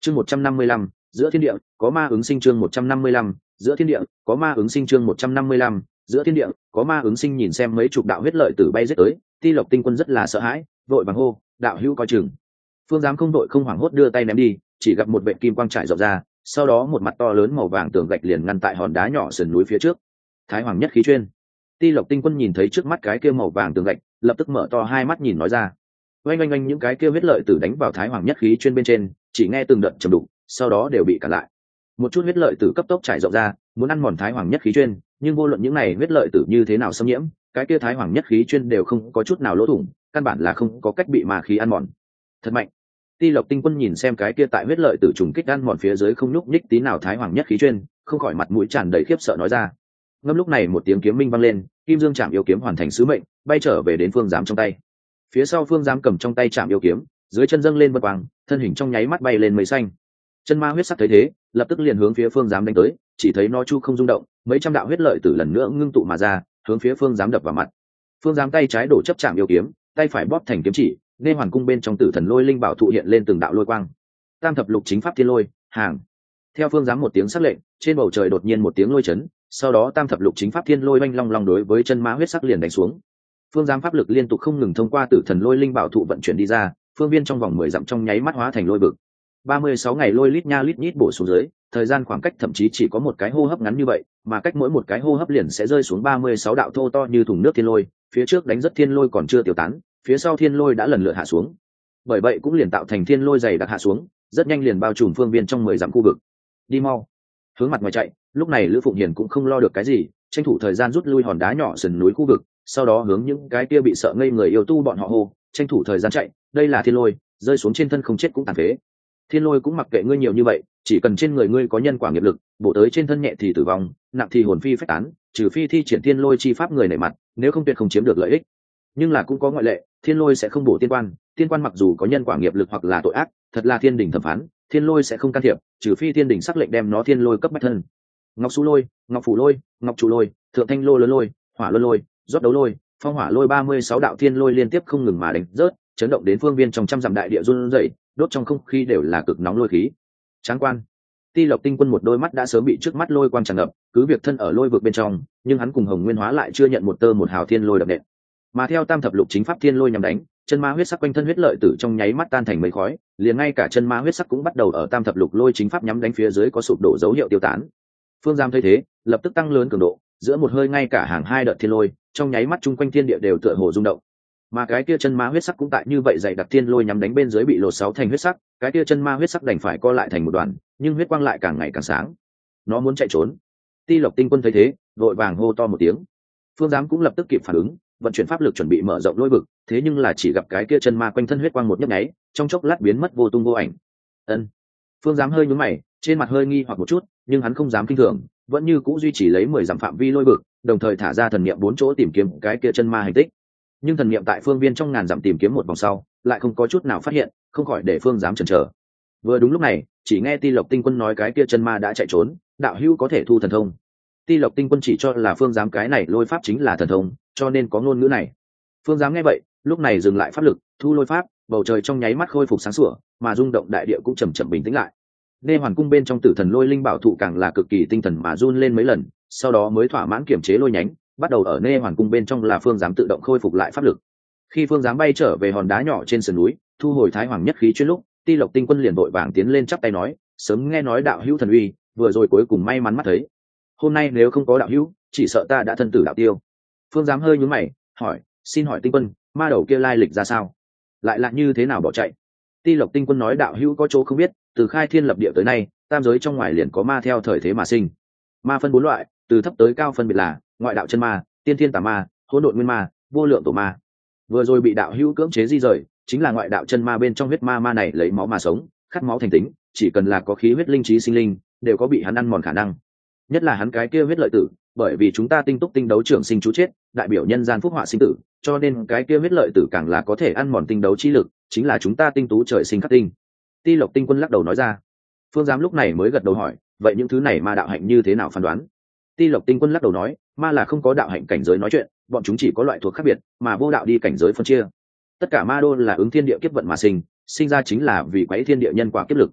chương 155, giữa thiên địa có ma ứng sinh. chương 155, giữa thiên địa có ma ứng sinh. chương 155, giữa thiên địa có ma ứng sinh. Nhìn xem mấy chục đạo huyết lợi tử bay giết tới, Ti Lộc Tinh Quân rất là sợ hãi, vội vàng hô, đạo hữu coi chừng. Phương Giám không đội không hoảng hốt đưa tay ném đi, chỉ gặp một vệt kim quang trải rộng ra, sau đó một mặt to lớn màu vàng tường gạch liền ngăn tại hòn đá nhỏ sườn núi phía trước. Thái Hoàng nhất khí chuyên. Ti Lộc Tinh Quân nhìn thấy trước mắt cái kia màu vàng tường gạch, lập tức mở to hai mắt nhìn nói ra. Oanh oanh oanh, những cái kia huyết lợi tử đánh vào Thái Hoàng nhất khí chuyên bên trên, chỉ nghe từng đợt trầm đục, sau đó đều bị cản lại. Một chút huyết lợi tử cấp tốc trải rộng ra, muốn ăn mòn Thái Hoàng nhất khí chuyên, nhưng vô luận những này huyết lợi tử như thế nào xâm nhiễm, cái kia Thái Hoàng nhất khí chuyên đều không có chút nào lỗ thủng, căn bản là không có cách bị ma khí ăn mòn. Thật mạnh. Ti Lộc Tinh Quân nhìn xem cái kia tại huyết lợi tử trùng kích ăn mòn phía dưới không nhúc nhích tí nào Thái Hoàng nhất khí chuyên, không khỏi mặt mũi tràn đầy khiếp sợ nói ra. Ngâm lúc này một tiếng kiếm minh vang lên, Kim Dương Trảm Yêu kiếm hoàn thành sứ mệnh, bay trở về đến Phương Giám trong tay. Phía sau Phương Giám cầm trong tay Trảm Yêu kiếm, dưới chân dâng lên vân quang, thân hình trong nháy mắt bay lên mây xanh. Chân ma huyết sắc thấy thế, lập tức liền hướng phía Phương Giám đánh tới, chỉ thấy nó chu không rung động, mấy trăm đạo huyết lợi tử lần nữa ngưng tụ mà ra, hướng phía Phương Giám đập vào mặt. Phương Giám tay trái đổ chấp Trảm Yêu kiếm, tay phải bóp thành kiếm chỉ, nên hoàn cung bên trong Tử Thần Lôi Linh Bảo thụ hiện lên từng đạo lôi quang. Tam thập lục chính pháp thiên lôi, hàng. Theo Phương Giám một tiếng sắc lệnh, trên bầu trời đột nhiên một tiếng lôi chấn, sau đó tam thập lục chính pháp thiên lôi oanh long long đối với chân ma huyết sắc liền đánh xuống. Phương Giám pháp lực liên tục không ngừng thông qua Tử Thần Lôi Linh Bảo thụ vận chuyển đi ra, phương viên trong vòng 10 dặm trong nháy mắt hóa thành lôi vực. 36 ngày lôi lít nha lít nhít bổ xuống dưới, thời gian khoảng cách thậm chí chỉ có một cái hô hấp ngắn như vậy, mà cách mỗi một cái hô hấp liền sẽ rơi xuống 36 đạo thô to như thùng nước thiên lôi, phía trước đánh rất thiên lôi còn chưa tiêu tán, phía sau thiên lôi đã lần lượt hạ xuống. Bởi vậy cũng liền tạo thành thiên lôi dày đặc hạ xuống, rất nhanh liền bao trùm phương viên trong 10 dặm khu vực. Đi mau, hướng mặt ngoài chạy. Lúc này Lữ Phụng Hiền cũng không lo được cái gì, tranh thủ thời gian rút lui hòn đá nhỏ sườn núi khu vực, sau đó hướng những cái kia bị sợ ngây người yêu tu bọn họ hô, tranh thủ thời gian chạy, đây là thiên lôi, rơi xuống trên thân không chết cũng tàn phế. Thiên lôi cũng mặc kệ ngươi nhiều như vậy, chỉ cần trên người ngươi có nhân quả nghiệp lực, bổ tới trên thân nhẹ thì tử vong, nặng thì hồn phi phách tán, trừ phi thi triển thiên lôi chi pháp người nảy mặt, nếu không tuyệt không chiếm được lợi ích. Nhưng là cũng có ngoại lệ, thiên lôi sẽ không bổ tiên quan, tiên quan mặc dù có nhân quả nghiệp lực hoặc là tội ác, thật là thiên đình thẩm phán, thiên lôi sẽ không can thiệp, trừ phi thiên đình sắc lệnh đem nó thiên lôi cấp bách thân. Ngọc Su Lôi, Ngọc Phủ Lôi, Ngọc Trụ Lôi, Thượng Thanh Lô Lớn Lôi, Hỏa Luân Lôi, Rót Đấu Lôi, Phong Hỏa Lôi, 36 đạo thiên lôi liên tiếp không ngừng mà đánh rớt, chấn động đến phương viên trong trăm dặm đại địa run rẩy, đốt trong không khí đều là cực nóng lôi khí. Tráng quan. Ti Lộc Tinh Quân một đôi mắt đã sớm bị trước mắt lôi quang tràn ngập, cứ việc thân ở lôi vực bên trong, nhưng hắn cùng Hồng Nguyên Hóa lại chưa nhận một tơ một hào thiên lôi đập nện. Mà theo tam thập lục chính pháp thiên lôi nhằm đánh, chân ma huyết sắc quanh thân huyết lợi tử trong nháy mắt tan thành mây khói, liền ngay cả chân ma huyết sắc cũng bắt đầu ở tam thập lục lôi chính pháp nhắm đánh phía dưới có sụp đổ dấu hiệu tiêu tán. Phương Giám thấy thế, lập tức tăng lớn cường độ, giữa một hơi ngay cả hàng hai đợt thiên lôi, trong nháy mắt chung quanh thiên địa đều tựa hồ rung động. Mà cái kia chân ma huyết sắc cũng tại như vậy dày đặc thiên lôi nhắm đánh bên dưới bị lột sáu thành huyết sắc, cái kia chân ma huyết sắc đành phải co lại thành một đoàn, nhưng huyết quang lại càng ngày càng sáng. Nó muốn chạy trốn. Ti Lộc Tinh Quân thấy thế, vội vàng hô to một tiếng. Phương Giám cũng lập tức kịp phản ứng, vận chuyển pháp lực chuẩn bị mở rộng lôi vực, thế nhưng là chỉ gặp cái kia chân ma quanh thân huyết quang một nhấp nháy, trong chốc lát biến mất vô tung vô ảnh. Ân. Phương Giám hơi nhướng mày, trên mặt hơi nghi hoặc một chút, nhưng hắn không dám kinh thường, vẫn như cũ duy trì lấy 10 dặm phạm vi lôi vực, đồng thời thả ra thần niệm 4 chỗ tìm kiếm cái kia chân ma hành tích. Nhưng thần niệm tại phương viên trong ngàn dặm tìm kiếm một vòng sau, lại không có chút nào phát hiện, không khỏi để Phương Giám chần chờ. Vừa đúng lúc này, chỉ nghe Ti Lộc Tinh Quân nói cái kia chân ma đã chạy trốn, đạo hữu có thể thu thần thông. Ti Lộc Tinh Quân chỉ cho là Phương Giám cái này lôi pháp chính là thần thông, cho nên có ngôn ngữ này. Phương Giám nghe vậy, lúc này dừng lại pháp lực, thu lôi pháp, bầu trời trong nháy mắt khôi phục sáng sủa, mà rung động đại địa cũng chậm chậm bình tĩnh lại. Nê Hoàn cung bên trong Tử Thần Lôi Linh Bảo thụ càng là cực kỳ tinh thần mà run lên mấy lần, sau đó mới thỏa mãn kiểm chế lôi nhánh, bắt đầu ở Nê Hoàn cung bên trong là Phương Giám tự động khôi phục lại pháp lực. Khi Phương Giám bay trở về hòn đá nhỏ trên sườn núi, thu hồi Thái Hoàng nhất khí chuyên lúc, Ti Lộc Tinh Quân liền vội vàng tiến lên chắp tay nói, sớm nghe nói đạo hữu thần uy, vừa rồi cuối cùng may mắn mắt thấy. Hôm nay nếu không có đạo hữu, chỉ sợ ta đã thân tử đạo tiêu. Phương Giám hơi nhướng mày, hỏi, xin hỏi Tinh Quân, ma đầu kia lai lịch ra sao, lại là như thế nào bỏ chạy? Ti Lộc Tinh Quân nói, đạo hữu có chỗ không biết, từ khai thiên lập địa tới nay, tam giới trong ngoài liền có ma theo thời thế mà sinh. Ma phân 4 loại, từ thấp tới cao phân biệt là ngoại đạo chân ma, tiên thiên tà ma, hỗn độn nguyên ma, vô lượng tổ ma. Vừa rồi bị đạo hữu cưỡng chế di rời, chính là ngoại đạo chân ma bên trong huyết ma, ma này lấy máu mà sống, khát máu thành tính, chỉ cần là có khí huyết linh trí sinh linh, đều có bị hắn ăn mòn khả năng. Nhất là hắn cái kia huyết lợi tử, bởi vì chúng ta tinh túc tinh đấu trưởng sinh chú chết, đại biểu nhân gian phúc họa sinh tử, cho nên cái kia huyết lợi tử càng là có thể ăn mòn tinh đấu chi lực, chính là chúng ta tinh tú trời sinh khắc tinh. Ti Lộc Tinh Quân lắc đầu nói ra. Phương Giám lúc này mới gật đầu hỏi, vậy những thứ này ma đạo hạnh như thế nào phán đoán? Ti Lộc Tinh Quân lắc đầu nói, ma là không có đạo hạnh cảnh giới nói chuyện, bọn chúng chỉ có loại thuộc khác biệt, mà vô đạo đi cảnh giới phân chia. Tất cả ma đô là ứng thiên địa kiếp vận mà sinh ra chính là vì quấy thiên địa nhân quả kiếp lực.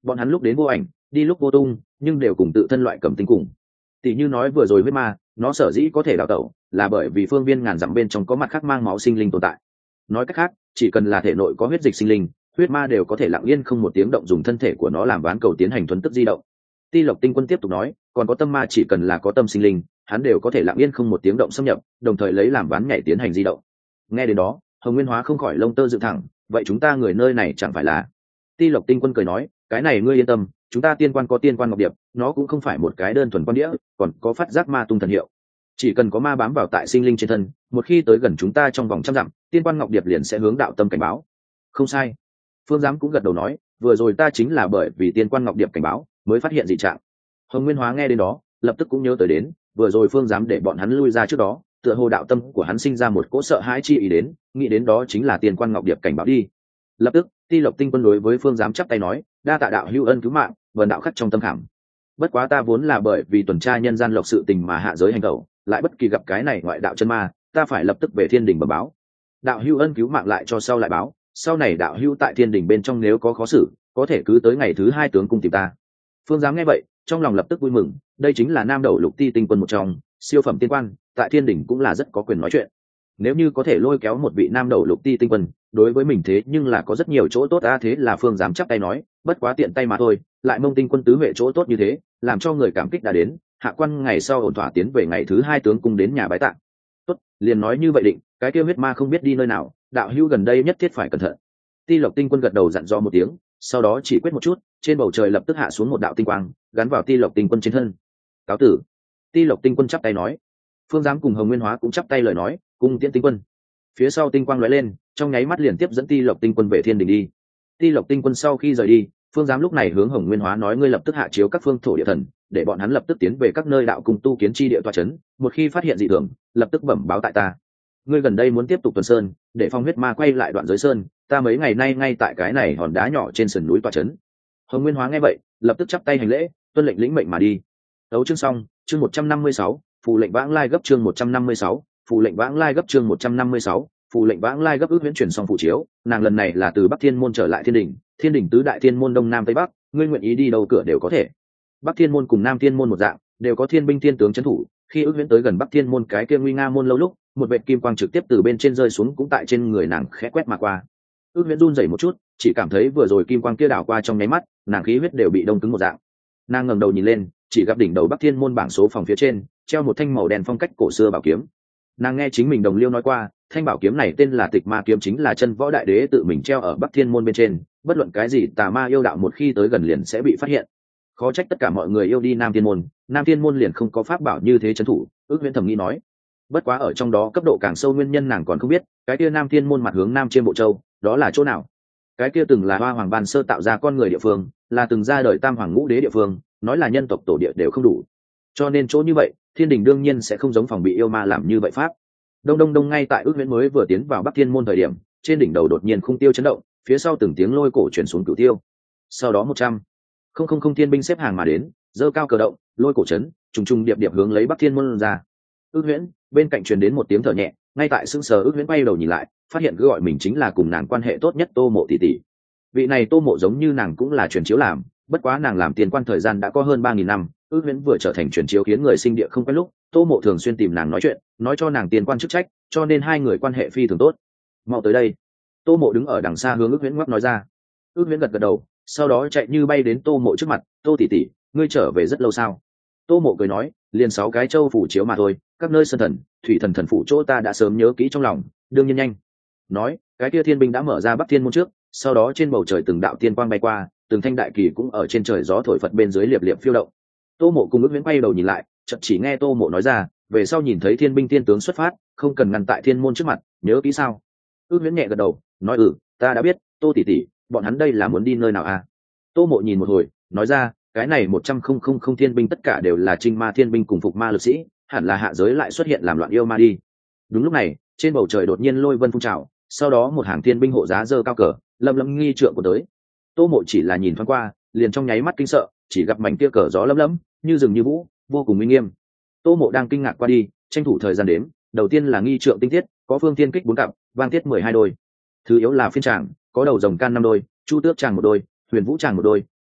bọn hắn lúc đến vô ảnh, đi lúc vô tung, nhưng đều cùng tự thân loại cầm tinh cùng. Tỷ như nói vừa rồi huyết ma, nó sở dĩ có thể đào tẩu là bởi vì phương viên ngàn dặm bên trong có mặt khác mang máu sinh linh tồn tại. Nói cách khác, chỉ cần là thể nội có huyết dịch sinh linh, huyết ma đều có thể lặng yên không một tiếng động dùng thân thể của nó làm ván cầu tiến hành thuần tức di động. Ti Lộc Tinh Quân tiếp tục nói, còn có tâm ma chỉ cần là có tâm sinh linh, hắn đều có thể lặng yên không một tiếng động xâm nhập, đồng thời lấy làm ván nhảy tiến hành di động. Nghe đến đó, Hồng Nguyên Hóa không khỏi lông tơ dựng thẳng, vậy chúng ta người nơi này chẳng phải là? Ti Lộc Tinh Quân cười nói, cái này ngươi yên tâm, chúng ta tiên quan có tiên quan ngọc điệp, nó cũng không phải một cái đơn thuần quan đĩa, còn có phát giác ma tung thần hiệu. Chỉ cần có ma bám vào tại sinh linh trên thân, một khi tới gần chúng ta trong vòng trăm dặm, tiên quan ngọc điệp liền sẽ hướng đạo tâm cảnh báo. Không sai. Phương Giám cũng gật đầu nói, vừa rồi ta chính là bởi vì tiên quan ngọc điệp cảnh báo mới phát hiện dị trạng. Hồng Nguyên Hóa nghe đến đó, lập tức cũng nhớ tới đến, vừa rồi Phương Giám để bọn hắn lui ra trước đó, tựa hồ đạo tâm của hắn sinh ra một cỗ sợ hãi chi ý đến, nghĩ đến đó chính là tiên quan ngọc điệp cảnh báo đi. Lập tức, Ti Lộc Tinh Quân đối với Phương Giám chắp tay nói, đa tạ đạo hữu ân cứu mạng, vần đạo khắc trong tâm khảm. Bất quá ta vốn là bởi vì tuần tra nhân gian lộc sự tình mà hạ giới hành tẩu, lại bất kỳ gặp cái này ngoại đạo chân ma, ta phải lập tức về thiên đình bẩm báo. Đạo hữu ân cứu mạng lại cho sau lại báo, sau này đạo hữu tại thiên đình bên trong nếu có khó xử, có thể cứ tới ngày thứ 2 tướng cung tìm ta. Phương Giám nghe vậy, trong lòng lập tức vui mừng, đây chính là nam đầu lục ti tinh quân một trong, siêu phẩm tiên quan, tại thiên đình cũng là rất có quyền nói chuyện. Nếu như có thể lôi kéo một vị nam đầu lục ti tinh quân, đối với mình thế nhưng là có rất nhiều chỗ tốt a. Thế là Phương Giám chắp tay nói, bất quá tiện tay mà thôi, lại mông tinh quân tứ huệ chỗ tốt như thế, làm cho người cảm kích đã đến, hạ quan ngày sau ổn thỏa tiến về ngày thứ 2 tướng cung đến nhà bái tạ. Tốt, liền nói như vậy định, cái kia huyết ma không biết đi nơi nào, đạo hữu gần đây nhất thiết phải cẩn thận. Ti Lộc Tinh Quân gật đầu dặn dò một tiếng, sau đó chỉ quyết một chút, trên bầu trời lập tức hạ xuống một đạo tinh quang, gắn vào Ti Lộc Tinh Quân trên thân. Cáo tử. Ti Lộc Tinh Quân chắp tay nói. Phương Giám cùng Hồng Nguyên Hóa cũng chắp tay lời nói, cùng tiễn Tinh Quân. Phía sau tinh quang lóe lên, trong nháy mắt liền tiếp dẫn Ti Lộc Tinh Quân về thiên đình đi. Ti Lộc Tinh Quân sau khi rời đi, Phương Giám lúc này hướng Hồng Nguyên Hóa nói, ngươi lập tức hạ chiếu các phương thổ địa thần, để bọn hắn lập tức tiến về các nơi đạo cùng tu kiến chi địa tọa chấn, một khi phát hiện dị thường, lập tức bẩm báo tại ta. Ngươi gần đây muốn tiếp tục tuần sơn, để phong huyết ma quay lại đoạn giới sơn, ta mấy ngày nay ngay tại cái này hòn đá nhỏ trên sườn núi tọa chấn. Hồng Nguyên Hóa nghe vậy, lập tức chắp tay hành lễ, tuân lệnh lĩnh mệnh mà đi. Đấu chương xong, chương 156, phù lệnh vãng lai gấp chương 156, phù lệnh vãng lai gấp chương 156, phù lệnh vãng lai gấp ước huyễn chuyển xong phụ chiếu, nàng lần này là từ Bắc Thiên môn trở lại thiên đỉnh, thiên đỉnh tứ đại thiên môn đông nam tây bắc, ngươi nguyện ý đi đâu cửa đều có thể. Bắc Thiên môn cùng Nam Thiên môn một dạng, đều có thiên binh thiên tướng trấn thủ, khi ước huyễn tới gần Bắc Thiên môn cái kia nguy nga môn lâu lúc, một vệt kim quang trực tiếp từ bên trên rơi xuống cũng tại trên người nàng khẽ quét mà qua. Ước huyễn run rẩy một chút, chỉ cảm thấy vừa rồi kim quang kia đảo qua trong nháy mắt, nàng khí huyết đều bị đông cứng một dạng. Nàng ngẩng đầu nhìn lên, chỉ gặp đỉnh đầu Bắc Thiên môn bảng số phòng phía trên treo một thanh màu đen phong cách cổ xưa bảo kiếm. Nàng nghe chính mình đồng liêu nói qua, thanh bảo kiếm này tên là Tịch Ma kiếm, chính là chân võ đại đế tự mình treo ở Bắc Thiên môn bên trên, bất luận cái gì tà ma yêu đạo một khi tới gần liền sẽ bị phát hiện. Khó trách tất cả mọi người yêu đi Nam Thiên môn, Nam Thiên môn liền không có pháp bảo như thế trấn thủ. Ước huyễn thầm nghĩ nói, bất quá ở trong đó cấp độ càng sâu nguyên nhân nàng còn không biết, cái kia Nam Thiên môn mặt hướng Nam Chiêm Bộ Châu, đó là chỗ nào? Cái kia từng là Hoa Hoàng Ban Sơ tạo ra con người địa phương, là từng ra đời Tam Hoàng Ngũ Đế địa phương, nói là nhân tộc tổ địa đều không đủ. Cho nên chỗ như vậy, thiên đình đương nhiên sẽ không giống phòng bị yêu ma làm như vậy pháp. Đông ngay tại ước huyễn mới vừa tiến vào Bắc Thiên môn thời điểm, trên đỉnh đầu đột nhiên khung tiêu chấn động, phía sau từng tiếng lôi cổ chuyển xuống cửu tiêu. Sau đó 100 không thiên binh xếp hàng mà đến, dơ cao cờ động, lôi cổ chấn, trùng điệp hướng lấy Bắc Thiên môn ra. Ước huyễn bên cạnh truyền đến một tiếng thở nhẹ, ngay tại sững sờ ước huyễn quay đầu nhìn lại, phát hiện cứ gọi mình chính là cùng nàng quan hệ tốt nhất Tô Mộ tỷ tỷ. Vị này Tô Mộ giống như nàng cũng là truyền chiếu làm, bất quá nàng làm tiền quan thời gian đã có hơn 3.000 năm, ước huyễn vừa trở thành truyền chiếu khiến người sinh địa không quen lúc, Tô Mộ thường xuyên tìm nàng nói chuyện, nói cho nàng tiền quan chức trách, cho nên hai người quan hệ phi thường tốt. Mau tới đây. Tô Mộ đứng ở đằng xa hướng ước huyễn ngoắc nói ra. Ước huyễn gật đầu, sau đó chạy như bay đến Tô Mộ trước mặt. Tô tỷ tỷ, ngươi trở về rất lâu sao? Tô Mộ cười nói, liền 6 cái châu phủ chiếu mà thôi, các nơi sơn thần, thủy thần thần phủ chỗ ta đã sớm nhớ kỹ trong lòng, đương nhiên nhanh. Nói, cái kia thiên binh đã mở ra Bắc Thiên môn trước, sau đó trên bầu trời từng đạo tiên quang bay qua, từng thanh đại kỳ cũng ở trên trời gió thổi phật bên dưới liệp liệp phiêu động. Tô Mộ cùng ước huyễn quay đầu nhìn lại, chợt chỉ nghe Tô Mộ nói ra, về sau nhìn thấy thiên binh thiên tướng xuất phát, không cần ngăn tại thiên môn trước mặt, nhớ kỹ sao? Ước huyễn nhẹ gật đầu, nói ta đã biết. Tô tỷ tỷ, bọn hắn đây là muốn đi nơi nào à? Tô Mộ nhìn một hồi, nói ra, cái này 100 thiên binh tất cả đều là trinh ma thiên binh cùng phục ma lực sĩ, hẳn là hạ giới lại xuất hiện làm loạn yêu ma đi. Đúng lúc này, trên bầu trời đột nhiên lôi vân phun trào, sau đó một hàng thiên binh hộ giá giơ cao cờ, lâm lâm nghi trượng của tới. Tô Mộ chỉ là nhìn thoáng qua, liền trong nháy mắt kinh sợ, chỉ gặp mảnh kia cờ gió lấm lấm, như rừng như vũ, vô cùng uy nghiêm. Tô Mộ đang kinh ngạc qua đi, tranh thủ thời gian đến, đầu tiên là nghi trượng tinh thiết, có phương thiên kích 4 cặp, vang thiết 12 đôi. Thứ yếu là phiên tràng, có đầu rồng can 5 đôi, chu tước tràng 1 đôi, huyền vũ tràng 1 đôi,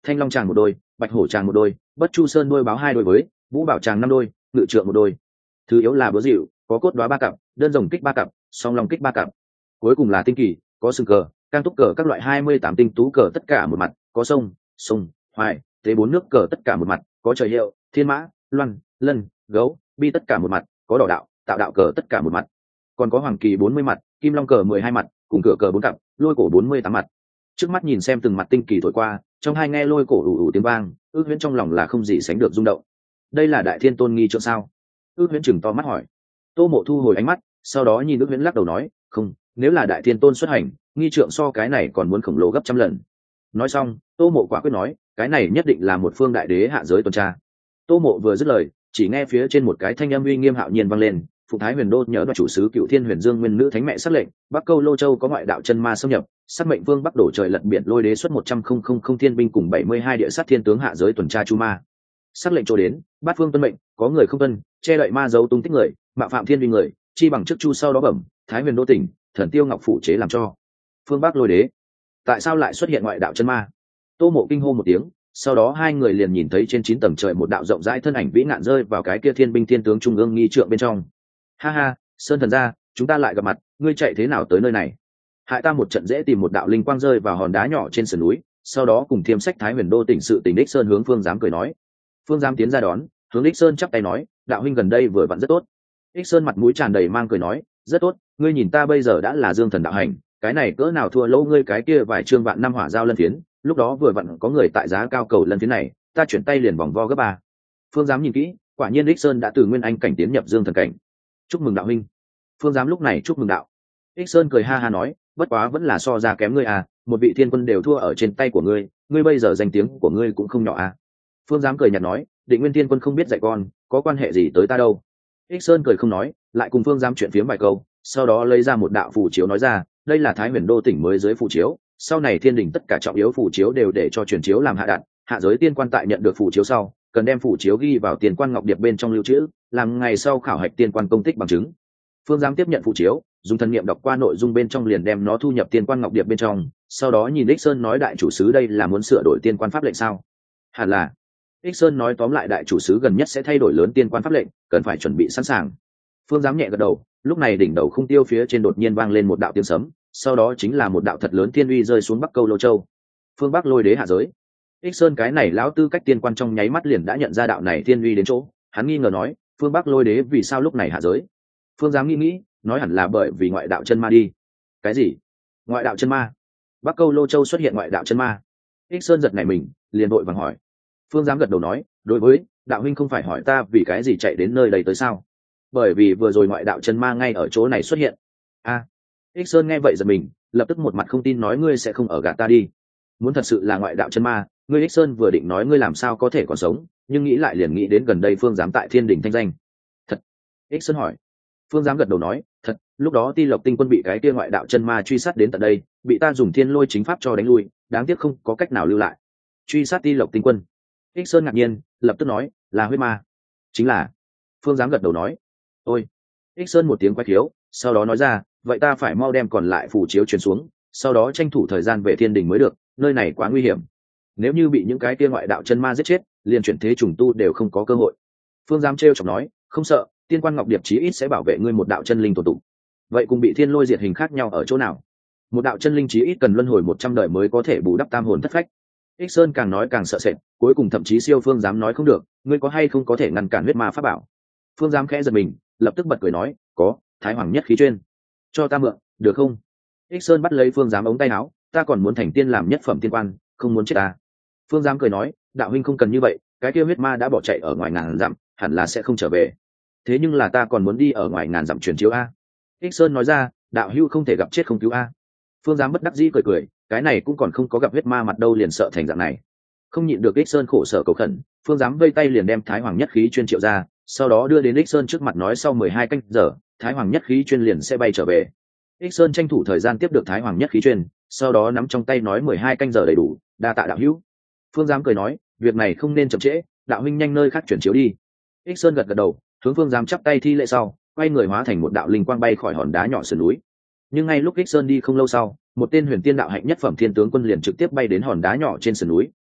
Thanh Long tràng một đôi, Bạch Hổ tràng một đôi, Bất Chu Sơn đôi báo hai đôi với, Vũ Bảo tràng năm đôi, Ngự Trượng một đôi. Thứ yếu là búa dịu, có cốt đoá ba cặp, đơn rồng kích ba cặp, song long kích ba cặp. Cuối cùng là tinh kỳ, có sừng cờ, cang túc cờ các loại 28 tinh tú cờ tất cả một mặt, có sông, hoài, tế bốn nước cờ tất cả một mặt, có trời hiệu, thiên mã, loan, lân, gấu, bi tất cả một mặt, có đỏ đạo, tạo đạo cờ tất cả một mặt. Còn có hoàng kỳ 40 mặt, kim long cờ 12 mặt, cùng cửa cờ bốn cặp, lôi cổ 48 mặt. Trước mắt nhìn xem từng mặt tinh kỳ thổi qua, trong hai nghe lôi cổ ù ù tiếng vang, Ước Huyễn trong lòng là không gì sánh được rung động. Đây là Đại Thiên Tôn nghi trượng sao? Ước Huyễn chừng to mắt hỏi. Tô Mộ thu hồi ánh mắt, sau đó nhìn Ước Huyễn lắc đầu nói, không, nếu là Đại Thiên Tôn xuất hành, nghi trượng so cái này còn muốn khổng lồ gấp trăm lần. Nói xong, Tô Mộ quả quyết nói, cái này nhất định là một phương đại đế hạ giới tuần tra. Tô Mộ vừa dứt lời, chỉ nghe phía trên một cái thanh âm uy nghiêm hạo nhiên vang lên, Phục Thái Huyền Đô nhớ đoạt chủ sứ Cựu Thiên Huyền Dương Nguyên Nữ Thánh Mẹ sắc lệnh, Bắc Câu Lô Châu có ngoại đạo chân ma xâm nhập, sát mệnh vương Bắc đổ trời lật biển lôi đế xuất 100,000 thiên binh cùng 72 địa sát thiên tướng hạ giới tuần tra chu ma. Sắc lệnh cho đến, bát phương tuân mệnh, có người không tuân, che đậy ma dấu tung tích người, mạo phạm thiên binh người, chi bằng trước chu sau đó bẩm, Thái Huyền Đô tỉnh, Thần Tiêu Ngọc phụ chế làm cho. Phương Bắc lôi đế, tại sao lại xuất hiện ngoại đạo chân ma? Tô Mộ kinh hô một tiếng, sau đó hai người liền nhìn thấy trên 9 tầng trời một đạo rộng rãi thân ảnh vĩ ngạn rơi vào cái kia thiên binh thiên tướng trung ương nghi trượng bên trong. Ha ha, Sơn thần gia, chúng ta lại gặp mặt, ngươi chạy thế nào tới nơi này? Hại ta một trận dễ tìm một đạo linh quang rơi vào hòn đá nhỏ trên sườn núi, sau đó cùng Thiêm Sách Thái Huyền Đô tỉnh sự tình đích Sơn hướng Phương Giám cười nói. Phương Giám tiến ra đón, hướng đích Sơn chắp tay nói, đạo huynh gần đây vừa vặn rất tốt. Đích Sơn mặt mũi tràn đầy mang cười nói, rất tốt, ngươi nhìn ta bây giờ đã là Dương thần đạo hành, cái này cỡ nào thua lỗ ngươi cái kia vài trương vạn năm hỏa giao lân phiến, lúc đó vừa vặn có người tại giá cao cầu lân phiến này, ta chuyển tay liền vòng vo gấp ba. Phương Giám nhìn kỹ, quả nhiên đích Sơn đã từ nguyên anh cảnh tiến nhập Dương thần cảnh. Chúc mừng đạo huynh. Phương Giám lúc này chúc mừng đạo. Đích Sơn cười ha ha nói, bất quá vẫn là so ra kém ngươi à, một vị thiên quân đều thua ở trên tay của ngươi, ngươi bây giờ danh tiếng của ngươi cũng không nhỏ à. Phương Giám cười nhạt nói, Định Nguyên Thiên Quân không biết dạy con, có quan hệ gì tới ta đâu. Đích Sơn cười không nói, lại cùng Phương Giám chuyện phiếm vài câu, sau đó lấy ra một đạo phù chiếu nói ra, đây là Thái Huyền Đô tỉnh mới dưới phù chiếu, sau này thiên đình tất cả trọng yếu phù chiếu đều để cho truyền chiếu làm hạ đạn, hạ giới tiên quan tại nhận được phù chiếu sau, cần đem phù chiếu ghi vào tiền quan ngọc điệp bên trong lưu trữ, làm ngày sau khảo hạch tiên quan công tích bằng chứng. Phương Giám tiếp nhận phù chiếu, dùng thần niệm đọc qua nội dung bên trong liền đem nó thu nhập tiên quan ngọc điệp bên trong, sau đó nhìn Đích Sơn nói đại chủ sứ đây là muốn sửa đổi tiên quan pháp lệnh sao? Hẳn là. Đích Sơn nói tóm lại đại chủ sứ gần nhất sẽ thay đổi lớn tiên quan pháp lệnh, cần phải chuẩn bị sẵn sàng. Phương Giám nhẹ gật đầu, lúc này đỉnh đầu khung tiêu phía trên đột nhiên vang lên một đạo tiếng sấm, sau đó chính là một đạo thật lớn thiên uy rơi xuống Bắc Câu Lô Châu. Phương Bắc lôi đế hạ giới. Đích Sơn cái này lão tư cách tiên quan trong nháy mắt liền đã nhận ra đạo này thiên uy đến chỗ, hắn nghi ngờ nói, Phương Bắc lôi đế vì sao lúc này hạ giới? Phương Giám nghĩ, nói hẳn là bởi vì ngoại đạo chân ma đi. Cái gì? Ngoại đạo chân ma? Bắc Câu Lô Châu xuất hiện ngoại đạo chân ma? Đích Sơn giật nảy mình, liền vội vàng hỏi. Phương Giám gật đầu nói, đối với đạo huynh không phải hỏi ta vì cái gì chạy đến nơi đây tới sao? Bởi vì vừa rồi ngoại đạo chân ma ngay ở chỗ này xuất hiện. A. Đích Sơn nghe vậy giật mình, lập tức một mặt không tin nói ngươi sẽ không ở gạt ta đi. Muốn thật sự là ngoại đạo chân ma, ngươi Đích Sơn vừa định nói ngươi làm sao có thể còn sống, nhưng nghĩ lại liền nghĩ đến gần đây Phương Giám tại Thiên Đình thanh danh. Thật? Đích Sơn hỏi. Phương Giám gật đầu nói, thật, lúc đó Ti Lộc Tinh Quân bị cái kia ngoại đạo chân ma truy sát đến tận đây, bị ta dùng Thiên Lôi chính pháp cho đánh lui, đáng tiếc không có cách nào lưu lại. Truy sát Ti Lộc Tinh Quân. Đích Sơn ngạc nhiên, lập tức nói, là huyết ma. Chính là. Phương Giám gật đầu nói, ôi. Đích Sơn một tiếng quay khiếu, sau đó nói ra, vậy ta phải mau đem còn lại phù chiếu truyền xuống, sau đó tranh thủ thời gian về Thiên Đình mới được, nơi này quá nguy hiểm. Nếu như bị những cái kia ngoại đạo chân ma giết chết, liền chuyển thế trùng tu đều không có cơ hội. Phương Giám trêu chọc nói, không sợ, tiên quan ngọc điệp chí ít sẽ bảo vệ ngươi một đạo chân linh tồn tụ. Vậy cùng bị thiên lôi diệt hình khác nhau ở chỗ nào? Một đạo chân linh chí ít cần luân hồi 100 đời mới có thể bù đắp tam hồn thất phách. Ích Sơn càng nói càng sợ sệt, cuối cùng thậm chí siêu Phương Giám nói không được, ngươi có hay không có thể ngăn cản huyết ma pháp bảo? Phương Giám khẽ giật mình, lập tức bật cười nói, có, Thái Hoàng nhất khí chuyên, cho ta mượn, được không? Ích Sơn bắt lấy Phương Giám ống tay áo, ta còn muốn thành tiên làm nhất phẩm tiên quan, không muốn chết ta. Phương Giám cười nói, đạo huynh không cần như vậy, cái kia huyết ma đã bỏ chạy ở ngoài ngàn dặm, hẳn là sẽ không trở về. Thế nhưng là ta còn muốn đi ở ngoài ngàn dặm truyền chiếu a. Ích Sơn nói ra, đạo hữu không thể gặp chết không cứu a. Phương Giám bất đắc dĩ cười cười, cái này cũng còn không có gặp huyết ma mặt đâu liền sợ thành dạng này. Không nhịn được Ích Sơn khổ sở cầu khẩn, Phương Giám vây tay liền đem Thái Hoàng nhất khí chuyên triệu ra, sau đó đưa đến Ích Sơn trước mặt nói sau 12 canh giờ, Thái Hoàng nhất khí chuyên liền sẽ bay trở về. Ích Sơn tranh thủ thời gian tiếp được Thái Hoàng nhất khí chuyên, sau đó nắm trong tay nói 12 canh giờ đầy đủ, đa tạ đạo hữu. Phương Giám cười nói, việc này không nên chậm trễ, đạo huynh nhanh nơi khác chuyển chiếu đi. Ích Sơn gật gật đầu, hướng Phương Giám chắp tay thi lễ sau, quay người hóa thành một đạo linh quang bay khỏi hòn đá nhỏ sườn núi. Nhưng ngay lúc Ích Sơn đi không lâu sau, một tên huyền tiên đạo hạnh nhất phẩm thiên tướng quân liền trực tiếp bay đến hòn đá nhỏ trên sườn núi,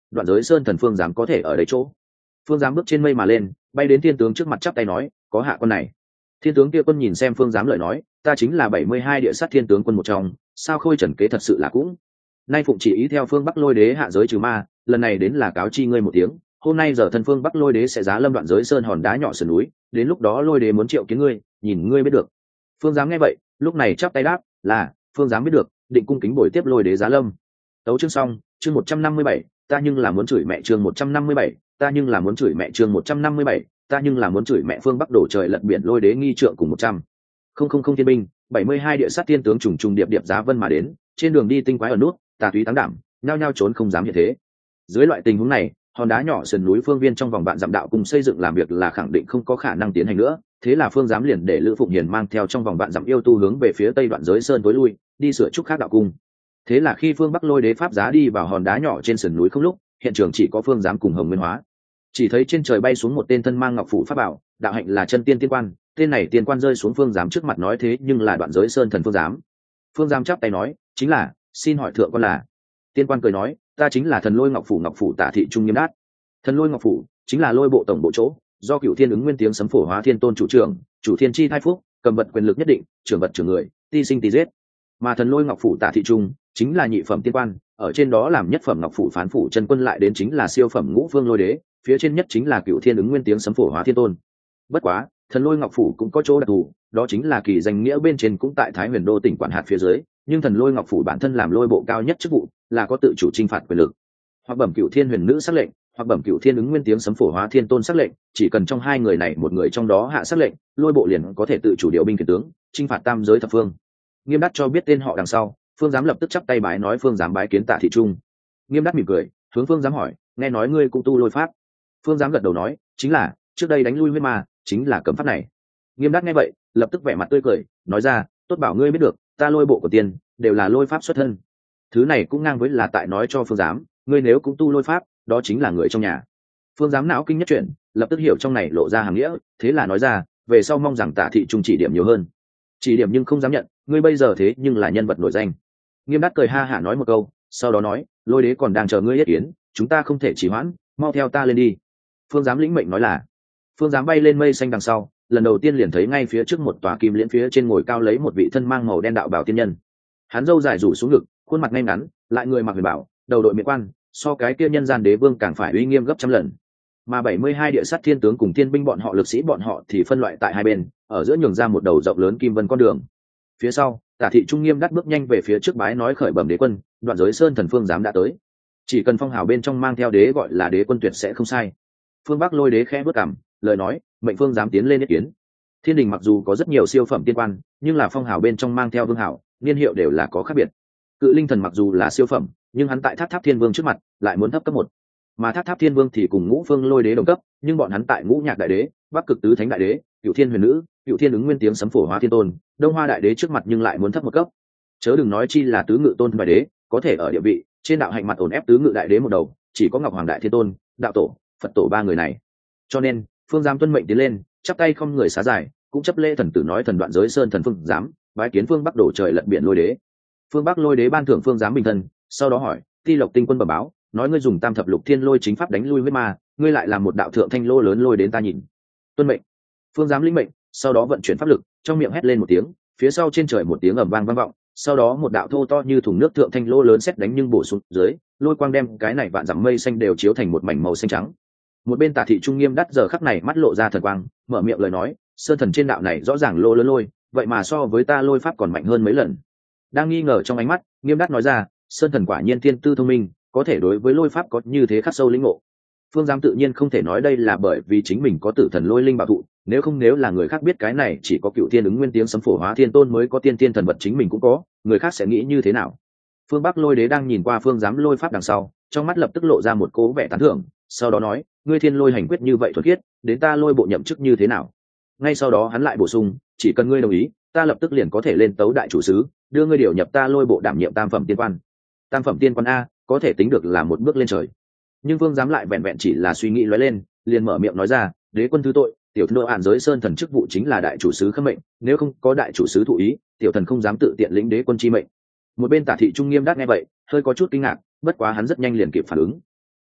đoạn giới sơn thần phương giám có thể ở đấy chỗ. Phương giám bước trên mây mà lên, bay đến thiên tướng trước mặt chắp tay nói, có hạ quân này. Thiên tướng kia quân nhìn xem phương giám lời nói, ta chính là 72 địa sát thiên tướng quân một trong, sao khôi trần kế thật sự là cũng. Nay phụng chỉ ý theo phương Bắc Lôi Đế hạ giới trừ ma, lần này đến là cáo chi ngươi một tiếng, hôm nay giờ thân phương Bắc Lôi Đế sẽ giá lâm đoạn giới sơn hòn đá nhỏ sườn núi, đến lúc đó Lôi Đế muốn triệu kiến ngươi, nhìn ngươi biết được. Phương giám nghe vậy, lúc này chắp tay đáp, là phương giám biết được, định cung kính bồi tiếp Lôi Đế giá lâm. Tấu chương xong, chương 157, ta nhưng là muốn chửi mẹ chương 157, ta nhưng là muốn chửi mẹ chương 157, ta nhưng là muốn chửi mẹ phương Bắc đổ trời lật biển Lôi Đế nghi trượng cùng 100. Không thiên binh, 72 địa sát tiên tướng trùng trùng điệp điệp giá vân mà đến, trên đường đi tinh quái ở nút, tà túy táng đảm, nhao nhao trốn không dám hiện thế. Dưới loại tình huống này, hòn đá nhỏ sườn núi phương viên trong vòng vạn dặm đạo cùng xây dựng làm việc là khẳng định không có khả năng tiến hành nữa, thế là phương giám liền để Lữ Phụng Hiền mang theo trong vòng vạn dặm yêu tu hướng về phía tây đoạn giới sơn tối lui, đi sửa trúc khác đạo cung. Thế là khi phương Bắc Lôi Đế pháp giá đi vào hòn đá nhỏ trên sườn núi không lúc, hiện trường chỉ có phương giám cùng Hồng Nguyên Hóa. Chỉ thấy trên trời bay xuống một tên thân mang ngọc phủ pháp bảo, đạo hạnh là chân tiên tiên quan, tên này tiên quan rơi xuống phương giám trước mặt nói thế nhưng là đoạn giới sơn thần phương giám. Phương giám chắp tay nói, chính là, xin hỏi thượng quan là. Tiên quan cười nói, ta chính là thần Lôi Ngọc phủ Tả thị trung Nghiêm Đát. Thần Lôi Ngọc phủ chính là lôi bộ tổng bộ chỗ, do Cửu Thiên ứng nguyên tiếng sấm phổ hóa thiên tôn chủ trưởng, chủ thiên chi thai phúc, cầm vật quyền lực nhất định, trưởng vật trưởng người, ti sinh ti giết. Mà thần Lôi Ngọc phủ Tả thị trung chính là nhị phẩm tiên quan, ở trên đó làm nhất phẩm Ngọc phủ phán phủ chân quân, lại đến chính là siêu phẩm Ngũ Phương Lôi Đế, phía trên nhất chính là Cửu Thiên ứng nguyên tiếng sấm phổ hóa thiên tôn. Bất quá, thần Lôi Ngọc phủ cũng có chỗ đặc thù, đó chính là kỳ danh nghĩa bên trên cũng tại Thái Huyền Đô tỉnh quản hạt phía dưới, nhưng thần Lôi Ngọc phủ bản thân làm lôi bộ cao nhất chức vụ, là có tự chủ chinh phạt quyền lực. Hoặc bẩm Cửu Thiên huyền nữ sắc lệnh, hoặc bẩm Cửu Thiên ứng nguyên tiếng sấm phổ hóa thiên tôn sắc lệnh, chỉ cần trong hai người này một người trong đó hạ sắc lệnh, lôi bộ liền có thể tự chủ điều binh khiển tướng, chinh phạt tam giới thập phương. Nghiêm Đát cho biết tên họ đằng sau, phương giám lập tức chắp tay bái nói phương giám bái kiến Tạ thị trung. Nghiêm Đát mỉm cười, hướng phương giám hỏi, nghe nói ngươi cũng tu lôi pháp. Phương giám gật đầu nói, chính là, trước đây đánh lui huyết ma, chính là cấm pháp này. Nghiêm Đát nghe vậy, lập tức vẻ mặt tươi cười, nói ra, tốt bảo ngươi biết được, ta lôi bộ của tiên đều là lôi pháp xuất thân. Thứ này cũng ngang với là tại nói cho phương giám, ngươi nếu cũng tu lôi pháp, đó chính là người trong nhà. Phương giám não kinh nhất chuyển, lập tức hiểu trong này lộ ra hàm nghĩa, thế là nói ra, về sau mong rằng Tạ thị trung chỉ điểm nhiều hơn. Chỉ điểm nhưng không dám nhận, ngươi bây giờ thế nhưng là nhân vật nổi danh. Nghiêm Đát cười ha hả nói một câu, sau đó nói, Lôi Đế còn đang chờ ngươi yết kiến, chúng ta không thể trì hoãn, mau theo ta lên đi. Phương giám lĩnh mệnh nói là. Phương giám bay lên mây xanh đằng sau, lần đầu tiên liền thấy ngay phía trước một tòa kim liễn phía trên ngồi cao lấy một vị thân mang màu đen đạo bảo tiên nhân. Hắn râu dài rủ xuống ngực, khuôn mặt ngay ngắn, lại người mặc huyền bảo, đầu đội miệng quan, so cái kia nhân gian đế vương càng phải uy nghiêm gấp trăm lần. Mà 72 địa sát thiên tướng cùng thiên binh bọn họ lực sĩ bọn họ thì phân loại tại hai bên, ở giữa nhường ra một đầu rộng lớn kim vân con đường. Phía sau, Tả thị trung Nghiêm Đát bước nhanh về phía trước bái nói khởi bẩm đế quân, đoạn giới sơn thần phương giám đã tới. Chỉ cần phong hào bên trong mang theo đế gọi là đế quân tuyệt sẽ không sai. Phương Bắc Lôi Đế khẽ bước cằm, lời nói, mệnh phương dám tiến lên ý kiến. Thiên đình mặc dù có rất nhiều siêu phẩm tiên quan, nhưng là phong hào bên trong mang theo vương hào, niên hiệu đều là có khác biệt. Cự linh thần mặc dù là siêu phẩm, nhưng hắn tại Tháp Tháp Thiên Vương trước mặt lại muốn thấp cấp một, mà Tháp Tháp Thiên Vương thì cùng Ngũ Phương Lôi Đế đồng cấp, nhưng bọn hắn tại Ngũ Nhạc Đại Đế, Bắc Cực Tứ Thánh Đại Đế, Cửu Thiên Huyền Nữ, Cửu Thiên ứng nguyên tiếng sấm phổ hóa thiên tôn, Đông Hoa Đại Đế trước mặt nhưng lại muốn thấp một cấp. Chớ đừng nói chi là Tứ Ngự Tôn Đại Đế, có thể ở địa vị trên đạo hạnh mặt ổn ép Tứ Ngự Đại Đế một đầu, chỉ có Ngọc Hoàng Đại Thiên Tôn, Đạo Tổ, Phật Tổ ba người này. Cho nên, phương giám tuân mệnh tiến lên, chắp tay không người xá dài, cũng chấp lễ thần tử nói thần đoạn giới sơn thần phương giám bái kiến phương Bắc đổ trời lật biển Lôi Đế. Phương Bắc Lôi Đế ban thưởng phương giám bình thân, sau đó hỏi, Ti Lộc tinh quân bẩm báo, nói ngươi dùng tam thập lục thiên lôi chính pháp đánh lui huyết ma, ngươi lại làm một đạo thượng thanh lô lớn lôi đến ta nhìn. Tuân mệnh. Phương giám lĩnh mệnh, sau đó vận chuyển pháp lực, trong miệng hét lên một tiếng, phía sau trên trời một tiếng ầm vang vang vọng, sau đó một đạo thô to như thùng nước thượng thanh lô lớn xét đánh nhưng bổ xuống dưới, lôi quang đem cái này vạn dặm mây xanh đều chiếu thành một mảnh màu xanh trắng. Một bên Tả thị trung Nghiêm Đát giờ khắc này mắt lộ ra thần quang, mở miệng lời nói, sơn thần trên đạo này rõ ràng lô lớn lôi, vậy mà so với ta lôi pháp còn mạnh hơn mấy lần. Đang nghi ngờ trong ánh mắt, Nghiêm Đát nói ra, sơn thần quả nhiên thiên tư thông minh, có thể đối với lôi pháp có như thế khắc sâu lĩnh ngộ. Phương giám tự nhiên không thể nói đây là bởi vì chính mình có tử thần lôi linh bảo thụ, nếu là người khác biết cái này chỉ có Cửu Thiên ứng nguyên tiếng sấm phổ hóa thiên tôn mới có tiên tiên thần vật chính mình cũng có, người khác sẽ nghĩ như thế nào? Phương Bắc Lôi Đế đang nhìn qua phương giám lôi pháp đằng sau, trong mắt lập tức lộ ra một cố vẻ tán thưởng, sau đó nói, ngươi thiên lôi hành quyết như vậy thuần khiết, đến ta lôi bộ nhậm chức như thế nào? Ngay sau đó hắn lại bổ sung, chỉ cần ngươi đồng ý, ta lập tức liền có thể lên tấu đại chủ sứ, đưa ngươi điều nhập ta lôi bộ đảm nhiệm tam phẩm tiên quan. Tam phẩm tiên quan a, có thể tính được là một bước lên trời. Nhưng vương giám lại vẹn vẹn chỉ là suy nghĩ lóe lên, liền mở miệng nói ra, đế quân thứ tội, tiểu thần hạn giới sơn thần chức vụ chính là đại chủ sứ khâm mệnh, nếu không có đại chủ sứ thụ ý, tiểu thần không dám tự tiện lĩnh đế quân chi mệnh. Một bên Tả thị trung Nghiêm Đát nghe vậy, hơi có chút kinh ngạc, bất quá hắn rất nhanh liền kịp phản ứng.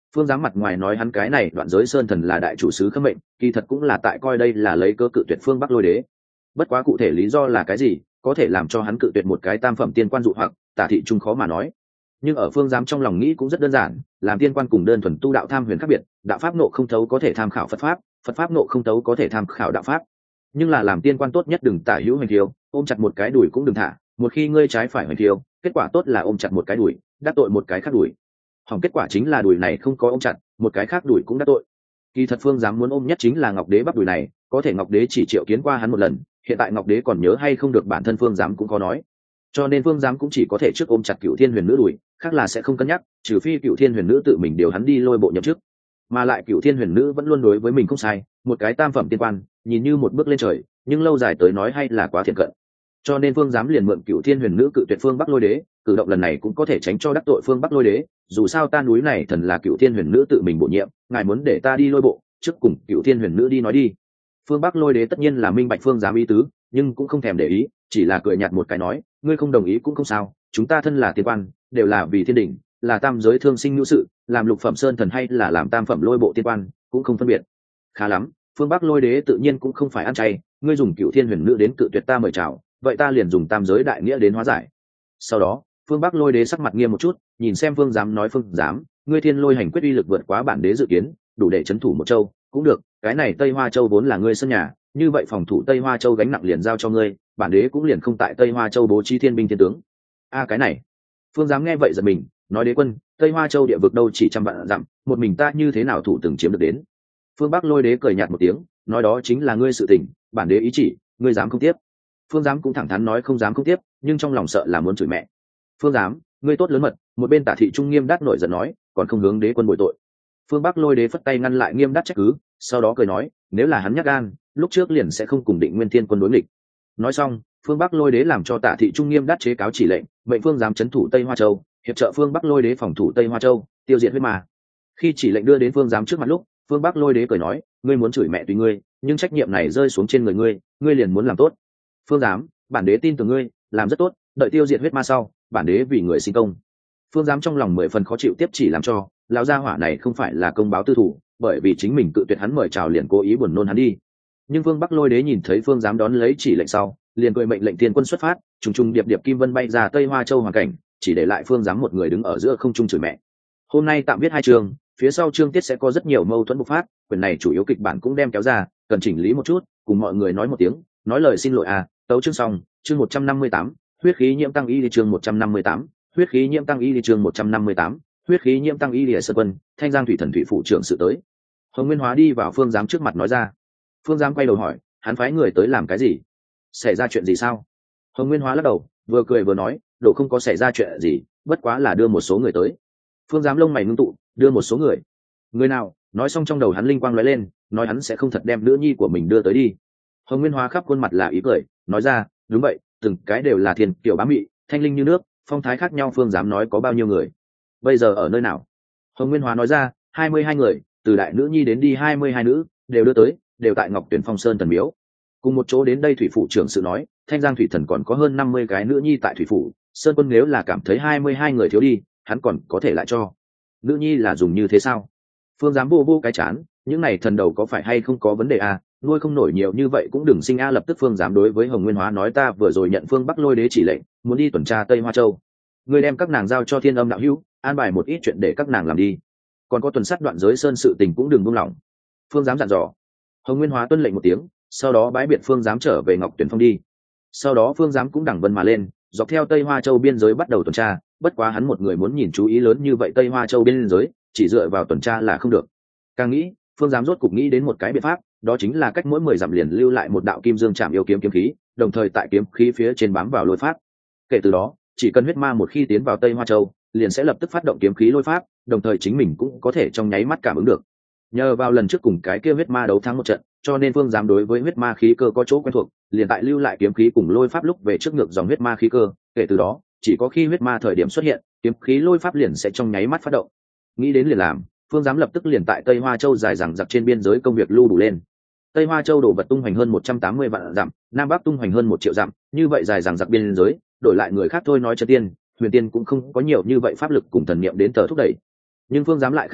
Phương Giám mặt ngoài nói hắn cái này Đoạn Giới Sơn Thần là đại chủ sứ khâm mệnh, kỳ thật cũng là tại coi đây là lấy cơ cự tuyệt Phương Bắc Lôi Đế. Bất quá cụ thể lý do là cái gì, có thể làm cho hắn cự tuyệt một cái tam phẩm tiên quan dụ hoặc, Tả Thị Trung khó mà nói. Nhưng ở Phương Giám trong lòng nghĩ cũng rất đơn giản, làm tiên quan cùng đơn thuần tu đạo tham huyền khác biệt, đạo pháp nộ không thấu có thể tham khảo Phật pháp, Phật pháp nộ không thấu có thể tham khảo đạo pháp. Nhưng là làm tiên quan tốt nhất đừng tả hữu hoành thiêu, ôm chặt một cái đùi cũng đừng thả, một khi ngươi trái phải hoành thiêu, kết quả tốt là ôm chặt một cái đùi, đắc tội một cái khác đùi. Hỏng kết quả chính là đùi này không có ôm chặt, một cái khác đùi cũng đắc tội. Kỳ thật Phương Giám muốn ôm nhất chính là Ngọc Đế bắp đùi này, có thể Ngọc Đế chỉ triệu kiến qua hắn một lần, hiện tại Ngọc Đế còn nhớ hay không được bản thân Phương Giám cũng có nói, cho nên Phương Giám cũng chỉ có thể trước ôm chặt Cửu Thiên Huyền Nữ đùi, khác là sẽ không cân nhắc, trừ phi Cửu Thiên Huyền Nữ tự mình điều hắn đi lôi bộ nhậm chức. Mà lại Cửu Thiên Huyền Nữ vẫn luôn đối với mình không sai, một cái tam phẩm tiên quan, nhìn như một bước lên trời, nhưng lâu dài tới nói hay là quá thiện cận. Cho nên Phương Giám liền mượn Cửu Thiên Huyền Nữ cự tuyệt Phương Bắc Lôi Đế, cử động lần này cũng có thể tránh cho đắc tội Phương Bắc Lôi Đế, dù sao ta núi này thần là Cửu Thiên Huyền Nữ tự mình bổ nhiệm, ngài muốn để ta đi lôi bộ, trước cùng Cửu Thiên Huyền Nữ đi nói đi. Phương Bắc Lôi Đế tất nhiên là minh bạch Phương Giám ý tứ, nhưng cũng không thèm để ý, chỉ là cười nhạt một cái nói, ngươi không đồng ý cũng không sao, chúng ta thân là tiên quan, đều là vì thiên đỉnh, là tam giới thương sinh nhu sự, làm lục phẩm sơn thần hay là làm tam phẩm lôi bộ tiên quan, cũng không phân biệt. Khá lắm, Phương Bắc Lôi Đế tự nhiên cũng không phải ăn chay, ngươi dùng Cửu Thiên Huyền Nữ đến cự tuyệt ta mời chào, vậy ta liền dùng tam giới đại nghĩa đến hóa giải. Sau đó Phương Bắc Lôi Đế sắc mặt nghiêm một chút, nhìn xem Phương Giám nói, Phương Giám, ngươi Thiên Lôi hành quyết uy lực vượt quá bản đế dự kiến, đủ để chấn thủ một châu, cũng được, cái này Tây Hoa Châu vốn là ngươi sân nhà, như vậy phòng thủ Tây Hoa Châu gánh nặng liền giao cho ngươi, bản đế cũng liền không tại Tây Hoa Châu bố trí thiên binh thiên tướng. Cái này, Phương Giám nghe vậy giật mình, nói, đế quân, Tây Hoa Châu địa vực đâu chỉ trăm vạn dặm, một mình ta như thế nào thủ từng chiếm được đến? Phương Bắc Lôi Đế cười nhạt một tiếng, nói, đó chính là ngươi sự tình, bản đế ý chỉ, ngươi dám không tiếp? Phương Giám cũng thẳng thắn nói không dám không tiếp, nhưng trong lòng sợ là muốn chửi mẹ. Phương Giám, ngươi tốt lớn mật. Một bên Tả Thị Trung nghiêm đát nổi giận nói, còn không hướng đế quân bồi tội. Phương Bắc Lôi Đế phất tay ngăn lại nghiêm đát trách cứ, sau đó cười nói, nếu là hắn nhắc gan, lúc trước liền sẽ không cùng Định Nguyên Thiên quân đối nghịch. Nói xong, Phương Bắc Lôi Đế làm cho Tả Thị Trung nghiêm đát chế cáo chỉ lệnh, mệnh Phương Giám trấn thủ Tây Hoa Châu, hiệp trợ Phương Bắc Lôi Đế phòng thủ Tây Hoa Châu, tiêu diệt huyết ma. Khi chỉ lệnh đưa đến Phương Giám trước mặt lúc, Phương Bắc Lôi Đế cười nói, ngươi muốn chửi mẹ tùy ngươi, nhưng trách nhiệm này rơi xuống trên người ngươi, ngươi liền muốn làm tốt. Phương Giám, bản đế tin tưởng ngươi, làm rất tốt, đợi tiêu diệt huyết ma sau, bản đế vì người sinh công. Phương Giám trong lòng 10 phần khó chịu, tiếp chỉ làm cho lão gia hỏa này không phải là công báo tư thủ, bởi vì chính mình cự tuyệt hắn mời chào liền cố ý buồn nôn hắn đi. Nhưng Phương Bắc Lôi Đế nhìn thấy Phương Giám đón lấy chỉ lệnh sau, liền cười mệnh lệnh tiên quân xuất phát, trùng trùng điệp điệp kim vân bay ra Tây Hoa Châu hoàn cảnh, chỉ để lại Phương Giám một người đứng ở giữa không trung chửi mẹ. Hôm nay tạm viết 2 chương, phía sau chương tiết sẽ có rất nhiều mâu thuẫn bộc phát, quyển này chủ yếu kịch bản cũng đem kéo ra, cần chỉnh lý một chút, cùng mọi người nói một tiếng, nói lời xin lỗi tấu chương xong, chương 158, huyết khí nhiễm tăng y đi chương 158, huyết khí nhiễm tăng y đi chương 158, huyết khí nhiễm tăng y lìa sơ quân, Thanh Giang thủy thần thủy phụ trưởng sự tới. Hồng Nguyên Hóa đi vào Phương Giám trước mặt nói ra. Phương Giám quay đầu hỏi, hắn phái người tới làm cái gì? Xảy ra chuyện gì sao? Hồng Nguyên Hóa lắc đầu, vừa cười vừa nói, độ không có xảy ra chuyện gì, bất quá là đưa một số người tới. Phương Giám lông mày ngưng tụ, đưa một số người. Người nào? Nói xong trong đầu hắn linh quang lóe lên, nói hắn sẽ không thật đem nữ nhi của mình đưa tới đi. Hồng Nguyên Hóa khắp khuôn mặt là ý cười, nói ra, đúng vậy, từng cái đều là thiên kiểu bá mị, thanh linh như nước, phong thái khác nhau. Phương Giám nói có bao nhiêu người? Bây giờ ở nơi nào? Hồng Nguyên Hóa nói ra, 22 người, từ đại nữ nhi đến đi 22 nữ, đều đưa tới, đều tại Ngọc Tuyển Phong Sơn Thần Miếu. Cùng một chỗ đến đây thủy phủ trưởng sự nói, Thanh Giang thủy thần còn có hơn 50 cái nữ nhi tại thủy phủ, Sơn Quân nếu là cảm thấy 22 người thiếu đi, hắn còn có thể lại cho. Nữ nhi là dùng như thế sao? Phương Giám vô vô cái chán, những này thần đầu có phải hay không có vấn đề nuôi không nổi nhiều như vậy cũng đừng sinh lập tức Phương Giám đối với Hồng Nguyên Hóa nói, ta vừa rồi nhận Phương Bắc Lôi Đế chỉ lệnh, muốn đi tuần tra Tây Hoa Châu. Ngươi đem các nàng giao cho Thiên Âm đạo hữu, an bài một ít chuyện để các nàng làm đi. Còn có tuần sát Đoạn Giới Sơn sự tình cũng đừng buông lỏng. Phương Giám dặn dò. Hồng Nguyên Hóa tuân lệnh một tiếng, sau đó bái biệt Phương Giám trở về Ngọc Tuyển Phong đi. Sau đó Phương Giám cũng đẳng vân mà lên, dọc theo Tây Hoa Châu biên giới bắt đầu tuần tra, bất quá hắn một người muốn nhìn chú ý lớn như vậy Tây Hoa Châu biên giới, chỉ dựa vào tuần tra là không được. Càng nghĩ, Phương Giám rốt cục nghĩ đến một cái biện pháp, đó chính là cách mỗi 10 dặm liền lưu lại một đạo kim dương chạm yêu kiếm kiếm khí, đồng thời tại kiếm khí phía trên bám vào lôi pháp. Kể từ đó, chỉ cần huyết ma một khi tiến vào Tây Hoa Châu, liền sẽ lập tức phát động kiếm khí lôi pháp, đồng thời chính mình cũng có thể trong nháy mắt cảm ứng được. Nhờ vào lần trước cùng cái kia huyết ma đấu thắng một trận, cho nên Phương Giám đối với huyết ma khí cơ có chỗ quen thuộc, liền tại lưu lại kiếm khí cùng lôi pháp lúc về trước ngược dòng huyết ma khí cơ, kể từ đó, chỉ có khi huyết ma thời điểm xuất hiện, kiếm khí lôi pháp liền sẽ trong nháy mắt phát động. Nghĩ đến liền làm, Phương Giám lập tức liền tại Tây Hoa Châu dài dằng dặc trên biên giới công việc lưu đủ lên. Tây Hoa Châu đổ vật tung hoành hơn 180 vạn dặm, Nam Bắc tung hoành hơn 1 triệu dặm, như vậy dài dằng dặc biên giới, đổi lại người khác thôi nói chân tiên, huyền tiên cũng không có nhiều như vậy pháp lực cùng thần niệm đến tờ thúc đẩy. Nhưng Phương Giám lại khác biệt,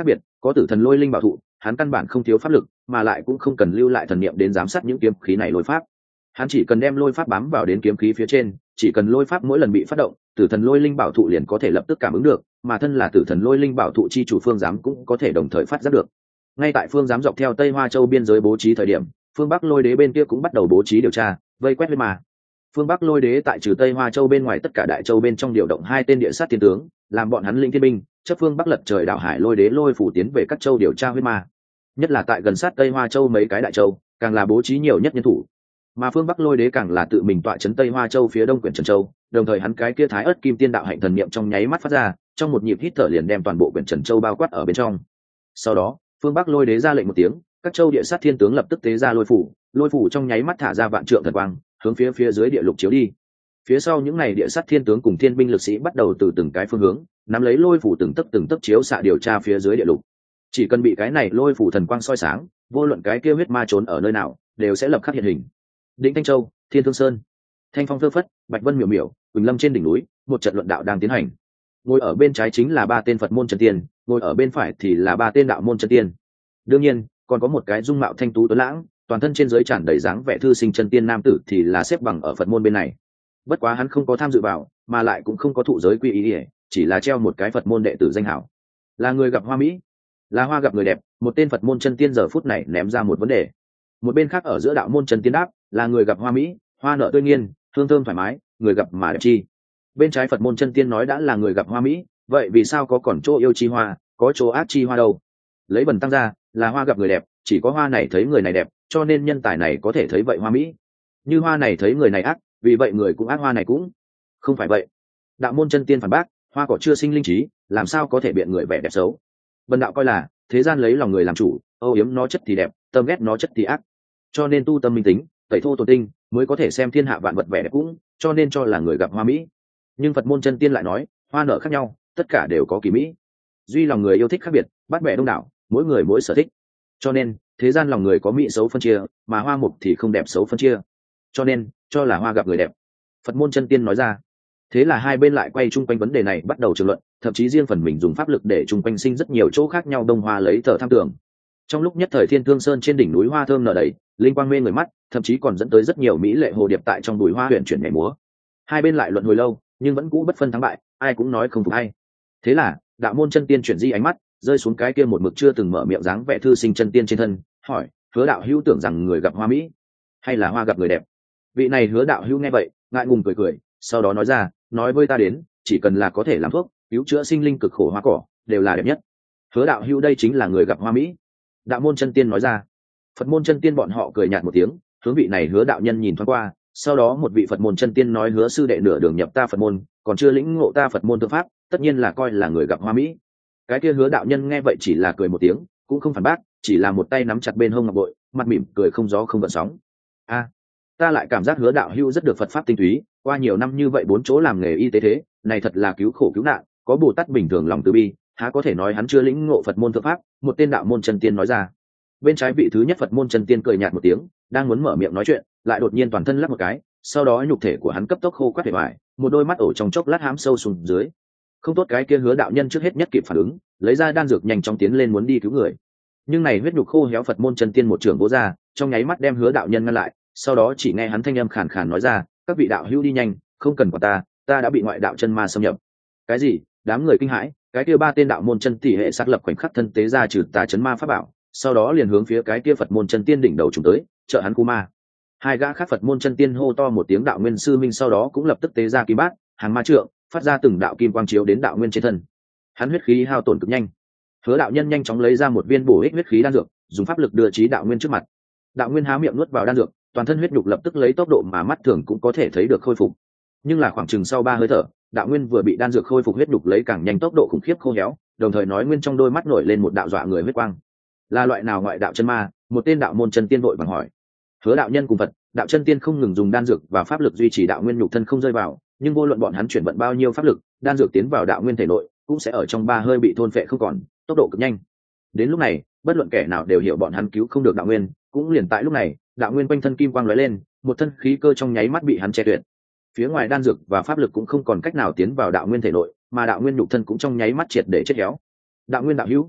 có tử thần lôi linh bảo thụ, hắn căn bản không thiếu pháp lực, mà lại cũng không cần lưu lại thần niệm đến giám sát những kiếm khí này lôi pháp. Hắn chỉ cần đem lôi pháp bám vào đến kiếm khí phía trên, chỉ cần lôi pháp mỗi lần bị phát động, tử thần lôi linh bảo thụ liền có thể lập tức cảm ứng được, mà thân là tử thần lôi linh bảo thụ chi chủ phương giám cũng có thể đồng thời phát giác được. Ngay tại phương giám dọc theo Tây Hoa Châu biên giới bố trí thời điểm, phương Bắc Lôi Đế bên kia cũng bắt đầu bố trí điều tra, vây quét huyết ma. Phương Bắc Lôi Đế tại trừ Tây Hoa Châu bên ngoài tất cả đại châu bên trong điều động 2 tên địa sát thiên tướng, làm bọn hắn lĩnh thiên binh, chấp phương Bắc lật trời đảo hải Lôi Đế lôi phủ tiến về các châu điều tra huyết ma. Nhất là tại gần sát Tây Hoa Châu mấy cái đại châu, càng là bố trí nhiều nhất nhân thủ. Mà phương Bắc Lôi Đế càng là tự mình tọa trấn Tây Hoa Châu phía đông quyển Trần Châu, đồng thời hắn cái kia Thái Ức Kim Tiên đạo hạnh thần niệm trong nháy mắt phát ra, trong một nhịp hít thở liền đem toàn bộ quyển Trần Châu bao quát ở bên trong. Sau đó, phương Bắc Lôi Đế ra lệnh một tiếng, các châu địa sát thiên tướng lập tức tế ra lôi phủ trong nháy mắt thả ra vạn trượng thần quang, hướng phía dưới địa lục chiếu đi. Phía sau những này địa sát thiên tướng cùng thiên binh lực sĩ bắt đầu từ từng cái phương hướng, nắm lấy lôi phủ từng tấc chiếu xạ điều tra phía dưới địa lục. Chỉ cần bị cái này lôi phủ thần quang soi sáng, vô luận cái kia huyết ma trốn ở nơi nào, đều sẽ lập khắc hiện hình. Định Thanh Châu, Thiên Thương Sơn, Thanh Phong phơ phất, Bạch Vân miểu miểu, Quỳnh Lâm trên đỉnh núi, một trận luận đạo đang tiến hành. Ngồi ở bên trái chính là 3 tên Phật môn chân tiên, ngồi ở bên phải thì là 3 tên đạo môn chân tiên. Đương nhiên, còn có một cái dung mạo thanh tú tuấn lãng, toàn thân trên dưới tràn đầy dáng vẻ thư sinh chân tiên nam tử thì là xếp bằng ở Phật môn bên này. Bất quá hắn không có tham dự vào, mà lại cũng không có thụ giới quy y, chỉ là treo một cái Phật môn đệ tử danh hảo. Là người gặp hoa mỹ, là hoa gặp người đẹp, một tên Phật môn chân tiên giờ phút này ném ra một vấn đề. Một bên khác ở giữa đạo môn chân tiên đáp, là người gặp hoa mỹ, hoa nở tươi nghiên, hương thơm thoải mái, người gặp mà đẹp chi. Bên trái Phật môn chân tiên nói đã là người gặp hoa mỹ, vậy vì sao có còn chỗ yêu chi hoa, có chỗ ác chi hoa đâu? Lấy bần tăng ra, là hoa gặp người đẹp, chỉ có hoa này thấy người này đẹp, cho nên nhân tài này có thể thấy vậy hoa mỹ. Như hoa này thấy người này ác, vì vậy người cũng ác, hoa này cũng không phải vậy. Đạo môn chân tiên phản bác, hoa cỏ chưa sinh linh trí, làm sao có thể biện người vẻ đẹp xấu? Bần đạo coi là thế gian lấy lòng người làm chủ, âu yếm nó chất thì đẹp, tâm ghét nó chất thì ác, cho nên tu tâm minh tính, tẩy thô tồn tinh, mới có thể xem thiên hạ vạn vật vẻ đẹp cũng, cho nên cho là người gặp hoa mỹ. Nhưng Phật môn chân tiên lại nói, hoa nở khác nhau, tất cả đều có kỳ mỹ, duy lòng người yêu thích khác biệt, bát bẻ đông đảo, mỗi người mỗi sở thích, cho nên thế gian lòng người có mỹ xấu phân chia, mà hoa mục thì không đẹp xấu phân chia, cho nên cho là hoa gặp người đẹp. Phật môn chân tiên nói ra. Thế là hai bên lại quay chung quanh vấn đề này bắt đầu tranh luận, thậm chí riêng phần mình dùng pháp lực để chung quanh sinh rất nhiều chỗ khác nhau đông hoa lấy thở tham tưởng. Trong lúc nhất thời Thiên Thương Sơn trên đỉnh núi hoa thơm nở đầy, linh quang mê người mắt, thậm chí còn dẫn tới rất nhiều mỹ lệ hồ điệp tại trong bụi hoa huyền chuyển nhảy múa. Hai bên lại luận hồi lâu, nhưng vẫn cũ bất phân thắng bại, ai cũng nói không phục ai. Thế là đạo môn chân tiên chuyển di ánh mắt, rơi xuống cái kia một mực chưa từng mở miệng dáng vẻ thư sinh chân tiên trên thân, hỏi: Hứa đạo hữu tưởng rằng người gặp hoa mỹ, hay là hoa gặp người đẹp? Vị này Hứa đạo hữu nghe vậy, ngại ngùng cười cười, sau đó nói ra: nói với ta đến, chỉ cần là có thể làm thuốc cứu chữa sinh linh cực khổ hoa cỏ, đều là đẹp nhất. Hứa đạo hữu đây chính là người gặp hoa mỹ. Đạo môn chân tiên nói ra. Phật môn chân tiên bọn họ cười nhạt một tiếng, hướng vị này Hứa đạo nhân nhìn thoáng qua, sau đó một vị Phật môn chân tiên nói: Hứa sư đệ nửa đường nhập ta Phật môn, còn chưa lĩnh ngộ ta Phật môn thượng pháp, tất nhiên là coi là người gặp hoa mỹ. Cái kia Hứa đạo nhân nghe vậy chỉ là cười một tiếng, cũng không phản bác, chỉ là một tay nắm chặt bên hông ngọc bội, mặt mỉm cười không gió không gợn sóng. Ta lại cảm giác Hứa đạo hữu rất được Phật pháp tinh túy, qua nhiều năm như vậy 4 chỗ làm nghề y tế thế này thật là cứu khổ cứu nạn, có Bồ Tát bình thường lòng từ bi, há có thể nói hắn chưa lĩnh ngộ Phật môn thượng pháp. Một tên đạo môn chân tiên nói ra. Bên trái vị thứ nhất Phật môn chân tiên cười nhạt một tiếng, đang muốn mở miệng nói chuyện, lại đột nhiên toàn thân lắc một cái, sau đó nhục thể của hắn cấp tốc khô quắt bề ngoài, một đôi mắt ổ trong chốc lát hám sâu xuống dưới. Không tốt, cái kia Hứa đạo nhân trước hết nhất kịp phản ứng, lấy ra đan dược nhanh chóng tiến lên muốn đi cứu người. Nhưng này huyết nhục khô héo Phật môn chân tiên một trường vỗ ra, trong nháy mắt đem Hứa đạo nhân ngăn lại, sau đó chỉ nghe hắn thanh âm khàn khàn nói ra: các vị đạo hữu đi nhanh, không cần quản ta đã bị ngoại đạo chân ma xâm nhập. Cái gì? Đám người kinh hãi, cái kia 3 tên đạo môn chân tỷ hệ xác lập khoảnh khắc thân tế ra trừ tà chấn ma pháp bảo, sau đó liền hướng phía cái kia Phật môn chân tiên đỉnh đầu trùng tới, trợ hắn cu ma. Hai gã khác Phật môn chân tiên hô to một tiếng đạo nguyên sư minh, sau đó cũng lập tức tế ra kim bát, hàng ma trượng, phát ra từng đạo kim quang chiếu đến đạo nguyên trên thân. Hắn huyết khí hao tổn cực nhanh. Hứa đạo nhân nhanh chóng lấy ra một viên bổ ích huyết khí đan dược, dùng pháp lực đưa trí đạo nguyên trước mặt. Đạo nguyên há miệng nuốt vào đan dược, toàn thân huyết nhục lập tức lấy tốc độ mà mắt thường cũng có thể thấy được khôi phục. Nhưng là khoảng chừng sau 3 hơi thở, đạo nguyên vừa bị đan dược khôi phục huyết nhục lấy càng nhanh tốc độ khủng khiếp khô héo, đồng thời nói nguyên trong đôi mắt nổi lên một đạo dọa người huyết quang. Là loại nào ngoại đạo chân ma? Một tên đạo môn chân tiên vội vàng hỏi. Hứa đạo nhân cùng Phật đạo chân tiên không ngừng dùng đan dược và pháp lực duy trì đạo nguyên nhục thân không rơi vào, nhưng vô luận bọn hắn chuyển vận bao nhiêu pháp lực, đan dược tiến vào đạo nguyên thể nội cũng sẽ ở trong 3 hơi bị thôn phệ không còn, tốc độ cực nhanh. Đến lúc này, bất luận kẻ nào đều hiểu bọn hắn cứu không được đạo nguyên. Cũng liền tại lúc này, đạo nguyên quanh thân kim quang lóe lên, một thân khí cơ trong nháy mắt bị hắn che tuyệt. Phía ngoài đan dược và pháp lực cũng không còn cách nào tiến vào đạo nguyên thể nội, mà đạo nguyên nhục thân cũng trong nháy mắt triệt để chết héo. Đạo nguyên đạo hữu,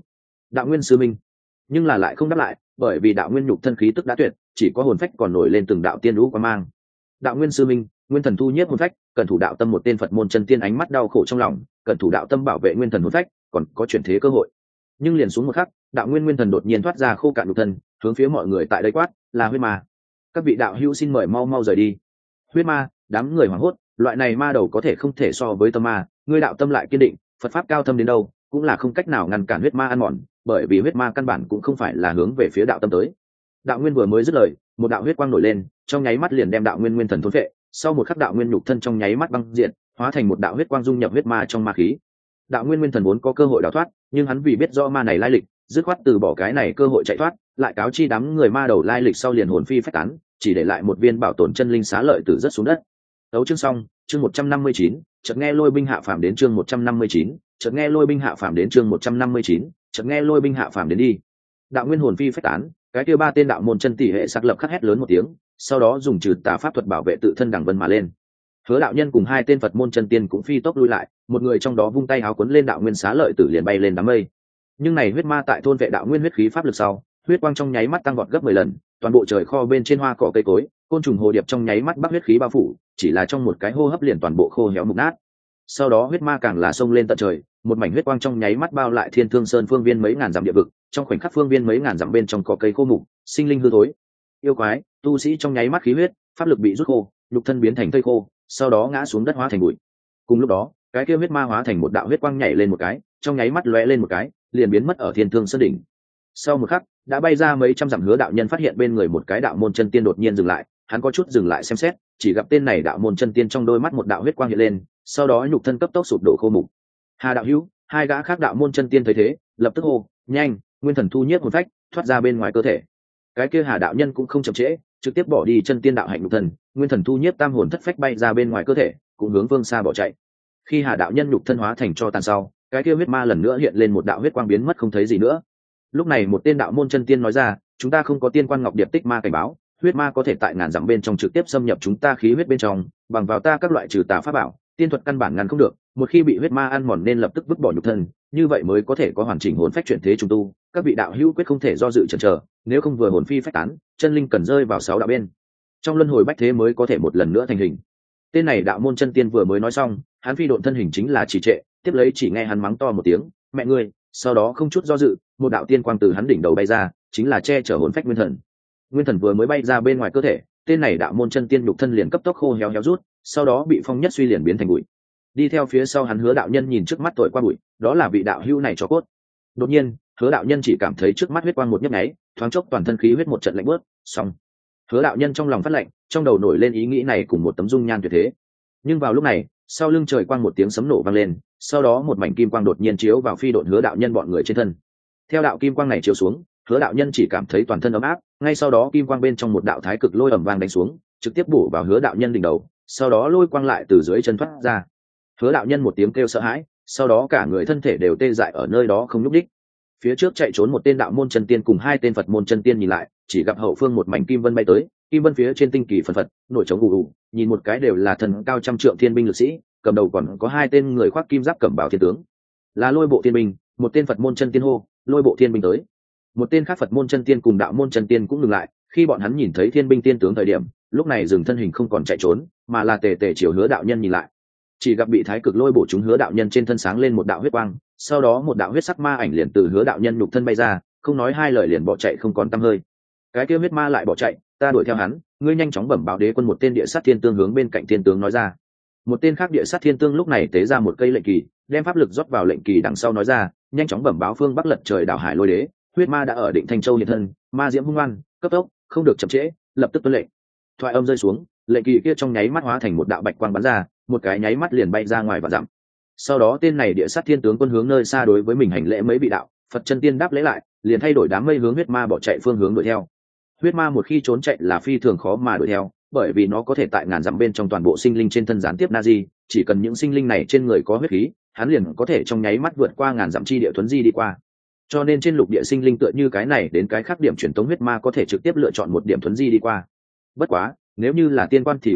Đạo nguyên sư minh. Nhưng là lại không đáp lại, bởi vì đạo nguyên nhục thân khí tức đã tuyệt, chỉ có hồn phách còn nổi lên từng đạo tiên lũ quang mang. Đạo nguyên sư minh, nguyên thần thu nhiếp hồn phách, cần thủ đạo tâm một tên Phật môn chân tiên ánh mắt đau khổ trong lòng, cần thủ đạo tâm bảo vệ nguyên thần hồn phách, còn có chuyển thế cơ hội. Nhưng liền xuống một khắc, đạo nguyên nguyên thần đột nhiên thoát ra khô cạn nhục thân, hướng phía mọi người tại đây quát, là huyết ma. Các vị đạo hữu xin mời mau mau rời đi. Huyết ma, đám người hoảng hốt, loại này ma đầu có thể không thể so với tâm ma, ngươi đạo tâm lại kiên định, Phật pháp cao thâm đến đâu, cũng là không cách nào ngăn cản huyết ma ăn mòn, bởi vì huyết ma căn bản cũng không phải là hướng về phía đạo tâm tới. Đạo nguyên vừa mới dứt lời, một đạo huyết quang nổi lên, trong nháy mắt liền đem đạo nguyên nguyên thần thôn phệ, sau một khắc đạo nguyên nhục thân trong nháy mắt băng diện, hóa thành một đạo huyết quang dung nhập huyết ma trong ma khí. Đạo nguyên nguyên thần vốn có cơ hội đào thoát, nhưng hắn vì biết rõ ma này lai lịch, dứt khoát từ bỏ cái này cơ hội chạy thoát, lại cáo chi đám người ma đầu lai lịch sau liền hồn phi phách tán, chỉ để lại một viên bảo tồn chân linh xá lợi tử rất xuống đất. Tấu chương xong, chương 159, chợt nghe lôi binh hạ phàm đến chương 159, chợt nghe lôi binh hạ phàm đến chương 159, chợt nghe lôi binh hạ phàm đến đi. Đạo nguyên hồn phi phách tán, cái kia ba tên đạo môn chân tỷ hệ sắc lập khắc hét lớn một tiếng, sau đó dùng trừ tà pháp thuật bảo vệ tự thân đằng vân mà lên. Hứa đạo nhân cùng hai tên Phật môn chân tiên cũng phi tốc lui lại, một người trong đó vung tay háo cuốn lên đạo nguyên xá lợi tử liền bay lên đám mây. Nhưng này huyết ma tại thôn vệ đạo nguyên huyết khí pháp lực sau, huyết quang trong nháy mắt tăng vọt gấp 10 lần, toàn bộ trời kho bên trên hoa cỏ cây cối, côn trùng hồ điệp trong nháy mắt bắt huyết khí bao phủ, chỉ là trong một cái hô hấp liền toàn bộ khô héo mục nát. Sau đó huyết ma càng là xông lên tận trời, một mảnh huyết quang trong nháy mắt bao lại Thiên Thương Sơn phương viên mấy ngàn dặm địa vực, trong khoảnh khắc phương viên mấy ngàn dặm bên trong có cây khô mục, sinh linh hư thối. Yêu quái, tu sĩ trong nháy mắt khí huyết, pháp lực bị rút khô, nhục thân biến thành thây khô, sau đó ngã xuống đất hóa thành bụi. Cùng lúc đó, cái kia huyết ma hóa thành một đạo huyết quang nhảy lên một cái, trong nháy mắt lóe lên một cái, liền biến mất ở Thiên Thương Sơn đỉnh. Sau một khắc, đã bay ra mấy trăm dặm Hứa đạo nhân phát hiện bên người một cái đạo môn chân tiên đột nhiên dừng lại, hắn có chút dừng lại xem xét, chỉ gặp tên này đạo môn chân tiên trong đôi mắt một đạo huyết quang hiện lên, sau đó nhục thân cấp tốc sụp đổ khô mục. Hà đạo hữu, hai gã khác đạo môn chân tiên thấy thế, lập tức hô, nhanh, nguyên thần thu nhiếp hồn phách, thoát ra bên ngoài cơ thể. Cái kia Hà đạo nhân cũng không chậm trễ, trực tiếp bỏ đi chân tiên đạo hạnh nhục thân, nguyên thần thu nhiếp tam hồn thất phách bay ra bên ngoài cơ thể, cũng hướng phương xa bỏ chạy. Khi Hà đạo nhân nhục thân hóa thành cho tàn sau, cái kia huyết ma lần nữa hiện lên một đạo huyết quang biến mất không thấy gì nữa. Lúc này một tên đạo môn chân tiên nói ra, chúng ta không có tiên quan ngọc điệp tích ma cảnh báo, huyết ma có thể tại ngàn dặm bên trong trực tiếp xâm nhập chúng ta khí huyết bên trong, bằng vào ta các loại trừ tà pháp bảo, tiên thuật căn bản ngăn không được, một khi bị huyết ma ăn mòn nên lập tức vứt bỏ nhục thân, như vậy mới có thể có hoàn chỉnh hồn phách chuyển thế trùng tu. Các vị đạo hữu quyết không thể do dự chần chờ, nếu không vừa hồn phi phách tán, chân linh cần rơi vào 6 đạo bên trong luân hồi bách thế mới có thể một lần nữa thành hình. Tên này đạo môn chân tiên vừa mới nói xong, hắn phi độn thân hình chính là trì trệ, tiếp lấy chỉ nghe hắn mắng to một tiếng, mẹ ngươi, sau đó không chút do dự, một đạo tiên quang từ hắn đỉnh đầu bay ra, chính là che chở hồn phách nguyên thần. Nguyên thần vừa mới bay ra bên ngoài cơ thể, tên này đạo môn chân tiên nhục thân liền cấp tốc khô héo héo rút, sau đó bị phong nhất suy liền biến thành bụi. Đi theo phía sau hắn Hứa đạo nhân nhìn trước mắt tội qua bụi, đó là vị đạo hữu này cho cốt. Đột nhiên, Hứa đạo nhân chỉ cảm thấy trước mắt huyết quang một nhấp nháy, thoáng chốc toàn thân khí huyết một trận lạnh bớt, xong. Hứa đạo nhân trong lòng phát lạnh, trong đầu nổi lên ý nghĩ này cùng một tấm dung nhan tuyệt thế. Nhưng vào lúc này, sau lưng trời quang một tiếng sấm nổ vang lên, sau đó một mảnh kim quang đột nhiên chiếu vào phi độn Hứa đạo nhân bọn người trên thân. Theo đạo kim quang này chiếu xuống, Hứa đạo nhân chỉ cảm thấy toàn thân ấm áp, ngay sau đó kim quang bên trong một đạo thái cực lôi ầm vang đánh xuống, trực tiếp bổ vào Hứa đạo nhân đỉnh đầu, sau đó lôi quang lại từ dưới chân thoát ra. Hứa đạo nhân một tiếng kêu sợ hãi, sau đó cả người thân thể đều tê dại ở nơi đó không nhúc đích. Phía trước chạy trốn một tên đạo môn chân tiên cùng hai tên Phật môn chân tiên nhìn lại, chỉ gặp hậu phương một mảnh kim vân bay tới, kim vân phía trên tinh kỳ phần phật, nổi trống ù ù, nhìn một cái đều là thần cao trăm trượng thiên binh lực sĩ, cầm đầu còn có hai tên người khoác kim giáp cẩm bào thiên tướng, là Lôi Bộ Thiên binh. Một tên Phật môn chân tiên hô, Lôi Bộ Thiên binh tới. Một tên khác Phật môn chân tiên cùng đạo môn chân tiên cũng ngừng lại, khi bọn hắn nhìn thấy thiên binh tiên tướng thời điểm, lúc này dừng thân hình không còn chạy trốn, mà là tề tề chiều Hứa đạo nhân nhìn lại. Chỉ gặp bị thái cực lôi bổ chúng Hứa đạo nhân trên thân sáng lên một đạo huyết quang, sau đó một đạo huyết sắc ma ảnh liền từ Hứa đạo nhân nhục thân bay ra, không nói hai lời liền bỏ chạy không còn tăm hơi. Cái kia huyết ma lại bỏ chạy, ta đuổi theo hắn, ngươi nhanh chóng bẩm báo đế quân. Một tên địa sát thiên tương hướng bên cạnh thiên tướng nói ra. Một tên khác địa sát thiên tương lúc này tế ra một cây lệnh kỳ, đem pháp lực rót vào lệnh kỳ đằng sau nói ra, nhanh chóng bẩm báo phương bắc lật trời đảo hải lôi đế, huyết ma đã ở Định Thanh Châu hiện thân, ma diễm hung oan, cấp tốc, không được chậm trễ, lập tức tuân lệnh. Thoại âm rơi xuống, lệnh kỳ kia trong nháy mắt hóa thành một đạo bạch quang bắn ra, một cái nháy mắt liền bay ra ngoài và dặm. Sau đó tên này địa sát thiên tướng quân hướng nơi xa đối với mình hành lễ mấy vị đạo Phật chân tiên đáp lễ lại, liền thay đổi đám mây hướng huyết ma bỏ chạy phương hướng đuổi theo. Huyết ma một khi trốn chạy là phi thường khó mà đuổi theo, bởi vì nó có thể tại ngàn dặm bên trong toàn bộ sinh linh trên thân gián tiếp na di, chỉ cần những sinh linh này trên người có huyết khí, hắn liền có thể trong nháy mắt vượt qua ngàn dặm chi địa thuấn di đi qua. Cho nên trên lục địa sinh linh tựa như cái này đến cái khác điểm truyền tống huyết ma có thể trực tiếp lựa chọn một điểm thuấn di đi qua. Bất quá, nếu như là tiên quan thì không được,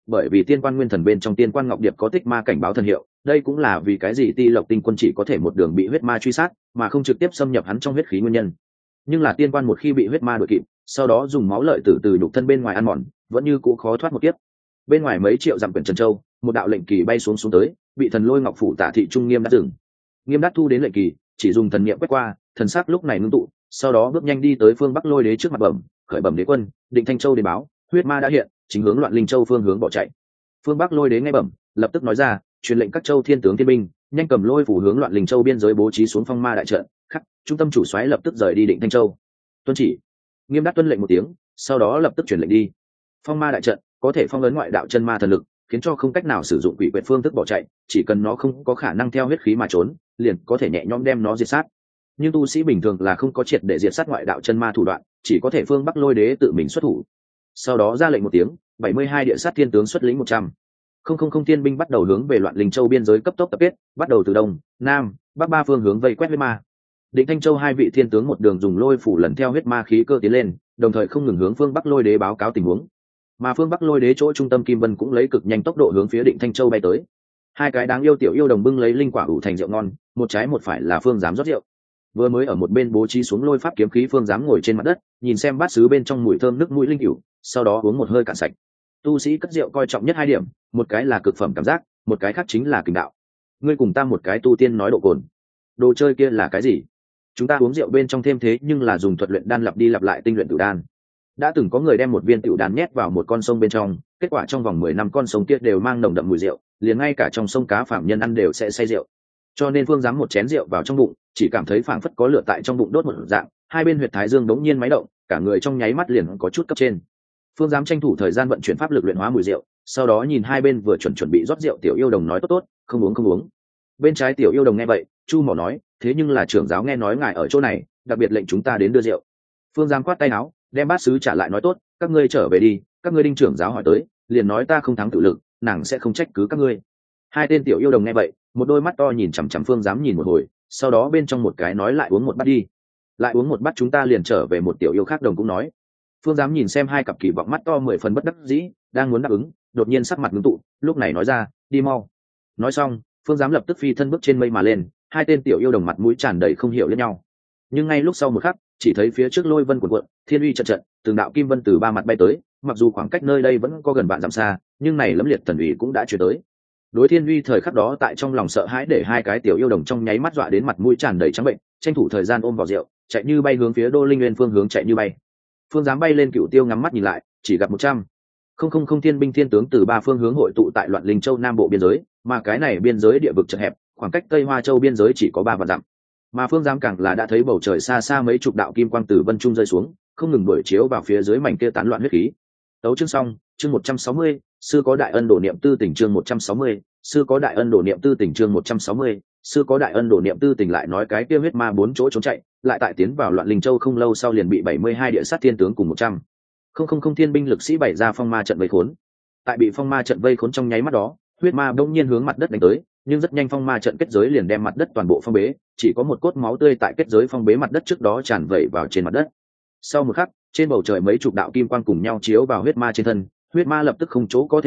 bởi vì tiên quan nguyên thần bên trong tiên quan ngọc điệp có tích ma cảnh báo thần hiệu, đây cũng là vì cái gì Ti Lộc Tinh Quân chỉ có thể một đường bị huyết ma truy sát mà không trực tiếp xâm nhập hắn trong huyết khí nguyên nhân. Nhưng là tiên quan một khi bị huyết ma đuổi kịp, sau đó dùng máu lợi tử từ nhục thân bên ngoài ăn mòn, vẫn như cũ khó thoát một kiếp. Bên ngoài mấy triệu dặm quyển Trần Châu, một đạo lệnh kỳ bay xuống tới, bị thần lôi ngọc phủ Tả thị trung Nghiêm Đát dừng. Nghiêm Đát thu đến lệnh kỳ, chỉ dùng thần niệm quét qua, thần sắc lúc này ngưng tụ, sau đó bước nhanh đi tới phương Bắc Lôi Đế trước mặt bẩm, khởi bẩm đế quân, Định Thanh Châu đến báo, huyết ma đã hiện, chính hướng Loạn Linh Châu phương hướng bỏ chạy. Phương Bắc Lôi Đế nghe bẩm, lập tức nói ra, truyền lệnh các châu thiên tướng thiên binh, nhanh cầm lôi phủ hướng Loạn Linh Châu biên giới bố trí xuống phong ma đại trận, khắc, trung tâm chủ soái lập tức rời đi Định Thanh Châu. Tuân chỉ. Nghiêm Đát tuân lệnh một tiếng, sau đó lập tức truyền lệnh đi. Phong ma đại trận có thể phong ấn ngoại đạo chân ma thần lực, khiến cho không cách nào sử dụng quỷ quyệt phương thức bỏ chạy, chỉ cần nó không có khả năng theo huyết khí mà trốn, liền có thể nhẹ nhõm đem nó diệt sát. Nhưng tu sĩ bình thường là không có triệt để diệt sát ngoại đạo chân ma thủ đoạn, chỉ có thể phương Bắc Lôi Đế tự mình xuất thủ. Sau đó ra lệnh một tiếng, 72 địa sát thiên tướng xuất lĩnh 100 không thiên binh bắt đầu hướng về Loạn Linh Châu biên giới cấp tốc tập kết, bắt đầu từ đông, nam, bắc ba phương hướng vây quét huyết ma. Định Thanh Châu hai vị thiên tướng một đường dùng lôi phủ lần theo huyết ma khí cơ tiến lên, đồng thời không ngừng hướng phương Bắc Lôi Đế báo cáo tình huống. Mà phương Bắc Lôi Đế chỗ trung tâm Kim Vân cũng lấy cực nhanh tốc độ hướng phía Định Thanh Châu bay tới. Hai cái đáng yêu tiểu yêu đồng bưng lấy linh quả ủ thành rượu ngon, một trái một phải là phương dám rót rượu. Vừa mới ở một bên bố trí xuống lôi pháp kiếm khí phương dám ngồi trên mặt đất, nhìn xem bát sứ bên trong mùi thơm nước mũi linh cửu, sau đó uống một hơi cạn sạch. Tu sĩ cất rượu coi trọng nhất hai điểm, một cái là cực phẩm cảm giác, một cái khác chính là kình đạo. Ngươi cùng ta một cái tu tiên nói độ cồn. Đồ chơi kia là cái gì? Chúng ta uống rượu bên trong thêm thế nhưng là dùng thuật luyện đan lặp đi lặp lại tinh luyện tử đan. Đã từng có người đem một viên tiểu đan nhét vào một con sông bên trong, kết quả trong vòng 10 năm con sông kia đều mang nồng đậm mùi rượu, liền ngay cả trong sông cá phạm nhân ăn đều sẽ say rượu. Cho nên Phương dám một chén rượu vào trong bụng, chỉ cảm thấy phảng phất có lửa tại trong bụng đốt một dạng, hai bên huyệt thái dương đống nhiên máy động, cả người trong nháy mắt liền có chút cấp trên. Phương dám tranh thủ thời gian vận chuyển pháp lực luyện hóa mùi rượu, sau đó nhìn hai bên vừa chuẩn bị rót rượu tiểu yêu đồng nói tốt tốt, không uống. Bên trái tiểu yêu đồng nghe vậy, chu mỏ nói, thế nhưng là trưởng giáo nghe nói ngài ở chỗ này, đặc biệt lệnh chúng ta đến đưa rượu. Phương dám quát tay áo, đem bát sứ trả lại nói tốt, các ngươi trở về đi, các ngươi đinh trưởng giáo hỏi tới, liền nói ta không thắng tự lực, nàng sẽ không trách cứ các ngươi. Hai tên tiểu yêu đồng nghe vậy, một đôi mắt to nhìn chằm chằm Phương dám nhìn một hồi, sau đó bên trong một cái nói lại uống một bát đi, lại uống một bát chúng ta liền trở về. Một tiểu yêu khác đồng cũng nói. Phương dám nhìn xem hai cặp kỳ vọng mắt to 10 phần bất đắc dĩ, đang muốn đáp ứng, đột nhiên sắc mặt ngưng tụ, lúc này nói ra, đi mau. Nói xong, Phương dám lập tức phi thân bước trên mây mà lên, hai tên tiểu yêu đồng mặt mũi tràn đầy không hiểu lẫn nhau. Nhưng ngay lúc sau một khắc, chỉ thấy phía trước lôi vân cuộn cuộn, thiên uy trận trận, từng đạo kim vân từ ba mặt bay tới, mặc dù khoảng cách nơi đây vẫn có gần vạn dặm xa, nhưng này lẫm liệt thần uy cũng đã truyền tới. Đối thiên uy thời khắc đó tại trong lòng sợ hãi để hai cái tiểu yêu đồng trong nháy mắt dọa đến mặt mũi tràn đầy trắng bệnh, tranh thủ thời gian ôm vào rượu, chạy như bay hướng phía Đô Linh Nguyên phương hướng chạy như bay. Phương dám bay lên Cựu Tiêu ngắm mắt nhìn lại, chỉ gặp 100 không thiên binh thiên tướng từ ba phương hướng hội tụ tại Loạn Linh Châu nam bộ biên giới, mà cái này biên giới địa vực chật hẹp, khoảng cách Tây Hoa Châu biên giới chỉ có 3 vạn dặm. Mà Phương dám càng là đã thấy bầu trời xa xa mấy chục đạo kim quang từ vân trung rơi xuống, không ngừng đuổi chiếu vào phía dưới mảnh kia tán loạn huyết khí. Tấu chương xong, chương 160, sư có đại ân đổ niệm tư tình chương 160, sư có đại ân đổ niệm tư tình chương 160, sư có đại ân đổ niệm tư tình. Lại nói cái kia huyết ma 4 chỗ trốn chạy, lại tại tiến vào Loạn Linh Châu không lâu sau liền bị 72 địa sát thiên tướng cùng 100 không thiên binh lực sĩ bày ra phong ma trận vây khốn. Tại bị phong ma trận vây khốn trong nháy mắt đó, huyết ma bỗng nhiên hướng mặt đất đánh tới, nhưng rất nhanh phong ma trận kết giới liền đem mặt đất toàn bộ phong bế, chỉ có một cốt máu tươi tại kết giới phong bế mặt đất trước đó tràn vẩy vào trên mặt đất. Sau một khắc, trên bầu trời mấy chục đạo kim quang cùng nhau chiếu vào huyết ma trên thân, huyết ma lập tức không chỗ có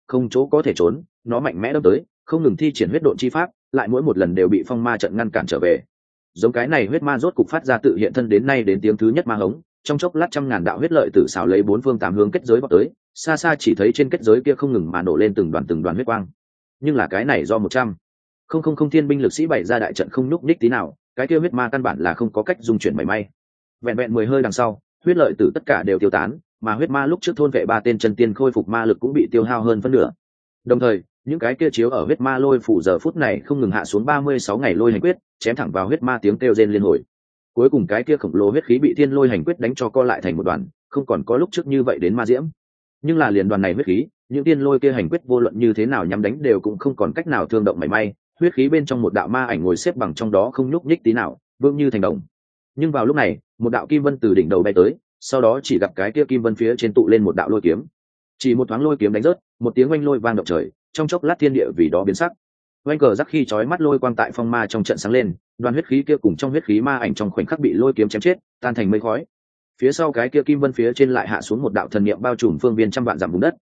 thể trốn, nó mạnh mẽ đâm tới, không ngừng thi triển huyết độn chi pháp, lại mỗi một lần đều bị phong ma trận ngăn cản trở về. Giống cái này huyết ma rốt cục phát ra tự hiện thân đến nay đến tiếng thứ nhất ma hống, trong chốc lát trăm ngàn đạo huyết lợi tử xảo lấy bốn phương tám hướng kết giới vào tới, xa xa chỉ thấy trên kết giới kia không ngừng mà nổ lên từng đoàn huyết quang. Nhưng là cái này do 100 không thiên binh lực sĩ bày ra đại trận không nhúc nhích tí nào, cái kia huyết ma căn bản là không có cách dung chuyển mảy may. Vẹn vẹn 10 hơi đằng sau, huyết lợi tử tất cả đều tiêu tán, mà huyết ma lúc trước thôn vệ 3 tên chân tiên khôi phục ma lực cũng bị tiêu hao hơn phân nửa. Đồng thời, những cái kia chiếu ở huyết ma lôi phủ giờ phút này không ngừng hạ xuống 36 ngày lôi hành quyết, chém thẳng vào huyết ma tiếng kêu rên liên hồi. Cuối cùng cái kia khổng lồ huyết khí bị thiên lôi hành quyết đánh cho co lại thành một đoàn, không còn có lúc trước như vậy đến ma diễm. Nhưng là liền đoàn này huyết khí, những thiên lôi kia hành quyết vô luận như thế nào nhắm đánh đều cũng không còn cách nào thương động mảy may, huyết khí bên trong một đạo ma ảnh ngồi xếp bằng trong đó không nhúc nhích tí nào, vững như thành đồng. Nhưng vào lúc này, một đạo kim vân từ đỉnh đầu bay tới, sau đó chỉ gặp cái kia kim vân phía trên tụ lên một đạo lôi kiếm. Chỉ một thoáng lôi kiếm đánh rớt, một tiếng oanh lôi vang động trời, trong chốc lát thiên địa vì đó biến sắc. Oanh cờ rắc khi chói mắt lôi quang tại phong ma trong trận sáng lên, đoàn huyết khí kia cùng trong huyết khí ma ảnh trong khoảnh khắc bị lôi kiếm chém chết, tan thành mây khói. Phía sau cái kia kim vân phía trên lại hạ xuống một đạo thần niệm bao trùm phương viên trăm vạn dặm vùng đất,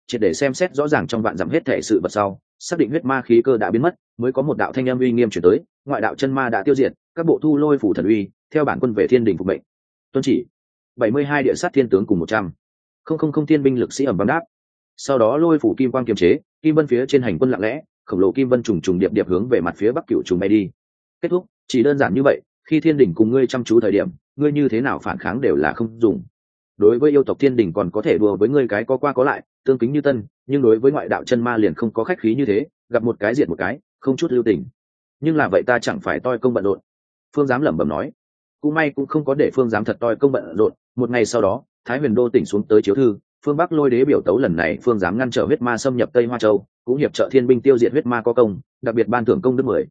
triệt để xem xét rõ ràng trong vạn dặm hết thể sự vật sau, xác định huyết ma khí cơ đã biến mất, mới có một đạo thanh âm uy nghiêm chuyển tới, ngoại đạo chân ma đã tiêu diệt, các bộ thu lôi phủ thần uy, theo bản quân về thiên đình phục mệnh. Tuân chỉ. 72 địa sát thiên tướng cùng 100. Không thiên binh lực sĩ ẩm vang đáp. Sau đó lôi phủ kim quang kiềm chế, kim vân phía trên hành quân lặng lẽ, khổng lồ kim vân trùng trùng điệp điệp hướng về mặt phía bắc cửu trùng bay đi. Kết thúc, chỉ đơn giản như vậy, khi thiên đình cùng ngươi chăm chú thời điểm, ngươi như thế nào phản kháng đều là không dùng. Đối với yêu tộc thiên đình còn có thể đùa với ngươi cái có qua có lại, tương kính như tân, nhưng đối với ngoại đạo chân ma liền không có khách khí như thế, gặp một cái diệt một cái, không chút lưu tình. Nhưng là vậy ta chẳng phải toi công bận rộn. Phương Giám lẩm bẩm nói. Cũng may cũng không có để Phương Giám thật toi công bận rộn. Một ngày sau đó, Thái Huyền Đô tỉnh xuống tới chiếu thư, phương Bắc lôi đế biểu tấu lần này Phương Giám ngăn trở huyết ma xâm nhập Tây Hoa Châu, cũng hiệp trợ thiên binh tiêu diệt huyết ma có công, đặc biệt ban thưởng công đức 10.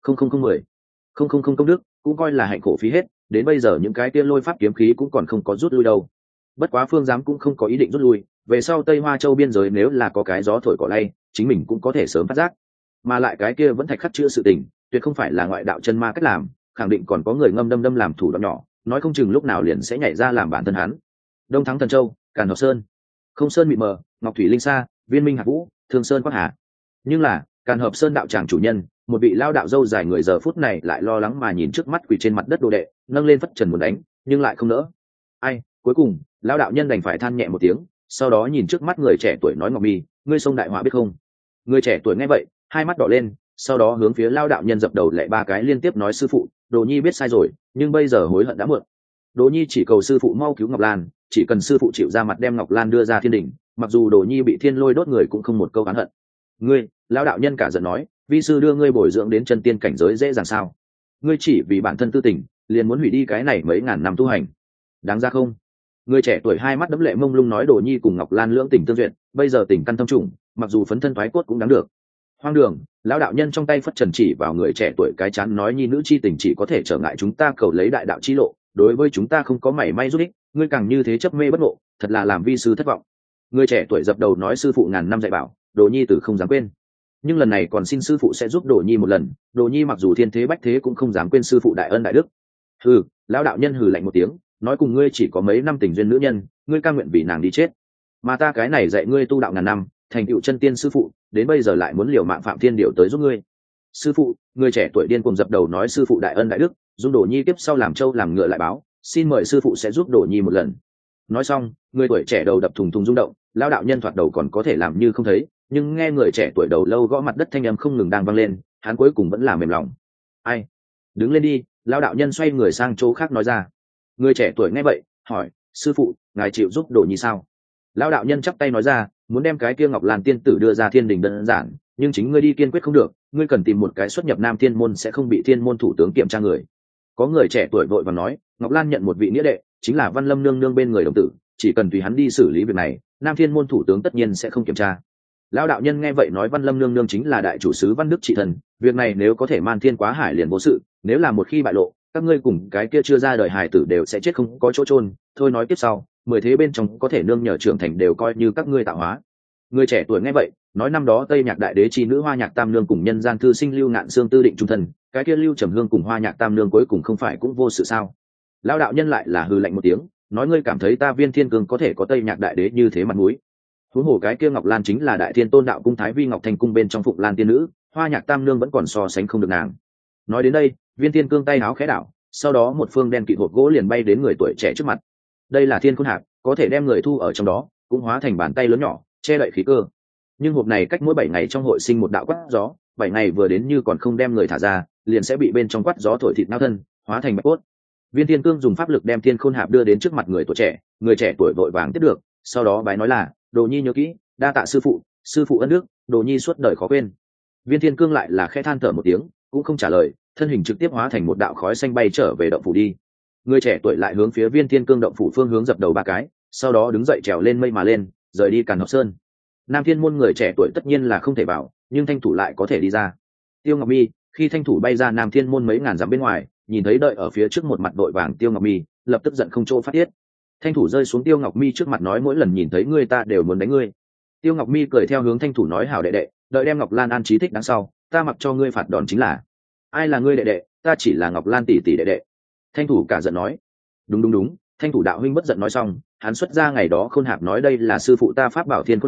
000 công đức, cũng coi là hạnh khổ phí hết, đến bây giờ những cái tiên lôi pháp kiếm khí cũng còn không có rút lui đâu. Bất quá Phương Giám cũng không có ý định rút lui, về sau Tây Hoa Châu biên giới nếu là có cái gió thổi cỏ lay, chính mình cũng có thể sớm phát giác. Mà lại cái kia vẫn thạch khắc chữa sự tình, tuyệt không phải là ngoại đạo chân ma cách làm, khẳng định còn có người ngâm đâm làm thủ đoạn nhỏ, nói không chừng lúc nào liền sẽ nhảy ra làm bản thân hắn. Đông Thắng Thần Châu, Càn Hợp Sơn, Không Sơn mịt mờ, Ngọc Thủy Linh Sa, Viên Minh Hạc Vũ, Thương Sơn Quát Hà. Nhưng là, Càn Hợp Sơn đạo tràng chủ nhân, một vị lao đạo dâu dài người giờ phút này lại lo lắng mà nhìn trước mắt quỳ trên mặt đất đồ đệ, nâng lên phất trần muốn đánh, nhưng lại không nỡ. Ai, cuối cùng, lao đạo nhân đành phải than nhẹ một tiếng, sau đó nhìn trước mắt người trẻ tuổi nói: Ngọc Mi, ngươi sông đại họa biết không? Người trẻ tuổi nghe vậy, hai mắt đỏ lên, sau đó hướng phía lao đạo nhân dập đầu lạy 3 cái liên tiếp nói: sư phụ, Đồ Nhi biết sai rồi, nhưng bây giờ hối hận đã muộn. Đồ Nhi chỉ cầu sư phụ mau cứu Ngọc Lan, chỉ cần sư phụ chịu ra mặt đem Ngọc Lan đưa ra thiên đình, mặc dù Đồ Nhi bị thiên lôi đốt người cũng không một câu oán hận. Ngươi, lao đạo nhân cả giận nói: vi sư đưa ngươi bồi dưỡng đến chân tiên cảnh giới dễ dàng sao? Ngươi chỉ vì bản thân tư tình, liền muốn hủy đi cái này mấy ngàn năm tu hành, đáng ra không? Người trẻ tuổi hai mắt đẫm lệ mông lung nói: Đồ Nhi cùng Ngọc Lan lưỡng tình tương duyệt, bây giờ tình căn thâm trùng, mặc dù phấn thân thoái cốt cũng đáng được. Hoang đường! Lão đạo nhân trong tay phất trần chỉ vào người trẻ tuổi cái chán nói: nhi nữ chi tình chỉ có thể trở ngại chúng ta cầu lấy đại đạo chi lộ, đối với chúng ta không có mảy may giúp ích, ngươi càng như thế chấp mê bất ngộ, thật là làm vi sư thất vọng. Người trẻ tuổi dập đầu nói: sư phụ ngàn năm dạy bảo, Đồ Nhi tử không dám quên, nhưng lần này còn xin sư phụ sẽ giúp Đồ Nhi một lần. Đồ Nhi mặc dù thiên thế bách thế cũng không dám quên sư phụ đại ân đại đức. Hừ! Lão đạo nhân hừ lạnh một tiếng, nói: cùng ngươi chỉ có mấy năm tình duyên nữ nhân, ngươi cam nguyện vì nàng đi chết, mà ta cái này dạy ngươi tu đạo ngàn năm, thành tựu chân tiên sư phụ, đến bây giờ lại muốn liều mạng phạm thiên điều tới giúp ngươi. Sư phụ! Người trẻ tuổi điên cuồng dập đầu nói: sư phụ đại ân đại đức, dung Đồ Nhi tiếp sau làm trâu làm ngựa lại báo, xin mời sư phụ sẽ giúp Đồ Nhi một lần. Nói xong, người tuổi trẻ đầu đập thùng thùng rung động, lão đạo nhân thoạt đầu còn có thể làm như không thấy, nhưng nghe người trẻ tuổi đầu lâu gõ mặt đất thanh âm không ngừng đang vang lên, hắn cuối cùng vẫn là mềm lòng. Ai? Đứng lên đi! Lão đạo nhân xoay người sang chỗ khác nói ra. Người trẻ tuổi nghe vậy, hỏi: sư phụ, ngài chịu giúp Đồ Nhi sao? Lão đạo nhân chắp tay nói ra: muốn đem cái kia Ngọc Lan tiên tử đưa ra thiên đình đơn giản, nhưng chính ngươi đi kiên quyết không được, ngươi cần tìm một cái xuất nhập Nam Thiên môn sẽ không bị thiên môn thủ tướng kiểm tra người. Có người trẻ tuổi vội vàng nói: Ngọc Lan nhận một vị nghĩa đệ, chính là Văn Lâm nương nương bên người đồng tử, chỉ cần tùy hắn đi xử lý việc này, Nam Thiên môn thủ tướng tất nhiên sẽ không kiểm tra. Lão đạo nhân nghe vậy nói: Văn Lâm nương nương chính là đại chủ sứ Văn Đức trị thần, việc này nếu có thể man thiên quá hải liền vô sự, nếu là một khi bại lộ, các ngươi cùng cái kia chưa ra đời hài tử đều sẽ chết không có chỗ chôn. Thôi nói tiếp sau, 10 thế bên trong có thể nương nhờ trưởng thành đều coi như các ngươi tạo hóa. Người trẻ tuổi nghe vậy, nói: năm đó Tây Nhạc đại đế chi nữ Hoa Nhạc Tam nương cùng nhân gian thư sinh Lưu Ngạn Xương tư định trung thân, cái kia Lưu Trầm Hương cùng Hoa Nhạc Tam nương cuối cùng không phải cũng vô sự sao? Lão đạo nhân lại là hừ lạnh một tiếng, nói: ngươi cảm thấy ta Viên Thiên Cương có thể có Tây Nhạc đại đế như thế mặt mũi? Huống hồ cái kia Ngọc Lan chính là Đại Thiên Tôn đạo cung Thái Vi Ngọc Thành cung bên trong Phụng Lan tiên nữ, Hoa Nhạc Tam nương vẫn còn so sánh không được nàng. Nói đến đây, Viên Thiên Cương tay áo khẽ đảo, sau đó một phương đen kịt hộp gỗ liền bay đến người tuổi trẻ trước mặt. Đây là Thiên Khôn Hạp, có thể đem người thu ở trong đó, cũng hóa thành bàn tay lớn nhỏ, che đậy khí cơ. Nhưng hộp này cách mỗi 7 ngày trong hội sinh một đạo quát gió, 7 ngày vừa đến như còn không đem người thả ra, liền sẽ bị bên trong quát gió thổi thịt nao thân, hóa thành bạch cốt. Viên Thiên Cương dùng pháp lực đem Thiên Khôn Hạp đưa đến trước mặt người trẻ tuổi vội vàng tiếp được, sau đó bái nói là: Đồ Nhi nhớ kỹ, đa tạ sư phụ ân đức, Đồ Nhi suốt đời khó quên. Viên Thiên Cương lại là khẽ than thở một tiếng, cũng không trả lời, thân hình trực tiếp hóa thành một đạo khói xanh bay trở về động phủ đi. Người trẻ tuổi lại hướng phía Viên Thiên Cương động phủ phương hướng dập đầu 3 cái, sau đó đứng dậy trèo lên mây mà lên, rời đi Càn Hợp Sơn. Nam Thiên môn người trẻ tuổi tất nhiên là không thể vào, nhưng thanh thủ lại có thể đi ra. Tiêu Ngọc Mi, khi thanh thủ bay ra Nam Thiên môn mấy ngàn dặm bên ngoài, nhìn thấy đợi ở phía trước một mặt đội vàng Tiêu Ngọc Mi, lập tức giận không chỗ phát tiết. Thanh thủ rơi xuống Tiêu Ngọc Mi trước mặt nói: mỗi lần nhìn thấy ngươi ta đều muốn đánh ngươi. Tiêu Ngọc Mi cười theo hướng thanh thủ nói: hảo đệ đệ, đợi đem Ngọc Lan an trí thích đằng sau, ta mặc cho ngươi phạt đòn chính là. Ai là ngươi đệ đệ? Ta chỉ là Ngọc Lan tỷ tỷ đệ đệ. Thanh thủ cả giận nói. Đúng, thanh thủ đạo huynh bất giận nói xong, hắn xuất ra ngày đó Khôn Hạp nói: đây là sư phụ ta pháp bảo Thiên Khôn Hạp,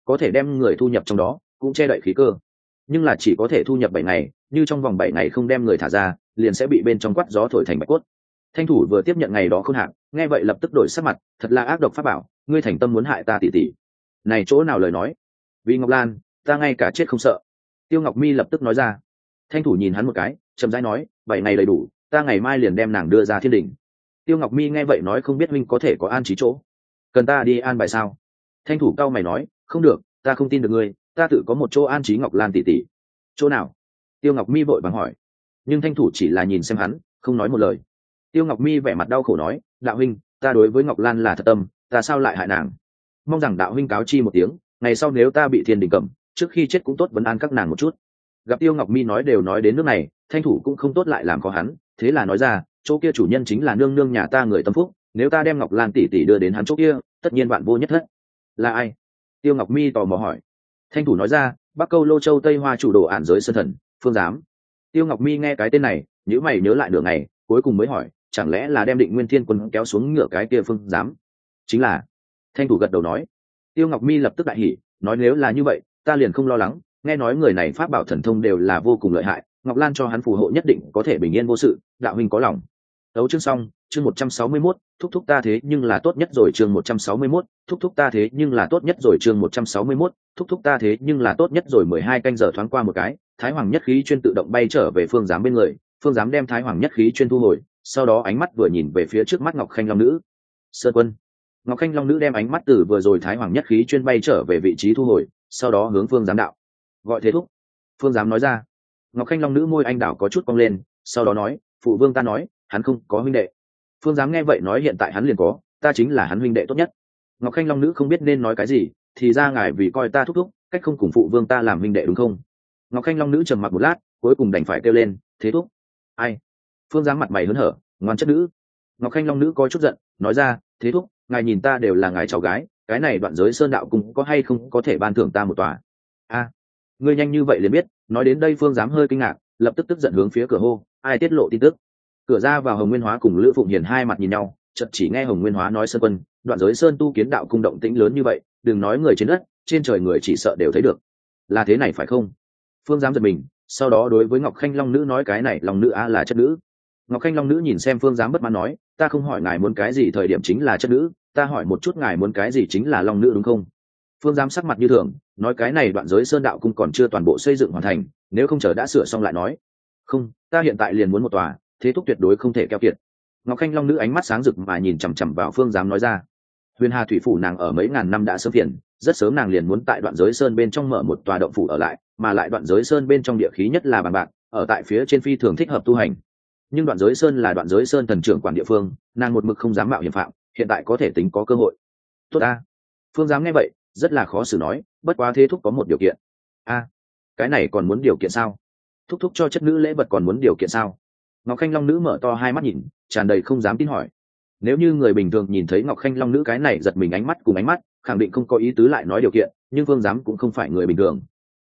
có thể đem người thu nhập trong đó cũng che đậy khí cơ, nhưng là chỉ có thể thu nhập 7 ngày, như trong vòng 7 ngày không đem người thả ra liền sẽ bị bên trong quát gió thổi thành bạch cốt. Thanh thủ vừa tiếp nhận ngày đó khôn hạn, nghe vậy lập tức đổi sắc mặt, thật là ác độc pháp bảo, ngươi thành tâm muốn hại ta tỷ tỷ. Này chỗ nào lời nói, vì Ngọc Lan ta ngay cả chết không sợ. Tiêu Ngọc Mi lập tức nói ra. Thanh thủ nhìn hắn một cái, chậm rãi nói, 7 ngày đầy đủ, ta ngày mai liền đem nàng đưa ra thiên đình. Tiêu Ngọc Mi nghe vậy nói, không biết huynh có thể có an trí chỗ, cần ta đi an bài sao? Thanh thủ cao mày nói, không được, ta không tin được ngươi, ta tự có một chỗ an trí Ngọc Lan tỷ tỷ. Chỗ nào? Tiêu Ngọc Mi vội vàng hỏi. Nhưng Thanh thủ chỉ là nhìn xem hắn, không nói một lời. Tiêu Ngọc Mi vẻ mặt đau khổ nói, đạo huynh, ta đối với Ngọc Lan là thật tâm, ta sao lại hại nàng? Mong rằng đạo huynh cáo chi một tiếng, ngày sau nếu ta bị thiên đình cầm, trước khi chết cũng tốt vấn an các nàng một chút. Gặp Tiêu Ngọc Mi nói đều nói đến nước này, Thanh thủ cũng không tốt lại làm khó hắn, thế là nói ra, chỗ kia chủ nhân chính là nương nương nhà ta người tâm phúc, nếu ta đem Ngọc Lan tỷ tỷ đưa đến hắn chỗ kia, tất nhiên bạn vô nhất thất. Là ai? Tiêu Ngọc Mi tò mò hỏi. Thanh thủ nói ra, Bắc Câu Lô Châu Tây Hoa chủ đồ ản giới sơn thần Phương Giám. Tiêu Ngọc Mi nghe cái tên này, nhíu mày nhớ lại nửa ngày, cuối cùng mới hỏi, chẳng lẽ là đem Định Nguyên Thiên Quân kéo xuống ngựa cái kia Phương Giám? Chính là. Thanh thủ gật đầu nói. Tiêu Ngọc Mi lập tức đại hỉ, nói nếu là như vậy ta liền không lo lắng, nghe nói người này pháp bảo thần thông đều là vô cùng lợi hại, Ngọc Lan cho hắn phù hộ nhất định có thể bình yên vô sự, đạo huynh có lòng. Tấu chương xong, chương 161, thúc thúc ta thế nhưng là tốt nhất rồi, chương 161, thúc thúc ta thế nhưng là tốt nhất rồi, chương 161, thúc thúc ta thế nhưng là tốt nhất rồi. 12 canh giờ thoáng qua một cái, Thái Hoàng nhất khí chuyên tự động bay trở về Phương Giám bên người, Phương Giám đem Thái Hoàng nhất khí chuyên thu hồi, sau đó ánh mắt vừa nhìn về phía trước mắt Ngọc Khanh Long nữ. Sơn Quân. Ngọc Khanh Long nữ đem ánh mắt từ vừa rồi Thái Hoàng nhất khí chuyên bay trở về vị trí thu hồi, sau đó hướng Phương Giám đạo, gọi thế thúc. Phương Giám nói ra. Ngọc Khanh Long nữ môi anh đảo có chút cong lên, sau đó nói, phụ vương ta nói hắn không có huynh đệ. Phương Giám nghe vậy nói, hiện tại hắn liền có, ta chính là hắn huynh đệ tốt nhất. Ngọc Khanh Long nữ không biết nên nói cái gì, thì ra ngài vì coi ta thúc thúc, cách không cùng phụ vương ta làm huynh đệ đúng không? Ngọc Khanh Long nữ trầm mặc một lát, cuối cùng đành phải kêu lên, thế thúc. Ai? Phương Giám mặt mày hớn hở, ngoan chất nữ. Ngọc Khanh Long nữ có chút giận, nói ra, thế thúc, ngài nhìn ta đều là ngài cháu gái, cái này Đoạn Giới Sơn đạo cung có hay không có thể ban thưởng ta một tòa? A, ngươi nhanh như vậy liền biết. Nói đến đây Phương Giám hơi kinh ngạc, lập tức tức giận hướng phía cửa hô, ai tiết lộ tin tức? Cửa ra vào Hồng Nguyên Hóa cùng Lữ Phụng Hiền hai mặt nhìn nhau, chợt chỉ nghe Hồng Nguyên Hóa nói, Sơn Quân, Đoạn Giới Sơn tu kiến đạo cung động tĩnh lớn như vậy, đừng nói người trên đất, trên trời người chỉ sợ đều thấy được. Là thế này phải không? Phương Giám giật mình, sau đó đối với Ngọc Khanh Long nữ nói, cái này Long nữ a là chất nữ. Ngọc Khanh Long nữ nhìn xem Phương Giám bất mãn nói, ta không hỏi ngài muốn cái gì thời điểm chính là chất nữ, ta hỏi một chút ngài muốn cái gì chính là Long nữ đúng không? Phương Giám sắc mặt như thường, nói, cái này Đoạn Giới Sơn đạo cung còn chưa toàn bộ xây dựng hoàn thành, nếu không chờ đã sửa xong lại nói. Không, ta hiện tại liền muốn một tòa, thế thúc tuyệt đối không thể keo kiệt. Ngọc Khanh Long nữ ánh mắt sáng rực mà nhìn chằm chằm vào Phương Giám nói ra. Huyền Hà thủy phủ nàng ở mấy ngàn năm đã sớm phiền, rất sớm nàng liền muốn tại Đoạn Giới Sơn bên trong mở một tòa động phủ ở lại, mà lại Đoạn Giới Sơn bên trong địa khí nhất là bằng bạc, ở tại phía trên phi thường thích hợp tu hành. Nhưng Đoạn Giới Sơn là Đoạn Giới Sơn thần trưởng quản địa phương, nàng một mực không dám mạo hiểm phạm, hiện tại có thể tính có cơ hội. Tốt a. Phương Giám nghe vậy rất là khó xử nói, bất quá thế thúc có một điều kiện. A, cái này còn muốn điều kiện sao? Thúc thúc cho chất nữ lễ vật còn muốn điều kiện sao? Ngọc Khanh Long nữ mở to hai mắt nhìn, tràn đầy không dám tin hỏi. Nếu như người bình thường nhìn thấy Ngọc Khanh Long nữ cái này giật mình ánh mắt cùng ánh mắt, khẳng định không có ý tứ lại nói điều kiện, nhưng Phương Giám cũng không phải người bình thường.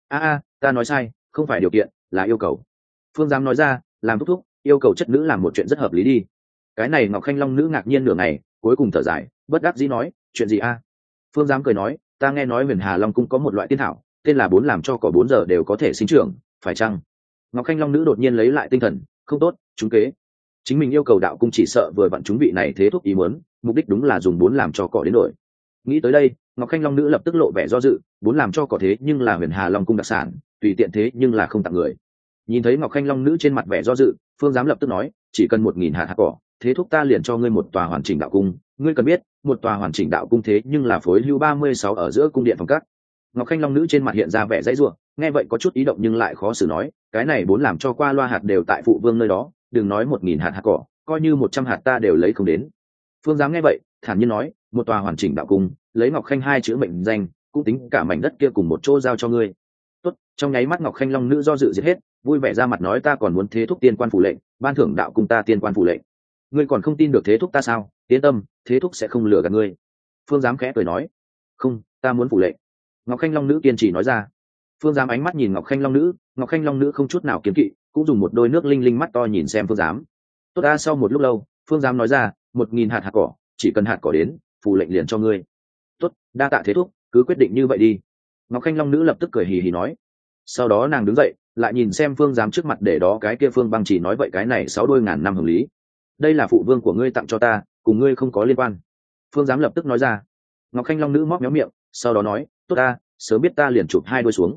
Ta nói sai, không phải điều kiện, là yêu cầu. Phương Giám nói ra, làm thúc thúc, yêu cầu chất nữ làm một chuyện rất hợp lý đi. Cái này Ngọc Khanh Long nữ ngạc nhiên nửa ngày, cuối cùng thở dài, bất đắc dĩ nói, chuyện gì a? Phương Giám cười nói, ta nghe nói Huyền Hà Long cung có một loại tiên thảo, tên là 4 làm cho cỏ 4 giờ đều có thể sinh trưởng, phải chăng? Ngọc Khanh Long nữ đột nhiên lấy lại tinh thần, không tốt, trúng kế. Chính mình yêu cầu đạo cung chỉ sợ vừa vặn chúng vị này thế thúc ý muốn, mục đích đúng là dùng 4 làm cho cỏ đến đổi. Nghĩ tới đây, Ngọc Khanh Long nữ lập tức lộ vẻ do dự, 4 làm cho cỏ thế nhưng là Huyền Hà Long cung đặc sản, tùy tiện thế nhưng là không tặng người. Nhìn thấy Ngọc Khanh Long nữ trên mặt vẻ do dự, Phương Giám lập tức nói, chỉ cần 1000 hạt cỏ, thế thúc ta liền cho ngươi một tòa hoàn chỉnh đạo cung. Ngươi cần biết, một tòa hoàn chỉnh đạo cung thế nhưng là phối hưu 36 ở giữa cung điện phòng các. Ngọc Khanh Long nữ trên mặt hiện ra vẻ dãy rủa, nghe vậy có chút ý động nhưng lại khó xử nói, cái này 4 làm cho qua loa hạt đều tại phụ vương nơi đó, đừng nói 1000 hạt cỏ, coi như 100 hạt ta đều lấy không đến. Phương Giám nghe vậy thản nhiên nói, một tòa hoàn chỉnh đạo cung, lấy Ngọc Khanh 2 chữ mệnh danh, cũng tính cả mảnh đất kia cùng một chỗ giao cho ngươi. Tốt. Trong nháy mắt Ngọc Khanh Long nữ do dự giết hết, vui vẻ ra mặt nói, ta còn muốn thế thúc tiên quan phủ lệnh, ban thưởng đạo cung ta tiên quan phủ lệnh. Ngươi còn không tin được thế thúc ta sao? Yên tâm, thế thúc sẽ không lừa gạt ngươi. Phương Giám khẽ cười nói, không, ta muốn phủ lệnh. Ngọc Khanh Long nữ kiên trì nói ra. Phương Giám ánh mắt nhìn Ngọc Khanh Long nữ, Ngọc Khanh Long nữ không chút nào kiêng kỵ, cũng dùng một đôi nước linh linh mắt to nhìn xem Phương Giám. Tốt ta. Sau một lúc lâu, Phương Giám nói ra, 1000 hạt cỏ, chỉ cần hạt cỏ đến, phủ lệnh liền cho ngươi. Tốt, đa tạ thế thúc, cứ quyết định như vậy đi. Ngọc Khanh Long nữ lập tức cười hì hì nói. Sau đó nàng đứng dậy lại nhìn xem phương giám trước mặt để đó cái kia phương băng chỉ nói vậy cái này 6 đôi ngàn năm hồng lý đây là phụ vương của ngươi tặng cho ta cùng ngươi không có liên quan. Phương giám lập tức nói ra. Ngọc Khanh Long nữ móc méo miệng sau đó nói tốt ta sớm biết ta liền chụp 2 đôi xuống.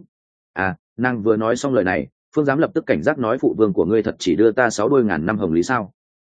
Nàng vừa nói xong lời này phương giám lập tức cảnh giác nói phụ vương của ngươi thật chỉ đưa ta 6 đôi ngàn năm hồng lý sao.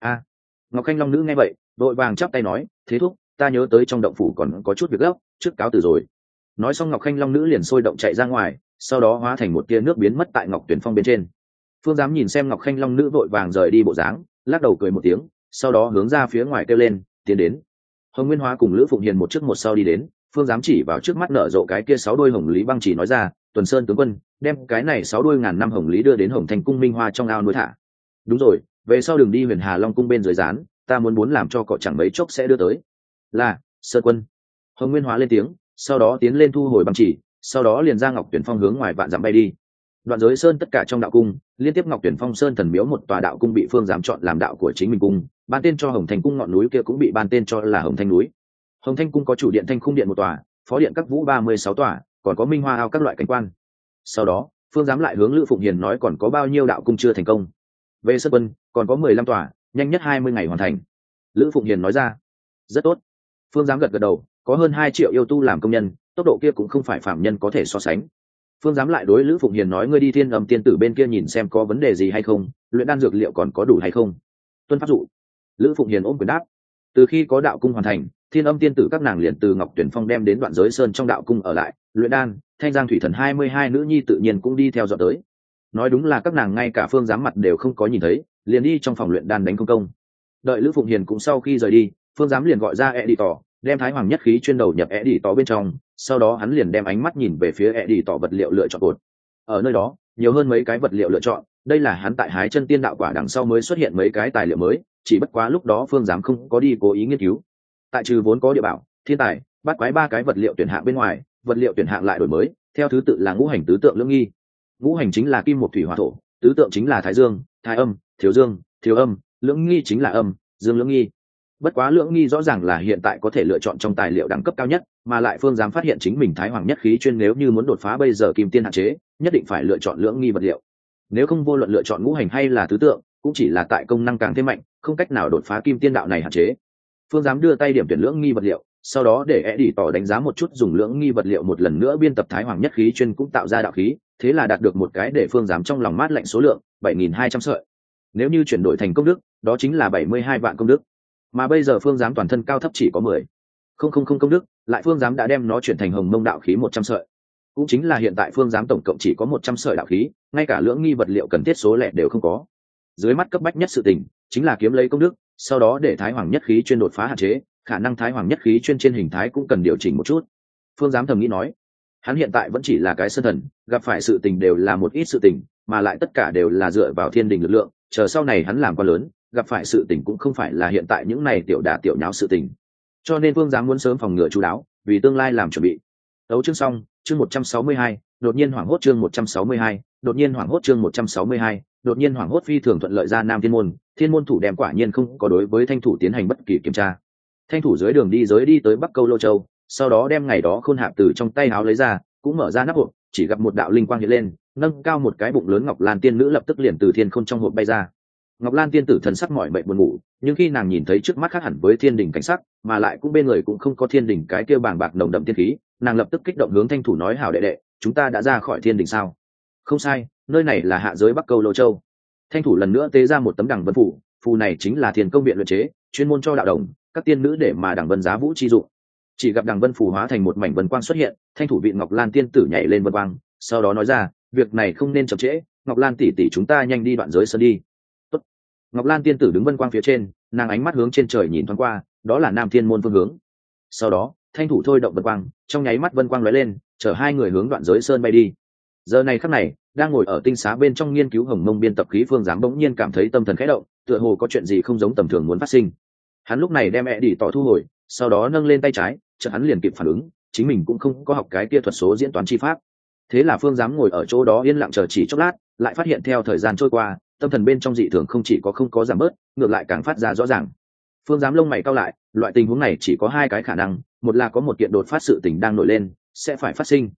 Ngọc Khanh Long nữ nghe vậy đội vàng chắp tay nói thế thúc ta nhớ tới trong động phủ còn có chút việc gấp trước cáo từ rồi. Nói xong Ngọc Khanh Long nữ liền sôi động chạy ra ngoài sau đó hóa thành một tia nước biến mất tại Ngọc Tuyển Phong bên trên. Phương giám nhìn xem Ngọc Khanh Long nữ vội vàng rời đi bộ dáng lắc đầu cười một tiếng sau đó hướng ra phía ngoài kêu lên tiến đến. Hồng Nguyên Hóa cùng Lữ Phụng Hiền một trước một sau đi đến phương giám chỉ vào trước mắt nở rộ cái kia 6 đôi hồng lý băng chỉ nói ra Tuần Sơn tướng quân đem cái này 6 đôi ngàn năm hồng lý đưa đến Hồng Thành cung Minh Hoa trong ao nuôi thả. Đúng rồi về sau đừng đi Huyền Hà Long cung bên dưới rán ta muốn làm cho cọ chẳng mấy chốc sẽ đưa tới. Là Sơn quân. Hồng Nguyên Hóa lên tiếng sau đó tiến lên thu hồi băng chỉ sau đó liền ra Ngọc Tuyển Phong hướng ngoài vạn dặm bay đi. Đoạn giới sơn tất cả trong đạo cung liên tiếp Ngọc Tuyển Phong sơn thần miếu một tòa đạo cung bị phương giám chọn làm đạo của chính mình cung ban tên cho Hồng Thành cung ngọn núi kia cũng bị ban tên cho là Hồng Thanh núi. Hồng Thanh cung có chủ điện Thanh Khung điện một tòa phó điện các vũ 36 tòa còn có Minh Hoa ao các loại cảnh quan. Sau đó phương giám lại hướng Lữ Phụng Hiền nói còn có bao nhiêu đạo cung chưa thành công. Về Sơn quân còn có 15 tòa nhanh nhất 20 ngày hoàn thành. Lữ Phụng Hiền nói ra. Rất tốt. Phương giám gật đầu có hơn 2 triệu yêu tu làm công nhân tốc độ kia cũng không phải phạm nhân có thể so sánh. Phương giám lại đối Lữ Phụng Hiền nói ngươi đi Thiên Âm tiên tử bên kia nhìn xem có vấn đề gì hay không luyện đan dược liệu còn có đủ hay không. Tuân pháp dụ. Lữ Phụng Hiền ôm quyền đáp. Từ khi có đạo cung hoàn thành Thiên Âm tiên tử các nàng liền từ Ngọc Tuyển Phong đem đến Đoạn Giới Sơn trong đạo cung ở lại luyện đan Thanh Giang Thủy Thần 22 nữ nhi tự nhiên cũng đi theo dọn tới. Nói đúng là các nàng ngay cả phương giám mặt đều không có nhìn thấy liền đi trong phòng luyện đan đánh công. Đợi Lữ Phụng Hiền cũng sau khi rời đi phương giám liền gọi ra editor đem Thái Hoàng nhất khí chuyên đầu nhập editor bên trong sau đó hắn liền đem ánh mắt nhìn về phía editor vật liệu lựa chọn cột. Ở nơi đó nhiều hơn mấy cái vật liệu lựa chọn đây là hắn tại hái chân tiên đạo quả đằng sau mới xuất hiện mấy cái tài liệu mới chỉ bất quá lúc đó phương giám không có đi cố ý nghiên cứu. Tại trừ vốn có địa bảo thiên tài bắt quái 3 cái vật liệu tuyển hạng bên ngoài vật liệu tuyển hạng lại đổi mới theo thứ tự là ngũ hành tứ tượng lưỡng nghi. Ngũ hành chính là kim một thủy hỏa thổ tứ tượng chính là thái dương thái âm thiếu dương thiếu âm lưỡng nghi chính là âm dương lưỡng nghi. Bất quá lưỡng nghi rõ ràng là hiện tại có thể lựa chọn trong tài liệu đẳng cấp cao nhất mà lại phương giám phát hiện chính mình Thái Hoàng nhất khí chuyên nếu như muốn đột phá bây giờ kim tiên hạn chế nhất định phải lựa chọn lưỡng nghi vật liệu nếu không vô luận lựa chọn ngũ hành hay là tứ tượng cũng chỉ là tại công năng càng thêm mạnh không cách nào đột phá kim tiên đạo này hạn chế. Phương giám đưa tay điểm tuyển lưỡng nghi vật liệu sau đó để editor đánh giá một chút dùng lưỡng nghi vật liệu một lần nữa biên tập Thái Hoàng nhất khí chuyên cũng tạo ra đạo khí thế là đạt được một cái để phương giám trong lòng mát lạnh số lượng 7.200 sợi. Nếu như chuyển đổi thành công đức đó chính là 72 vạn công đức mà bây giờ phương giám toàn thân cao thấp chỉ có 10.000 công đức lại phương giám đã đem nó chuyển thành hồng mông đạo khí 100 sợi cũng chính là hiện tại phương giám tổng cộng chỉ có 100 sợi đạo khí ngay cả lưỡng nghi vật liệu cần thiết số lẻ đều không có. Dưới mắt cấp bách nhất sự tình chính là kiếm lấy công đức sau đó để Thái Hoàng nhất khí chuyên đột phá hạn chế khả năng Thái Hoàng nhất khí chuyên trên hình thái cũng cần điều chỉnh một chút. Phương giám thầm nghĩ nói hắn hiện tại vẫn chỉ là cái sơn thần gặp phải sự tình đều là một ít sự tình mà lại tất cả đều là dựa vào thiên đình lực lượng chờ sau này hắn làm quá lớn gặp phải sự tình cũng không phải là hiện tại những này tiểu đả tiểu nháo sự tình cho nên phương giám muốn sớm phòng ngừa chú đáo vì tương lai làm chuẩn bị. Đấu chương xong chương 162 đột nhiên hoảng hốt chương 162 đột nhiên hoảng hốt chương 162 đột nhiên hoảng hốt phi thường thuận lợi ra Nam Thiên môn thủ đem quả nhiên không có đối với Thanh thủ tiến hành bất kỳ kiểm tra. Thanh thủ dưới đường đi giới đi tới Bắc Câu Lô Châu sau đó đem ngày đó khôn hạp từ trong tay áo lấy ra cũng mở ra nắp hộp chỉ gặp một đạo linh quang hiện lên nâng cao một cái bụng lớn Ngọc Lan tiên nữ lập tức liền từ thiên khôn trong hộp bay ra. Ngọc Lan tiên tử thần sắc mỏi mệt buồn ngủ nhưng khi nàng nhìn thấy trước mắt khác hẳn với thiên đình cảnh sắc mà lại cũng bên người cũng không có thiên đình cái kia bàng bạc nồng đậm tiên khí nàng lập tức kích động hướng Thanh thủ nói hảo đệ đệ chúng ta đã ra khỏi thiên đình sao. Không sai nơi này là hạ giới Bắc Câu Lô Châu. Thanh thủ lần nữa tế ra một tấm đằng vân phủ phù này chính là Thiên Công viện luyện chế chuyên môn cho đạo đồng các tiên nữ để mà đằng vân giá vũ chi dụng. Chỉ gặp đằng vân phủ hóa thành một mảnh vân quang xuất hiện Thanh thủ vị Ngọc Lan tiên tử nhảy lên vân quang sau đó nói ra việc này không nên chậm trễ Ngọc Lan tỷ tỷ chúng ta nhanh đi Đoạn Giới Sơn đi. Tốt. Ngọc Lan tiên tử đứng vân quang phía trên nàng ánh mắt hướng trên trời nhìn thoáng qua đó là Nam Thiên môn phương hướng. Sau đó Thanh thủ thôi động vân quang trong nháy mắt vân quang lóe lên chở 2 người hướng Đoạn Giới Sơn bay đi. Giờ này khắc này đang ngồi ở tinh xá bên trong nghiên cứu hồng mông biên tập khí phương giám bỗng nhiên cảm thấy tâm thần khẽ động tựa hồ có chuyện gì không giống tầm thường muốn phát sinh. Hắn lúc này đem editor thu hồi sau đó nâng lên tay trái chợt hắn liền kịp phản ứng chính mình cũng không có học cái kia thuật số diễn toán chi pháp. Thế là phương giám ngồi ở chỗ đó yên lặng chờ chỉ chốc lát lại phát hiện theo thời gian trôi qua tâm thần bên trong dị thường không chỉ có không có giảm bớt ngược lại càng phát ra rõ ràng. Phương giám lông mày cau lại loại tình huống này chỉ có 2 cái khả năng một là có một kiện đột phát sự tình đang nổi lên sẽ phải phát sinh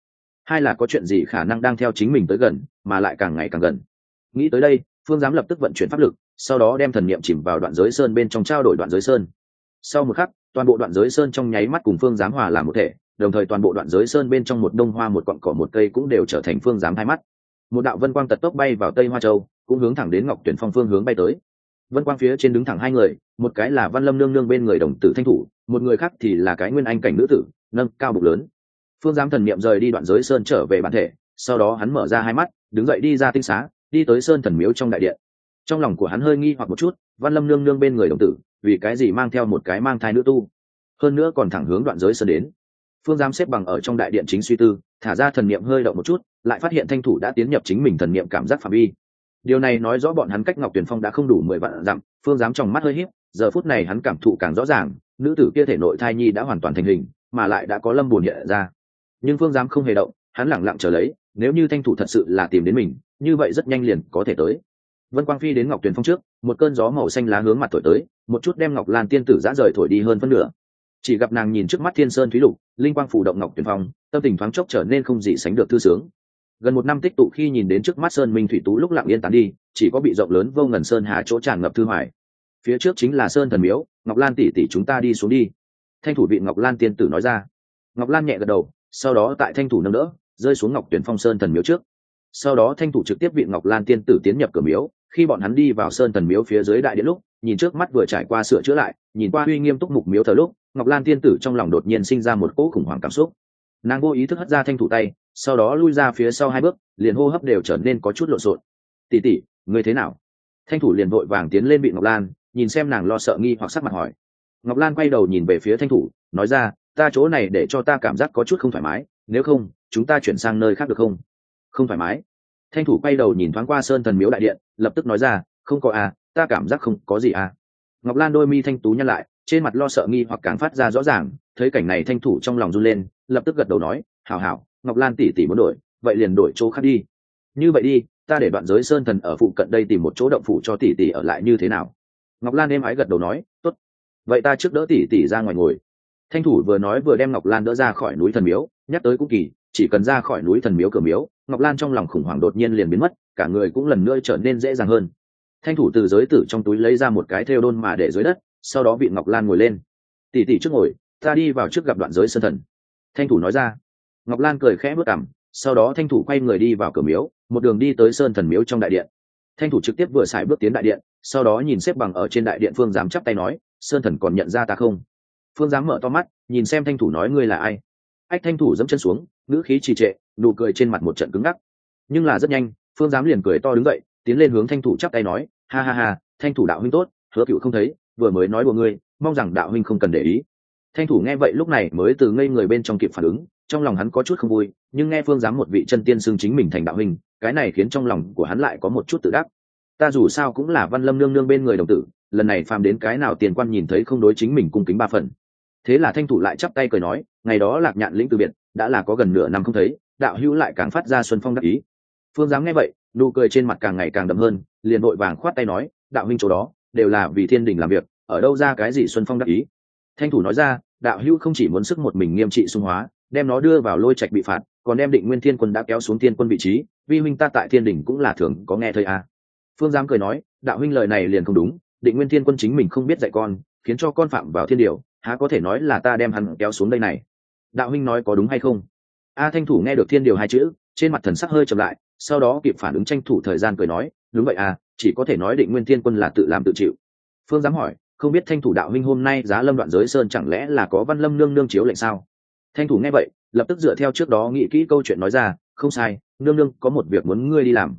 hai là có chuyện gì khả năng đang theo chính mình tới gần mà lại càng ngày càng gần. Nghĩ tới đây, phương giám lập tức vận chuyển pháp lực, sau đó đem thần niệm chìm vào đoạn giới sơn bên trong trao đổi đoạn giới sơn. Sau một khắc, toàn bộ đoạn giới sơn trong nháy mắt cùng phương giám hòa làm một thể, đồng thời toàn bộ đoạn giới sơn bên trong một đông hoa một cọn cỏ một cây cũng đều trở thành phương giám hai mắt. Một đạo vân quang tật tốc bay vào Tây Hoa Châu, cũng hướng thẳng đến Ngọc Tuyển Phong phương hướng bay tới. Vân quang phía trên đứng thẳng hai người, một cái là Văn Lâm nương nương bên người đồng tử Thanh Thủ, một người khác thì là cái nguyên anh cảnh nữ tử, nâng cao bụng lớn. Phương giám thần niệm rời đi đoạn giới sơn trở về bản thể, sau đó hắn mở ra hai mắt, đứng dậy đi ra tinh xá, đi tới sơn thần miếu trong đại điện. Trong lòng của hắn hơi nghi hoặc một chút, Văn Lâm nương nương bên người đồng tử, vì cái gì mang theo một cái mang thai nữ tu, hơn nữa còn thẳng hướng đoạn giới sơn đến. Phương giám xếp bằng ở trong đại điện chính suy tư, thả ra thần niệm hơi động một chút, lại phát hiện Thanh Thủ đã tiến nhập chính mình thần niệm cảm giác phạm vi. Điều này nói rõ bọn hắn cách Ngọc Tuyển Phong đã không đủ 10 vạn dặm. Phương giám trong mắt hơi híp, giờ phút này hắn cảm thụ càng rõ ràng, nữ tử kia thể nội thai nhi đã hoàn toàn thành hình, mà lại đã có lâm buồn hiện ra. Nhưng Phương giám không hề động, hắn lẳng lặng chờ lấy, nếu như Thanh Thủ thật sự là tìm đến mình, như vậy rất nhanh liền có thể tới. Vân quang phi đến Ngọc Tuyển Phong trước, một cơn gió màu xanh lá hướng mặt thổi tới, một chút đem Ngọc Lan tiên tử dã rời thổi đi hơn phân nửa. Chỉ gặp nàng nhìn trước mắt thiên sơn thúy lục, linh quang phủ động Ngọc Tuyển Phong, tâm tình thoáng chốc trở nên không gì sánh được thư sướng. Gần một năm tích tụ khi nhìn đến trước mắt sơn minh thủy tú lúc lặng yên tán đi, chỉ có bị rộng lớn vô ngần sơn hà chỗ tràn ngập thư hoài. Phía trước chính là sơn thần miếu, Ngọc Lan tỷ tỷ chúng ta đi xuống đi. Thanh thủ vị Ngọc Lan tiên tử nói ra. Ngọc Lan nhẹ gật đầu, sau đó tại Thanh thủ nâng đỡ, rơi xuống Ngọc Tuyển Phong sơn thần miếu trước. Sau đó Thanh thủ trực tiếp vị Ngọc Lan tiên tử tiến nhập cửa miếu. Khi bọn hắn đi vào sơn thần miếu phía dưới đại điện lúc, nhìn trước mắt vừa trải qua sửa chữa lại, nhìn qua uy nghiêm túc mục miếu thờ lúc, Ngọc Lan tiên tử trong lòng đột nhiên sinh ra một cỗ khủng hoảng cảm xúc. Nàng vô ý thức hất ra Thanh thủ tay, sau đó lui ra phía sau hai bước, liền hô hấp đều trở nên có chút lộn xộn. Tỷ tỷ, ngươi thế nào? Thanh thủ liền vội vàng tiến lên bị Ngọc Lan, nhìn xem nàng lo sợ nghi hoặc sắc mặt hỏi. Ngọc Lan quay đầu nhìn về phía Thanh thủ, nói ra, ta chỗ này để cho ta cảm giác có chút không thoải mái, nếu không chúng ta chuyển sang nơi khác được không? Không thoải mái? Thanh thủ quay đầu nhìn thoáng qua sơn thần miếu đại điện, lập tức nói ra, không có à, ta cảm giác không có gì à. Ngọc Lan đôi mi thanh tú nhăn lại, trên mặt lo sợ nghi hoặc càng phát ra rõ ràng. Thấy cảnh này Thanh thủ trong lòng run lên, lập tức gật đầu nói, hảo hảo, Ngọc Lan tỷ tỷ muốn đổi, vậy liền đổi chỗ khác đi. Như vậy đi, ta để đoạn giới sơn thần ở phụ cận đây tìm một chỗ động phủ cho tỷ tỷ ở lại như thế nào? Ngọc Lan êm ái gật đầu nói, tốt. Vậy ta trước đỡ tỷ tỷ ra ngoài ngồi. Thanh thủ vừa nói vừa đem Ngọc Lan đỡ ra khỏi núi thần miếu, nhắc tới cũng kỳ, chỉ cần ra khỏi núi thần miếu cửa miếu, Ngọc Lan trong lòng khủng hoảng đột nhiên liền biến mất, cả người cũng lần nữa trở nên dễ dàng hơn. Thanh thủ từ giới tử trong túi lấy ra một cái thêu đôn mà để dưới đất, sau đó vị Ngọc Lan ngồi lên. Tỷ tỷ trước ngồi, ta đi vào trước gặp đoạn giới sơn thần. Thanh thủ nói ra. Ngọc Lan cười khẽ bước cằm, sau đó Thanh thủ quay người đi vào cửa miếu, một đường đi tới sơn thần miếu trong đại điện. Thanh thủ trực tiếp vừa xài bước tiến đại điện, sau đó nhìn xếp bằng ở trên đại điện Phương giám chắp tay nói, sơn thần còn nhận ra ta không? Phương giám mở to mắt, nhìn xem Thanh thủ nói, ngươi là ai? Ách. Thanh thủ giẫm chân xuống, ngữ khí trì trệ, nụ cười trên mặt một trận cứng ngắc. Nhưng là rất nhanh, Phương giám liền cười to đứng dậy, tiến lên hướng Thanh thủ chắp tay nói, ha ha ha, Thanh thủ đạo huynh tốt, Hứa Cựu không thấy, vừa mới nói của ngươi, mong rằng đạo huynh không cần để ý. Thanh thủ nghe vậy lúc này mới từ ngây người bên trong kịp phản ứng, trong lòng hắn có chút không vui, nhưng nghe Phương giám một vị chân tiên xưng chính mình thành đạo huynh, cái này khiến trong lòng của hắn lại có một chút tự đắc. Ta dù sao cũng là Văn Lâm nương nương bên người đồng tử, lần này phàm đến cái nào tiền quan nhìn thấy không đối chính mình cung kính ba phần. Thế là Thanh thủ lại chắp tay cười nói, ngày đó Lạc Nhạn lĩnh từ biệt, đã là có gần nửa năm không thấy, đạo hữu lại càng phát ra xuân phong đắc ý. Phương giám nghe vậy, nụ cười trên mặt càng ngày càng đậm hơn, liền vội vàng khoát tay nói, đạo huynh chỗ đó đều là vì thiên đình làm việc, ở đâu ra cái gì xuân phong đắc ý. Thanh thủ nói ra, đạo hữu không chỉ muốn sức một mình nghiêm trị xung hóa, đem nó đưa vào lôi trạch bị phạt, còn đem Định Nguyên Thiên Quân đã kéo xuống thiên quân vị trí, vi huynh ta tại thiên đình cũng là thường có nghe thấy à. Phương giám cười nói, đạo huynh lời này liền không đúng, Định Nguyên Thiên Quân chính mình không biết dạy con, khiến cho con phạm vào thiên điều, há có thể nói là ta đem hắn kéo xuống đây này. Đạo huynh nói có đúng hay không? Thanh thủ nghe được thiên điều hai chữ, trên mặt thần sắc hơi chậm lại, sau đó kịp phản ứng tranh thủ thời gian cười nói, đúng vậy à, chỉ có thể nói Định Nguyên Thiên Quân là tự làm tự chịu. Phương giám hỏi, không biết Thanh thủ đạo huynh hôm nay giá lâm đoạn giới sơn chẳng lẽ là có Văn Lâm nương nương chiếu lệnh sao? Thanh thủ nghe vậy, lập tức dựa theo trước đó nghĩ kỹ câu chuyện nói ra, không sai, nương nương có một việc muốn ngươi đi làm.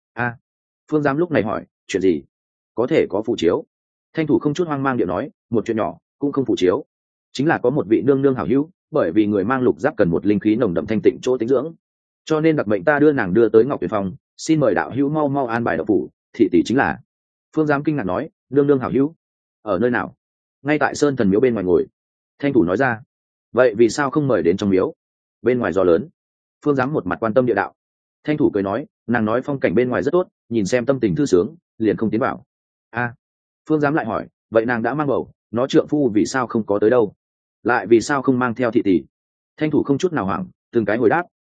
Phương giám lúc này hỏi, chuyện gì? Có thể có phụ chiếu. Thanh thủ không chút hoang mang điệu nói, một chuyện nhỏ cũng không phụ chiếu, chính là có một vị nương nương hảo hữu, bởi vì người mang lục giáp cần một linh khí nồng đậm thanh tịnh chỗ tĩnh dưỡng, cho nên đặc mệnh ta đưa nàng đưa tới Ngọc Tuyển Phong, xin mời đạo hữu mau mau an bài đạo phủ, thị tỷ chính là. Phương giám kinh ngạc nói, nương nương hảo hữu ở nơi nào? Ngay tại sơn thần miếu bên ngoài ngồi. Thanh thủ nói ra. Vậy vì sao không mời đến trong miếu? Bên ngoài gió lớn. Phương giám một mặt quan tâm địa đạo. Thanh thủ cười nói, nàng nói phong cảnh bên ngoài rất tốt, nhìn xem tâm tình thư sướng, liền không tiến vào. Phương giám lại hỏi, vậy nàng đã mang bầu, nó trượng phu vì sao không có tới đâu? Lại vì sao không mang theo thị tỷ? Thanh thủ không chút nào hoảng, từng cái hồi đáp,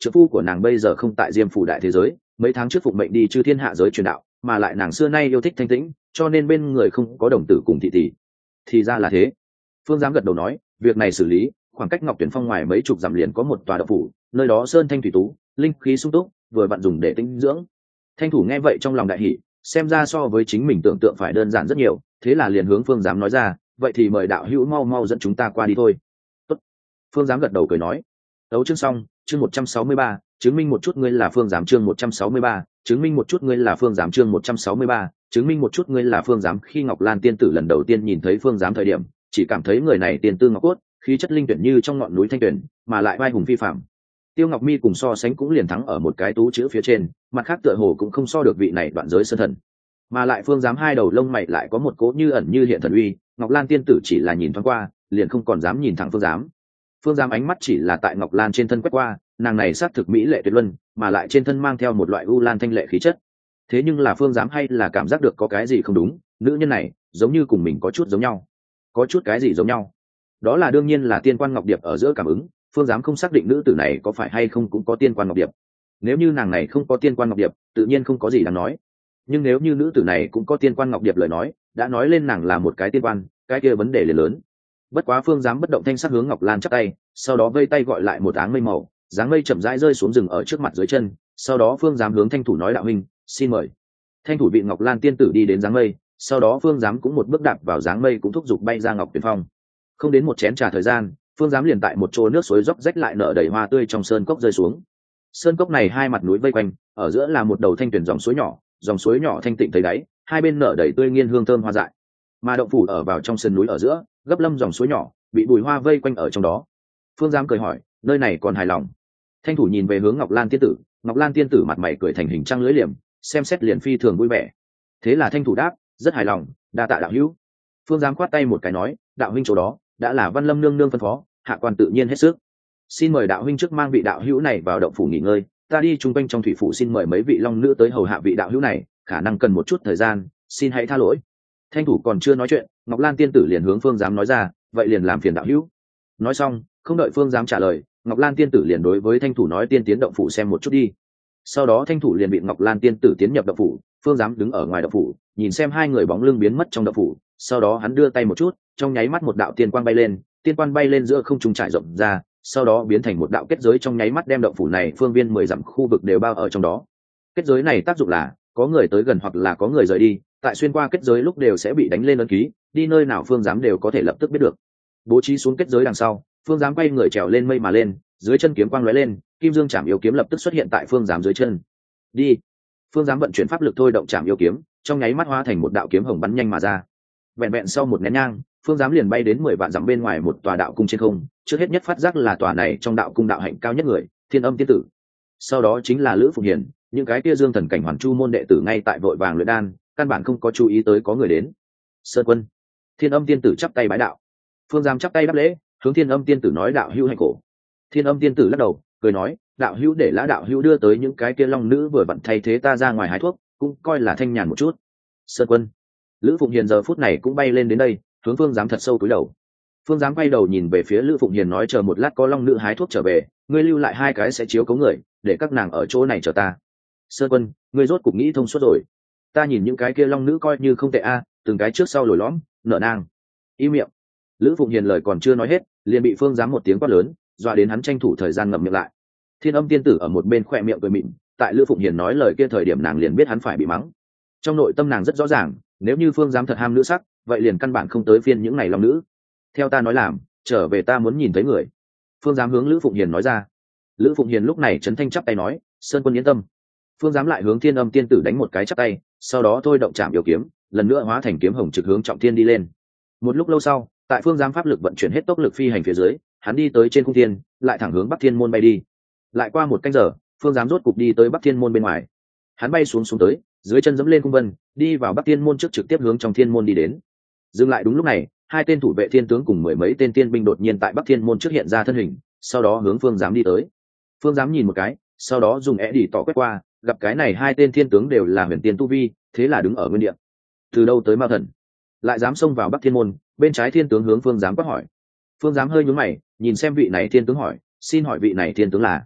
trợ phu của nàng bây giờ không tại diêm phủ đại thế giới, mấy tháng trước phụng mệnh đi chư thiên hạ giới truyền đạo, mà lại nàng xưa nay yêu thích thanh tĩnh, cho nên bên người không có đồng tử cùng thị tỷ. Thì ra là thế. Phương Giám gật đầu nói, việc này xử lý, khoảng cách Ngọc Tuyển Phong ngoài mấy chục dặm liền có một tòa động phủ, nơi đó sơn thanh thủy tú, linh khí sung túc, vừa vặn dùng để tĩnh dưỡng. Thanh thủ nghe vậy trong lòng đại hỉ, xem ra so với chính mình tưởng tượng phải đơn giản rất nhiều, thế là liền hướng Phương Giám nói ra, vậy thì mời đạo hữu mau mau dẫn chúng ta qua đi thôi. Tốt. Phương Giám gật đầu cười nói. Tấu chương xong, chương 163, chứng minh một chút ngươi là Phương Giám chương 163, chứng minh một chút ngươi là Phương Giám chương 163, chứng minh một chút ngươi là Phương Giám. Khi Ngọc Lan tiên tử lần đầu tiên nhìn thấy Phương Giám thời điểm, chỉ cảm thấy người này tiền tư ngọc cốt, khí chất linh tuyển như trong ngọn núi thanh tuyển, mà lại vai hùng phi phàm. Tiêu Ngọc Mi cùng so sánh cũng liền thắng ở một cái tú chữ phía trên, mặt khác tựa hồ cũng không so được vị này đoạn giới sơn thần. Mà lại Phương Giám hai đầu lông mày lại có một cỗ như ẩn như hiện thần uy, Ngọc Lan tiên tử chỉ là nhìn thoáng qua, liền không còn dám nhìn thẳng Phương Giám. Phương Giám ánh mắt chỉ là tại Ngọc Lan trên thân quét qua, nàng này sắc thực mỹ lệ tuyệt luân, mà lại trên thân mang theo một loại u lan thanh lệ khí chất. Thế nhưng là Phương Giám hay là cảm giác được có cái gì không đúng, nữ nhân này giống như cùng mình có chút giống nhau. Có chút cái gì giống nhau? Đó là đương nhiên là tiên quan ngọc điệp ở giữa cảm ứng, Phương Giám không xác định nữ tử này có phải hay không cũng có tiên quan ngọc điệp. Nếu như nàng này không có tiên quan ngọc điệp, tự nhiên không có gì đáng nói. Nhưng nếu như nữ tử này cũng có tiên quan ngọc điệp lời nói, đã nói lên nàng là một cái tiên quan, cái kia vấn đề liền lớn. Bất quá Phương Giám bất động thanh sắc hướng Ngọc Lan chắp tay, sau đó vây tay gọi lại một áng mây màu, dáng mây chậm rãi rơi xuống rừng ở trước mặt dưới chân, sau đó Phương Giám hướng Thanh thủ nói đạo huynh, xin mời. Thanh thủ bị Ngọc Lan tiên tử đi đến dáng mây, sau đó Phương Giám cũng một bước đạp vào dáng mây cũng thúc giục bay ra Ngọc Tuyển Phong. Không đến một chén trà thời gian, Phương Giám liền tại một chỗ nước suối dốc rách lại nở đầy hoa tươi trong sơn cốc rơi xuống. Sơn cốc này hai mặt núi vây quanh, ở giữa là một đầu thanh tuyển dòng suối nhỏ thanh tịnh thấy đáy, hai bên nở đầy tươi nghiên hương thơm hoa dại. Mà động phủ ở vào trong sườn núi ở giữa, gấp lâm dòng suối nhỏ, bị bùi hoa vây quanh ở trong đó. Phương Giám cười hỏi, nơi này còn hài lòng? Thanh thủ nhìn về hướng Ngọc Lan tiên tử, Ngọc Lan tiên tử mặt mày cười thành hình trăng lưỡi liềm, xem xét liền phi thường vui vẻ. Thế là Thanh thủ đáp, rất hài lòng, đa tạ đạo hữu. Phương Giám khoát tay một cái nói, đạo huynh chỗ đó đã là Văn Lâm nương nương phân phó, hạ quan tự nhiên hết sức. Xin mời đạo huynh trước mang vị đạo hữu này vào động phủ nghỉ ngơi, ta đi chung quanh trong thủy phủ xin mời mấy vị long nữ tới hầu hạ vị đạo hữu này, khả năng cần một chút thời gian, xin hãy tha lỗi. Thanh thủ còn chưa nói chuyện, Ngọc Lan tiên tử liền hướng Phương Giám nói ra, vậy liền làm phiền đạo hữu. Nói xong, không đợi Phương Giám trả lời, Ngọc Lan tiên tử liền đối với Thanh thủ nói, tiên tiến động phủ xem một chút đi. Sau đó Thanh thủ liền bị Ngọc Lan tiên tử tiến nhập động phủ, Phương Giám đứng ở ngoài động phủ, nhìn xem hai người bóng lưng biến mất trong động phủ, sau đó hắn đưa tay một chút, trong nháy mắt một đạo tiên quang bay lên, tiên quang bay lên giữa không trung trải rộng ra, sau đó biến thành một đạo kết giới trong nháy mắt đem động phủ này phương viên 10 dặm khu vực đều bao ở trong đó. Kết giới này tác dụng là có người tới gần hoặc là có người rời đi, tại xuyên qua kết giới lúc đều sẽ bị đánh lên ấn ký, đi nơi nào Phương Giám đều có thể lập tức biết được. Bố trí xuống kết giới đằng sau, Phương Giám quay người trèo lên mây mà lên, dưới chân kiếm quang lóe lên, kim dương chạm yêu kiếm lập tức xuất hiện tại Phương Giám dưới chân. Đi. Phương Giám vận chuyển pháp lực thôi động chạm yêu kiếm, trong nháy mắt hóa thành một đạo kiếm hồng bắn nhanh mà ra. Vẹn vẹn sau một nén nhang, Phương Giám liền bay đến 10 vạn dặm bên ngoài một tòa đạo cung trên không, trước hết nhất phát giác là tòa này trong đạo cung đạo hạnh cao nhất người, Thiên Âm tiên tử. Sau đó chính là Lữ Phụng Hiền, những cái kia Dương Thần cảnh Hoàn Chu môn đệ tử ngay tại vội vàng luyện đan, căn bản không có chú ý tới có người đến. Sơn Quân. Thiên Âm tiên tử chắp tay bái đạo. Phương Giám chắp tay đáp lễ, hướng Thiên Âm tiên tử nói đạo hữu hạnh cổ. Thiên Âm tiên tử lắc đầu, cười nói, đạo hữu để lã đạo hữu đưa tới những cái kia long nữ vừa vặn thay thế ta ra ngoài hái thuốc, cũng coi là thanh nhàn một chút. Sơn Quân. Lữ Phụng Hiền giờ phút này cũng bay lên đến đây, hướng Phương Giám thật sâu cúi đầu. Phương Giám quay đầu nhìn về phía Lữ Phụng Hiền nói, chờ một lát có long nữ hái thuốc trở về, ngươi lưu lại hai cái sẽ chiếu cố người, để các nàng ở chỗ này chờ ta. Sơn Quân, ngươi rốt cục nghĩ thông suốt rồi. Ta nhìn những cái kia long nữ coi như không tệ a, từng cái trước sau lồi lõm, nở nang. Im miệng. Lữ Phụng Hiền lời còn chưa nói hết, liền bị Phương Giám một tiếng quát lớn, dọa đến hắn tranh thủ thời gian ngậm miệng lại. Thiên Âm tiên tử ở một bên khỏe miệng cười mịn, tại Lữ Phụng Hiền nói lời kia thời điểm nàng liền biết hắn phải bị mắng. Trong nội tâm nàng rất rõ ràng, nếu như Phương Giám thật ham nữ sắc, vậy liền căn bản không tới phiên những này long nữ. Theo ta nói làm, trở về ta muốn nhìn thấy người. Phương Giám hướng Lữ Phụng Hiền nói ra. Lữ Phụng Hiền lúc này chấn thanh chắp tay nói, Sơn Quân yên tâm. Phương Giám lại hướng Thiên Âm tiên tử đánh một cái chắp tay, sau đó thôi động chạm yêu kiếm, lần nữa hóa thành kiếm hồng trực hướng Trọng Thiên đi lên. Một lúc lâu sau, tại Phương Giám pháp lực vận chuyển hết tốc lực phi hành phía dưới, hắn đi tới trên cung thiên, lại thẳng hướng Bắc Thiên môn bay đi. Lại qua một canh giờ, Phương Giám rốt cục đi tới Bắc Thiên môn bên ngoài. Hắn bay xuống tới, dưới chân dẫm lên cung vân, đi vào Bắc Thiên môn trước, trực tiếp hướng trong Thiên môn đi đến. Dừng lại đúng lúc này, hai tên thủ vệ thiên tướng cùng mười mấy tên tiên binh đột nhiên tại Bắc Thiên môn trước hiện ra thân hình, sau đó hướng Phương Giám đi tới. Phương Giám nhìn một cái, sau đó dùng đi tỏ quét qua, gặp cái này hai tên thiên tướng đều là huyền tiên tu vi, thế là đứng ở nguyên địa. Từ đâu tới ma thần, lại dám xông vào Bắc Thiên môn? Bên trái thiên tướng hướng Phương Giám quát hỏi. Phương Giám hơi nhướng mày, nhìn xem vị này thiên tướng hỏi, xin hỏi vị này thiên tướng là?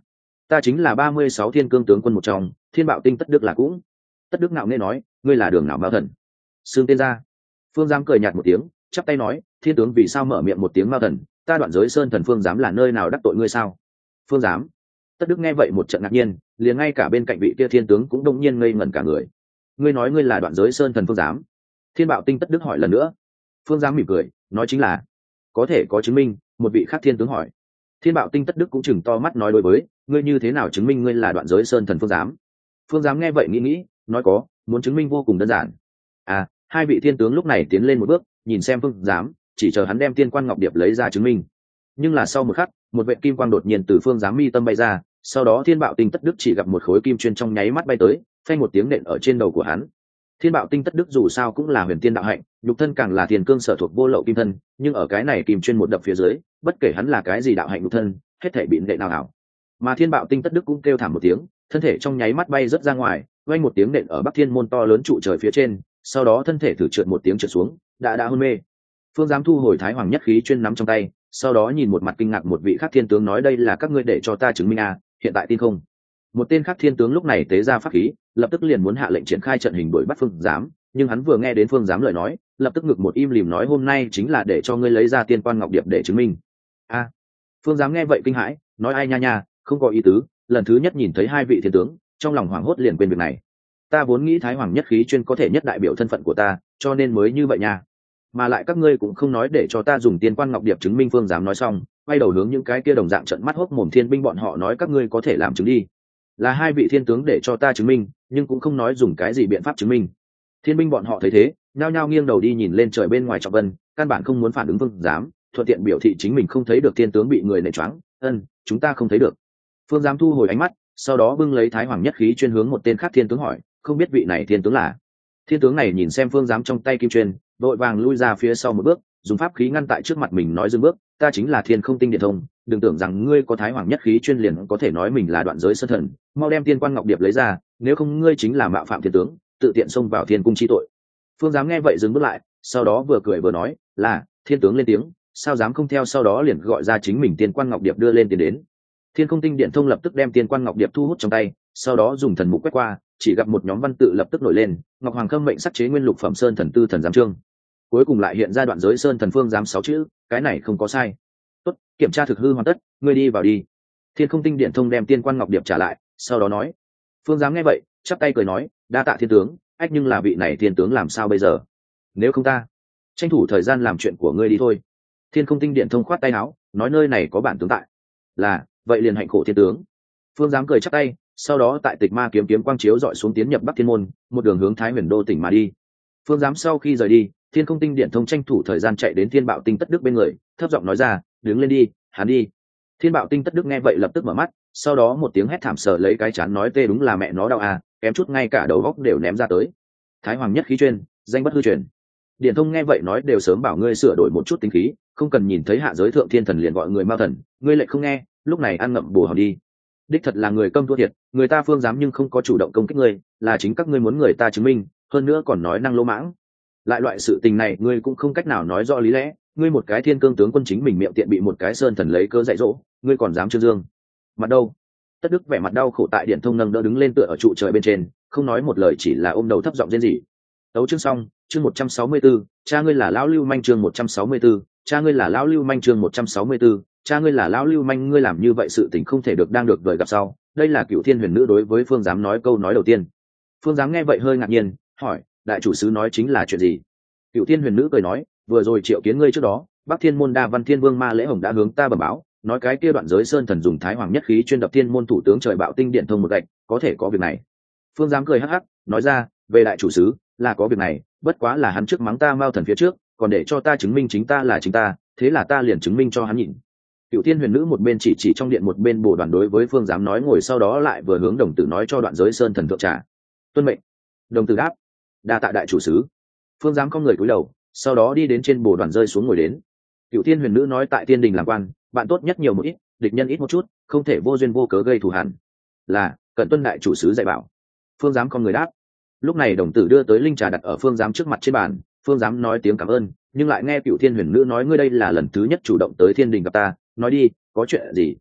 Ta chính là 36 thiên cương tướng quân một trong, Thiên Bạo Tinh Tất Đức là cũng. Tất Đức ngạo nghễ nói, ngươi là đường nào Mao Thần? Xương tên ra. Phương Giám cười nhạt một tiếng, chắp tay nói, thiên tướng vì sao mở miệng một tiếng Mao Thần, ta Đoạn Giới Sơn Thần Phương Giám là nơi nào đắc tội ngươi sao? Phương Giám. Tất Đức nghe vậy một trận ngạc nhiên, liền ngay cả bên cạnh vị kia thiên tướng cũng đông nhiên ngây ngẩn cả người. Ngươi nói ngươi là Đoạn Giới Sơn Thần Phương Giám? Thiên Bạo Tinh Tất Đức hỏi lần nữa. Phương Giám mỉm cười, nói chính là. Có thể có chứng minh? Một vị khác thiên tướng hỏi. Thiên Bạo Tinh Tất Đức cũng chừng to mắt nói đối với, ngươi như thế nào chứng minh ngươi là Đoạn Giới Sơn Thần Phương Giám? Phương Giám nghe vậy nghĩ, nói có, muốn chứng minh vô cùng đơn giản. À, hai vị thiên tướng lúc này tiến lên một bước, nhìn xem Phương Giám, chỉ chờ hắn đem Tiên Quan Ngọc Điệp lấy ra chứng minh. Nhưng là sau một khắc, một vệ kim quang đột nhiên từ Phương Giám mi tâm bay ra, sau đó Thiên Bạo Tinh Tất Đức chỉ gặp một khối kim chuyên trong nháy mắt bay tới, phanh một tiếng nện ở trên đầu của hắn. Thiên Bạo Tinh Tất Đức dù sao cũng là huyền tiên đạo hạnh, nhục thân càng là tiền cương sở thuộc vô lậu kim thân, nhưng ở cái này kim chuyên một đập phía dưới, bất kể hắn là cái gì đạo hạnh nhục thân, hết thể bị nện nào ảo. Mà Thiên Bạo Tinh Tất Đức cũng kêu thảm một tiếng, thân thể trong nháy mắt bay rất ra ngoài, vang một tiếng nện ở Bắc Thiên môn to lớn trụ trời phía trên, sau đó thân thể thử trượt một tiếng trượt xuống, đã hôn mê. Phương Giám thu hồi Thái Hoàng nhất khí chuyên nắm trong tay, sau đó nhìn một mặt kinh ngạc một vị khác thiên tướng nói đây là các ngươi để cho ta chứng minh à, hiện tại tin không? Một tên khác thiên tướng lúc này tế ra pháp khí, lập tức liền muốn hạ lệnh triển khai trận hình đuổi bắt Phương Giám, nhưng hắn vừa nghe đến Phương Giám lời nói, lập tức ngực một im lìm nói hôm nay chính là để cho ngươi lấy ra Tiên Quan Ngọc Điệp để chứng minh. A. Phương Giám nghe vậy kinh hãi, nói ai nha, không có ý tứ, lần thứ nhất nhìn thấy hai vị thiên tướng, trong lòng hoảng hốt liền quên việc này. Ta vốn nghĩ Thái Hoàng nhất khí chuyên có thể nhất đại biểu thân phận của ta, cho nên mới như vậy nha. Mà lại các ngươi cũng không nói để cho ta dùng Tiên Quan Ngọc Điệp chứng minh. Phương Giám nói xong, quay đầu hướng những cái kia đồng dạng trận mắt hốc mồm thiên binh bọn họ nói các ngươi có thể làm chứng đi. Là hai vị thiên tướng để cho ta chứng minh, nhưng cũng không nói dùng cái gì biện pháp chứng minh. Thiên binh bọn họ thấy thế, nhao nhao nghiêng đầu đi nhìn lên trời bên ngoài trọng vân, căn bản không muốn phản ứng Phương Giám, thuận tiện biểu thị chính mình không thấy được thiên tướng bị người nện choáng. Chúng ta không thấy được. Phương Giám thu hồi ánh mắt, sau đó bưng lấy Thái Hoàng nhất khí chuyên hướng một tên khác thiên tướng hỏi, không biết vị này thiên tướng là? Thiên tướng này nhìn xem Phương Giám trong tay kim chuyên, vội vàng lui ra phía sau một bước, dùng pháp khí ngăn tại trước mặt mình nói dừng bước, ta chính là Thiên Không Tinh Điện Thông, đừng tưởng rằng ngươi có Thái Hoàng nhất khí chuyên liền có thể nói mình là Đoạn Giới Sơn Thần, mau đem Tiên Quan Ngọc Điệp lấy ra, nếu không ngươi chính là mạo phạm thiên tướng, tự tiện xông vào thiên cung chi tội. Phương Giám nghe vậy dừng bước lại, sau đó vừa cười vừa nói, là thiên tướng lên tiếng, sao dám không theo, sau đó liền gọi ra chính mình Tiên Quan Ngọc Điệp đưa lên tiền đến. Thiên Không Tinh Điện Thông lập tức đem Tiên Quan Ngọc Điệp thu hút trong tay, sau đó dùng thần mục quét qua, chỉ gặp một nhóm văn tự lập tức nổi lên, Ngọc Hoàng Khâm mệnh sắc chế nguyên lục phẩm sơn thần tư thần giám trương. Cuối cùng lại hiện ra Đoạn Giới Sơn Thần Phương Giám 6 chữ, cái này không có sai. Tốt, kiểm tra thực hư hoàn tất, ngươi đi vào đi. Thiên Không Tinh Điện Thông đem Tiên Quan Ngọc Điệp trả lại, sau đó nói. Phương Giám nghe vậy, chắp tay cười nói, đa tạ thiên tướng, ách nhưng là vị này thiên tướng làm sao bây giờ? Nếu không ta tranh thủ thời gian làm chuyện của ngươi đi thôi. Thiên Không Tinh Điện Thông khoát tay áo, nói nơi này có bản tướng tại. Là, vậy liền hạnh khổ thiên tướng. Phương Giám cười chắp tay, sau đó tại Tịch Ma kiếm quang chiếu dọi xuống tiến nhập Bắc Thiên môn, một đường hướng Thái Huyền Đô tỉnh mà đi. Phương Giám sau khi rời đi, Thiên Không Tinh Điện Thông tranh thủ thời gian chạy đến Thiên Bạo Tinh Tất Đức bên người, thấp giọng nói ra, đứng lên đi, hắn đi. Thiên Bạo Tinh Tất Đức nghe vậy lập tức mở mắt, sau đó một tiếng hét thảm sờ lấy cái chán nói tê đúng là mẹ nó đau à, kém chút ngay cả đầu góc đều ném ra tới. Thái Hoàng nhất khí chuyên, danh bất hư truyền. Điện Thông nghe vậy nói đều sớm bảo ngươi sửa đổi một chút tính khí, không cần nhìn thấy hạ giới thượng thiên thần liền gọi người Mao Thần, ngươi lại không nghe, lúc này ăn ngậm bồ hòn đi. Đích thật là người câm thua thiệt, người ta Phương Giám nhưng không có chủ động công kích ngươi, là chính các ngươi muốn người ta chứng minh, hơn nữa còn nói năng lỗ mãng. Lại loại sự tình này ngươi cũng không cách nào nói rõ lý lẽ, ngươi một cái thiên cương tướng quân chính mình miệng tiện bị một cái sơn thần lấy cơ dạy dỗ, ngươi còn dám trương dương? Mặt đâu? Tất Đức vẻ mặt đau khổ tại Điện Thông nâng đỡ đứng lên tựa ở trụ trời bên trên, không nói một lời chỉ là ôm đầu thấp giọng rên rỉ. Tấu chương xong, chương 164, cha ngươi là lão lưu manh chương 164, cha ngươi là lão lưu manh chương 164, cha ngươi là lão lưu manh, ngươi làm như vậy sự tình không thể được đang được vời gặp sau. Đây là Cửu Thiên Huyền Nữ đối với Phương Giám nói câu nói đầu tiên. Phương Giám nghe vậy hơi ngạc nhiên, hỏi, đại chủ sứ nói chính là chuyện gì? Cửu Thiên Huyền Nữ cười nói, vừa rồi triệu kiến ngươi trước đó, Bắc Thiên môn Đa Văn Thiên Vương Ma Lễ Hồng đã hướng ta bẩm báo, nói cái kia Đoạn Giới Sơn Thần dùng Thái Hoàng nhất khí chuyên đập Thiên môn thủ tướng Trời Bạo Tinh Điện Thông một gạch, có thể có việc này. Phương Giám cười hắc hắc, nói ra, về đại chủ sứ, là có việc này, bất quá là hắn trước mắng ta Mao Thần phía trước, còn để cho ta chứng minh chính ta là chính ta, thế là ta liền chứng minh cho hắn nhìn. Cửu Thiên Huyền Nữ một bên chỉ trong điện, một bên bổ đoàn đối với Phương Giám nói, ngồi sau đó lại vừa hướng đồng tử nói cho Đoạn Giới Sơn Thần thượng trả. Tuân mệnh. Đồng tử đáp, đa tạ đại chủ sứ. Phương Giám không người cúi đầu, sau đó đi đến trên bồ đoàn rơi xuống ngồi đến. Cửu Thiên Huyền Nữ nói, tại Tiên Đình làm quan, bạn tốt nhất nhiều một ít, địch nhân ít một chút, không thể vô duyên vô cớ gây thù hằn. Là, cẩn tuân đại chủ sứ dạy bảo. Phương Giám không người đáp. Lúc này đồng tử đưa tới linh trà đặt ở Phương Giám trước mặt trên bàn, Phương Giám nói tiếng cảm ơn, nhưng lại nghe Cửu Thiên Huyền Nữ nói, ngươi đây là lần thứ nhất chủ động tới Thiên Đình gặp ta, nói đi, có chuyện gì?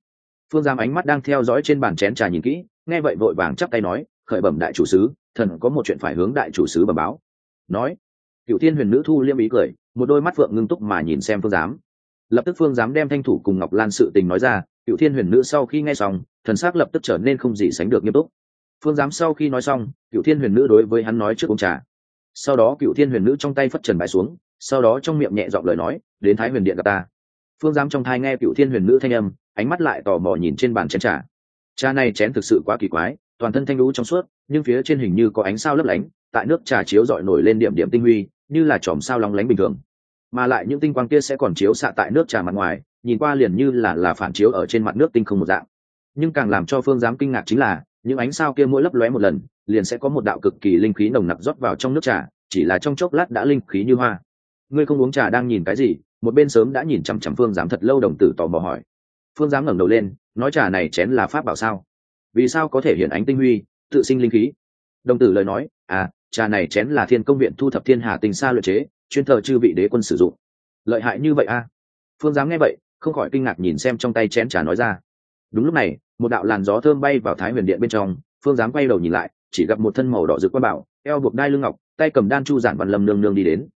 Phương Giám ánh mắt đang theo dõi trên bàn chén trà nhìn kỹ, nghe vậy vội vàng chắp tay nói, khởi bẩm đại chủ sứ, thần có một chuyện phải hướng đại chủ sứ bẩm báo. Nói. Cựu Thiên Huyền Nữ thu liêm ý cười, một đôi mắt phượng ngưng túc mà nhìn xem Phương Giám. Lập tức Phương Giám đem Thanh Thủ cùng Ngọc Lan sự tình nói ra. Cựu Thiên Huyền Nữ sau khi nghe xong, thần sắc lập tức trở nên không gì sánh được nghiêm túc. Phương Giám sau khi nói xong, Cựu Thiên Huyền Nữ đối với hắn nói trước uống trà. Sau đó Cựu Thiên Huyền Nữ trong tay phất trần bãi xuống, sau đó trong miệng nhẹ giọng lời nói, đến Thái Huyền Điện gặp ta. Phương Giám trong thai nghe Cựu Thiên Huyền Nữ thanh âm, ánh mắt lại tò mò nhìn trên bàn chén trà. Trà này chén thực sự quá kỳ quái, toàn thân thanh lũ trong suốt, nhưng phía trên hình như có ánh sao lấp lánh, tại nước trà chiếu rọi nổi lên điểm điểm tinh huy, như là chòm sao lóng lánh bình thường. Mà lại những tinh quang kia sẽ còn chiếu xạ tại nước trà mặt ngoài, nhìn qua liền như là phản chiếu ở trên mặt nước tinh không một dạng. Nhưng càng làm cho Phương Giám kinh ngạc chính là, những ánh sao kia mỗi lấp lóe một lần, liền sẽ có một đạo cực kỳ linh khí nồng nặc rót vào trong nước trà, chỉ là trong chốc lát đã linh khí như hoa. Ngươi không uống trà đang nhìn cái gì? Một bên sớm đã nhìn chằm chằm Phương Giám thật lâu, đồng tử tò mò hỏi. Phương Giám ngẩng đầu lên, nói trà này chén là pháp bảo sao? Vì sao có thể hiện ánh tinh huy, tự sinh linh khí? Đồng tử lời nói, trà này chén là Thiên Công viện thu thập thiên hà tinh sa luyện chế, chuyên thờ chư vị đế quân sử dụng. Lợi hại như vậy a? Phương Giám nghe vậy, không khỏi kinh ngạc nhìn xem trong tay chén trà nói ra. Đúng lúc này, một đạo làn gió thơm bay vào Thái Huyền Điện bên trong. Phương Giám quay đầu nhìn lại, chỉ gặp một thân màu đỏ rực quan bảo, eo buộc đai lưng ngọc, tay cầm đan chu giản Văn Lâm nương nương đi đến.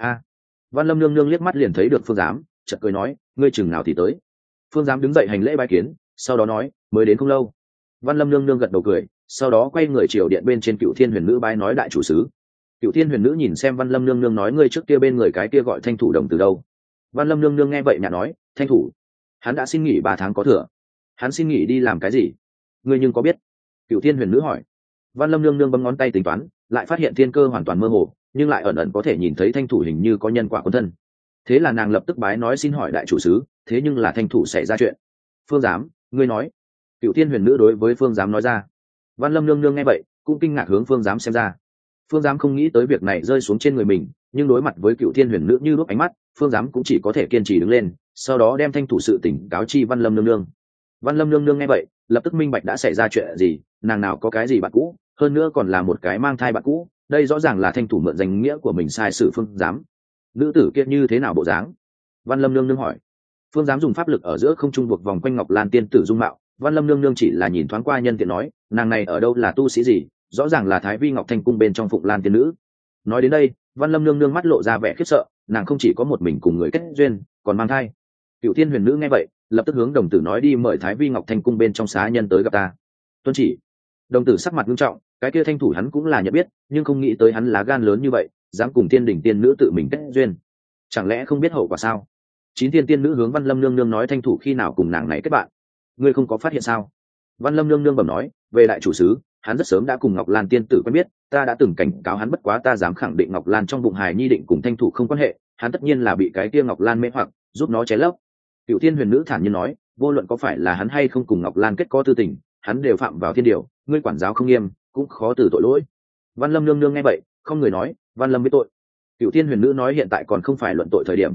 Văn Lâm nương nương liếc mắt liền thấy được Phương Giám, chợt cười nói, ngươi chừng nào thì tới? Phương Giám đứng dậy hành lễ bái kiến, sau đó nói, mới đến không lâu. Văn Lâm nương nương gật đầu cười, sau đó quay người triều điện bên trên Cựu Thiên Huyền Nữ bái nói đại chủ sứ. Cựu Thiên Huyền Nữ nhìn xem Văn Lâm nương nương nói, ngươi trước kia bên người cái kia gọi Thanh Thủ đồng từ đâu? Văn Lâm nương nương nghe vậy nhạt nói, Thanh Thủ, hắn đã xin nghỉ 3 tháng có thừa. Hắn xin nghỉ đi làm cái gì? Ngươi nhưng có biết? Cựu Thiên Huyền Nữ hỏi. Văn Lâm nương nương bấm ngón tay tính toán, lại phát hiện thiên cơ hoàn toàn mơ hồ, nhưng lại ẩn ẩn có thể nhìn thấy Thanh Thủ hình như có nhân quả quân thân. Thế là nàng lập tức bái nói, xin hỏi đại chủ sứ, thế nhưng là Thanh Thủ xảy ra chuyện. Phương Giám, ngươi nói. Cựu Thiên Huyền Nữ đối với Phương Giám nói ra. Văn Lâm nương nương nghe vậy, cũng kinh ngạc hướng Phương Giám xem ra. Phương Giám không nghĩ tới việc này rơi xuống trên người mình, nhưng đối mặt với Cựu Thiên Huyền Nữ như đuốc ánh mắt, Phương Giám cũng chỉ có thể kiên trì đứng lên, sau đó đem Thanh Thủ sự tỉnh cáo chi Văn Lâm nương nương. Văn Lâm nương nương nghe vậy, lập tức minh bạch đã xảy ra chuyện gì, nàng nào có cái gì bạn cũ, hơn nữa còn là một cái mang thai bạn cũ, đây rõ ràng là Thanh Thủ mượn danh nghĩa của mình sai sử Phương Giám. Nữ tử kia như thế nào bộ dáng? Văn Lâm nương nương hỏi. Phương Giám dùng pháp lực ở giữa không trung buộc vòng quanh Ngọc Lan tiên tử dung mạo. Văn Lâm nương nương chỉ là nhìn thoáng qua nhân tiện nói, nàng này ở đâu là tu sĩ gì, rõ ràng là Thái Vi Ngọc Thanh cung bên trong Phụng Lan tiên nữ. Nói đến đây, Văn Lâm nương nương mắt lộ ra vẻ khiếp sợ, nàng không chỉ có một mình cùng người kết duyên, còn mang thai. Cựu Thiên Huyền Nữ nghe vậy, lập tức hướng đồng tử nói, đi mời Thái Vi Ngọc Thanh cung bên trong xá nhân tới gặp ta. Tuân chỉ. Đồng tử sắc mặt nghiêm trọng, cái kia Thanh Thủ hắn cũng là nhận biết, nhưng không nghĩ tới hắn lá gan lớn như vậy, dám cùng Tiên đỉnh tiên nữ tự mình kết duyên. Chẳng lẽ không biết hậu quả sao? Chín tiên tiên nữ hướng Văn Lâm nương nương nói, Thanh Thủ khi nào cùng nàng này kết bạn? Ngươi không có phát hiện sao? Văn Lâm nương nương bẩm nói, về đại chủ sứ, hắn rất sớm đã cùng Ngọc Lan tiên tử quen biết, ta đã từng cảnh cáo hắn, bất quá ta dám khẳng định Ngọc Lan trong bụng hài nhi định cùng Thanh Thủ không quan hệ, hắn tất nhiên là bị cái kia Ngọc Lan mê hoặc, giúp nó cháy lấp. Cựu Thiên Huyền Nữ thản nhiên nói, vô luận có phải là hắn hay không cùng Ngọc Lan kết có tư tình, hắn đều phạm vào thiên điều, ngươi quản giáo không nghiêm, cũng khó từ tội lỗi. Văn Lâm nương nương nghe vậy, không người nói, Văn Lâm biết tội. Cựu Thiên Huyền Nữ nói, hiện tại còn không phải luận tội thời điểm.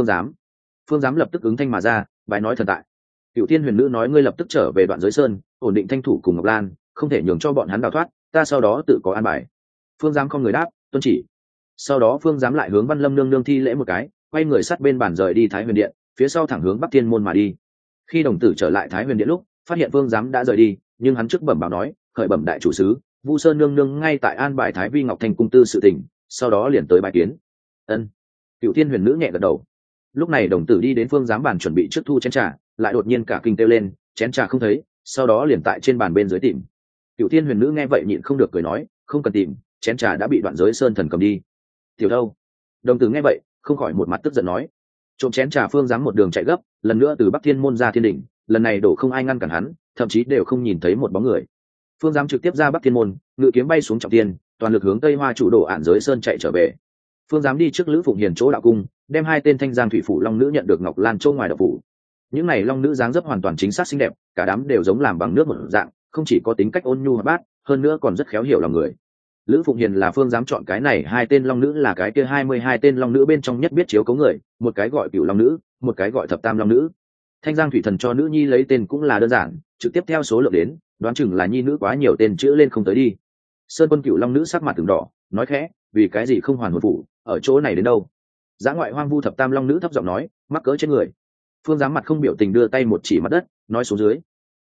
Phương Giám lập tức ứng thanh mà ra, bài nói thần tại. Cựu Thiên Huyền Nữ nói, ngươi lập tức trở về Đoạn Giới Sơn, ổn định Thanh Thủ cùng Ngọc Lan, không thể nhường cho bọn hắn đào thoát, ta sau đó tự có an bài. Phương Giám không người đáp, tuân chỉ. Sau đó Phương Giám lại hướng Văn Lâm nương nương thi lễ một cái, quay người sát bên bàn rời đi Thái Huyền Điện, phía sau thẳng hướng Bắc Thiên môn mà đi. Khi đồng tử trở lại Thái Huyền Điện lúc, phát hiện Phương Giám đã rời đi, nhưng hắn trước bẩm báo nói, khởi bẩm đại chủ sứ, Vu Sơn nương nương ngay tại an bài Thái Vi Ngọc Thanh cung tư sự tình, sau đó liền tới bài kiến. Ân. Cựu Thiên Huyền Nữ nhẹ gật đầu. Lúc này đồng tử đi đến Phương Giám bàn chuẩn bị trước thu chén trà, lại đột nhiên cả kinh kêu lên, chén trà không thấy, sau đó liền tại trên bàn bên dưới tìm. Cựu Thiên Huyền Nữ nghe vậy nhịn không được cười nói, không cần tìm, chén trà đã bị Đoạn Giới Sơn thần cầm đi. Tiểu đâu? Đồng tử nghe vậy, không khỏi một mặt tức giận nói, trộm chén trà Phương Giám một đường chạy gấp, lần nữa từ Bắc Thiên môn ra thiên đỉnh, lần này đổ không ai ngăn cản hắn, thậm chí đều không nhìn thấy một bóng người. Phương Giám trực tiếp ra Bắc Thiên môn, ngự kiếm bay xuống trọng thiên, toàn lực hướng Tây Hoa chủ đổ Ản Giới Sơn chạy trở về. Phương Giám đi trước Lữ Phụng Hiền chỗ đạo cung, đem 2 tên Thanh Giang thủy phủ long nữ nhận được Ngọc Lan châu ngoài đạo phủ. Những này long nữ dáng dấp hoàn toàn chính xác xinh đẹp, cả đám đều giống làm bằng nước một dạng, không chỉ có tính cách ôn nhu hoạt bát, hơn nữa còn rất khéo hiểu lòng người. Lữ Phụng Hiền là Phương Giám chọn cái này 2 tên long nữ là cái kia 22 tên long nữ bên trong nhất biết chiếu cố người, một cái gọi Cửu Long nữ, một cái gọi Thập Tam Long nữ. Thanh Giang thủy thần cho nữ nhi lấy tên cũng là đơn giản, trực tiếp theo số lượng đến, đoán chừng là nhi nữ quá nhiều tên chữ lên không tới đi. Sơn Quân Cửu Long nữ sắc mặt từng đỏ, nói khẽ, vì cái gì không hoàn hồn phủ, ở chỗ này đến đâu? Dã ngoại hoang vu Thập Tam Long nữ thấp giọng nói, mắc cỡ trên người. Phương Giám mặt không biểu tình đưa tay một chỉ mặt đất, nói xuống dưới.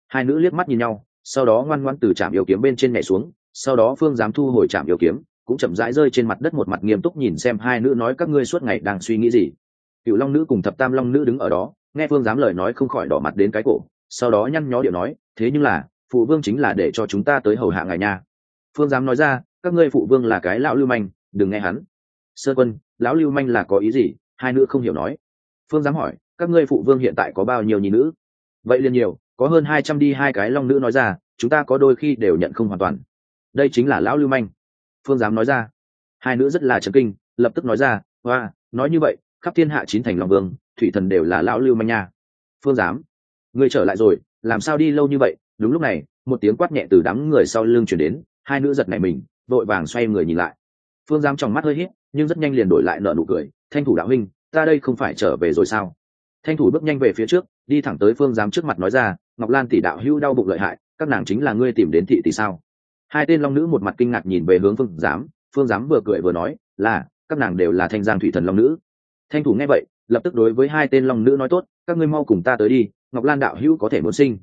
Hai nữ liếc mắt nhìn nhau, sau đó ngoan ngoãn từ trạm yêu kiếm bên trên nhảy xuống, sau đó phương dám thu hồi trạm yêu kiếm, cũng chậm rãi rơi trên mặt đất, một mặt nghiêm túc nhìn xem hai nữ nói: các ngươi suốt ngày đang suy nghĩ gì? Cựu long nữ cùng thập tam long nữ đứng ở đó, nghe phương dám lời nói không khỏi đỏ mặt đến cái cổ, sau đó nhăn nhó điệu nói: thế nhưng là phụ vương chính là để cho chúng ta tới hầu hạ ngài nha. Phương dám nói ra: các ngươi phụ vương là cái lão lưu manh, đừng nghe hắn. Sơn Quân, lão lưu manh là có ý gì? Hai nữ không hiểu nói. Phương dám hỏi: các ngươi phụ vương hiện tại có bao nhiêu nhi nữ? Vậy liền nhiều, có hơn 200 đi. Hai cái long nữ nói ra: chúng ta có đôi khi đều nhận không hoàn toàn. Đây chính là lão lưu manh. Phương dám nói ra. Hai nữ rất là chấn kinh, lập tức nói ra: hoa, nói như vậy khắp thiên hạ 9 thành long vương, thủy thần đều là lão lưu manh nha. Phương dám, ngươi trở lại rồi, làm sao đi lâu như vậy? Đúng lúc này, một tiếng quát nhẹ từ đám người sau lưng chuyển đến, hai nữ giật nảy mình, vội vàng xoay người nhìn lại. Phương dám trong mắt hơi hít, nhưng rất nhanh liền đổi lại nở nụ cười: Thanh thủ đạo huynh, ta đây không phải trở về rồi sao? Thanh thủ bước nhanh về phía trước, đi thẳng tới Phương dám trước mặt nói ra: Ngọc Lan tỷ đạo hữu đau bụng lợi hại, các nàng chính là ngươi tìm đến thị tỷ sao? Hai tên long nữ một mặt kinh ngạc nhìn về hướng Phương dám vừa cười vừa nói: là, các nàng đều là Thanh Giang thủy thần long nữ. Thanh thủ nghe vậy, lập tức đối với hai tên long nữ nói: tốt, các ngươi mau cùng ta tới đi, Ngọc Lan đạo hữu có thể muốn sinh.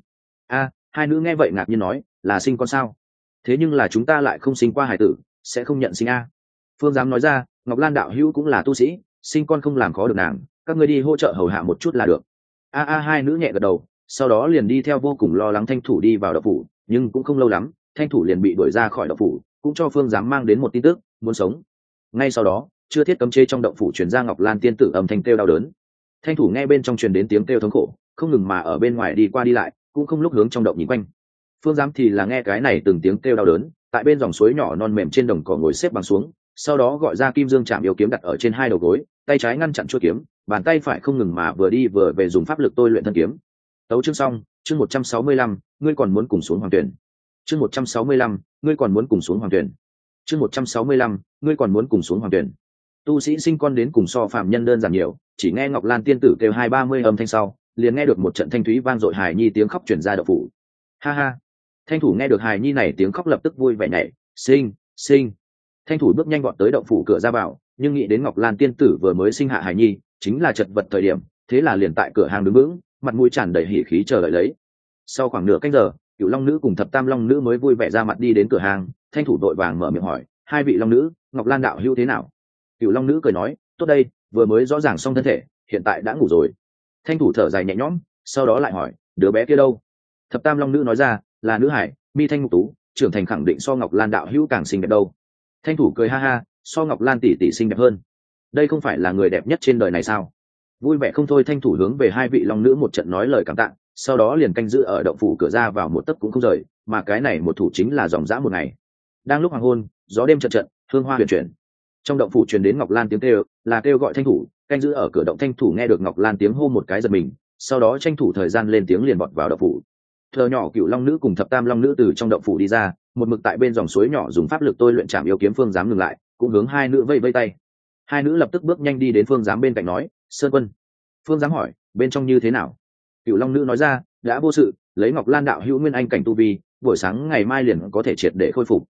Hai nữ nghe vậy ngạc nhiên nói: là sinh con sao? Thế nhưng là chúng ta lại không sinh qua hải tử, sẽ không nhận sinh a. Phương dám nói ra: Ngọc Lan đạo hữu cũng là tu sĩ, sinh con không làm khó được nàng, các ngươi đi hỗ trợ hầu hạ một chút là được. Hai nữ nhẹ gật đầu, sau đó liền đi theo vô cùng lo lắng Thanh thủ đi vào động phủ, nhưng cũng không lâu lắm, Thanh thủ liền bị đuổi ra khỏi động phủ, cũng cho Phương dám mang đến một tin tức: muốn sống. Ngay sau đó, chưa thiết cấm chế trong động phủ truyền ra Ngọc Lan tiên tử âm thanh kêu đau đớn. Thanh thủ nghe bên trong truyền đến tiếng kêu thống khổ, không ngừng mà ở bên ngoài đi qua đi lại, cũng không lúc hướng trong động nhìn quanh. Phương dám thì là nghe cái này từng tiếng kêu đau đớn, tại bên dòng suối nhỏ non mềm trên đồng cỏ ngồi xếp bằng xuống, sau đó gọi ra Kim Dương Trảm Yêu kiếm đặt ở trên hai đầu gối, tay trái ngăn chặn chuôi kiếm, bàn tay phải không ngừng mà vừa đi vừa về dùng pháp lực tôi luyện thân kiếm. Tấu chương xong, chương 165, ngươi còn muốn cùng xuống hoàng tuyển. Chương 165, ngươi còn muốn cùng xuống hoàng tuyển. Chương 165, ngươi còn muốn cùng xuống hoàng tuyển. Tu sĩ sinh con đến cùng so phạm nhân đơn giản nhiều, chỉ nghe Ngọc Lan tiên tử kêu 230 âm thanh sau, liền nghe được một trận thanh thúy vang dội hài nhi tiếng khóc truyền ra động phủ. Ha ha. Thanh thủ nghe được hài nhi này tiếng khóc lập tức vui vẻ nhảy: sinh. Thanh thủ bước nhanh gọn tới động phủ cửa ra vào, nhưng nghĩ đến Ngọc Lan tiên tử vừa mới sinh hạ hài nhi, chính là chật vật thời điểm, thế là liền tại cửa hàng đứng vững, mặt mũi tràn đầy hỉ khí chờ đợi lấy. Sau khoảng nửa canh giờ, Cửu Long nữ cùng Thập Tam Long nữ mới vui vẻ ra mặt đi đến cửa hàng. Thanh thủ đội vàng mở miệng hỏi: hai vị long nữ, Ngọc Lan đạo hữu thế nào? Cửu Long nữ cười nói: tốt đây, vừa mới rõ ràng xong thân thể, hiện tại đã ngủ rồi. Thanh thủ thở dài nhẹ nhõm, sau đó lại hỏi: đứa bé kia đâu? Thập Tam Long nữ nói ra: là nữ hải, mi thanh mục tú, trưởng thành khẳng định so Ngọc Lan đạo hữu càng xinh đẹp đâu. Thanh thủ cười ha ha: so Ngọc Lan tỷ tỷ xinh đẹp hơn. Đây không phải là người đẹp nhất trên đời này sao? Vui vẻ không thôi, Thanh thủ hướng về hai vị long nữ một trận nói lời cảm tạ, sau đó liền canh giữ ở động phủ cửa ra vào một tấc cũng không rời, mà cái này một thủ chính là dòng dã một ngày. Đang lúc hoàng hôn, gió đêm chợt hương hoa huyền chuyển, trong động phủ truyền đến Ngọc Lan tiếng kêu, là kêu gọi Thanh thủ. Canh giữ ở cửa động Thanh thủ nghe được Ngọc Lan tiếng hô một cái giật mình, sau đó tranh thủ thời gian lên tiếng liền bọt vào động phủ. Thờ nhỏ Cửu Long nữ cùng Thập Tam Long nữ từ trong động phủ đi ra, một mực tại bên dòng suối nhỏ dùng pháp lực tôi luyện Trảm Yêu kiếm. Phương dám ngừng lại, cũng hướng hai nữ vây vây tay. Hai nữ lập tức bước nhanh đi đến Phương dám bên cạnh nói: Sơn Quân. Phương dám hỏi: bên trong như thế nào? Cửu Long nữ nói ra: đã vô sự, lấy Ngọc Lan đạo hữu nguyên anh cảnh tu vi, buổi sáng ngày mai liền có thể triệt để khôi phục.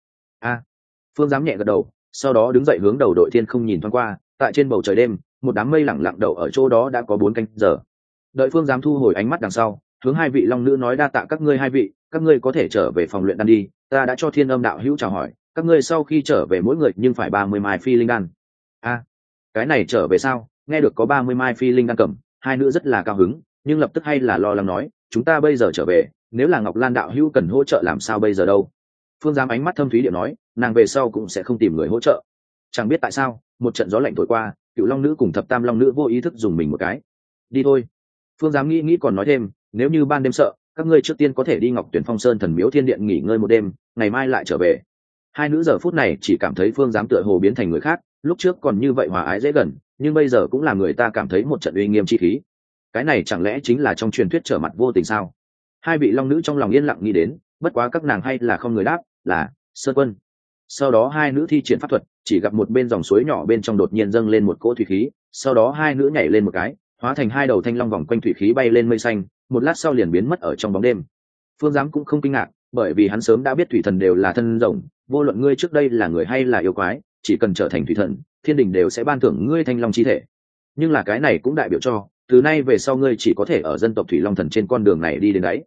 Phương dám nhẹ gật đầu, sau đó đứng dậy hướng đầu đội thiên không nhìn thoáng qua, tại trên bầu trời đêm, một đám mây lẳng lặng đậu ở chỗ đó đã có 4 canh giờ. Đợi Phương dám thu hồi ánh mắt đằng sau, hướng hai vị long nữ nói: đa tạ các ngươi hai vị, các ngươi có thể trở về phòng luyện đan đi, ta đã cho Thiên Âm đạo hữu chào hỏi, các ngươi sau khi trở về mỗi người nhưng phải 30 mai phi linh đan. Cái này trở về sao? Nghe được có 30 mai phi linh đan cầm, hai nữ rất là cao hứng, nhưng lập tức hay là lo lắng nói: chúng ta bây giờ trở về, nếu là Ngọc Lan đạo hữu cần hỗ trợ làm sao bây giờ đâu? Phương dám ánh mắt thâm thúy điệu nói: nàng về sau cũng sẽ không tìm người hỗ trợ. Chẳng biết tại sao, một trận gió lạnh thổi qua, Cửu Long nữ cùng Thập Tam Long nữ vô ý thức dùng mình một cái. đi thôi. Phương dám nghĩ còn nói thêm: nếu như ban đêm sợ, các ngươi trước tiên có thể đi Ngọc Tuyển Phong Sơn Thần Miếu Thiên Điện nghỉ ngơi một đêm, ngày mai lại trở về. Hai nữ giờ phút này chỉ cảm thấy Phương dám tựa hồ biến thành người khác, lúc trước còn như vậy hòa ái dễ gần, nhưng bây giờ cũng là người ta cảm thấy một trận uy nghiêm chi khí. Cái này chẳng lẽ chính là trong truyền thuyết trở mặt vô tình sao? Hai vị long nữ trong lòng yên lặng nghĩ đến, bất quá các nàng hay là không người đáp, là Sơn Quân. Sau đó hai nữ thi triển pháp thuật, chỉ gặp một bên dòng suối nhỏ bên trong đột nhiên dâng lên một cỗ thủy khí, sau đó hai nữ nhảy lên một cái, hóa thành hai đầu thanh long vòng quanh thủy khí bay lên mây xanh, một lát sau liền biến mất ở trong bóng đêm. Phương Giám cũng không kinh ngạc, bởi vì hắn sớm đã biết thủy thần đều là thân rồng, vô luận ngươi trước đây là người hay là yêu quái, chỉ cần trở thành thủy thần, thiên đình đều sẽ ban thưởng ngươi thanh long chi thể. Nhưng là cái này cũng đại biểu cho từ nay về sau ngươi chỉ có thể ở dân tộc thủy long thần trên con đường này đi đến đấy.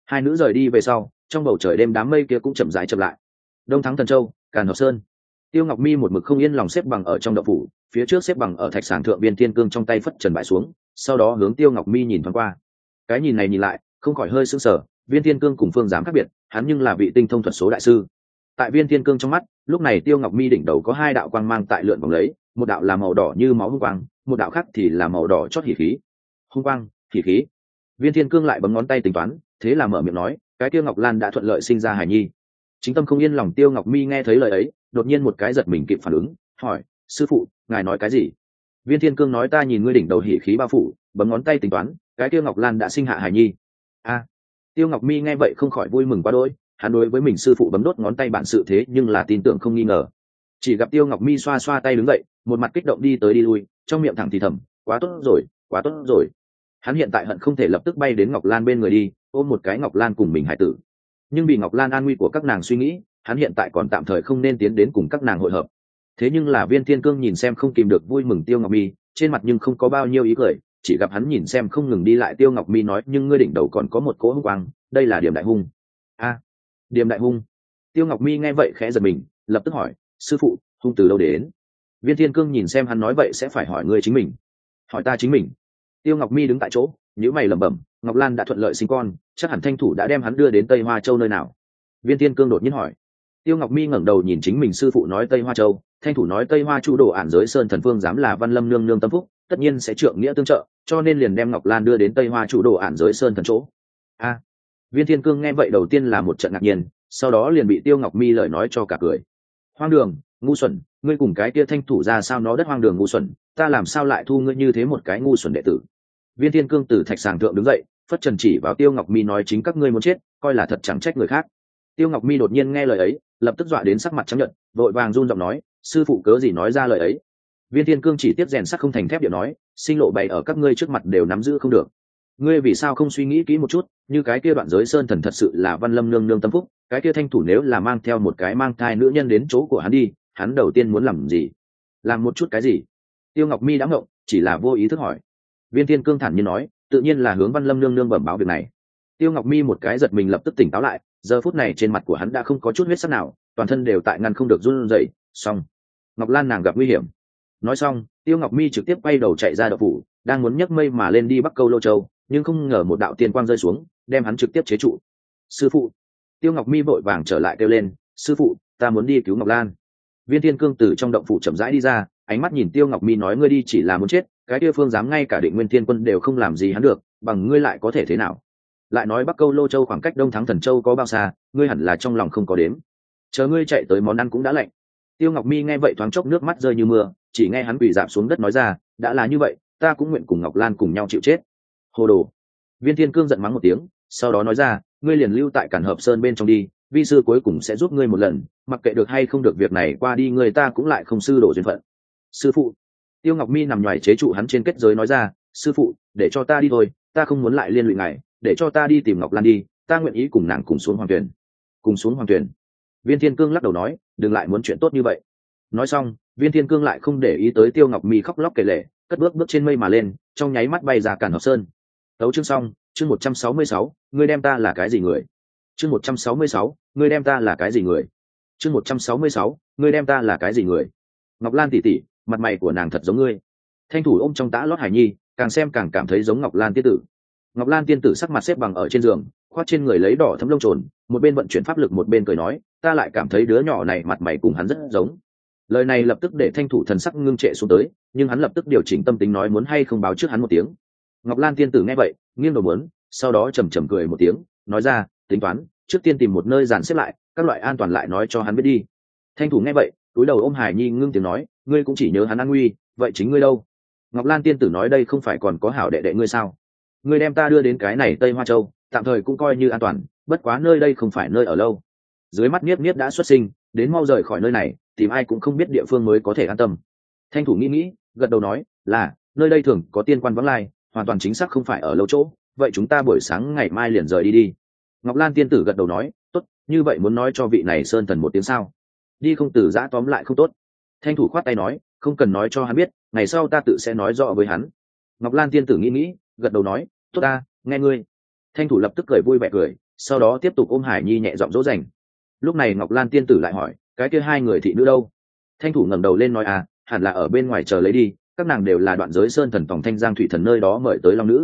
Hai nữ rời đi về sau, trong bầu trời đêm đám mây kia cũng chậm rãi chậm lại. Đông Thắng Thần Châu, Càn Hợp Sơn. Tiêu Ngọc Mi một mực không yên lòng xếp bằng ở trong động phủ, phía trước xếp bằng ở thạch sàng thượng, Viên Thiên Cương trong tay phất trần bại xuống, sau đó hướng Tiêu Ngọc Mi nhìn thoáng qua. Cái nhìn này nhìn lại, không khỏi hơi sững sờ. Viên Thiên Cương cùng Phương Giám khác biệt, hắn nhưng là vị tinh thông thuật số đại sư. Tại Viên Thiên Cương trong mắt, lúc này Tiêu Ngọc Mi đỉnh đầu có hai đạo quang mang tại lượn vòng lấy, một đạo là màu đỏ như máu hung quang, một đạo khác thì là màu đỏ chót hỉ khí. Hung quang, hỉ khí. Viên Thiên Cương lại bấm ngón tay tính toán, thế là mở miệng nói, cái Tiêu Ngọc Lan đã thuận lợi sinh ra hài nhi. Chính tâm không yên lòng Tiêu Ngọc Mi nghe thấy lời ấy, đột nhiên một cái giật mình kịp phản ứng, hỏi, sư phụ, ngài nói cái gì? Viên Thiên Cương nói, ta nhìn ngươi đỉnh đầu hỉ khí bao phủ, bấm ngón tay tính toán, cái Tiêu Ngọc Lan đã sinh hạ hài nhi. A. Tiêu Ngọc Mi nghe vậy không khỏi vui mừng quá đỗi, hắn đối với mình sư phụ bấm đốt ngón tay bản sự thế nhưng là tin tưởng không nghi ngờ. Chỉ gặp Tiêu Ngọc Mi xoa xoa tay đứng dậy, một mặt kích động đi tới đi lui, trong miệng thẳng thì thầm, quá tốt rồi, quá tốt rồi. Hắn hiện tại hận không thể lập tức bay đến Ngọc Lan bên người đi, ôm một cái Ngọc Lan cùng mình hải tử. Nhưng vì Ngọc Lan an nguy của các nàng suy nghĩ, hắn hiện tại còn tạm thời không nên tiến đến cùng các nàng hội hợp. Thế nhưng là Viên Thiên Cương nhìn xem không kìm được vui mừng Tiêu Ngọc Mi, trên mặt nhưng không có bao nhiêu ý cười, chỉ gặp hắn nhìn xem không ngừng đi lại Tiêu Ngọc Mi nói, nhưng ngươi đỉnh đầu còn có một cỗ hung quang, đây là Điểm Đại Hung. A, Điểm Đại Hung. Tiêu Ngọc Mi nghe vậy khẽ giật mình, lập tức hỏi, sư phụ, hung từ đâu đến? Viên Thiên Cương nhìn xem hắn nói vậy sẽ phải hỏi ngươi chính mình. Hỏi ta chính mình. Tiêu Ngọc Mi đứng tại chỗ, nhíu mày lẩm bẩm, Ngọc Lan đã thuận lợi sinh con, chắc hẳn Thanh Thủ đã đem hắn đưa đến Tây Hoa Châu nơi nào? Viên Thiên Cương đột nhiên hỏi. Tiêu Ngọc Mi ngẩng đầu nhìn chính mình sư phụ nói Tây Hoa Châu, Thanh Thủ nói Tây Hoa Chu đồ ản giới sơn thần phương dám là Văn Lâm nương nương tâm phúc, tất nhiên sẽ trượng nghĩa tương trợ, cho nên liền đem Ngọc Lan đưa đến Tây Hoa Chu đồ ản giới sơn thần chỗ. A. Viên Thiên Cương nghe vậy đầu tiên là một trận ngạc nhiên, sau đó liền bị Tiêu Ngọc Mi lời nói cho cả cười. Hoang đường, ngu xuẩn, ngươi cùng cái kia Thanh Thủ ra sao nó đất hoang đường ngu xuẩn, ta làm sao lại thu ngươi như thế một cái ngu xuẩn đệ tử? Viên Thiên Cương từ thạch sàng thượng đứng dậy, phất trần chỉ vào Tiêu Ngọc Mi nói, chính các ngươi muốn chết, coi là thật chẳng trách người khác. Tiêu Ngọc Mi đột nhiên nghe lời ấy, lập tức dọa đến sắc mặt trắng nhợt, vội vàng run giọng nói, sư phụ cớ gì nói ra lời ấy? Viên Thiên Cương chỉ tiếp rèn sắt không thành thép điệu nói, sinh lộ bày ở các ngươi trước mặt đều nắm giữ không được. Ngươi vì sao không suy nghĩ kỹ một chút, như cái kia đoạn giới sơn thần thật sự là Văn Lâm nương nương tâm phúc, cái kia Thanh Thủ nếu là mang theo một cái mang thai nữ nhân đến chỗ của hắn đi, hắn đầu tiên muốn làm gì? Làm một chút cái gì? Tiêu Ngọc Mi đã ngộng, chỉ là vô ý thức hỏi. Viên Thiên Cương thản nhiên nói, tự nhiên là hướng Văn Lâm nương nương bẩm báo việc này. Tiêu Ngọc Mi một cái giật mình lập tức tỉnh táo lại, giờ phút này trên mặt của hắn đã không có chút huyết sắc nào, toàn thân đều tại ngăn không được run rẩy. Xong, Ngọc Lan nàng gặp nguy hiểm. Nói xong, Tiêu Ngọc Mi trực tiếp quay đầu chạy ra đậu phủ, đang muốn nhấc mây mà lên đi Bắc Câu Lô Châu, nhưng không ngờ một đạo tiên quang rơi xuống, đem hắn trực tiếp chế trụ. Sư phụ! Tiêu Ngọc Mi vội vàng trở lại kêu lên, sư phụ, ta muốn đi cứu Ngọc Lan. Viên Thiên Cương từ trong động phủ chậm rãi đi ra, ánh mắt nhìn Tiêu Ngọc Mi nói, ngươi đi chỉ là muốn chết, cái kia Phương dám ngay cả Định Nguyên Thiên Quân đều không làm gì hắn được, bằng ngươi lại có thể thế nào? Lại nói Bắc Câu Lô Châu khoảng cách Đông Thắng Thần Châu có bao xa, ngươi hẳn là trong lòng không có đếm. Chờ ngươi chạy tới món ăn cũng đã lạnh. Tiêu Ngọc Mi nghe vậy thoáng chốc nước mắt rơi như mưa, chỉ nghe hắn quỳ rạp xuống đất nói ra, đã là như vậy, ta cũng nguyện cùng Ngọc Lan cùng nhau chịu chết. Hồ đồ! Viên Thiên Cương giận mắng một tiếng, sau đó nói ra, ngươi liền lưu tại Càn Hợp Sơn bên trong đi, vi sư cuối cùng sẽ giúp ngươi một lần, mặc kệ được hay không được việc này qua đi, người ta cũng lại không sư đổ duyên phận. Sư phụ! Tiêu Ngọc Mi nằm nhoài chế trụ hắn trên kết giới nói ra, sư phụ, để cho ta đi thôi, ta không muốn lại liên lụy ngài, để cho ta đi tìm Ngọc Lan đi, ta nguyện ý cùng nàng cùng xuống hoàng tuyển. Cùng xuống hoàng tuyển. Viên Thiên Cương lắc đầu nói, đừng lại muốn chuyện tốt như vậy. Nói xong, Viên Thiên Cương lại không để ý tới Tiêu Ngọc Mi khóc lóc kể lể, cất bước trên mây mà lên, trong nháy mắt bay ra Càn Hợp Sơn. Tấu chương xong, chương 166, ngươi đem ta là cái gì người? Chương 166, ngươi đem ta là cái gì người? Chương 166, ngươi đem ta là cái gì người? Ngọc Lan tỷ tỷ, mặt mày của nàng thật giống ngươi. Thanh Thủ ôm trong tã lót hải nhi, càng xem càng cảm thấy giống Ngọc Lan tiên tử. Ngọc Lan tiên tử sắc mặt xếp bằng ở trên giường, khoác trên người lấy đỏ thấm lông trồn, một bên vận chuyển pháp lực một bên cười nói, ta lại cảm thấy đứa nhỏ này mặt mày cùng hắn rất giống. Lời này lập tức để Thanh Thủ thần sắc ngưng trệ xuống tới, nhưng hắn lập tức điều chỉnh tâm tính nói, muốn hay không báo trước hắn một tiếng. Ngọc Lan tiên tử nghe vậy, nghiêng đầu muốn, sau đó trầm trầm cười một tiếng, nói ra, tính toán, trước tiên tìm một nơi dàn xếp lại, các loại an toàn lại nói cho hắn biết đi. Thanh Thủ nghe vậy, cúi đầu ôm Hải Nhi ngưng tiếng nói, ngươi cũng chỉ nhớ hắn an nguy, vậy chính ngươi đâu? Ngọc Lan tiên tử nói, đây không phải còn có hảo đệ đệ ngươi sao? Ngươi đem ta đưa đến cái này Tây Hoa Châu, tạm thời cũng coi như an toàn, bất quá nơi đây không phải nơi ở lâu. Dưới mắt Niếp Niếp đã xuất sinh, đến mau rời khỏi nơi này, tìm ai cũng không biết địa phương mới có thể an tâm. Thanh Thủ nghĩ, gật đầu nói, là, nơi đây thường có tiên quan vắng lai, hoàn toàn chính xác không phải ở lâu chỗ, vậy chúng ta buổi sáng ngày mai liền rời đi. Ngọc Lan tiên tử gật đầu nói, tốt, như vậy muốn nói cho vị này sơn thần một tiếng sao? Đi không từ giã tóm lại không tốt. Thanh Thủ khoát tay nói, không cần nói cho hắn biết, ngày sau ta tự sẽ nói rõ với hắn. Ngọc Lan tiên tử nghĩ, gật đầu nói, tốt ta, nghe ngươi. Thanh Thủ lập tức cười vui vẻ cười, sau đó tiếp tục ôm hải nhi nhẹ giọng dỗ dành. Lúc này Ngọc Lan tiên tử lại hỏi, cái kia hai người thị nữ đâu? Thanh thủ ngẩng đầu lên nói, à, hẳn là ở bên ngoài chờ lấy đi, các nàng đều là Đoạn Giới Sơn thần tòng Thanh Giang thủy thần nơi đó mời tới long nữ.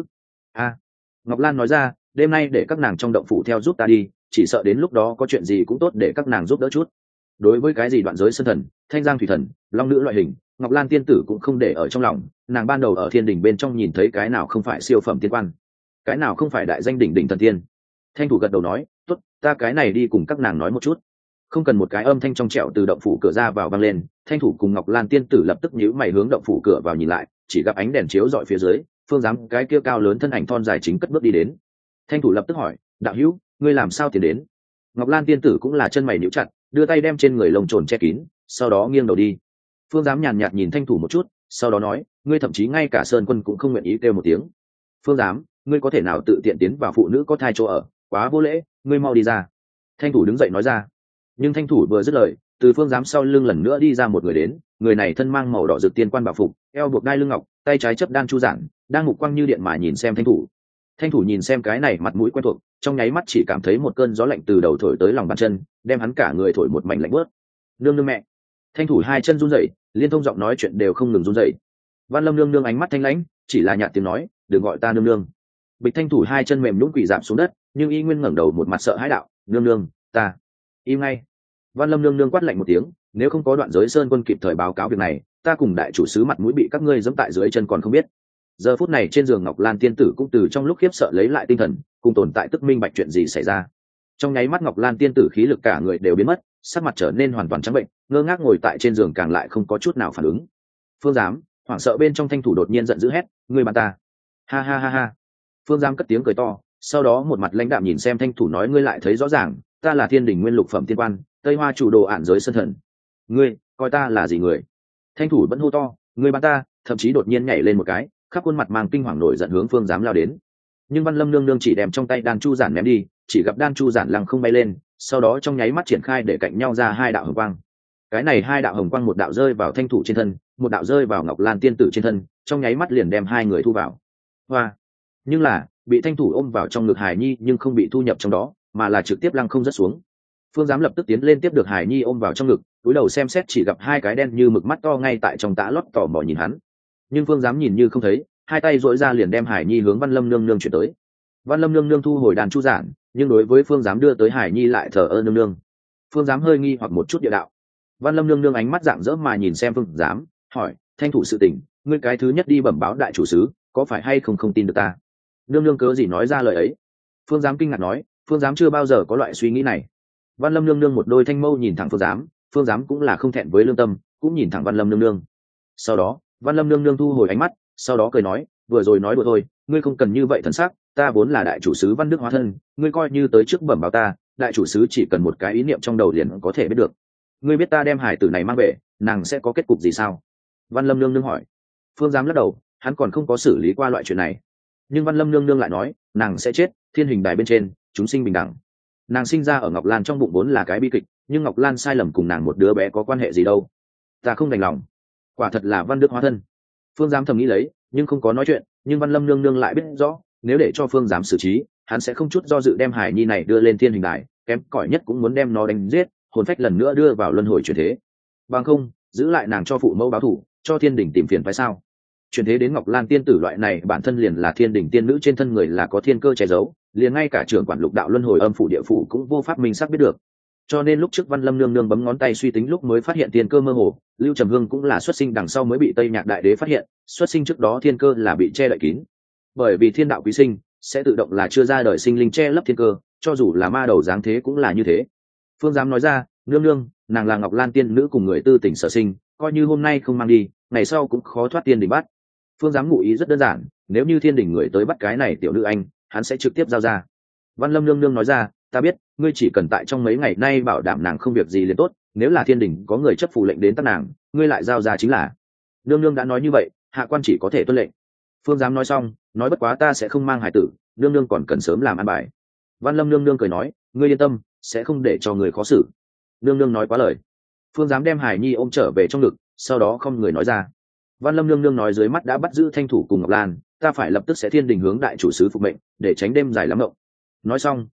Ngọc Lan nói ra, đêm nay để các nàng trong động phủ theo giúp ta đi, chỉ sợ đến lúc đó có chuyện gì cũng tốt để các nàng giúp đỡ chút. Đối với cái gì Đoạn Giới Sơn thần, Thanh Giang thủy thần, long nữ loại hình, Ngọc Lan tiên tử cũng không để ở trong lòng. Nàng ban đầu ở thiên đình bên trong nhìn thấy cái nào không phải siêu phẩm tiên quan, cái nào không phải đại danh đỉnh đỉnh thần tiên. Thanh thủ gật đầu nói, tốt, ta cái này đi cùng các nàng nói một chút. Không cần một cái âm thanh trong trẻo từ động phủ cửa ra vào vang lên, Thanh thủ cùng Ngọc Lan tiên tử lập tức nhíu mày hướng động phủ cửa vào nhìn lại, chỉ gặp ánh đèn chiếu rọi phía dưới, Phương Giám cái kia cao lớn thân ảnh thon dài chính cất bước đi đến. Thanh thủ lập tức hỏi, đạo hữu, ngươi làm sao tiến đến? Ngọc Lan tiên tử cũng là chân mày nhíu chặt, đưa tay đem trên người lông trồn che kín, sau đó nghiêng đầu đi. Phương Giám nhàn nhạt nhìn Thanh thủ một chút, sau đó nói, ngươi thậm chí ngay cả Sơn Quân cũng không nguyện ý kêu một tiếng. Phương Giám, ngươi có thể nào tự tiện tiến vào phụ nữ có thai chỗ ở, quá vô lễ, ngươi mau đi ra. Thanh thủ đứng dậy nói ra. Nhưng Thanh thủ vừa dứt lời, từ Phương Giám sau lưng lần nữa đi ra một người đến, người này thân mang màu đỏ rực tiên quan bảo phục, eo buộc đai lưng ngọc, tay trái chấp đan chu giản, đang mục quang như điện mà nhìn xem Thanh thủ. Thanh thủ nhìn xem cái này mặt mũi quen thuộc, trong nháy mắt chỉ cảm thấy một cơn gió lạnh từ đầu thổi tới lòng bàn chân, đem hắn cả người thổi một mảnh lạnh bớt. Nương nương mẹ. Thanh thủ hai chân run rẩy, liên thông giọng nói chuyện đều không ngừng run rẩy. Văn Lâm nương nương ánh mắt thanh lãnh, chỉ là nhạt tiếng nói, đừng gọi ta nương nương. Bịch Thanh thủ hai chân mềm nhũn quỳ rạp xuống đất, nhưng y nguyên ngẩng đầu một mặt sợ hãi đạo, nương nương, ta im ngay. Văn Lâm nương nương quát lạnh một tiếng, nếu không có Đoạn Giới Sơn Quân kịp thời báo cáo việc này, ta cùng đại chủ sứ mặt mũi bị các ngươi giẫm tại dưới chân còn không biết. Giờ phút này trên giường Ngọc Lan tiên tử cũng từ trong lúc khiếp sợ lấy lại tinh thần, cùng tồn tại tức minh bạch chuyện gì xảy ra. Trong nháy mắt Ngọc Lan tiên tử khí lực cả người đều biến mất, sắc mặt trở nên hoàn toàn trắng bệnh, ngơ ngác ngồi tại trên giường càng lại không có chút nào phản ứng. Phương Giám, hoảng sợ bên trong Thanh thủ đột nhiên giận dữ hét, ngươi bắn ta! Ha ha ha ha! Phương Giám cất tiếng cười to, sau đó một mặt lãnh đạm nhìn xem Thanh thủ nói, ngươi lại thấy rõ ràng, ta là Thiên Đình nguyên lục phẩm tiên quan, Tây Hoa chủ đồ ản giới sơn thần. Ngươi coi ta là gì người? Thanh thủ vẫn hô to, ngươi bắn ta, thậm chí đột nhiên nhảy lên một cái, khắp khuôn mặt mang kinh hoàng nổi giận hướng Phương Giám lao đến. Nhưng Văn Lâm nương nương chỉ đem trong tay đan chu giản ném đi, chỉ gặp đan chu giản lăng không bay lên, sau đó trong nháy mắt triển khai để cạnh nhau ra hai đạo hồng quang. Cái này hai đạo hồng quang, một đạo rơi vào Thanh thủ trên thân, một đạo rơi vào Ngọc Lan tiên tử trên thân, trong nháy mắt liền đem hai người thu vào. Hoa! Nhưng là bị Thanh thủ ôm vào trong ngực Hải Nhi nhưng không bị thu nhập trong đó, mà là trực tiếp lăng không rớt xuống. Phương Giám lập tức tiến lên tiếp được Hải Nhi ôm vào trong ngực, cúi đầu xem xét chỉ gặp hai cái đen như mực mắt to ngay tại trong tã lót tò mò nhìn hắn. Nhưng Phương Giám nhìn như không thấy, hai tay duỗi ra liền đem Hải Nhi hướng Văn Lâm nương nương chuyển tới. Văn Lâm nương nương thu hồi đàn chu giản, nhưng đối với Phương Giám đưa tới Hải Nhi lại thờ ơ nương nương. Phương Giám hơi nghi hoặc một chút địa đạo. Văn Lâm nương nương ánh mắt rạng rỡ mà nhìn xem Phương Giám, hỏi, Thanh thủ sự tình, ngươi cái thứ nhất đi bẩm báo đại chủ sứ, có phải hay không tin được ta? Nương nương cớ gì nói ra lời ấy? Phương Giám kinh ngạc nói, Phương Giám chưa bao giờ có loại suy nghĩ này. Văn Lâm nương nương một đôi thanh mâu nhìn thẳng Phương Giám cũng là không thẹn với lương tâm, cũng nhìn thẳng Văn Lâm nương nương. Sau đó Văn Lâm nương nương thu hồi ánh mắt, sau đó cười nói, vừa rồi nói đùa thôi, ngươi không cần như vậy thần sắc, ta vốn là đại chủ sứ Văn Đức hóa thân, ngươi coi như tới trước bẩm báo ta, đại chủ sứ chỉ cần một cái ý niệm trong đầu liền có thể biết được. Ngươi biết ta đem hải tử này mang về, nàng sẽ có kết cục gì sao? Văn Lâm nương nương hỏi. Phương Giám lắc đầu, hắn còn không có xử lý qua loại chuyện này. Nhưng Văn Lâm nương nương lại nói, nàng sẽ chết, thiên hình đài bên trên, chúng sinh bình đẳng. Nàng sinh ra ở Ngọc Lan trong bụng vốn là cái bi kịch, nhưng Ngọc Lan sai lầm cùng nàng một đứa bé có quan hệ gì đâu. Ta không đành lòng. Quả thật là Văn Đức hóa thân. Phương Giám thầm nghĩ lấy, nhưng không có nói chuyện, nhưng Văn Lâm nương nương lại biết rõ, nếu để cho Phương Giám xử trí, hắn sẽ không chút do dự đem Hải Nhi này đưa lên thiên hình đài, kém cỏi nhất cũng muốn đem nó đánh giết, hồn phách lần nữa đưa vào luân hồi chuyển thế. Bằng không, giữ lại nàng cho phụ mẫu báo thù, cho thiên đình tìm phiền phải sao? Chuyển thế đến Ngọc Lan tiên tử loại này bản thân liền là thiên đình tiên nữ, trên thân người là có thiên cơ che giấu, liền ngay cả trưởng quản lục đạo luân hồi âm phủ địa phủ cũng vô pháp minh xác biết được. Cho nên lúc trước Văn Lâm nương nương bấm ngón tay suy tính lúc mới phát hiện thiên cơ mơ hồ, Lưu Trầm Hương cũng là xuất sinh đằng sau mới bị Tây Nhạc Đại Đế phát hiện, xuất sinh trước đó thiên cơ là bị che đậy kín. Bởi vì thiên đạo quý sinh sẽ tự động là chưa ra đời sinh linh che lấp thiên cơ, cho dù là ma đầu dáng thế cũng là như thế. Phương Giám nói ra, nương nương, nàng là Ngọc Lan tiên nữ cùng người tư tình sở sinh, coi như hôm nay không mang đi, ngày sau cũng khó thoát tiên đình bắt. Phương Giám ngụ ý rất đơn giản, nếu như thiên đình người tới bắt cái này tiểu nữ anh, hắn sẽ trực tiếp giao ra. Văn Lâm nương nương nói ra, ta biết, ngươi chỉ cần tại trong mấy ngày nay bảo đảm nàng không việc gì liền tốt, nếu là thiên đình có người chấp phù lệnh đến bắt nàng, ngươi lại giao ra chính là. Nương nương đã nói như vậy, hạ quan chỉ có thể tuân lệnh. Phương Giám nói xong, nói bất quá ta sẽ không mang hải tử, nương nương còn cần sớm làm ăn bài. Văn Lâm nương nương cười nói, ngươi yên tâm, sẽ không để cho người khó xử. Nương nương nói quá lời. Phương Giám đem Hải Nhi ôm trở về trong ngực, sau đó không người nói ra. Văn Lâm nương nương nói dưới mắt đã bắt giữ Thanh thủ cùng Ngọc Lan, ta phải lập tức sẽ thiên đình hướng đại chủ sứ phục mệnh, để tránh đêm dài lắm mộng. Nói xong,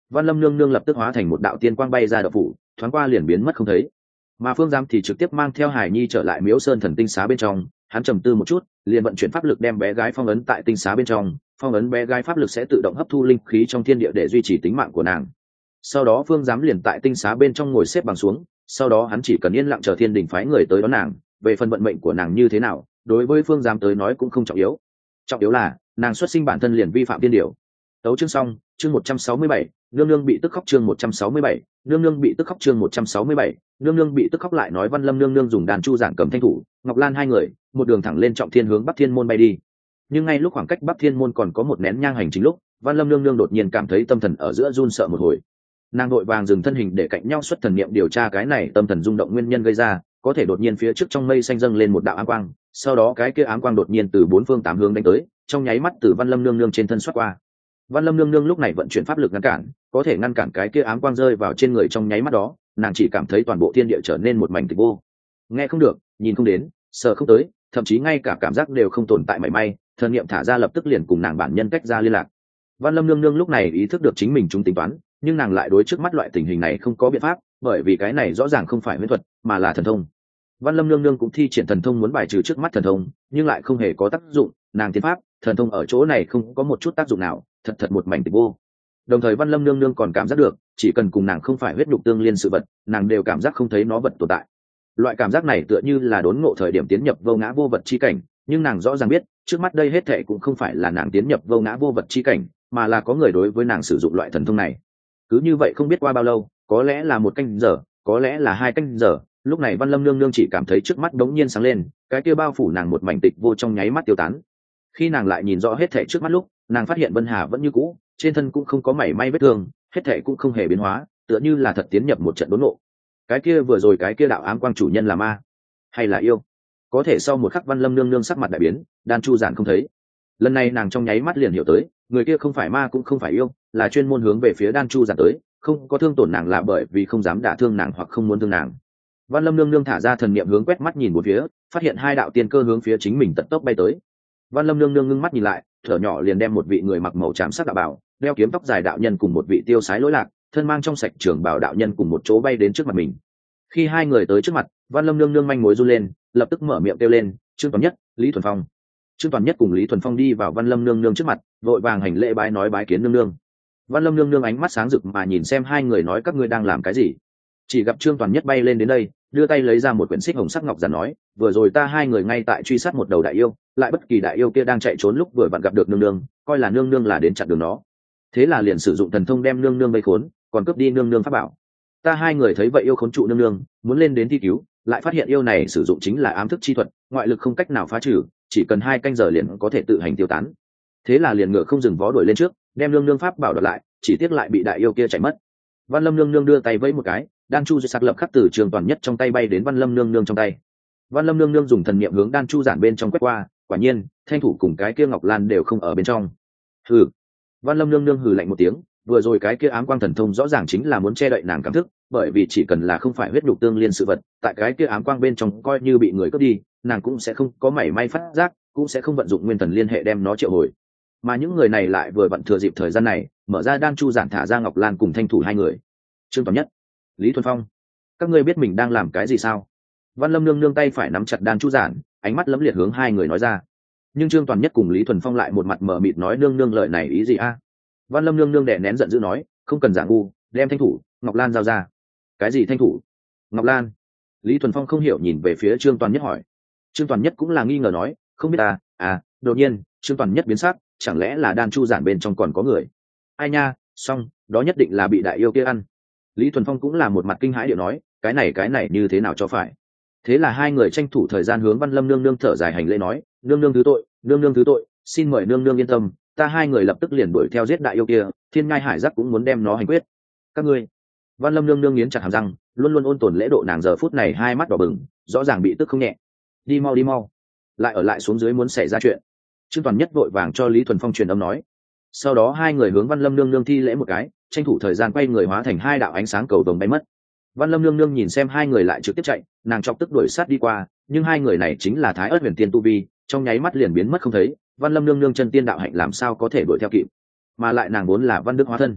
Văn Lâm nương nương lập tức hóa thành một đạo tiên quang bay ra đậu phủ, thoáng qua liền biến mất không thấy. Mà Phương Giám thì trực tiếp mang theo Hải Nhi trở lại Miếu Sơn Thần Tinh Xá bên trong, hắn trầm tư một chút, liền vận chuyển pháp lực đem bé gái phong ấn tại tinh xá bên trong, phong ấn bé gái pháp lực sẽ tự động hấp thu linh khí trong thiên địa để duy trì tính mạng của nàng. Sau đó Phương Giám liền tại tinh xá bên trong ngồi xếp bằng xuống, sau đó hắn chỉ cần yên lặng chờ thiên đình phái người tới đón nàng, về phần vận mệnh của nàng như thế nào, đối với Phương Giám tới nói cũng không trọng yếu. Trọng yếu là nàng xuất sinh bản thân liền vi phạm thiên điều. Tấu chương xong, chương 167, nương nương bị tức khóc chương 167, nương nương bị tức khóc chương 167, nương nương bị tức khóc lại nói Văn Lâm nương nương dùng đàn chu giảng cầm thanh thủ, Ngọc Lan hai người, một đường thẳng lên Trọng Thiên hướng Bắc Thiên môn bay đi. Nhưng ngay lúc khoảng cách Bắc Thiên môn còn có một nén nhang hành chính lúc, Văn Lâm nương nương đột nhiên cảm thấy tâm thần ở giữa run sợ một hồi. Nàng vội vàng dừng thân hình để cạnh nhau xuất thần niệm điều tra cái này tâm thần rung động nguyên nhân gây ra, có thể đột nhiên phía trước trong mây xanh dâng lên một đạo ám quang, sau đó cái kia ám quang đột nhiên từ bốn phương tám hướng đánh tới, trong nháy mắt từ Văn Lâm nương nương trên thân xoát qua. Văn Lâm nương nương lúc này vận chuyển pháp lực ngăn cản, có thể ngăn cản cái kia ám quang rơi vào trên người trong nháy mắt đó, nàng chỉ cảm thấy toàn bộ thiên địa trở nên một mảnh tịch vô. Nghe không được, nhìn không đến, sợ không tới, thậm chí ngay cả cảm giác đều không tồn tại mảy may, thần niệm thả ra lập tức liền cùng nàng bản nhân cách ra liên lạc. Văn Lâm nương nương lúc này ý thức được chính mình chúng tính toán, nhưng nàng lại đối trước mắt loại tình hình này không có biện pháp, bởi vì cái này rõ ràng không phải huyễn thuật, mà là thần thông. Văn Lâm nương nương cũng thi triển thần thông muốn bài trừ trước mắt thần thông, nhưng lại không hề có tác dụng, nàng tiến pháp, thần thông ở chỗ này không có một chút tác dụng nào, thật một mảnh tịch vô. Đồng thời Văn Lâm nương nương còn cảm giác được, chỉ cần cùng nàng không phải huyết nhục tương liên sự vật, nàng đều cảm giác không thấy nó vật tồn tại. Loại cảm giác này tựa như là đốn ngộ thời điểm tiến nhập vô ngã vô vật chi cảnh, nhưng nàng rõ ràng biết, trước mắt đây hết thảy cũng không phải là nàng tiến nhập vô ngã vô vật chi cảnh, mà là có người đối với nàng sử dụng loại thần thông này. Cứ như vậy không biết qua bao lâu, có lẽ là 1 canh giờ, có lẽ là 2 canh giờ, lúc này Văn Lâm nương nương chỉ cảm thấy trước mắt đống nhiên sáng lên, cái kia bao phủ nàng một mảnh tịch vô trong nháy mắt tiêu tán. Khi nàng lại nhìn rõ hết thảy trước mắt lúc, nàng phát hiện Vân Hà vẫn như cũ, trên thân cũng không có mảy may vết thương, hết thảy cũng không hề biến hóa, tựa như là thật tiến nhập một trận đốn ngộ. Cái kia vừa rồi cái kia đạo ám quang chủ nhân là ma hay là yêu? Có thể sau một khắc Văn Lâm nương nương sắc mặt đại biến, đan chu giản không thấy. Lần này nàng trong nháy mắt liền hiểu tới, người kia không phải ma cũng không phải yêu, là chuyên môn hướng về phía đan chu giản tới, không có thương tổn nàng là bởi vì không dám đả thương nàng hoặc không muốn thương nàng. Văn Lâm nương nương thả ra thần niệm hướng quét mắt nhìn một phía, phát hiện 2 đạo tiên cơ hướng phía chính mình tận tốc bay tới. Văn Lâm nương nương ngưng mắt nhìn lại, thở nhỏ liền đem một vị người mặc màu tràm sắc đạo bào, đeo kiếm tóc dài đạo nhân cùng một vị tiêu sái lỗi lạc, thân mang trong sạch trường bào đạo nhân cùng một chỗ bay đến trước mặt mình. Khi 2 người tới trước mặt, Văn Lâm nương nương manh mối run lên, lập tức mở miệng kêu lên, "Trương Toàn Nhất, Lý Thuần Phong." Trương Toàn Nhất cùng Lý Thuần Phong đi vào Văn Lâm nương nương trước mặt, vội vàng hành lễ bái nói bái kiến nương nương. Văn Lâm nương nương ánh mắt sáng rực mà nhìn xem 2 người nói các ngươi đang làm cái gì. Chỉ gặp Trương Toàn Nhất bay lên đến đây, đưa tay lấy ra một quyển xích hồng sắc ngọc giản nói, vừa rồi ta 2 người ngay tại truy sát một đầu đại yêu, lại bất kỳ đại yêu kia đang chạy trốn lúc vừa vặn gặp được nương nương, coi là nương nương là đến chặn đường nó, thế là liền sử dụng thần thông đem nương nương vây khốn, còn cướp đi nương nương pháp bảo. Ta 2 người thấy vậy yêu khốn trụ nương nương, muốn lên đến thi cứu, lại phát hiện yêu này sử dụng chính là ám thức chi thuật, ngoại lực không cách nào phá trừ, chỉ cần 2 canh giờ liền có thể tự hành tiêu tán. Thế là liền ngựa không dừng vó đuổi lên trước, đem nương nương pháp bảo đoạt lại, chỉ tiếc lại bị đại yêu kia chạy mất. Văn Lâm nương nương đưa tay vẫy một cái, đan chu sạc lập khắc từ Trương Toàn Nhất trong tay bay đến Văn Lâm nương nương trong tay. Văn Lâm nương nương dùng thần niệm hướng đan chu giản bên trong quét qua, quả nhiên thanh thủ cùng cái kia ngọc lan đều không ở bên trong. Hừ. Văn Lâm nương nương hừ lạnh một tiếng, vừa rồi cái kia ám quang thần thông rõ ràng chính là muốn che đậy nàng cảm thức, bởi vì chỉ cần là không phải huyết nhục tương liên sự vật, tại cái kia ám quang bên trong coi như bị người cướp đi, nàng cũng sẽ không có mảy may phát giác, cũng sẽ không vận dụng nguyên thần liên hệ đem nó triệu hồi. Mà những người này lại vừa vặn thừa dịp thời gian này, mở ra đan chu giản thả ra ngọc lan cùng thanh thủ 2 người. Trương Toàn Nhất, Lý Thuần Phong, các ngươi biết mình đang làm cái gì sao? Văn Lâm nương nương tay phải nắm chặt đan chu giản, ánh mắt lấm liệt hướng 2 người nói ra. Nhưng Trương Toàn Nhất cùng Lý Thuần Phong lại một mặt mờ mịt nói nương nương lời này ý gì a? Văn Lâm nương nương đè nén giận dữ nói, không cần giả ngu, đem thanh thủ ngọc lan giao ra. Cái gì thanh thủ ngọc lan? Lý Thuần Phong không hiểu nhìn về phía Trương Toàn Nhất hỏi. Trương Toàn Nhất cũng là nghi ngờ nói, không biết đột nhiên Trương Toàn Nhất biến sắc, chẳng lẽ là đan chu giản bên trong còn có người? Ai nha, xong, đó nhất định là bị đại yêu kia ăn. Lý Thuần Phong cũng là một mặt kinh hãi điệu nói, cái này như thế nào cho phải? Thế là 2 người tranh thủ thời gian hướng Văn Lâm nương nương thở dài hành lễ nói, nương nương thứ tội, nương nương thứ tội, xin mời nương nương yên tâm, ta 2 người lập tức liền đuổi theo giết đại yêu kia, Thiên Ngai Hải Giác cũng muốn đem nó hành quyết. Các ngươi. Văn Lâm nương nương nghiến chặt hàm răng, luôn luôn ôn tồn lễ độ nàng giờ phút này 2 mắt đỏ bừng, rõ ràng bị tức không nhẹ. Đi mau, lại ở lại xuống dưới muốn xảy ra chuyện. Trương Toàn Nhất vội vàng cho Lý Thuần Phong truyền âm nói. Sau đó 2 người hướng Văn Lâm nương nương thi lễ một cái, tranh thủ thời gian quay người hóa thành 2 đạo ánh sáng cầu vồng bay mất. Văn Lâm nương nương nhìn xem 2 người lại trực tiếp chạy, nàng chọc tức đuổi sát đi qua, nhưng 2 người này chính là Thái Ức Huyền Tiên tu vi, trong nháy mắt liền biến mất không thấy. Văn Lâm nương nương chân tiên đạo hạnh làm sao có thể đuổi theo kịp? Mà lại nàng vốn là Văn Đức hóa thân,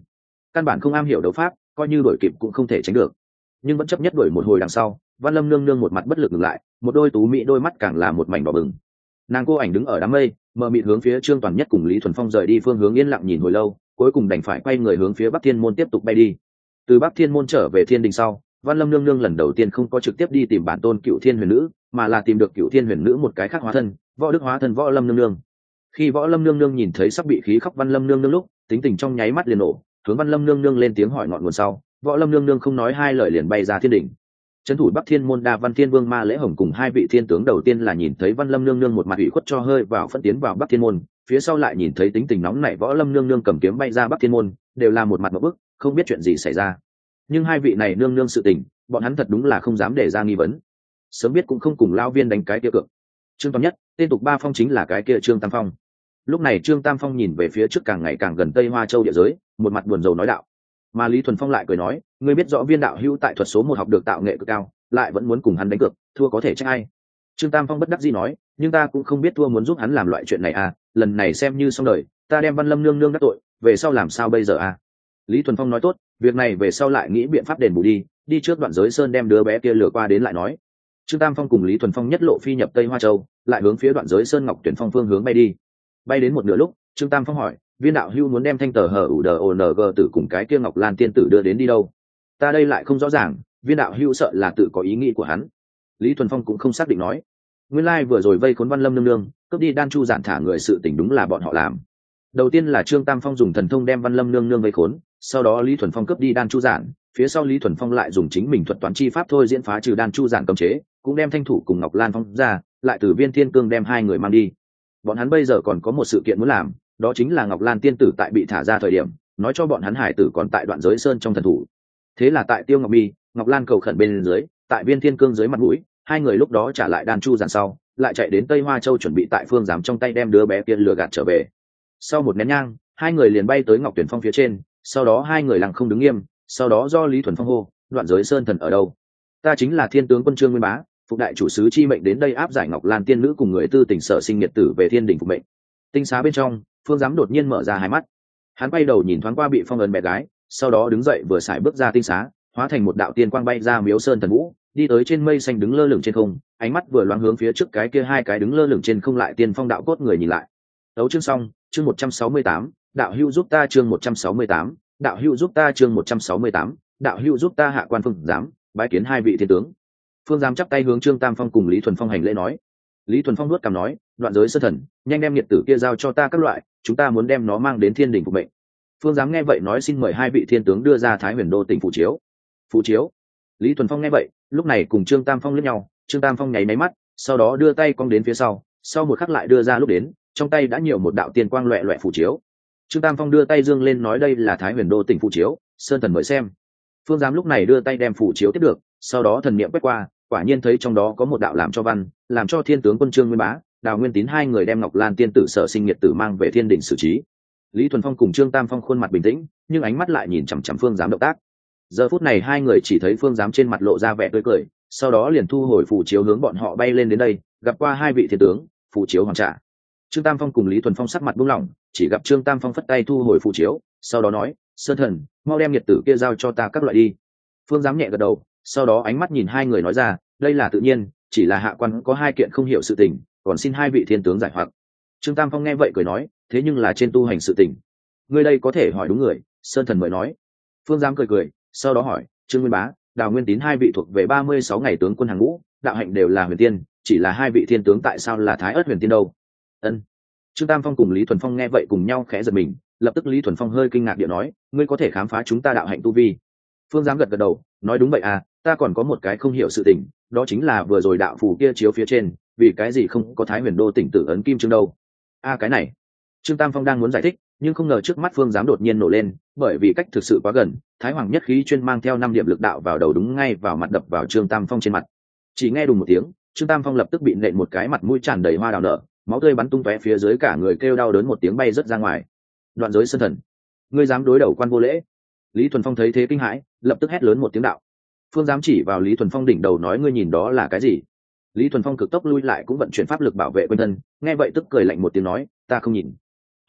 căn bản không am hiểu đấu pháp, coi như đuổi kịp cũng không thể tránh được, nhưng vẫn chấp nhất đuổi một hồi đằng sau. Văn Lâm nương nương một mặt bất lực ngừng lại, một đôi tú mỹ đôi mắt càng là một mảnh đỏ bừng. Nàng cô ảnh đứng ở đám mây, mờ mịt hướng phía Trương Toàn Nhất cùng Lý Thuần Phong rời đi phương hướng, yên lặng nhìn hồi lâu, cuối cùng đành phải quay người hướng phía Bắc Thiên môn tiếp tục bay đi. Từ Bắc Thiên môn trở về Thiên Đình sau, Văn Lâm nương nương lần đầu tiên không có trực tiếp đi tìm bản tôn Cựu Thiên Huyền Nữ, mà là tìm được Cựu Thiên Huyền Nữ một cái khác hóa thân, Võ Đức hóa thân Võ Lâm nương nương. Khi Võ Lâm nương nương nhìn thấy sắp bị khí khóc Văn Lâm nương nương lúc, tính tình trong nháy mắt liền nổ, hướng Văn Lâm nương nương lên tiếng hỏi ngọn nguồn sau, Võ Lâm nương nương không nói hai lời liền bay ra Thiên Đình. Trấn thủ Bắc Thiên môn Đa Văn Thiên Vương Ma Lễ Hồng cùng hai vị thiên tướng đầu tiên là nhìn thấy Văn Lâm nương nương một mặt ủy khuất cho hơi vào phân tiến vào Bắc Thiên môn, phía sau lại nhìn thấy tính tình nóng nảy Võ Lâm nương nương cầm kiếm bay ra Bắc Thiên môn, đều là một mặt ngộp bức, không biết chuyện gì xảy ra. Nhưng hai vị này nương nương sự tình, bọn hắn thật đúng là không dám để ra nghi vấn. Sớm biết cũng không cùng lao viên đánh cái kia cược. Trương Tam Nhất, tên tục Ba Phong chính là cái kia Trương Tam Phong. Lúc này Trương Tam Phong nhìn về phía trước càng ngày càng gần Tây Hoa Châu địa giới, một mặt buồn rầu nói đạo. Mà Lý Thuần Phong lại cười nói, ngươi biết rõ Viên đạo hữu tại thuật số 1 học được tạo nghệ cực cao, lại vẫn muốn cùng hắn đánh cược, thua có thể trách ai? Trương Tam Phong bất đắc dĩ nói, nhưng ta cũng không biết thua muốn giúp hắn làm loại chuyện này à, lần này xem như xong đời, ta đem Văn Lâm nương nương đắc tội, về sau làm sao bây giờ à? Lý Thuần Phong nói tốt, việc này về sau lại nghĩ biện pháp đền bù đi trước Đoạn Giới Sơn đem đứa bé kia lừa qua đến lại nói. Trương Tam Phong cùng Lý Thuần Phong nhất lộ phi nhập Tây Hoa Châu, lại hướng phía Đoạn Giới Sơn Ngọc Tuyển Phong phương hướng bay đi. Bay đến một nửa lúc, Trương Tam Phong hỏi, Viên đạo hữu muốn đem Thanh Tờ Hở ủ đờ ong tử cùng cái kia Ngọc Lan tiên tử đưa đến đi đâu? Ta đây lại không rõ ràng, Viên đạo hữu sợ là tự có ý nghĩ của hắn. Lý Thuần Phong cũng không xác định nói, nguyên lai vừa rồi vây khốn Văn Lâm nương nương, cướp đi đan chu giản thả người sự tình đúng là bọn họ làm. Đầu tiên là Trương Tam Phong dùng thần thông đem Văn Lâm nương nương vây khốn, sau đó Lý Thuần Phong cướp đi đan chu giản, phía sau Lý Thuần Phong lại dùng chính mình thuật toán chi pháp thôi diễn phá trừ đan chu giản cấm chế, cũng đem Thanh Thủ cùng Ngọc Lan Phong ra, lại từ Viên Thiên Cương đem hai người mang đi. Bọn hắn bây giờ còn có một sự kiện muốn làm, đó chính là Ngọc Lan tiên tử tại bị thả ra thời điểm, nói cho bọn hắn hải tử còn tại Đoạn Giới Sơn trong thần thủ. Thế là tại Tiêu Ngọc Mi, Ngọc Lan cầu khẩn bên dưới, tại Viên Thiên Cương dưới mặt mũi, hai người lúc đó trả lại đan chu giản sau, lại chạy đến Tây Hoa Châu chuẩn bị tại Phương Giám trong tay đem đứa bé kia lừa gạt trở về. Sau một nén nhang, hai người liền bay tới Ngọc Tuyển Phong phía trên, sau đó hai người lặng không đứng nghiêm, sau đó do Lý Thuần Phong hô, Đoạn Giới Sơn thần ở đâu? Ta chính là Thiên tướng quân Trương Nguyên Bá, phục đại chủ sứ chi mệnh đến đây áp giải Ngọc Lan tiên nữ cùng người tư tình sở sinh nhiệt tử về Thiên Đình phục mệnh. Tinh xá bên trong, Phương Giám đột nhiên mở ra hai mắt, hắn quay đầu nhìn thoáng qua bị phong ấn bé gái, sau đó đứng dậy vừa xài bước ra tinh xá, hóa thành một đạo tiên quang bay ra Miếu Sơn Thần Vũ, đi tới trên mây xanh đứng lơ lửng trên không, ánh mắt vừa loáng hướng phía trước cái kia hai cái đứng lơ lửng trên không lại tiên phong đạo cốt người nhìn lại. Tấu chương xong, chương 168, đạo hữu giúp ta chương 168, đạo hữu giúp ta chương 168, đạo hữu giúp ta hạ quan Phương Giám, bái kiến hai vị thiên tướng. Phương Giám chắp tay hướng Trương Tam Phong cùng Lý Thuần Phong hành lễ nói. Lý Thuần Phong nuốt cằm nói, Đoạn Giới Sơn thần, nhanh đem nhiệt tử kia giao cho ta các loại, chúng ta muốn đem nó mang đến Thiên Đình phục mệnh. Phương Giám nghe vậy nói xin mời hai vị thiên tướng đưa ra Thái Huyền Đô tỉnh phù chiếu. Phù chiếu? Lý Thuần Phong nghe vậy, lúc này cùng Trương Tam Phong liếc nhau, Trương Tam Phong nháy máy mắt, sau đó đưa tay cong đến phía sau một khắc lại đưa ra lúc đến, trong tay đã nhiều một đạo tiên quang loẹt loẹt phù chiếu. Trương Tam Phong đưa tay dương lên nói đây là Thái Huyền Đô tỉnh phù chiếu, Sơn thần mời xem. Phương Giám lúc này đưa tay đem phù chiếu tiếp được, sau đó thần niệm quét qua, quả nhiên thấy trong đó có một đạo làm cho Thiên tướng quân Trương Nguyên Bá, Đào Nguyên Tín hai người đem Ngọc Lan tiên tử sở sinh nhiệt tử mang về Thiên Đình xử trí. Lý Thuần Phong cùng Trương Tam Phong khuôn mặt bình tĩnh, nhưng ánh mắt lại nhìn chằm chằm Phương Giám động tác. Giờ phút này hai người chỉ thấy Phương Giám trên mặt lộ ra vẻ tươi cười, sau đó liền thu hồi phù chiếu hướng bọn họ bay lên đến đây, gặp qua hai vị thiên tướng, phù chiếu hoàn trả. Trương Tam Phong cùng Lý Thuần Phong sắc mặt buông lỏng, chỉ gặp Trương Tam Phong phất tay thu hồi phù chiếu, sau đó nói, Sơn thần, mau đem nhiệt tử kia giao cho ta các loại đi. Phương Giám nhẹ gật đầu, sau đó ánh mắt nhìn hai người nói ra, đây là tự nhiên, chỉ là hạ quan có hai kiện không hiểu sự tình, còn xin hai vị thiên tướng giải hoặc. Trương Tam Phong nghe vậy cười nói, thế nhưng là trên tu hành sự tình, ngươi đây có thể hỏi đúng người. Sơn thần mới nói. Phương Giám cười, sau đó hỏi, Trương Nguyên Bá, Đào Nguyên Tín hai vị thuộc về 36 ngày tướng quân hàng ngũ, đạo hạnh đều là huyền tiên, chỉ là hai vị thiên tướng tại sao là Thái Ất huyền tiên đâu? Ân. Trương Tam Phong cùng Lý Thuần Phong nghe vậy cùng nhau khẽ giật mình, lập tức Lý Thuần Phong hơi kinh ngạc địa nói, ngươi có thể khám phá chúng ta đạo hạnh tu vi. Phương Giám gật đầu, nói đúng vậy à, ta còn có một cái không hiểu sự tình, đó chính là vừa rồi đạo phù kia chiếu phía trên, vì cái gì không có Thái Huyền Đô tỉnh tử ấn kim chương đâu? Cái này. Trương Tam Phong đang muốn giải thích, nhưng không ngờ trước mắt Phương Giám đột nhiên nổ lên, bởi vì cách thực sự quá gần, Thái Hoàng nhất khí chuyên mang theo 5 điểm lực đạo vào đầu đúng ngay vào mặt đập vào Trương Tam Phong trên mặt. Chỉ nghe đùng một tiếng, Trương Tam Phong lập tức bị nện một cái, mặt mũi tràn đầy hoa đào nở, máu tươi bắn tung tóe phía dưới, cả người kêu đau đớn một tiếng bay rớt ra ngoài. Đoạn Giới Sơn thần, ngươi dám đối đầu quan vô lễ? Lý Thuần Phong thấy thế kinh hãi, lập tức hét lớn một tiếng đạo. Phương Giám chỉ vào Lý Thuần Phong đỉnh đầu nói, ngươi nhìn đó là cái gì? Lý Thuần Phong cực tốc lui lại, cũng vận chuyển pháp lực bảo vệ quanh thân, nghe vậy tức cười lạnh một tiếng nói, ta không nhìn.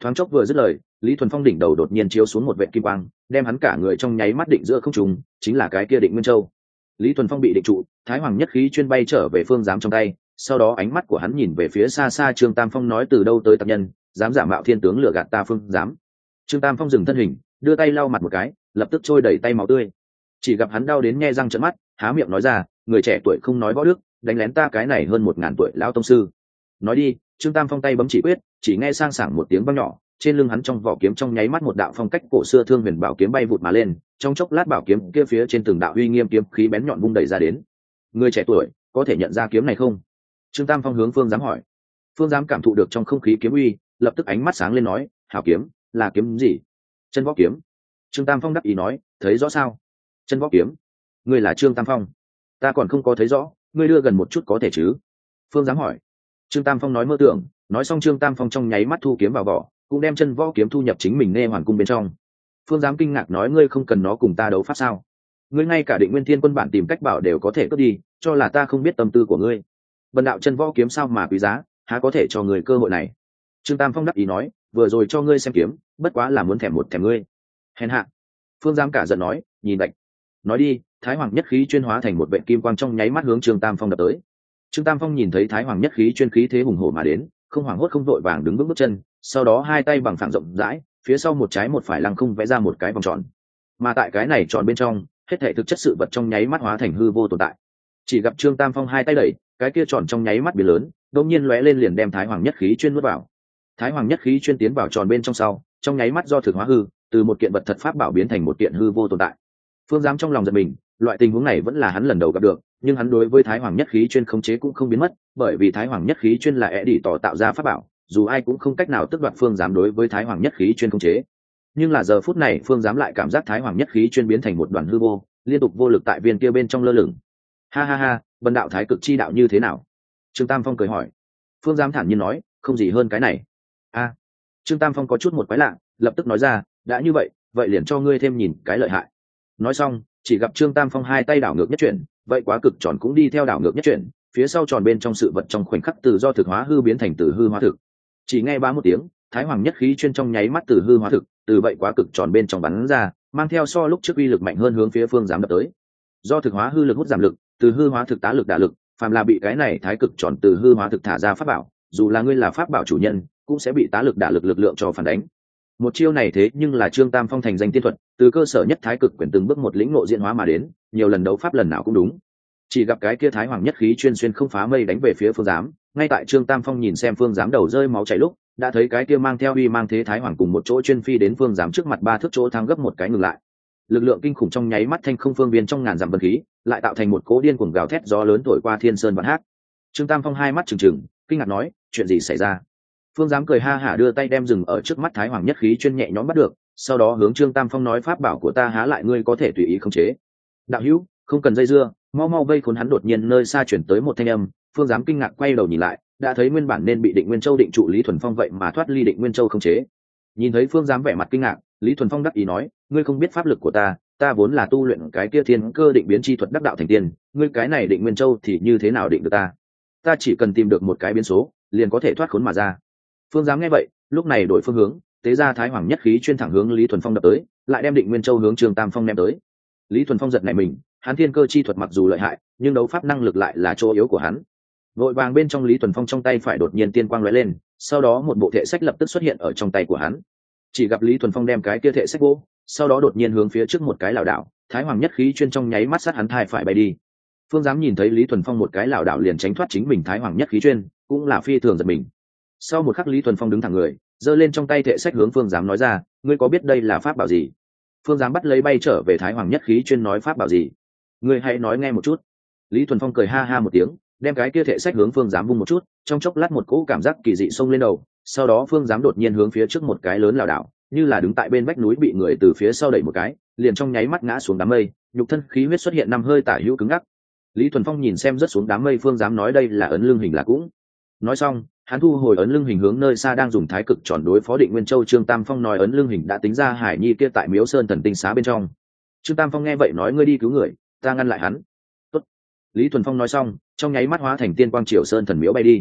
Thoáng chốc vừa dứt lời, Lý Thuần Phong đỉnh đầu đột nhiên chiếu xuống một vệt kim quang, đem hắn cả người trong nháy mắt định giữa không trung, chính là cái kia Định Nguyên Châu. Lý Thuần Phong bị định trụ, Thái Hoàng nhất khí chuyên bay trở về phương giám trong tay, sau đó ánh mắt của hắn nhìn về phía xa xa Trương Tam Phong, nói từ đâu tới tặc nhân, dám giả mạo thiên tướng lừa gạt ta phương giám. Trương Tam Phong dừng thân hình, đưa tay lau mặt một cái, lập tức trôi đầy tay máu tươi. Chỉ gặp hắn đau đến nhe răng trợn mắt, há miệng nói ra, người trẻ tuổi không nói võ đức, đánh lén ta cái này hơn 1000 tuổi lão tông sư. Nói đi. Trương Tam Phong tay bấm chỉ quyết, chỉ nghe sang sảng một tiếng vang nhỏ, trên lưng hắn trong vỏ kiếm trong nháy mắt một đạo phong cách cổ xưa Thương Huyền Bảo kiếm bay vụt mà lên, trong chốc lát bảo kiếm kia phía trên từng đạo uy nghiêm kiếm khí bén nhọn vung đẩy ra đến. Người trẻ tuổi, có thể nhận ra kiếm này không? Trương Tam Phong hướng Phương Giám hỏi. Phương Giám cảm thụ được trong không khí kiếm uy, lập tức ánh mắt sáng lên nói, hảo kiếm, là kiếm gì? Chân võ kiếm. Trương Tam Phong đáp ý nói, thấy rõ sao? Chân võ kiếm. Ngươi là Trương Tam Phong? Ta còn không có thấy rõ, ngươi đưa gần một chút có thể chứ? Phương Giám hỏi. Trương Tam Phong nói mơ tưởng, nói xong Trương Tam Phong trong nháy mắt thu kiếm vào vỏ, cũng đem chân võ kiếm thu nhập chính mình Nghe Hoàn cung bên trong. Phương Giám kinh ngạc nói, ngươi không cần nó cùng ta đấu pháp sao? Ngươi ngay cả Định Nguyên Thiên Quân bản tìm cách bảo đều có thể cướp đi, cho là ta không biết tâm tư của ngươi. Bần đạo chân võ kiếm sao mà quý giá, há có thể cho người cơ hội này? Trương Tam Phong đắc ý nói, vừa rồi cho ngươi xem kiếm, bất quá là muốn thèm một thèm ngươi. Hèn hạ. Phương Giám cả giận nói, nhìn đạch. Nói đi. Thái Hoàng nhất khí chuyên hóa thành một vệt kim quang trong nháy mắt hướng Trương Tam Phong đập tới. Trương Tam Phong nhìn thấy Thái Hoàng nhất khí chuyên khí thế hùng hổ mà đến, không hoảng hốt không vội vàng đứng vững bước chân, sau đó hai tay bằng phẳng rộng rãi, phía sau một trái một phải lăng không vẽ ra một cái vòng tròn. Mà tại cái này tròn bên trong, hết thảy thực chất sự vật trong nháy mắt hóa thành hư vô tồn tại. Chỉ gặp Trương Tam Phong hai tay đẩy, cái kia tròn trong nháy mắt biến lớn, đột nhiên lóe lên liền đem Thái Hoàng nhất khí chuyên nuốt vào. Thái Hoàng nhất khí chuyên tiến vào tròn bên trong sau, trong nháy mắt do thực hóa hư, từ một kiện vật thật pháp bảo biến thành một kiện hư vô tồn tại. Phương Giám trong lòng giật mình, loại tình huống này vẫn là hắn lần đầu gặp được, nhưng hắn đối với Thái Hoàng nhất khí chuyên khống chế cũng không biến mất, bởi vì Thái Hoàng nhất khí chuyên là ẻ đi tỏ tạo ra pháp bảo, dù ai cũng không cách nào tước đoạt Phương Giám đối với Thái Hoàng nhất khí chuyên khống chế. Nhưng là giờ phút này Phương Giám lại cảm giác Thái Hoàng nhất khí chuyên biến thành một đoàn hư vô, liên tục vô lực tại viên kia bên trong lơ lửng. Ha ha ha, bần đạo thái cực chi đạo như thế nào? Trương Tam Phong cười hỏi. Phương Giám thản nhiên nói, không gì hơn cái này. A. Trương Tam Phong có chút một quái lạ, lập tức nói ra, đã như vậy, vậy liền cho ngươi thêm nhìn cái lợi hại. Nói xong, chỉ gặp Trương Tam Phong hai tay đảo ngược nhất chuyển, vậy quá cực tròn cũng đi theo đảo ngược nhất chuyển, phía sau tròn bên trong sự vật trong khoảnh khắc từ do thực hóa hư biến thành từ hư hóa thực. Chỉ nghe ba một tiếng, Thái Hoàng nhất khí chuyên trong nháy mắt từ hư hóa thực, từ vậy quá cực tròn bên trong bắn ra, mang theo so lúc trước uy lực mạnh hơn hướng phía Phương Giám đập tới. Do thực hóa hư lực hút giảm lực, từ hư hóa thực tá lực đả lực, phàm là bị cái này thái cực tròn từ hư hóa thực thả ra pháp bảo, dù là ngươi là pháp bảo chủ nhân, cũng sẽ bị tá lực đả lực lực lượng cho phản đánh. Một chiêu này thế nhưng là Trương Tam Phong thành danh tiên thuật, từ cơ sở nhất thái cực quyền từng bước một lĩnh ngộ diễn hóa mà đến, nhiều lần đấu pháp lần nào cũng đúng. Chỉ gặp cái kia Thái Hoàng nhất khí chuyên xuyên không phá mây đánh về phía Phương Giám, ngay tại Trương Tam Phong nhìn xem Phương Giám đầu rơi máu chảy lúc, đã thấy cái kia mang theo uy mang thế Thái Hoàng cùng một chỗ chuyên phi đến Phương Giám trước mặt ba thước chỗ thang gấp một cái ngừng lại. Lực lượng kinh khủng trong nháy mắt thanh không phương viên trong ngàn dặm vân khí, lại tạo thành một cỗ điên cuồng gào thét gió lớn thổi qua thiên sơn vạn hắc. Trương Tam Phong hai mắt trừng trừng, kinh ngạc nói, chuyện gì xảy ra? Phương Giám cười ha hả đưa tay đem rừng ở trước mắt Thái Hoàng nhất khí chuyên nhẹ nhõm bắt được, sau đó hướng Trương Tam Phong nói, pháp bảo của ta há lại ngươi có thể tùy ý khống chế. Đạo hữu, không cần dây dưa, mau mau vây khốn hắn. Đột nhiên nơi xa chuyển tới một thanh âm, Phương Giám kinh ngạc quay đầu nhìn lại, đã thấy nguyên bản nên bị Định Nguyên Châu định trụ Lý Thuần Phong vậy mà thoát ly Định Nguyên Châu khống chế. Nhìn thấy Phương Giám vẻ mặt kinh ngạc, Lý Thuần Phong đắc ý nói, ngươi không biết pháp lực của ta, ta vốn là tu luyện cái kia thiên cơ định biến chi thuật đắc đạo thành tiên, ngươi cái này Định Nguyên Châu thì như thế nào định được ta? Ta chỉ cần tìm được một cái biến số, liền có thể thoát khốn mà ra. Phương Giám nghe vậy, lúc này đổi phương hướng, tế ra Thái Hoàng nhất khí chuyên thẳng hướng Lý Thuần Phong đập tới, lại đem Định Nguyên Châu hướng Trương Tam Phong ném tới. Lý Thuần Phong giật nảy mình, hắn thiên cơ chi thuật mặc dù lợi hại, nhưng đấu pháp năng lực lại là chỗ yếu của hắn. Vội vàng bên trong Lý Thuần Phong trong tay phải đột nhiên tiên quang lóe lên, sau đó một bộ thệ sách lập tức xuất hiện ở trong tay của hắn. Chỉ gặp Lý Thuần Phong đem cái kia thệ sách vô, sau đó đột nhiên hướng phía trước một cái lảo đảo, Thái Hoàng nhất khí chuyên trong nháy mắt sát hắn thai phải bay đi. Phương Giám nhìn thấy Lý Thuần Phong một cái lảo đảo liền tránh thoát chính mình Thái Hoàng nhất khí chuyên, cũng là phi thường giật mình. Sau một khắc Lý Thuần Phong đứng thẳng người, giơ lên trong tay thệ sách hướng Phương Giám nói ra, ngươi có biết đây là pháp bảo gì? Phương Giám bắt lấy bay trở về Thái Hoàng nhất khí chuyên nói, pháp bảo gì? Ngươi hãy nói nghe một chút. Lý Thuần Phong cười ha ha một tiếng, đem cái kia thệ sách hướng Phương Giám vung một chút, trong chốc lát một cỗ cảm giác kỳ dị xông lên đầu, sau đó Phương Giám đột nhiên hướng phía trước một cái lớn lảo đảo, như là đứng tại bên vách núi bị người từ phía sau đẩy một cái, liền trong nháy mắt ngã xuống đám mây, nhục thân khí huyết xuất hiện năm hơi tả hữu cứng ngắc. Lý Thuần Phong nhìn xem rớt xuống đám mây Phương Giám nói, đây là ấn lưng hình là cũng. Nói xong, hắn thu hồi ấn lưng hình hướng nơi xa đang dùng thái cực tròn đối phó Định Nguyên Châu Trương Tam Phong nói, ấn lưng hình đã tính ra Hải Nhi kia tại Miếu Sơn Thần Tinh Xá bên trong. Trương Tam Phong nghe vậy nói, ngươi đi cứu người, ta ngăn lại hắn. Tốt. Lý Thuần Phong nói xong, trong nháy mắt hóa thành tiên quang triều Sơn Thần Miếu bay đi.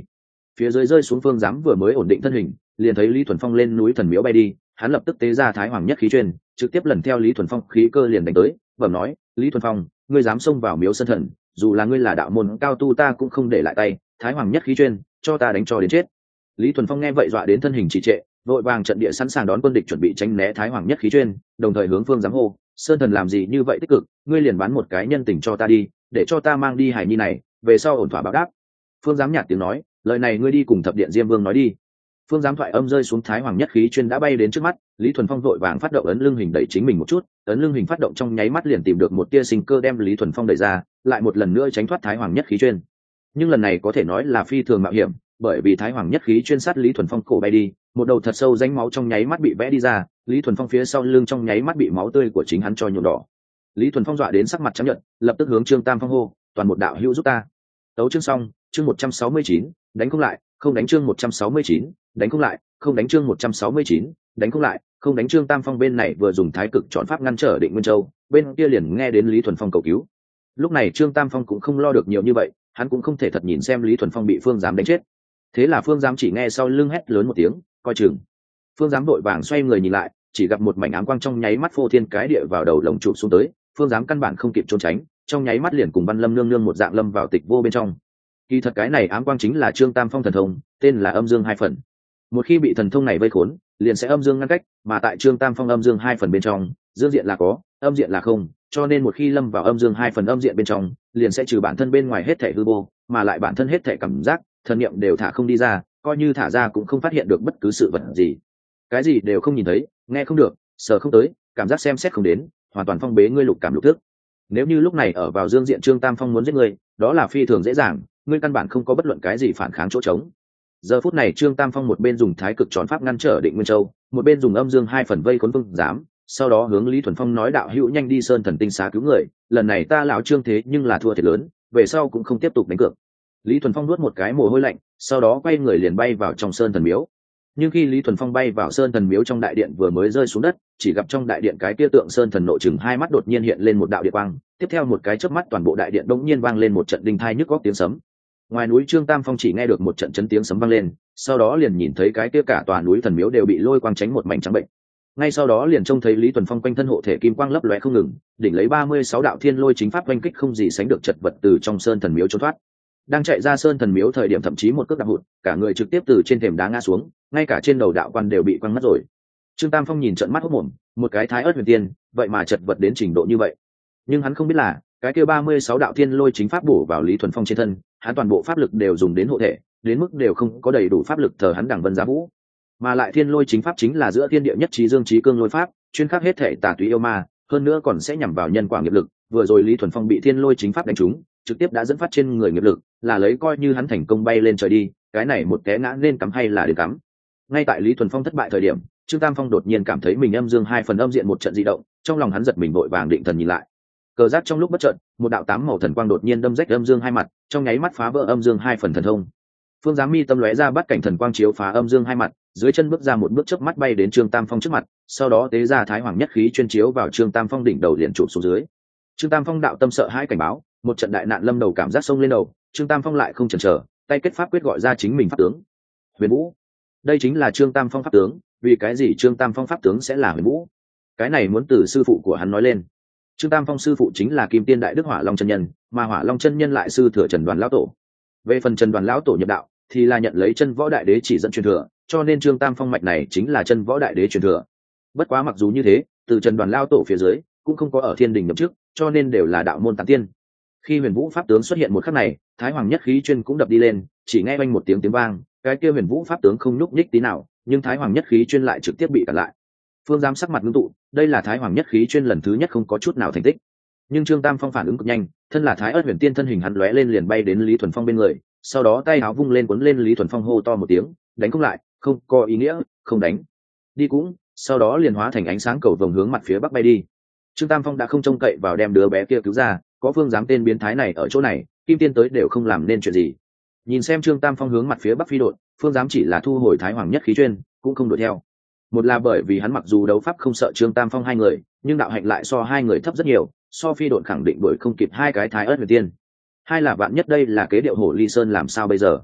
Phía dưới rơi xuống phương giám vừa mới ổn định thân hình, liền thấy Lý Thuần Phong lên núi thần miếu bay đi, hắn lập tức tế ra Thái Hoàng Nhất Khí Chuyên, trực tiếp lần theo Lý Thuần Phong khí cơ liền đánh tới, bẩm nói: Lý Thuần Phong, ngươi dám xông vào miếu sơn thần, dù là ngươi là đạo môn cao tu ta cũng không để lại tay, Thái Hoàng Nhất Khí Chuyên, cho ta đánh cho đến chết. Lý Thuần Phong nghe vậy dọa đến thân hình trì trệ, vội vàng trận địa sẵn sàng đón quân địch, chuẩn bị tránh né Thái Hoàng Nhất Khí Chuyên, đồng thời hướng phương giám hô: sơn thần làm gì như vậy tích cực, ngươi liền bán một cái nhân tình cho ta đi, để cho ta mang đi hải nhi này, về sau ổn thỏa báo đáp. Phương giám nhạt tiếng nói: lời này ngươi đi cùng thập điện Diêm Vương nói đi. Phương giám thoại âm rơi xuống, Thái Hoàng Nhất Khí Chuyên đã bay đến trước mắt, Lý Thuần Phong vội vàng phát động ấn lưng hình đẩy chính mình một chút, ấn lưng hình phát động trong nháy mắt liền tìm được một tia sinh cơ đem Lý Thuần Phong đẩy ra, lại một lần nữa tránh thoát Thái Hoàng Nhất Khí Chuyên. Nhưng lần này có thể nói là phi thường mạo hiểm, bởi vì Thái Hoàng Nhất Khí Chuyên sát Lý Thuần Phong cổ bay đi, một đầu thật sâu rãnh máu trong nháy mắt bị vẽ đi ra, Lý Thuần Phong phía sau lưng trong nháy mắt bị máu tươi của chính hắn cho nhuộm đỏ. Lý Thuần Phong dọa đến sắc mặt trắng nhợt, lập tức hướng Trương Tam Phong hô: toàn một đạo hữu giúp ta. Tấu chương xong, chương 169, đánh không lại, không đánh chương 169, đánh không lại, không đánh chương 169, đánh không lại, không đánh. Trương Tam Phong bên này vừa dùng thái cực chọn pháp ngăn trở Định Nguyên Châu, bên kia liền nghe đến Lý Thuần Phong cầu cứu. Lúc này Trương Tam Phong cũng không lo được nhiều như vậy, hắn cũng không thể thật nhìn xem Lý Thuần Phong bị Phương Giám đánh chết. Thế là Phương Giám chỉ nghe sau lưng hét lớn một tiếng, coi chừng. Phương Giám vội vàng xoay người nhìn lại, chỉ gặp một mảnh ám quang trong nháy mắt phô thiên cái địa vào đầu lồng trụ xuống tới, Phương Giám căn bản không kịp trốn tránh, trong nháy mắt liền cùng Văn Lâm nương nương một dạng lâm vào tịch vô bên trong. Kỳ thật cái này ám quang chính là Trương Tam Phong thần thông, tên là Âm Dương Hai Phần. Một khi bị thần thông này vây khốn, liền sẽ âm dương ngăn cách, mà tại Trương Tam Phong âm dương hai phần bên trong, dương diện là có, âm diện là không, cho nên một khi lâm vào âm dương hai phần âm diện bên trong, liền sẽ trừ bản thân bên ngoài hết thể hư vô, mà lại bản thân hết thể cảm giác, thần niệm đều thả không đi ra, coi như thả ra cũng không phát hiện được bất cứ sự vật gì. Cái gì đều không nhìn thấy, nghe không được, sờ không tới, cảm giác xem xét không đến, hoàn toàn phong bế ngươi lục cảm lục thức. Nếu như lúc này ở vào dương diện Trương Tam Phong muốn giết ngươi, đó là phi thường dễ dàng, ngươi căn bản không có bất luận cái gì phản kháng chỗ trống. Giờ phút này Trương Tam Phong một bên dùng thái cực tròn pháp ngăn trở Định Nguyên Châu, một bên dùng âm dương hai phần vây khốn Vương Giám, sau đó hướng Lý Thuần Phong nói: đạo hữu nhanh đi sơn thần tinh xá cứu người, lần này ta lão Trương thế nhưng là thua thiệt lớn, về sau cũng không tiếp tục đánh cược. Lý Thuần Phong nuốt một cái mồ hôi lạnh, sau đó quay người liền bay vào trong sơn thần miếu. Nhưng khi Lý Thuần Phong bay vào sơn thần miếu trong đại điện vừa mới rơi xuống đất, chỉ gặp trong đại điện cái kia tượng sơn thần nội chừng hai mắt đột nhiên hiện lên một đạo điện quang, tiếp theo một cái chớp mắt toàn bộ đại điện đột nhiên vang lên một trận đinh thai nhức góc tiếng sấm. Ngoài núi Trương Tam Phong chỉ nghe được một trận chấn tiếng sấm vang lên, sau đó liền nhìn thấy cái kia cả tòa núi thần miếu đều bị lôi quang tránh một mảnh trắng bệnh. Ngay sau đó liền trông thấy Lý Thuần Phong quanh thân hộ thể kim quang lấp lóe không ngừng, đỉnh lấy 36 đạo thiên lôi chính pháp oanh kích không gì sánh được chật vật từ trong sơn thần miếu trốn thoát. Đang chạy ra sơn thần miếu thời điểm thậm chí một cước đạp hụt, cả người trực tiếp từ trên thềm đá ngã xuống, ngay cả trên đầu đạo quan đều bị quăng mất rồi. Trương Tam Phong nhìn trợn mắt hốt mồm, một cái Thái Ức Huyền Tiên, vậy mà chật vật đến trình độ như vậy. Nhưng hắn không biết là, cái kia 36 đạo thiên lôi chính pháp bổ vào Lý Thuần Phong trên thân, hắn toàn bộ pháp lực đều dùng đến hộ thể, đến mức đều không có đầy đủ pháp lực thờ hắn đẳng vân giá vũ. Mà lại thiên lôi chính pháp chính là giữa thiên địa nhất trí dương trí cương lôi pháp, chuyên khắc hết thể tà túy yêu ma, hơn nữa còn sẽ nhằm vào nhân quả nghiệp lực. Vừa rồi Lý Thuần Phong bị thiên lôi chính pháp đánh trúng, trực tiếp đã dẫn phát trên người nghiệp lực, là lấy coi như hắn thành công bay lên trời đi, cái này một té ngã nên cắm hay là đến cắm. Ngay tại Lý Thuần Phong thất bại thời điểm, Trương Tam Phong đột nhiên cảm thấy mình âm dương hai phần âm diện một trận dị động, trong lòng hắn giật mình vội vàng định thần nhìn lại. Cờ giác trong lúc bất chợt, một đạo tám màu thần quang đột nhiên đâm rách âm dương hai mặt, trong nháy mắt phá vỡ âm dương hai phần thần thông. Phương Giám mi tâm lóe ra bắt cảnh thần quang chiếu phá âm dương hai mặt, dưới chân bước ra một bước chớp mắt bay đến Trương Tam Phong trước mặt, sau đó tế ra Thái Hoàng Nhất Khí chuyên chiếu vào Trương Tam Phong đỉnh đầu liền chụp xuống dưới. Trương Tam Phong đạo tâm sợ hãi cảnh báo, một trận đại nạn lâm đầu cảm giác sông lên đầu, Trương Tam Phong lại không chần chờ, tay kết pháp quyết gọi ra chính mình pháp tướng Huyền Vũ. Đây chính là Trương Tam Phong pháp tướng, vì cái gì Trương Tam Phong pháp tướng sẽ là Huyền Vũ? Cái này muốn từ sư phụ của hắn nói lên. Trương Tam Phong sư phụ chính là Kim Tiên Đại Đức Hỏa Long chân nhân, mà Hỏa Long chân nhân lại sư thừa Trần Đoàn lão tổ. Về phần Trần Đoàn lão tổ nhập đạo, thì là nhận lấy Chân Võ Đại Đế chỉ dẫn truyền thừa, cho nên Trương Tam Phong mạch này chính là Chân Võ Đại Đế truyền thừa. Bất quá mặc dù như thế, từ Trần Đoàn lão tổ phía dưới cũng không có ở Thiên Đình nhậm chức, cho nên đều là đạo môn tán tiên. Khi Huyền Vũ pháp tướng xuất hiện một khắc này, Thái Hoàng Nhất Khí chuyên cũng đập đi lên, chỉ nghe oanh một tiếng tiếng vang, cái kia Huyền Vũ pháp tướng không nhúc nhích tí nào, nhưng Thái Hoàng Nhất Khí chuyên lại trực tiếp bị cản lại. Phương Giám sắc mặt ngưng tụ, đây là Thái Hoàng Nhất Khí chuyên lần thứ nhất không có chút nào thành tích. Nhưng Trương Tam Phong phản ứng cực nhanh, thân là Thái Ức Huyền Tiên thân hình hắn lóe lên liền bay đến Lý Thuần Phong bên người, sau đó tay áo vung lên cuốn lên Lý Thuần Phong hô to một tiếng, đánh không lại, không có ý nghĩa, không đánh. Đi cũng, sau đó liền hóa thành ánh sáng cầu vồng hướng mặt phía bắc bay đi. Trương Tam Phong đã không trông cậy vào đem đứa bé kia cứu ra, có Phương Giám tên biến thái này ở chỗ này, Kim Tiên tới đều không làm nên chuyện gì. Nhìn xem Trương Tam Phong hướng mặt phía bắc phi đột, Phương Giám chỉ là thu hồi Thái Hoàng Nhất Khí chuyên, cũng không đuổi theo. Một là bởi vì hắn mặc dù đấu pháp không sợ Trương Tam Phong hai người, nhưng đạo hạnh lại so hai người thấp rất nhiều, so phi độn khẳng định đuổi không kịp hai cái Thái Ức Huyền Tiên. Hai là vạn nhất đây là kế điệu Hổ Ly Sơn làm sao bây giờ?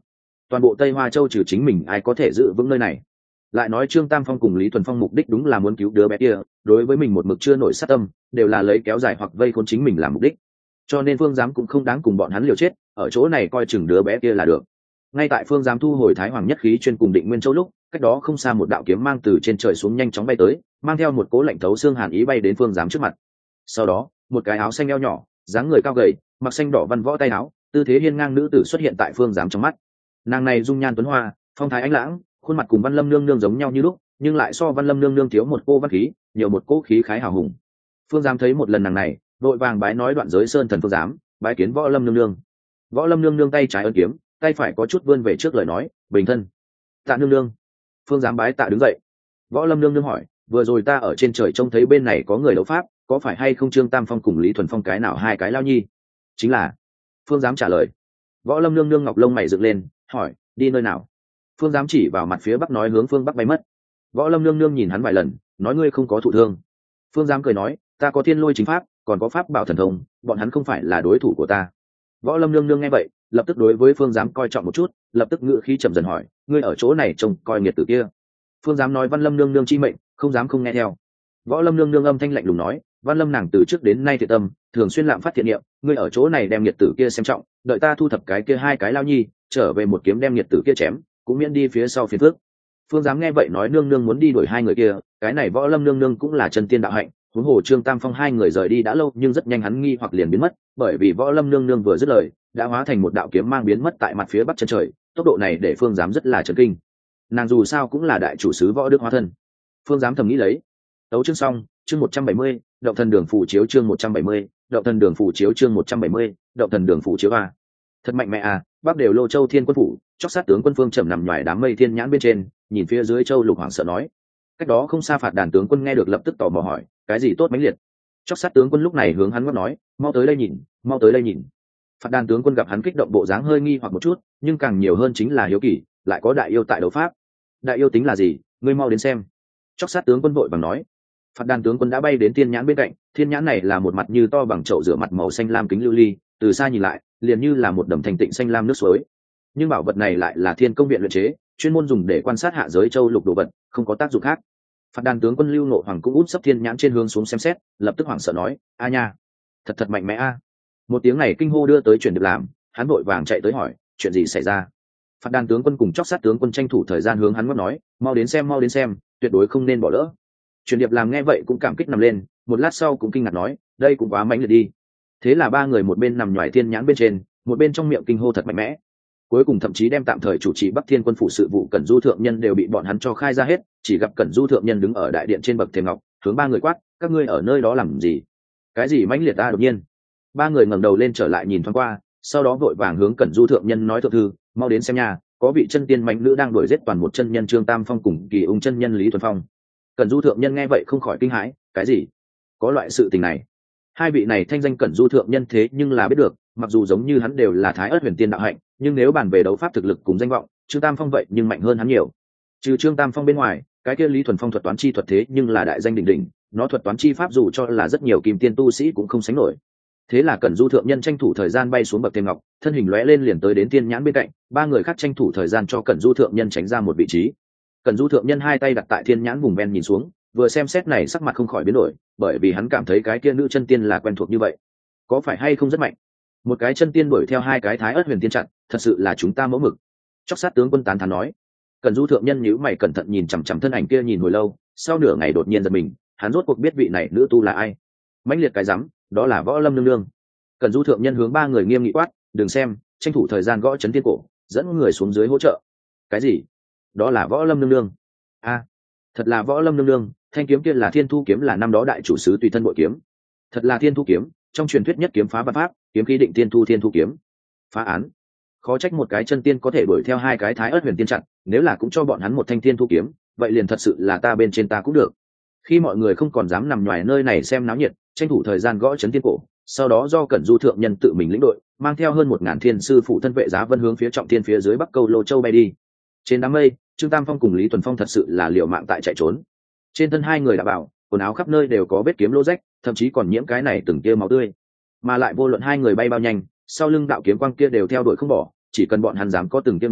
toàn bộ Tây Hoa Châu trừ chính mình ai có thể giữ vững nơi này. Lại nói Trương Tam Phong cùng Lý Thuần Phong mục đích đúng là muốn cứu đứa bé kia, đối với mình một mực chưa nổi sát tâm, đều là lấy kéo dài hoặc vây khốn chính mình làm mục đích. Cho nên Phương Giám cũng không đáng cùng bọn hắn liều chết, ở chỗ này coi chừng đứa bé kia là được. Ngay tại Phương Giám thu hồi Thái Hoàng Nhất Khí chuyên cùng Định Nguyên Châu lúc, cách đó không xa một đạo kiếm mang từ trên trời xuống nhanh chóng bay tới, mang theo một cỗ lạnh thấu xương hàn ý bay đến Phương Giám trước mặt. Sau đó, một cái áo xanh eo nhỏ, dáng người cao gầy, mặc xanh đỏ văn võ tay áo, tư thế hiên ngang nữ tử xuất hiện tại Phương Giám trong mắt. Nàng này dung nhan tuấn hoa, phong thái ánh lãng, khuôn mặt cùng Văn Lâm nương nương giống nhau như lúc, nhưng lại so Văn Lâm nương nương thiếu một cô văn khí, nhiều một cỗ khí khái hào hùng. Phương Giám thấy một lần nàng này, vội vàng bái nói Đoạn Giới Sơn thần Phương Giám, bái kiến Võ Lâm nương nương. Võ Lâm nương nương tay trái ấn kiếm, tay phải có chút vươn về trước lời nói, bình thân. Tạ nương nương. Phương Giám bái tạ đứng dậy. Võ Lâm nương nương hỏi, vừa rồi ta ở trên trời trông thấy bên này có người đấu pháp, có phải hay không Trương Tam Phong cùng Lý Thuần Phong cái nào hai cái lao nhi? Chính là. Phương Giám trả lời. Võ Lâm nương nương ngọc lông mày dựng lên, hỏi, đi nơi nào? Phương Giám chỉ vào mặt phía bắc nói hướng phương bắc bay mất. Võ Lâm nương nương nhìn hắn vài lần, nói ngươi không có thụ thương. Phương Giám cười nói, ta có thiên lôi chính pháp, còn có pháp bảo thần thông, bọn hắn không phải là đối thủ của ta. Võ Lâm nương nương nghe vậy, lập tức đối với Phương Giám coi trọng một chút, lập tức ngự khí chậm dần hỏi, ngươi ở chỗ này trông coi nghiệt tử kia? Phương Giám nói Văn Lâm nương nương chi mệnh, không dám không nghe theo. Võ Lâm nương nương âm thanh lạnh lùng nói, Văn Lâm nàng từ trước đến nay thiện tâm, thường xuyên lạm phát thiện niệm, ngươi ở chỗ này đem nghiệt tử kia xem trọng, đợi ta thu thập cái kia hai cái lao nhi, trở về một kiếm đem nghiệt tử kia chém, cũng miễn đi phía sau phiền phước. Phương Giám nghe vậy nói nương nương muốn đi đuổi hai người kia, cái này Võ Lâm nương nương cũng là chân tiên đạo hạnh, huống hồ Trương Tam Phong hai người rời đi đã lâu nhưng rất nhanh hắn nghi hoặc liền biến mất, bởi vì Võ Lâm nương nương vừa dứt lời, đã hóa thành một đạo kiếm mang biến mất tại mặt phía bắc chân trời, tốc độ này để Phương Giám rất là chấn kinh. Nàng dù sao cũng là đại chủ sứ Võ Đức hóa thân. Phương Giám thầm nghĩ lấy. Tấu chương xong, chương 170, Động Thần Đường phủ chiếu chương 170, Động Thần Đường phủ chiếu chương 170, Động Thần Đường phủ chiếu a. Thật mạnh mẽ à, bắc đều Lô Châu Thiên Quân phủ, chốc sát tướng quân Phương Trầm nằm ngoài đám mây thiên nhãn bên trên, nhìn phía dưới Châu Lục hoảng sợ nói. Cách đó không xa Phạt Đàn tướng quân nghe được lập tức tò mò hỏi, cái gì tốt mãnh liệt? Chốc sát tướng quân lúc này hướng hắn ngót nói, mau tới đây nhìn, mau tới đây nhìn. Phạt Đàn tướng quân gặp hắn kích động bộ dáng hơi nghi hoặc một chút, nhưng càng nhiều hơn chính là hiếu kỳ, lại có đại yêu tại đấu pháp. Đại yêu tính là gì, ngươi mau đến xem. Chốc sát tướng quân vội bằng nói. Phạt Đàn tướng quân đã bay đến thiên nhãn bên cạnh, thiên nhãn này là một mặt như to bằng chậu rửa mặt màu xanh lam kính lưu ly, từ xa nhìn lại, liền như là một đầm thành tịnh xanh lam nước suối. Nhưng bảo vật này lại là Thiên Công viện luyện chế, chuyên môn dùng để quan sát hạ giới châu lục đồ vật, không có tác dụng khác. Phạt Đàn tướng quân Lưu Ngộ Hoàng cũng út sấp thiên nhãn trên hướng xuống xem xét, lập tức hoảng sợ nói, a nha, thật thật mạnh mẽ a. Một tiếng này kinh hô đưa tới chuyển được làm, hắn vội vàng chạy tới hỏi, chuyện gì xảy ra? Phạt Đàn tướng quân cùng chóc sát tướng quân tranh thủ thời gian hướng hắn ngót nói, mau đến xem, tuyệt đối không nên bỏ lỡ. Chuyển điệp làm nghe vậy cũng cảm kích nằm lên, một lát sau cũng kinh ngạc nói, đây cũng quá mãnh liệt đi. Thế là ba người một bên nằm nhoài thiên nhãn bên trên, một bên trong miệng kinh hô thật mạnh mẽ. Cuối cùng thậm chí đem tạm thời chủ trì Bắc Thiên quân phủ sự vụ Cẩn Du thượng nhân đều bị bọn hắn cho khai ra hết, chỉ gặp Cẩn Du thượng nhân đứng ở đại điện trên bậc thềm ngọc, hướng ba người quát, các ngươi ở nơi đó làm gì? Cái gì mãnh liệt ta đột nhiên? Ba người ngẩng đầu lên trở lại nhìn thoáng qua, sau đó vội vàng hướng Cẩn Du thượng nhân nói thượng thư, mau đến xem nhà, có vị chân tiên mạnh nữ đang đuổi giết toàn một chân nhân Trương Tam Phong cùng Kỳ Ung chân nhân Lý Thuần Phong. Cẩn Du thượng nhân nghe vậy không khỏi kinh hãi, cái gì? Có loại sự tình này? Hai vị này thanh danh Cẩn Du thượng nhân thế nhưng là biết được, mặc dù giống như hắn đều là Thái Ức Huyền Tiên đạo hạnh, nhưng nếu bàn về đấu pháp thực lực cùng danh vọng, Trương Tam Phong vậy nhưng mạnh hơn hắn nhiều. Trừ Trương Tam Phong bên ngoài, cái kia Lý Thuần Phong thuật toán chi thuật thế nhưng là đại danh đỉnh đỉnh, nó thuật toán chi pháp dù cho là rất nhiều kim tiên tu sĩ cũng không sánh nổi. Thế là Cẩn Du thượng nhân tranh thủ thời gian bay xuống bậc thềm ngọc, thân hình lóe lên liền tới đến tiên nhãn bên cạnh, ba người khác tranh thủ thời gian cho Cẩn Du thượng nhân tránh ra một vị trí. Cẩn Du thượng nhân hai tay đặt tại thiên nhãn vùng ven nhìn xuống, vừa xem xét này sắc mặt không khỏi biến đổi, bởi vì hắn cảm thấy cái kia nữ chân tiên là quen thuộc như vậy, có phải hay không rất mạnh? Một cái chân tiên đuổi theo hai cái Thái Ức Huyền Tiên chặn, thật sự là chúng ta mẫu mực. Chốc sát tướng quân tán thán nói. Cẩn Du thượng nhân nhíu mày cẩn thận nhìn chằm chằm thân ảnh kia nhìn hồi lâu, sau nửa ngày đột nhiên giật mình, hắn rốt cuộc biết vị này nữ tu là ai. Mãnh liệt cái rắm, đó là Võ Lâm nương nương. Cẩn Du thượng nhân hướng ba người nghiêm nghị quát, đừng xem, tranh thủ thời gian gõ chấn tiên cổ, dẫn người xuống dưới hỗ trợ. Cái gì? Đó là Võ Lâm nương nương? A, thật là Võ Lâm nương nương, thanh kiếm kia là Thiên Thu kiếm, là năm đó đại chủ sứ tùy thân bội kiếm. Thật là Thiên Thu kiếm, trong truyền thuyết nhất kiếm phá vạn pháp, kiếm khí định Thiên Thu kiếm. Phá án. Khó trách một cái chân tiên có thể đuổi theo hai cái Thái Ức Huyền Tiên chặn, nếu là cũng cho bọn hắn một thanh Thiên Thu kiếm, vậy liền thật sự là ta bên trên ta cũng được. Khi mọi người không còn dám nằm ngoài nơi này xem náo nhiệt, tranh thủ thời gian gõ chấn tiên cổ, sau đó do Cẩn Du thượng nhân tự mình lĩnh đội, mang theo hơn 1000 thiên sư phụ thân vệ giá vân hướng phía trọng thiên phía dưới Bắc Câu Lô Châu bay đi. Trên đám mây, Trương Tam Phong cùng Lý Thuần Phong thật sự là liều mạng tại chạy trốn. Trên thân hai người đã bảo, quần áo khắp nơi đều có vết kiếm lỗ rách, thậm chí còn nhiễm cái này từng tia máu tươi. Mà lại vô luận hai người bay bao nhanh, sau lưng đạo kiếm quang kia đều theo đuổi không bỏ, chỉ cần bọn hắn dám có từng tia ngừng,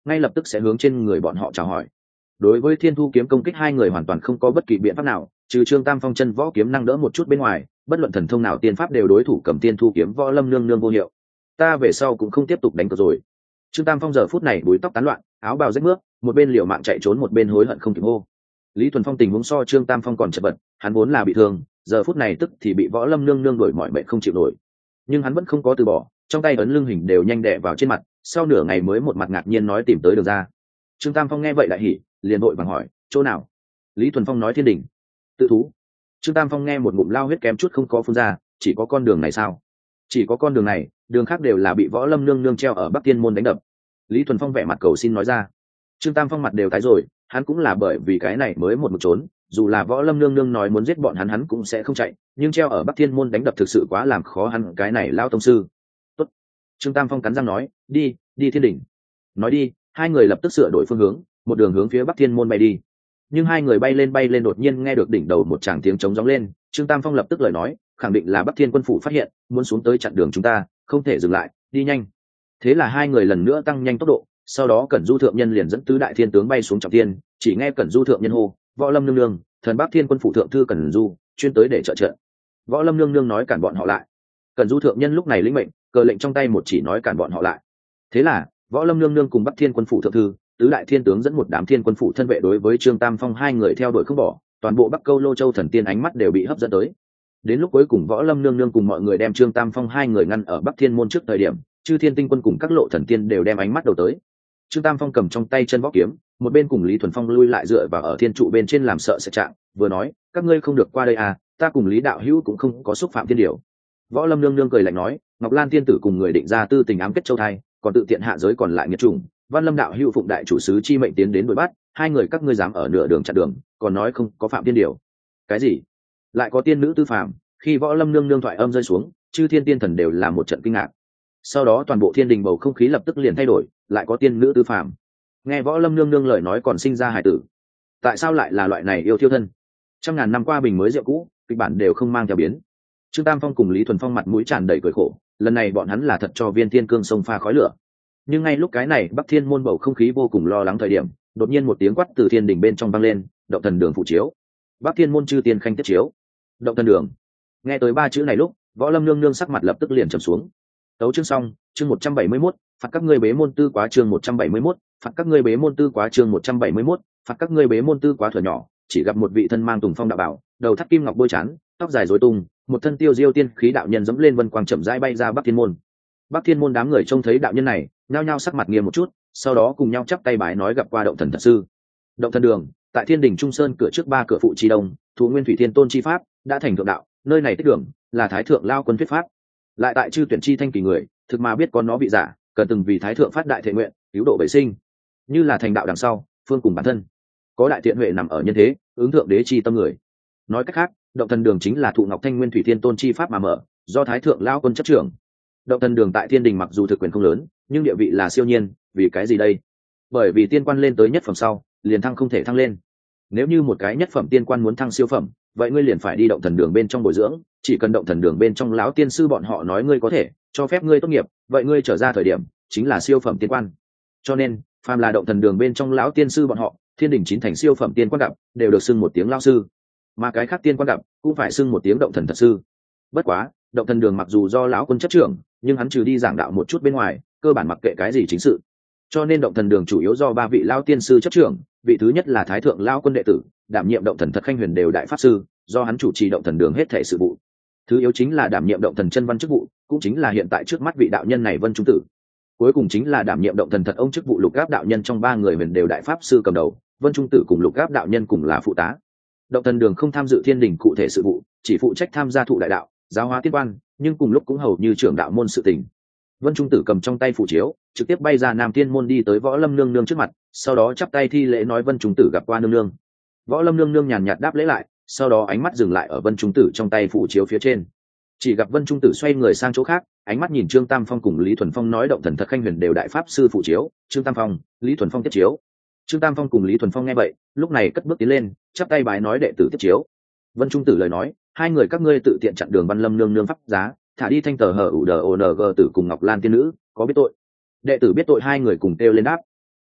ngay lập tức sẽ hướng trên người bọn họ chào hỏi. Đối với thiên thu kiếm công kích, hai người hoàn toàn không có bất kỳ biện pháp nào, trừ Trương Tam Phong chân võ kiếm năng đỡ một chút bên ngoài, bất luận thần thông nào tiên pháp đều đối thủ cầm thiên thu kiếm võ lâm nương nương vô hiệu. Ta về sau cũng không tiếp tục đánh cược rồi. Trương Tam Phong giờ phút này búi tóc tán loạn, áo bào rách mướp, một bên liều mạng chạy trốn, một bên hối hận không kịp hô. Lý Thuần Phong tình huống so Trương Tam Phong còn chật vật, hắn vốn là bị thương, giờ phút này tức thì bị võ lâm nương nương đuổi mỏi mệt không chịu nổi, nhưng hắn vẫn không có từ bỏ, trong tay ấn lưng hình đều nhanh đè vào trên mặt, sau nửa ngày mới một mặt ngạc nhiên nói tìm tới đường ra. Trương Tam Phong nghe vậy đại hỉ, liền vội vàng hỏi chỗ nào. Lý Thuần Phong nói thiên đình. Tự thú. Trương Tam Phong nghe một ngụm lao huyết kém chút không có phun ra, chỉ có con đường này sao? Chỉ có con đường này, đường khác đều là bị võ lâm nương nương treo ở Bắc Thiên môn đánh đập. Lý Thuần Phong vẻ mặt cầu xin nói ra. Trương Tam Phong mặt đều tái rồi, hắn cũng là bởi vì cái này mới một mực trốn, dù là võ lâm nương nương nói muốn giết bọn hắn cũng sẽ không chạy, nhưng treo ở Bắc Thiên môn đánh đập thực sự quá làm khó hắn cái này lao tông sư. Tốt. Trương Tam Phong cắn răng nói, đi thiên đỉnh. Nói đi, hai người lập tức sửa đổi phương hướng, một đường hướng phía Bắc Thiên môn bay đi. Nhưng hai người bay lên đột nhiên nghe được đỉnh đầu một tràng tiếng trống gióng lên, Trương Tam Phong lập tức lời nói, khẳng định là Bắc Thiên quân phủ phát hiện, muốn xuống tới chặn đường chúng ta, không thể dừng lại, đi nhanh. Thế là hai người lần nữa tăng nhanh tốc độ, sau đó Cẩn Du thượng nhân liền dẫn tứ đại thiên tướng bay xuống trọng thiên, chỉ nghe Cẩn Du thượng nhân hô, võ lâm nương nương, thần Bắc Thiên quân phủ thượng thư Cẩn Du, chuyên tới để trợ trận. Võ lâm nương nương nói cản bọn họ lại. Cẩn Du thượng nhân lúc này lĩnh mệnh, cờ lệnh trong tay một chỉ nói cản bọn họ lại. Thế là võ lâm nương nương cùng Bắc Thiên quân phủ thượng thư, tứ đại thiên tướng dẫn một đám thiên quân phủ thân vệ đối với Trương Tam Phong hai người theo đuổi không bỏ, toàn bộ Bắc Câu Lô Châu thần tiên ánh mắt đều bị hấp dẫn tới. Đến lúc cuối cùng võ lâm nương nương cùng mọi người đem Trương Tam Phong hai người ngăn ở Bắc Thiên môn trước thời điểm, chư thiên tinh quân cùng các lộ thần tiên đều đem ánh mắt đầu tới. Trương Tam Phong cầm trong tay chân võ kiếm, một bên cùng Lý Thuần Phong lui lại dựa vào ở thiên trụ bên trên làm sợ sẽ trạng, vừa nói, các ngươi không được qua đây à, ta cùng Lý đạo hữu cũng không có xúc phạm thiên điều. Võ lâm nương nương cười lạnh nói, Ngọc Lan tiên tử cùng người định ra tư tình ám kết châu thai, còn tự tiện hạ giới còn lại nghiệt chủng, Văn Lâm đạo hữu phụng đại chủ sứ chi mệnh tiến đến đuổi bắt, hai người các ngươi dám ở nửa đường chặn đường, còn nói không có phạm thiên điều. Cái gì? Lại có tiên nữ tư phạm? Khi võ lâm nương nương thoại âm rơi xuống, chư thiên tiên thần đều là một trận kinh ngạc. Sau đó toàn bộ thiên đình bầu không khí lập tức liền thay đổi, lại có tiên nữ tư phạm. Nghe võ lâm nương nương lời nói còn sinh ra hài tử. Tại sao lại là loại này yêu thiêu thân? Trăm ngàn năm qua bình mới rượu cũ, kịch bản đều không mang theo biến. Trương Tam Phong cùng Lý Thuần Phong mặt mũi tràn đầy cười khổ, lần này bọn hắn là thật cho viên thiên cương sông pha khói lửa. Nhưng ngay lúc cái này Bắc Thiên môn bầu không khí vô cùng lo lắng thời điểm, đột nhiên một tiếng quát từ thiên đình bên trong vang lên, động thần đường phụ chiếu. Bắc Thiên môn chư tiên khanh tiết chiếu. Động thần đường. Nghe tới ba chữ này lúc, võ lâm nương nương sắc mặt lập tức liền trầm xuống. Tấu chương xong, chương 171, phạt các ngươi bế môn tư quá chương 171, phạt các ngươi bế môn tư quá chương 171, phạt các ngươi bế môn tư quá thuở nhỏ, chỉ gặp một vị thân mang tùng phong đạo bảo, đầu thắt kim ngọc bôi trán, tóc dài rối tung, một thân tiêu diêu tiên khí đạo nhân dẫm lên vân quang chậm rãi bay ra Bắc Thiên môn. Bắc Thiên môn đám người trông thấy đạo nhân này, nhao nhao sắc mặt nghiêm một chút, sau đó cùng nhau chắp tay bái nói gặp qua động thần thật sư. Động thần đường, tại Thiên đình Trung Sơn cửa trước ba cửa phụ chi đông, thủ nguyên thủy thiên tôn chi pháp, đã thành thượng đạo, nơi này tích đường, là thái thượng lao quân thuyết pháp. Lại tại chư tuyển chi thanh kỳ người, thực mà biết có nó bị giả, cần từng vì thái thượng phát đại thệ nguyện, cứu độ bệ sinh. Như là thành đạo đằng sau, phương cùng bản thân. Có đại thiện huệ nằm ở nhân thế, ứng thượng đế chi tâm người. Nói cách khác, động thần đường chính là thụ ngọc thanh nguyên thủy thiên tôn chi pháp mà mở, do thái thượng lao quân chấp trưởng. Động thần đường tại thiên đình mặc dù thực quyền không lớn, nhưng địa vị là siêu nhiên, vì cái gì đây? Bởi vì tiên quan lên tới nhất phẩm sau, liền thăng không thể thăng lên. Nếu như một cái nhất phẩm tiên quan muốn thăng siêu phẩm, vậy ngươi liền phải đi động thần đường bên trong bồi dưỡng, chỉ cần động thần đường bên trong lão tiên sư bọn họ nói ngươi có thể cho phép ngươi tốt nghiệp, vậy ngươi trở ra thời điểm chính là siêu phẩm tiên quan. Cho nên phàm là động thần đường bên trong lão tiên sư bọn họ, thiên đình chín thành siêu phẩm tiên quan gặp đều được xưng một tiếng lão sư, mà cái khác tiên quan gặp cũng phải xưng một tiếng động thần thật sư. Bất quá động thần đường mặc dù do lão quân chấp trưởng, nhưng hắn trừ đi giảng đạo một chút bên ngoài, cơ bản mặc kệ cái gì chính sự. Cho nên động thần đường chủ yếu do ba vị lão tiên sư chấp trưởng, vị thứ nhất là thái thượng lão quân đệ tử, đảm nhiệm động thần thật khanh huyền đều đại pháp sư, do hắn chủ trì động thần đường hết thảy sự vụ. Thứ yếu chính là đảm nhiệm động thần chân văn chức vụ, cũng chính là hiện tại trước mắt vị đạo nhân này Vân Trung Tử. Cuối cùng chính là đảm nhiệm động thần thật ông chức vụ lục áp đạo nhân, trong ba người huyền đều đại pháp sư cầm đầu, Vân Trung Tử cùng lục áp đạo nhân cùng là phụ tá. Động thần đường không tham dự thiên đình cụ thể sự vụ, chỉ phụ trách tham gia thụ đại đạo, giáo hóa tiên quan, nhưng cùng lúc cũng hầu như trưởng đạo môn sự tình. Vân Trung Tử cầm trong tay phù chiếu, trực tiếp bay ra Nam Thiên môn đi tới Võ Lâm nương nương trước mặt, sau đó chắp tay thi lễ nói Vân Trung Tử gặp qua nương nương. Võ Lâm nương nương nhàn nhạt đáp lễ lại, sau đó ánh mắt dừng lại ở Vân Trung Tử trong tay phù chiếu phía trên. Chỉ gặp Vân Trung Tử xoay người sang chỗ khác, ánh mắt nhìn Trương Tam Phong cùng Lý Thuần Phong nói động thần thật khanh huyền đều đại pháp sư phù chiếu, Trương Tam Phong, Lý Thuần Phong tiếp chiếu. Trương Tam Phong cùng Lý Thuần Phong nghe vậy, lúc này cất bước tiến lên, chắp tay bái nói đệ tử tiếp chiếu. Vân Trung Tử lời nói, hai người các ngươi tự tiện chặn đường Văn Lâm nương nương pháp giá, thả đi thanh tờ hở ủ đờ ong tử cùng Ngọc Lan tiên nữ, có biết tội? Đệ tử biết tội, hai người cùng kêu lên đáp.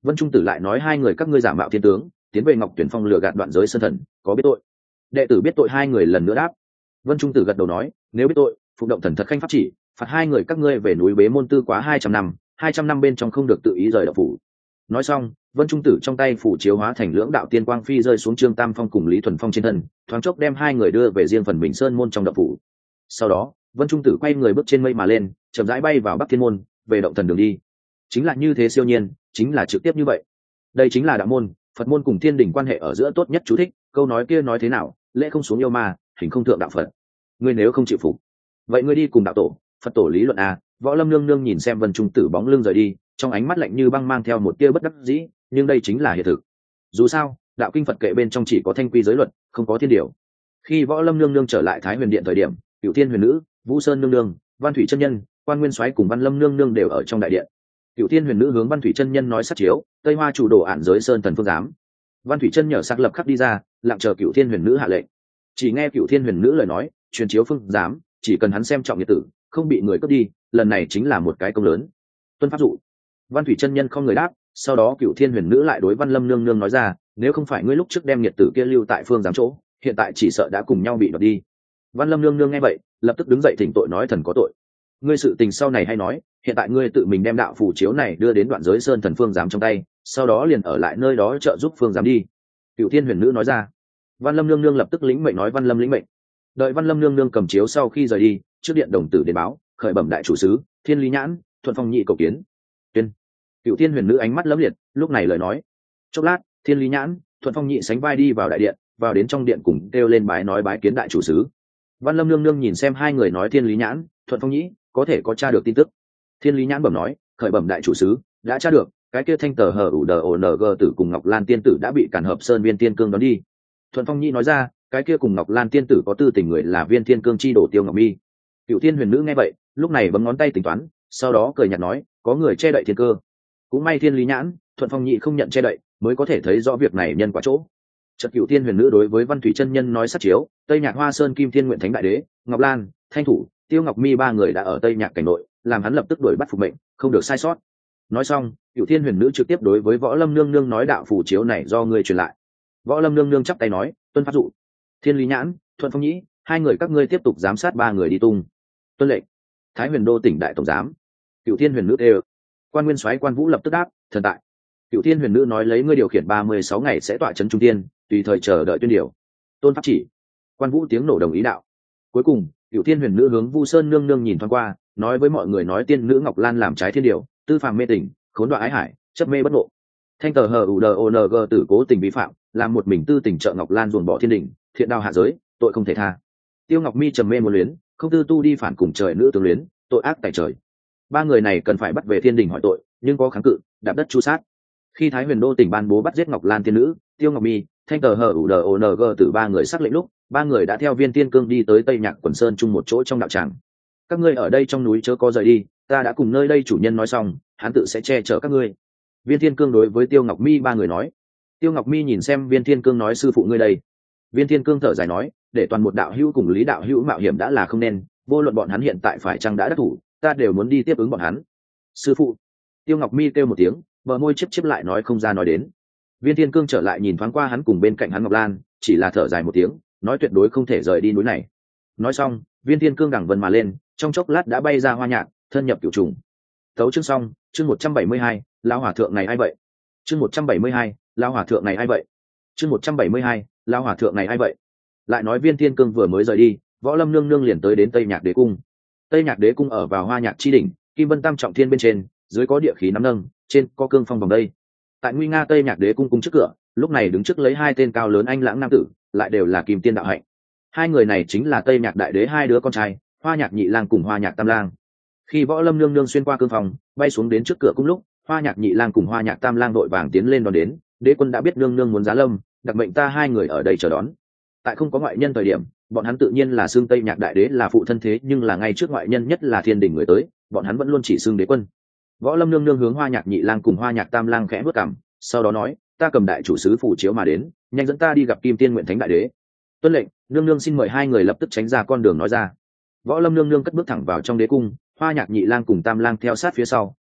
Vân Trung Tử lại nói hai người các ngươi giả mạo thiên tướng, tiến về Ngọc Tuyển Phong lừa gạt đoạn giới sơn thần, có biết tội? Đệ tử biết tội. Hai người lần nữa đáp. Vân Trung Tử gật đầu nói, nếu biết tội, phục động thần thật khanh pháp chỉ, phạt hai người các ngươi về núi Bế Môn Tư quá 200 năm, 200 năm bên trong không được tự ý rời đạo phủ. Nói xong, Vân Trung Tử trong tay phủ chiếu hóa thành lưỡng đạo tiên quang phi rơi xuống Trương Tam Phong cùng Lý Thuần Phong trên thân, thoáng chốc đem hai người đưa về riêng phần mình sơn môn trong đạo phủ. Sau đó, Vân Trung Tử quay người bước trên mây mà lên, chậm rãi bay vào Bắc Thiên môn, về động thần đường đi. Chính là như thế siêu nhiên, chính là trực tiếp như vậy. Đây chính là đạo môn, Phật môn cùng thiên đình quan hệ ở giữa tốt nhất. Chú thích, câu nói kia nói thế nào, lễ không xuống yêu ma, hình không thượng đạo Phật. Ngươi nếu không chịu phục, vậy ngươi đi cùng đạo tổ, Phật tổ lý luận à? Võ Lâm nương nương nhìn xem Vân Trung Tử bóng lưng rời đi, trong ánh mắt lạnh như băng mang theo một tia bất đắc dĩ, nhưng đây chính là hiện thực. Dù sao, đạo kinh Phật kệ bên trong chỉ có thanh quy giới luật, không có thiên điều. Khi Võ Lâm nương nương trở lại Thái Huyền Điện thời điểm, Cửu Thiên Huyền Nữ, Vũ Sơn nương nương, Văn Thủy chân nhân, Quan Nguyên Soái cùng Văn Lâm nương nương đều ở trong đại điện. Cửu Thiên Huyền Nữ hướng Văn Thủy chân nhân nói sát chiếu, Tây Hoa chủ đồ ản giới sơn thần phương giám. Văn Thủy chân nhở sắc lập khắc đi ra, lặng chờ Cửu Thiên Huyền Nữ hạ lệnh. Chỉ nghe Cửu Thiên Huyền Nữ lời nói, truyền chiếu phương giám, chỉ cần hắn xem trọng nhiệt tử, không bị người cướp đi, lần này chính là một cái công lớn. Tuân pháp dụ. Văn Thủy chân nhân không người đáp, sau đó Cửu Thiên Huyền Nữ lại đối Văn Lâm nương nương nói ra, nếu không phải ngươi lúc trước đem nhiệt tử kia lưu tại phương giám chỗ, hiện tại chỉ sợ đã cùng nhau bị đoạt đi. Văn Lâm nương nương nghe vậy, lập tức đứng dậy thỉnh tội nói thần có tội. Ngươi sự tình sau này hay nói, hiện tại ngươi tự mình đem đạo phù chiếu này đưa đến đoạn giới sơn thần phương giám trong tay, sau đó liền ở lại nơi đó trợ giúp phương giám đi. Cửu Thiên Huyền Nữ nói ra. Văn Lâm nương nương lập tức lĩnh mệnh nói Văn Lâm lĩnh mệnh. Đợi Văn Lâm nương nương cầm chiếu sau khi rời đi, trước điện đồng tử đến báo, khởi bẩm đại chủ sứ, Thiên Lý Nhãn, Thuận Phong nhị cầu kiến. Tuyên. Cửu Thiên Huyền Nữ ánh mắt lấm liệt, lúc này lời nói. Chốc lát, Thiên Lý Nhãn, Thuận Phong nhị sánh vai đi vào đại điện, vào đến trong điện cùng kêu lên bái nói bái kiến đại chủ sứ. Văn Lâm nương nương nhìn xem hai người nói Thiên Lý Nhãn, Thuận Phong nhị, có thể có tra được tin tức. Thiên Lý Nhãn bẩm nói, khởi bẩm đại chủ sứ, đã tra được, cái kia thanh tờ hờ ủ đờ ong tử cùng Ngọc Lan tiên tử đã bị Càn Hợp Sơn Viên Tiên Cương đón đi. Thuận Phong nhị nói ra, cái kia cùng Ngọc Lan tiên tử có tư tình người là Viên Thiên Cương chi đổ Tiêu Ngọc Mi. Cửu Thiên Huyền Nữ nghe vậy, lúc này bấm ngón tay tính toán, sau đó cười nhạt nói, có người che đậy thiên cơ. Cũng may Thiên Lý Nhãn, Thuận Phong nhị không nhận che đậy, mới có thể thấy rõ việc này nhân quả chỗ. Chợt Cửu Thiên Huyền Nữ đối với Văn Thủy chân nhân nói sát chiếu, Tây Nhạc Hoa Sơn Kim Thiên Nguyện Thánh Đại Đế, Ngọc Lan, Thanh Thủ, Tiêu Ngọc Mi ba người đã ở Tây Nhạc cảnh nội, làm hắn lập tức đuổi bắt phục mệnh, không được sai sót. Nói xong, Cửu Thiên Huyền Nữ trực tiếp đối với Võ Lâm nương nương nói đạo phù chiếu này do ngươi truyền lại. Võ Lâm nương nương chắp tay nói, tuân pháp dụ. Thiên Lý Nhãn, Thuận Phong nhĩ, hai người các ngươi tiếp tục giám sát ba người đi tung. Tuân lệnh. Thái Huyền Đô tỉnh đại tổng giám. Cửu Thiên Huyền Nữ đều. Quan Nguyên Soái Quan Vũ lập tức đáp, thần tại. Cửu Thiên Huyền Nữ nói lấy ngươi điều khiển 36 ngày sẽ tọa trấn trung tiên, tùy thời chờ đợi tuyên điều. Tôn pháp chỉ. Quan Vũ tiếng nổ đồng ý đạo. Cuối cùng, Cửu Thiên Huyền Nữ hướng Vu Sơn nương nương nhìn thoáng qua, nói với mọi người nói tiên nữ Ngọc Lan làm trái thiên điều, tư phàm mê tình, khốn đọa ái hải, chấp mê bất ngộ. Thanh tờ hờ ủ đờ ong tử cố tình vi phạm, làm một mình tư tình trợ Ngọc Lan ruồn bỏ thiên đình, thiện đạo hạ giới, tội không thể tha. Tiêu Ngọc Mi trầm mê một luyến, không tư tu đi phản cùng trời nữ tướng luyến, tội ác tại trời. Ba người này cần phải bắt về thiên đình hỏi tội, nhưng có kháng cự, đạp đất chu sát. Khi Thái Huyền Đô tỉnh ban bố bắt giết Ngọc Lan tiên nữ, Tiêu Ngọc Mi, Thanh tờ hờ ủ đờ ong tử ba người sắc lệnh lúc, ba người đã theo Viên Tiên Cương đi tới Tây Nhạc Quần Sơn chung một chỗ trong đạo tràng. Các ngươi ở đây trong núi chớ có rời đi, ta đã cùng nơi đây chủ nhân nói xong, hắn tự sẽ che chở các ngươi. Viên Thiên Cương đối với Tiêu Ngọc Mi ba người nói. Tiêu Ngọc Mi nhìn xem Viên Thiên Cương nói sư phụ ngươi đây. Viên Thiên Cương thở dài nói, để toàn một đạo hữu cùng Lý đạo hữu mạo hiểm đã là không nên, vô luận bọn hắn hiện tại phải chăng đã đắc thủ, ta đều muốn đi tiếp ứng bọn hắn. Sư phụ. Tiêu Ngọc Mi kêu một tiếng, bờ môi chiếp lại nói không ra nói đến. Viên Thiên Cương trở lại nhìn thoáng qua hắn cùng bên cạnh hắn Ngọc Lan, chỉ là thở dài một tiếng, nói tuyệt đối không thể rời đi núi này. Nói xong, Viên Thiên Cương đằng vân mà lên, trong chốc lát đã bay ra hoa nhạc, thân nhập cửu trùng. Tấu chương xong, chương 172, lão hòa thượng này ai vậy? Chương 172, lão hòa thượng này ai vậy? Chương 172, lão hòa thượng này ai vậy? Lại nói Viên Thiên Cương vừa mới rời đi, Võ Lâm nương nương liền tới đến Tây Nhạc Đế cung. Tây Nhạc Đế cung ở vào Hoa Nhạc chi đỉnh, Kim Vân Tam trọng thiên bên trên, dưới có địa khí nắm nâng, trên có cương phong vòng đây. Tại nguy nga Tây Nhạc Đế cung cung trước cửa, lúc này đứng trước lấy hai tên cao lớn anh lãng nam tử, lại đều là Kim Tiên đạo hạnh. Hai người này chính là Tây Nhạc Đại Đế hai đứa con trai, Hoa Nhạc Nhị Lang cùng Hoa Nhạc Tam Lang. Khi Võ Lâm nương nương xuyên qua cương phòng, bay xuống đến trước cửa cung lúc, Hoa Nhạc Nhị Lang cùng Hoa Nhạc Tam Lang đội vàng tiến lên đón đến. Đế quân đã biết nương nương muốn giá lâm, đặc mệnh ta hai người ở đây chờ đón. Tại không có ngoại nhân thời điểm, bọn hắn tự nhiên là xưng Tây Nhạc Đại Đế là phụ thân thế, nhưng là ngay trước ngoại nhân nhất là thiên đình người tới, bọn hắn vẫn luôn chỉ xưng đế quân. Võ Lâm nương nương hướng Hoa Nhạc Nhị Lang cùng Hoa Nhạc Tam Lang khẽ bước cằm, sau đó nói, ta cầm đại chủ sứ phủ chiếu mà đến, nhanh dẫn ta đi gặp Kim Tiên Nguyện Thánh Đại Đế. Tuân lệnh. Nương nương xin mời. Hai người lập tức tránh ra con đường nói ra. Võ Lâm nương nương cất bước thẳng vào trong đế cung, Hoa Nhạc Nhị Lang cùng Tam Lang theo sát phía sau,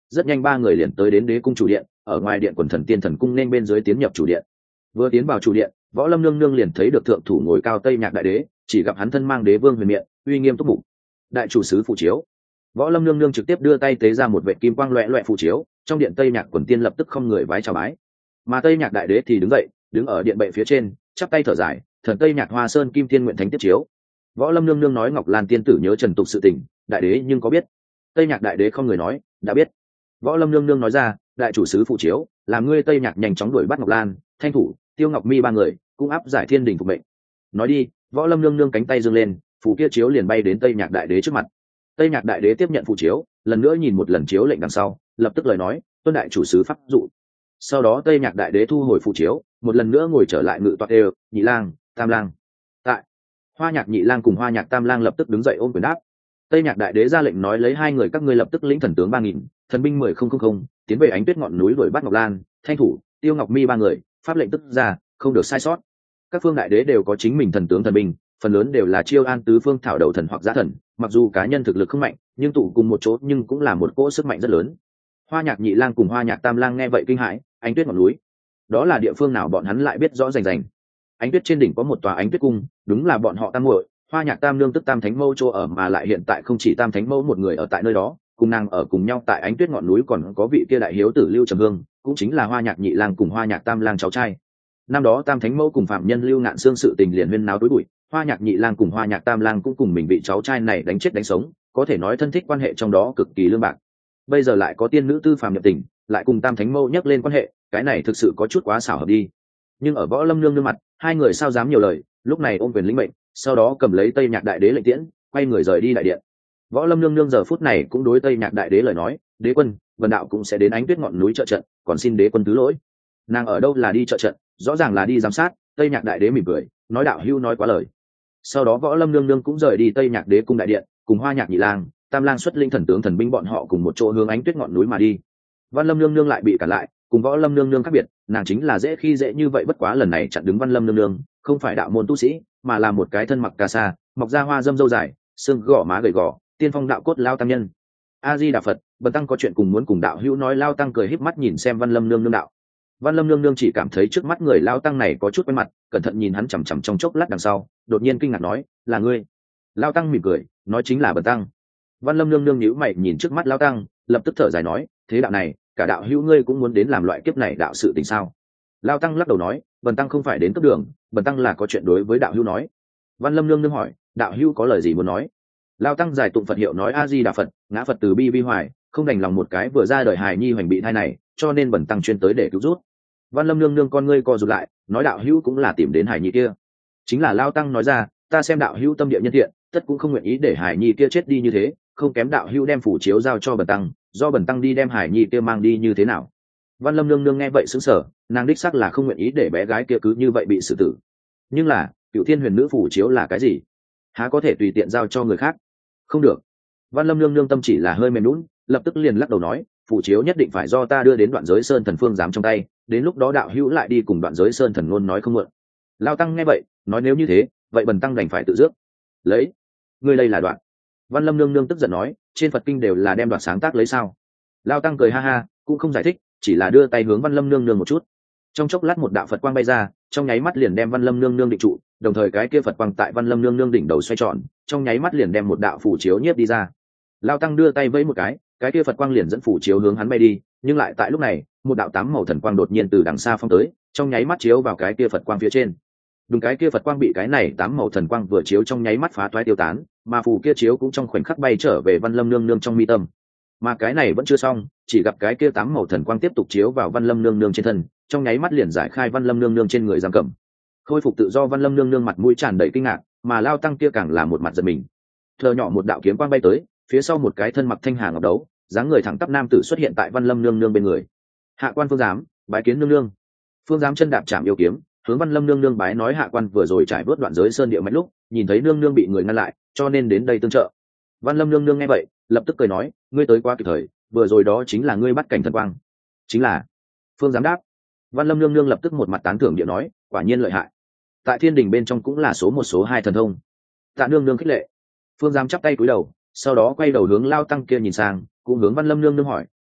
rất nhanh ba người liền tới đến đế cung chủ điện, ở ngoài điện quần thần tiên thần cung nên bên dưới tiến nhập chủ điện. Vừa tiến vào chủ điện, Võ Lâm nương nương liền thấy được thượng thủ ngồi cao Tây Nhạc đại đế, chỉ gặp hắn thân mang đế vương huyền miện, uy nghiêm túc mục. Đại chủ sứ phụ chiếu. Võ Lâm nương nương trực tiếp đưa tay tế ra một vệt kim quang loẹt loẹt phụ chiếu, trong điện Tây Nhạc quần tiên lập tức không người vái chào bái. Mà Tây Nhạc đại đế thì đứng dậy, đứng ở điện bệ phía trên, chắp tay thở dài, thần Tây Nhạc Hoa Sơn Kim Thiên nguyện thánh tiếp chiếu. Võ Lâm nương nương nói Ngọc Lan tiên tử nhớ Trần Tục sự tình, đại đế nhưng có biết? Tây Nhạc đại đế không người nói, đã biết. Võ Lâm nương nương nói ra, đại chủ sứ phụ chiếu, làm ngươi Tây Nhạc nhanh chóng đuổi bắt Ngọc Lan, Thanh Thủ, Tiêu Ngọc Mi ba người, cũng áp giải thiên đình phục mệnh. Nói đi. Võ Lâm nương nương cánh tay giương lên, phù kia chiếu liền bay đến Tây Nhạc đại đế trước mặt. Tây Nhạc đại đế tiếp nhận phù chiếu, lần nữa nhìn một lần chiếu lệnh đằng sau, lập tức lời nói, tuân đại chủ sứ pháp dụ. Sau đó Tây Nhạc đại đế thu hồi phù chiếu, một lần nữa ngồi trở lại ngự tọa đều, Nhị Lang, Tam Lang. Tại Hoa Nhạc Nhị Lang cùng Hoa Nhạc Tam Lang lập tức đứng dậy ôm quyền đáp. Tây Nhạc đại đế ra lệnh nói lấy hai người các ngươi lập tức lĩnh thần tướng 3000, thần binh 10,000, tiến về Ánh Tuyết ngọn núi đuổi bắt Ngọc Lan, Thanh Thủ, Tiêu Ngọc Mi ba người, pháp lệnh tức ra, không được sai sót. Các phương đại đế đều có chính mình thần tướng thần binh, phần lớn đều là chiêu an tứ phương thảo đầu thần hoặc giá thần, mặc dù cá nhân thực lực không mạnh, nhưng tụ cùng một chỗ nhưng cũng là một cỗ sức mạnh rất lớn. Hoa Nhạc Nhị Lang cùng Hoa Nhạc Tam Lang nghe vậy kinh hãi, Ánh Tuyết ngọn núi, đó là địa phương nào bọn hắn lại biết rõ rành rành. Ánh Tuyết trên đỉnh có một tòa Ánh Tuyết cung, đúng là bọn họ tam muội, Hoa Nhạc Tam Nương tức Tam Thánh Mẫu chỗ ở, mà lại hiện tại không chỉ Tam Thánh Mẫu một người ở tại nơi đó, cùng nàng ở cùng nhau tại Ánh Tuyết ngọn núi còn có vị kia đại hiếu tử Lưu Trầm Hương, cũng chính là Hoa Nhạc Nhị Lang cùng Hoa Nhạc Tam Lang cháu trai. Năm đó Tam Thánh Mẫu cùng phạm nhân Lưu Ngạn Xương sự tình liền huyên náo tối bụi, Hoa Nhạc Nhị Lang cùng Hoa Nhạc Tam Lang cũng cùng mình vị cháu trai này đánh chết đánh sống, có thể nói thân thích quan hệ trong đó cực kỳ lương bạc. Bây giờ lại có tiên nữ tư phàm nhập tình, lại cùng Tam Thánh Mẫu nhắc lên quan hệ, cái này thực sự có chút quá xảo hợp đi. Nhưng ở Võ Lâm nương nương mặt, hai người sao dám nhiều lời, lúc này ôm quyền lĩnh mệnh, sau đó cầm lấy Tây Nhạc đại đế lệnh tiễn, quay người rời đi đại điện. Võ Lâm nương nương giờ phút này cũng đối Tây Nhạc đại đế lời nói, đế quân, vần đạo cũng sẽ đến Ánh Tuyết ngọn núi trợ trận, còn xin đế quân thứ lỗi. Nàng ở đâu là đi trợ trận, rõ ràng là đi giám sát. Tây Nhạc đại đế mỉm cười, nói đạo hưu nói quá lời. Sau đó Võ Lâm nương nương cũng rời đi Tây Nhạc đế cung đại điện, cùng Hoa Nhạc Nhị Lang, Tam Lang xuất linh thần tướng thần binh bọn họ cùng một chỗ hướng Ánh Tuyết ngọn núi mà đi. Văn Lâm nương nương lại bị cản lại, cùng Võ Lâm nương nương khác biệt, nàng chính là dễ khi dễ như vậy, bất quá lần này chặn đứng Văn Lâm nương nương không phải đạo môn tu sĩ, mà là một cái thân mặc cà sa, mọc ra hoa dâm râu dài, xương gò má gầy gò, tiên phong đạo cốt lao tăng nhân. A Di Đà Phật, bần tăng có chuyện cùng muốn cùng đạo hữu nói. Lao tăng cười híp mắt nhìn xem Văn Lâm nương nương đạo. Văn Lâm nương nương chỉ cảm thấy trước mắt người lao tăng này có chút quen mặt, cẩn thận nhìn hắn chằm chằm trong chốc lát đằng sau, đột nhiên kinh ngạc nói, là ngươi. Lao tăng mỉm cười, nói chính là bần tăng. Văn Lâm nương nương nhíu mày nhìn trước mắt lao tăng, lập tức thở dài nói, thế đạo này, cả đạo hữu ngươi cũng muốn đến làm loại kiếp này đạo sự tình sao? Lao tăng lắc đầu nói, bần tăng không phải đến cấp đường, bần tăng là có chuyện đối với đạo hữu nói. Văn Lâm nương nương hỏi, đạo hữu có lời gì muốn nói? Lao tăng giải tụng Phật hiệu nói, A Di Đà Phật, ngã Phật từ bi vi hoài, không đành lòng một cái vừa ra đời hài nhi hoành bị thai này, cho nên bần tăng chuyên tới để cứu rút. Văn Lâm nương nương con ngươi co rụt lại, nói đạo hữu cũng là tìm đến hài nhi kia. Chính là Lao tăng nói ra, ta xem đạo hữu tâm địa nhân thiện, tất cũng không nguyện ý để hài nhi kia chết đi như thế, không kém đạo hữu đem phủ chiếu giao cho bần tăng, do bần tăng đi đem hài nhi kia mang đi như thế nào? Văn Lâm nương nương nghe vậy sững sờ, nàng đích xác là không nguyện ý để bé gái kia cứ như vậy bị xử tử. Nhưng là, Cửu Thiên Huyền Nữ phủ chiếu là cái gì? Há có thể tùy tiện giao cho người khác? Không được. Văn Lâm nương nương tâm chỉ là hơi mềm nhũn, lập tức liền lắc đầu nói, phủ chiếu nhất định phải do ta đưa đến Đoạn Giới Sơn Thần Phương giám trong tay, đến lúc đó đạo hữu lại đi cùng Đoạn Giới Sơn Thần ngôn nói không muộn. Lao tăng nghe vậy, nói nếu như thế, vậy bần tăng đành phải tự dước. Lấy, ngươi đây là đoạn. Văn Lâm nương nương tức giận nói, trên Phật kinh đều là đem đoạn sáng tác lấy sao? Lao tăng cười ha ha, cũng không giải thích, chỉ là đưa tay hướng Văn Lâm nương nương một chút. Trong chốc lát một đạo Phật quang bay ra, trong nháy mắt liền đem Văn Lâm nương nương định trụ, đồng thời cái kia Phật quang tại Văn Lâm nương nương đỉnh đầu xoay tròn, trong nháy mắt liền đem một đạo phủ chiếu nhiếp đi ra. Lao tăng đưa tay vẫy một cái kia Phật quang liền dẫn phủ chiếu hướng hắn bay đi, nhưng lại tại lúc này, một đạo tám màu thần quang đột nhiên từ đằng xa phóng tới, trong nháy mắt chiếu vào cái kia Phật quang phía trên. Đúng, cái kia Phật quang bị cái này tám màu thần quang vừa chiếu trong nháy mắt phá toái tiêu tán, mà phù kia chiếu cũng trong khoảnh khắc bay trở về Văn Lâm nương nương trong mi tâm. Mà cái này vẫn chưa xong, chỉ gặp cái kia tám màu thần quang tiếp tục chiếu vào Văn Lâm nương nương trên thân, trong nháy mắt liền giải khai Văn Lâm nương nương trên người giam cầm, khôi phục tự do. Văn Lâm nương nương mặt mũi tràn đầy kinh ngạc, mà Lao tăng kia càng là một mặt giật mình. Thờ nhỏ một đạo kiếm quang bay tới, phía sau một cái thân mặc thanh hà ngọc đấu, dáng người thẳng tắp nam tử xuất hiện tại Văn Lâm nương nương bên người. Hạ quan Phương Giám, bái kiến nương nương. Phương Giám chân đạp chạm yêu kiếm, hướng Văn Lâm nương nương bái nói, hạ quan vừa rồi trải vớt Đoạn Giới Sơn địa mạch lúc, nhìn thấy nương nương bị người ngăn lại, cho nên đến đây tương trợ. Văn Lâm nương nương nghe vậy, lập tức cười nói, ngươi tới quá kịp thời, vừa rồi đó chính là ngươi bắt cảnh thần quang. Chính là. Phương Giám đáp. Văn Lâm nương nương lập tức một mặt tán thưởng địa nói, quả nhiên lợi hại. Tại thiên đình bên trong cũng là số một số hai thần thông. Tạ nương nương khích lệ. Phương Giám chắp tay cúi đầu, sau đó quay đầu hướng Lao tăng kia nhìn sang, cũng hướng Văn Lâm nương nương hỏi,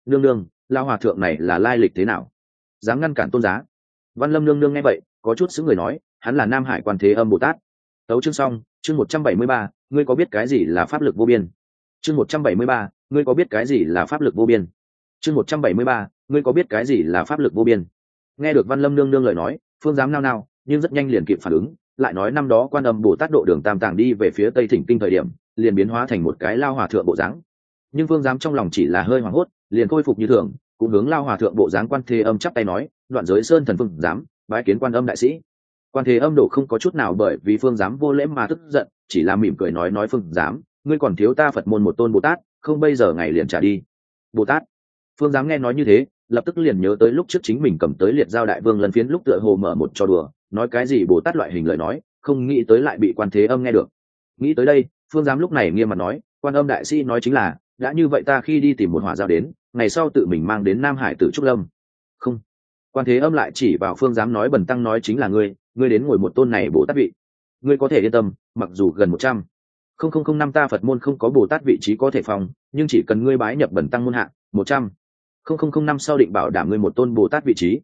nương nương, lao hòa thượng này là lai lịch thế nào, dám ngăn cản tôn giá? Văn Lâm nương nương nghe vậy có chút xứ người nói, hắn là Nam Hải Quan Thế Âm Bồ Tát. Tấu chương xong. Chương 173, ngươi có biết cái gì là pháp lực vô biên? Chương 173, ngươi có biết cái gì là pháp lực vô biên? Chương 173, ngươi có biết cái gì là pháp lực vô biên? Nghe được Văn Lâm nương nương lời nói, Phương Giám nao nao, nhưng rất nhanh liền kịp phản ứng, lại nói năm đó Quan Âm Bồ Tát độ đường Tam Tạng đi về phía Tây Thỉnh Kinh thời điểm, liền biến hóa thành một cái lao hòa thượng bộ dáng. Nhưng Phương Giám trong lòng chỉ là hơi hoảng hốt, liền khôi phục như thường, cũng hướng lao hòa thượng bộ dáng Quan Thế Âm chắp tay nói, Đoạn Giới Sơn thần Phương Giám, bái kiến Quan Âm đại sĩ. Quan Thế Âm độ không có chút nào bởi vì Phương Giám vô lễ mà tức giận, chỉ là mỉm cười nói Phương Giám, ngươi còn thiếu ta Phật môn một tôn Bồ Tát, không bây giờ ngày liền trả đi. Bồ Tát. Phương Giám nghe nói như thế, lập tức liền nhớ tới lúc trước chính mình cầm tới liệt giao đại vương lần phiến lúc tựa hồ mở một trò đùa, nói cái gì Bồ Tát loại hình lời nói, không nghĩ tới lại bị Quan Thế Âm nghe được. Nghĩ tới đây, Phương Giám lúc này nghiêm mặt nói, Quan Âm đại sĩ nói chính là, đã như vậy ta khi đi tìm một hỏa giao đến, ngày sau tự mình mang đến Nam Hải Tử Trúc Lâm. Không. Quan Thế Âm lại chỉ vào Phương Giám nói, bần tăng nói chính là ngươi đến ngồi một tôn này Bồ Tát vị. Ngươi có thể yên tâm, mặc dù gần 100 năm ta Phật môn không có Bồ Tát vị trí có thể phòng, nhưng chỉ cần ngươi bái nhập bần tăng môn hạ 100 năm sau định bảo đảm ngươi một tôn Bồ Tát vị trí.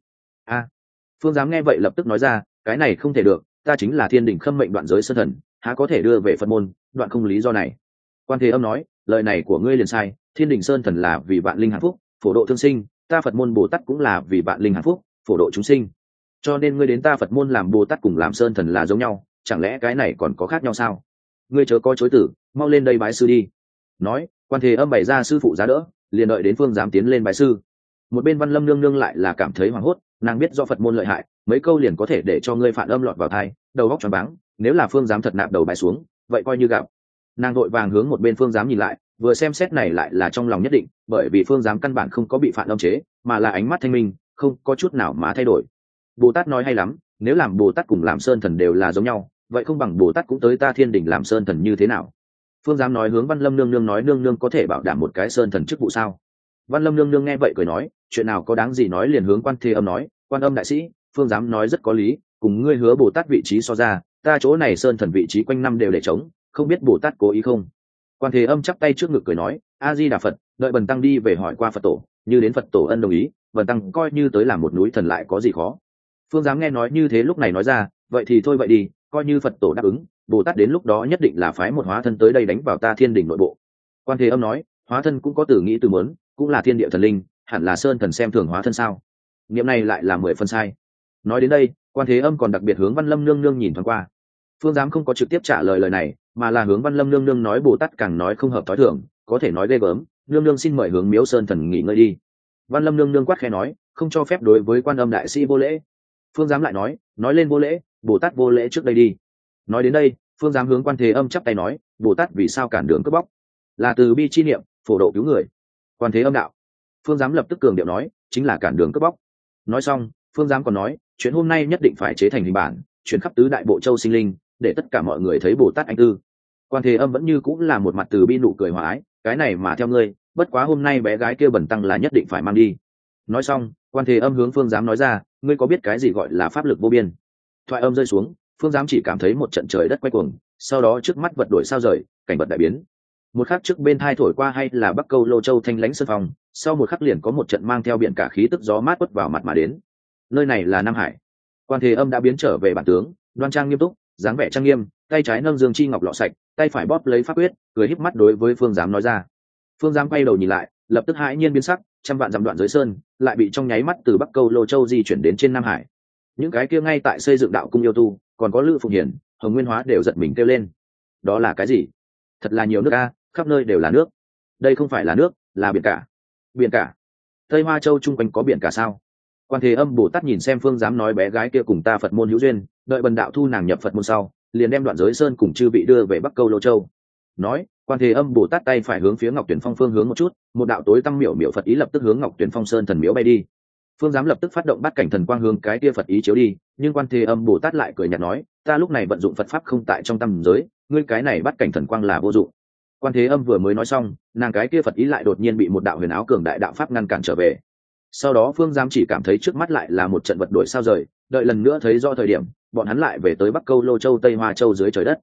Phương Giám nghe vậy lập tức nói ra, cái này không thể được, ta chính là Thiên Đình khâm mệnh Đoạn Giới Sơn thần, há có thể đưa về Phật môn, đoạn không lý do này. Quan Thế Âm nói, lời này của ngươi liền sai, Thiên Đình Sơn thần là vì vạn linh hạnh phúc, phổ độ thương sinh, ta Phật môn Bồ Tát cũng là vì vạn linh hạnh phúc, phổ độ chúng sinh. Cho nên ngươi đến ta Phật môn làm Bồ Tát cùng làm Sơn thần là giống nhau, chẳng lẽ cái này còn có khác nhau sao? Ngươi chớ có chối tử, mau lên đây bái sư đi. Nói, Quan Thế Âm bày ra sư phụ giá đỡ, liền đợi đến Phương Giám tiến lên bái sư. Một bên Văn Lâm nương nương lại là cảm thấy hoảng hốt, nàng biết do Phật môn lợi hại, mấy câu liền có thể để cho ngươi phản âm lọt vào tai, đầu óc choáng váng, nếu là Phương Giám thật nạp đầu bài xuống, vậy coi như gặp. Nàng vội vàng hướng một bên Phương Giám nhìn lại, vừa xem xét này lại là trong lòng nhất định, bởi vì Phương Giám căn bản không có bị phản âm chế, mà là ánh mắt thanh minh, không có chút nào mà thay đổi. Bồ Tát nói hay lắm, nếu làm Bồ Tát cùng làm Sơn thần đều là giống nhau, vậy không bằng Bồ Tát cũng tới ta Thiên Đình làm Sơn thần như thế nào? Phương Giám nói hướng Văn Lâm nương nương nói, nương nương có thể bảo đảm một cái Sơn thần chức vụ sao? Văn Lâm nương nương nghe vậy cười nói, chuyện nào có đáng gì nói, liền hướng Quan Thế Âm nói, Quan Âm đại sĩ, Phương Giám nói rất có lý, cùng ngươi hứa Bồ Tát vị trí so ra, ta chỗ này Sơn thần vị trí quanh năm đều để trống, không biết Bồ Tát cố ý không? Quan Thế Âm chắp tay trước ngực cười nói, A Di Đà Phật, đợi bần tăng đi về hỏi qua Phật tổ, như đến Phật tổ ân đồng ý, bần tăng coi như tới làm một núi thần lại có gì khó. Phương Giám nghe nói như thế lúc này nói ra, vậy thì thôi vậy đi, coi như Phật tổ đáp ứng, Bồ Tát đến lúc đó nhất định là phái một hóa thân tới đây đánh vào ta Thiên Đình nội bộ. Quan Thế Âm nói, hóa thân cũng có từ nghĩ từ muốn, cũng là thiên địa thần linh, hẳn là Sơn thần xem thường hóa thân sao? Niệm này lại là 10 phần sai. Nói đến đây, Quan Thế Âm còn đặc biệt hướng Văn Lâm nương nương nhìn thoáng qua. Phương Giám không có trực tiếp trả lời lời này, mà là hướng Văn Lâm nương nương nói, Bồ Tát càng nói không hợp thói thường, có thể nói ghê gớm, nương nương xin mời hướng Miếu Sơn thần nghỉ ngơi đi. Văn Lâm nương nương quát khẽ nói, không cho phép đối với Quan Âm đại sĩ vô lễ. Phương Giám lại nói lên vô lễ, Bồ Tát vô lễ trước đây đi. Nói đến đây, Phương Giám hướng Quan Thế Âm chắp tay nói, Bồ Tát vì sao cản đường cướp bóc? Là từ bi chi niệm, phổ độ cứu người. Quan Thế Âm đạo. Phương Giám lập tức cường điệu nói, chính là cản đường cướp bóc. Nói xong, Phương Giám còn nói, chuyện hôm nay nhất định phải chế thành hình bản, chuyển khắp tứ đại bộ châu sinh linh, để tất cả mọi người thấy Bồ Tát anh tư. Quan Thế Âm vẫn như cũng là một mặt từ bi nụ cười hòa ái, cái này mà theo ngươi, bất quá hôm nay bé gái kia bẩn tăng là nhất định phải mang đi. Nói xong, Quan Thế Âm hướng Phương Giám nói ra, ngươi có biết cái gì gọi là pháp lực vô biên? Thoại âm rơi xuống, Phương Giám chỉ cảm thấy một trận trời đất quay cuồng, sau đó trước mắt vật đổi sao rời, cảnh vật đại biến. Một khắc trước bên thai thổi qua hay là Bắc Câu Lô Châu thanh lãnh sơn phong, sau một khắc liền có một trận mang theo biển cả khí tức gió mát quất vào mặt mà đến. Nơi này là Nam Hải. Quan Thế Âm đã biến trở về bản tướng, đoan trang nghiêm túc, dáng vẻ trang nghiêm, tay trái nâng dương chi ngọc lọ sạch, tay phải bóp lấy pháp quyết, cười híp mắt đối với Phương Giám nói ra. Phương Giám quay đầu nhìn lại, lập tức hãi nhiên biến sắc, trăm vạn dặm đoạn giới sơn lại bị trong nháy mắt từ Bắc Câu Lô Châu di chuyển đến trên Nam Hải. Những cái kia ngay tại xây dựng đạo cung yêu tu, còn có Lữ Phụng Hiển, Hồng Nguyên Hóa đều giật mình kêu lên. Đó là cái gì? Thật là nhiều nước a, khắp nơi đều là nước. Đây không phải là nước, là biển cả. Biển cả? Tây Hoa Châu chung quanh có biển cả sao? Quan Thế Âm Bồ Tát nhìn xem Phương Giám nói, bé gái kia cùng ta Phật môn hữu duyên, đợi bần đạo thu nàng nhập Phật môn sau, liền đem đoạn giới sơn cùng chư vị đưa về Bắc Câu Lô Châu. Nói, Quan Thế Âm Bồ Tát tay phải hướng phía Ngọc Tuyển Phong phương hướng một chút, một đạo tối tăm miểu miểu Phật ý lập tức hướng Ngọc Tuyển Phong sơn thần miếu bay đi. Phương Giám lập tức phát động bát cảnh thần quang hướng cái kia Phật ý chiếu đi, nhưng Quan Thế Âm Bồ Tát lại cười nhạt nói, ta lúc này vận dụng Phật pháp không tại trong tâm giới, ngươi cái này bát cảnh thần quang là vô dụng. Quan Thế Âm vừa mới nói xong, nàng cái kia Phật ý lại đột nhiên bị một đạo huyền áo cường đại đạo pháp ngăn cản trở về. Sau đó Phương Giám chỉ cảm thấy trước mắt lại là một trận vật đổi sao rời, đợi lần nữa thấy rõ thời điểm, bọn hắn lại về tới Bắc Câu Lô Châu Tây Hoa Châu dưới trời đất.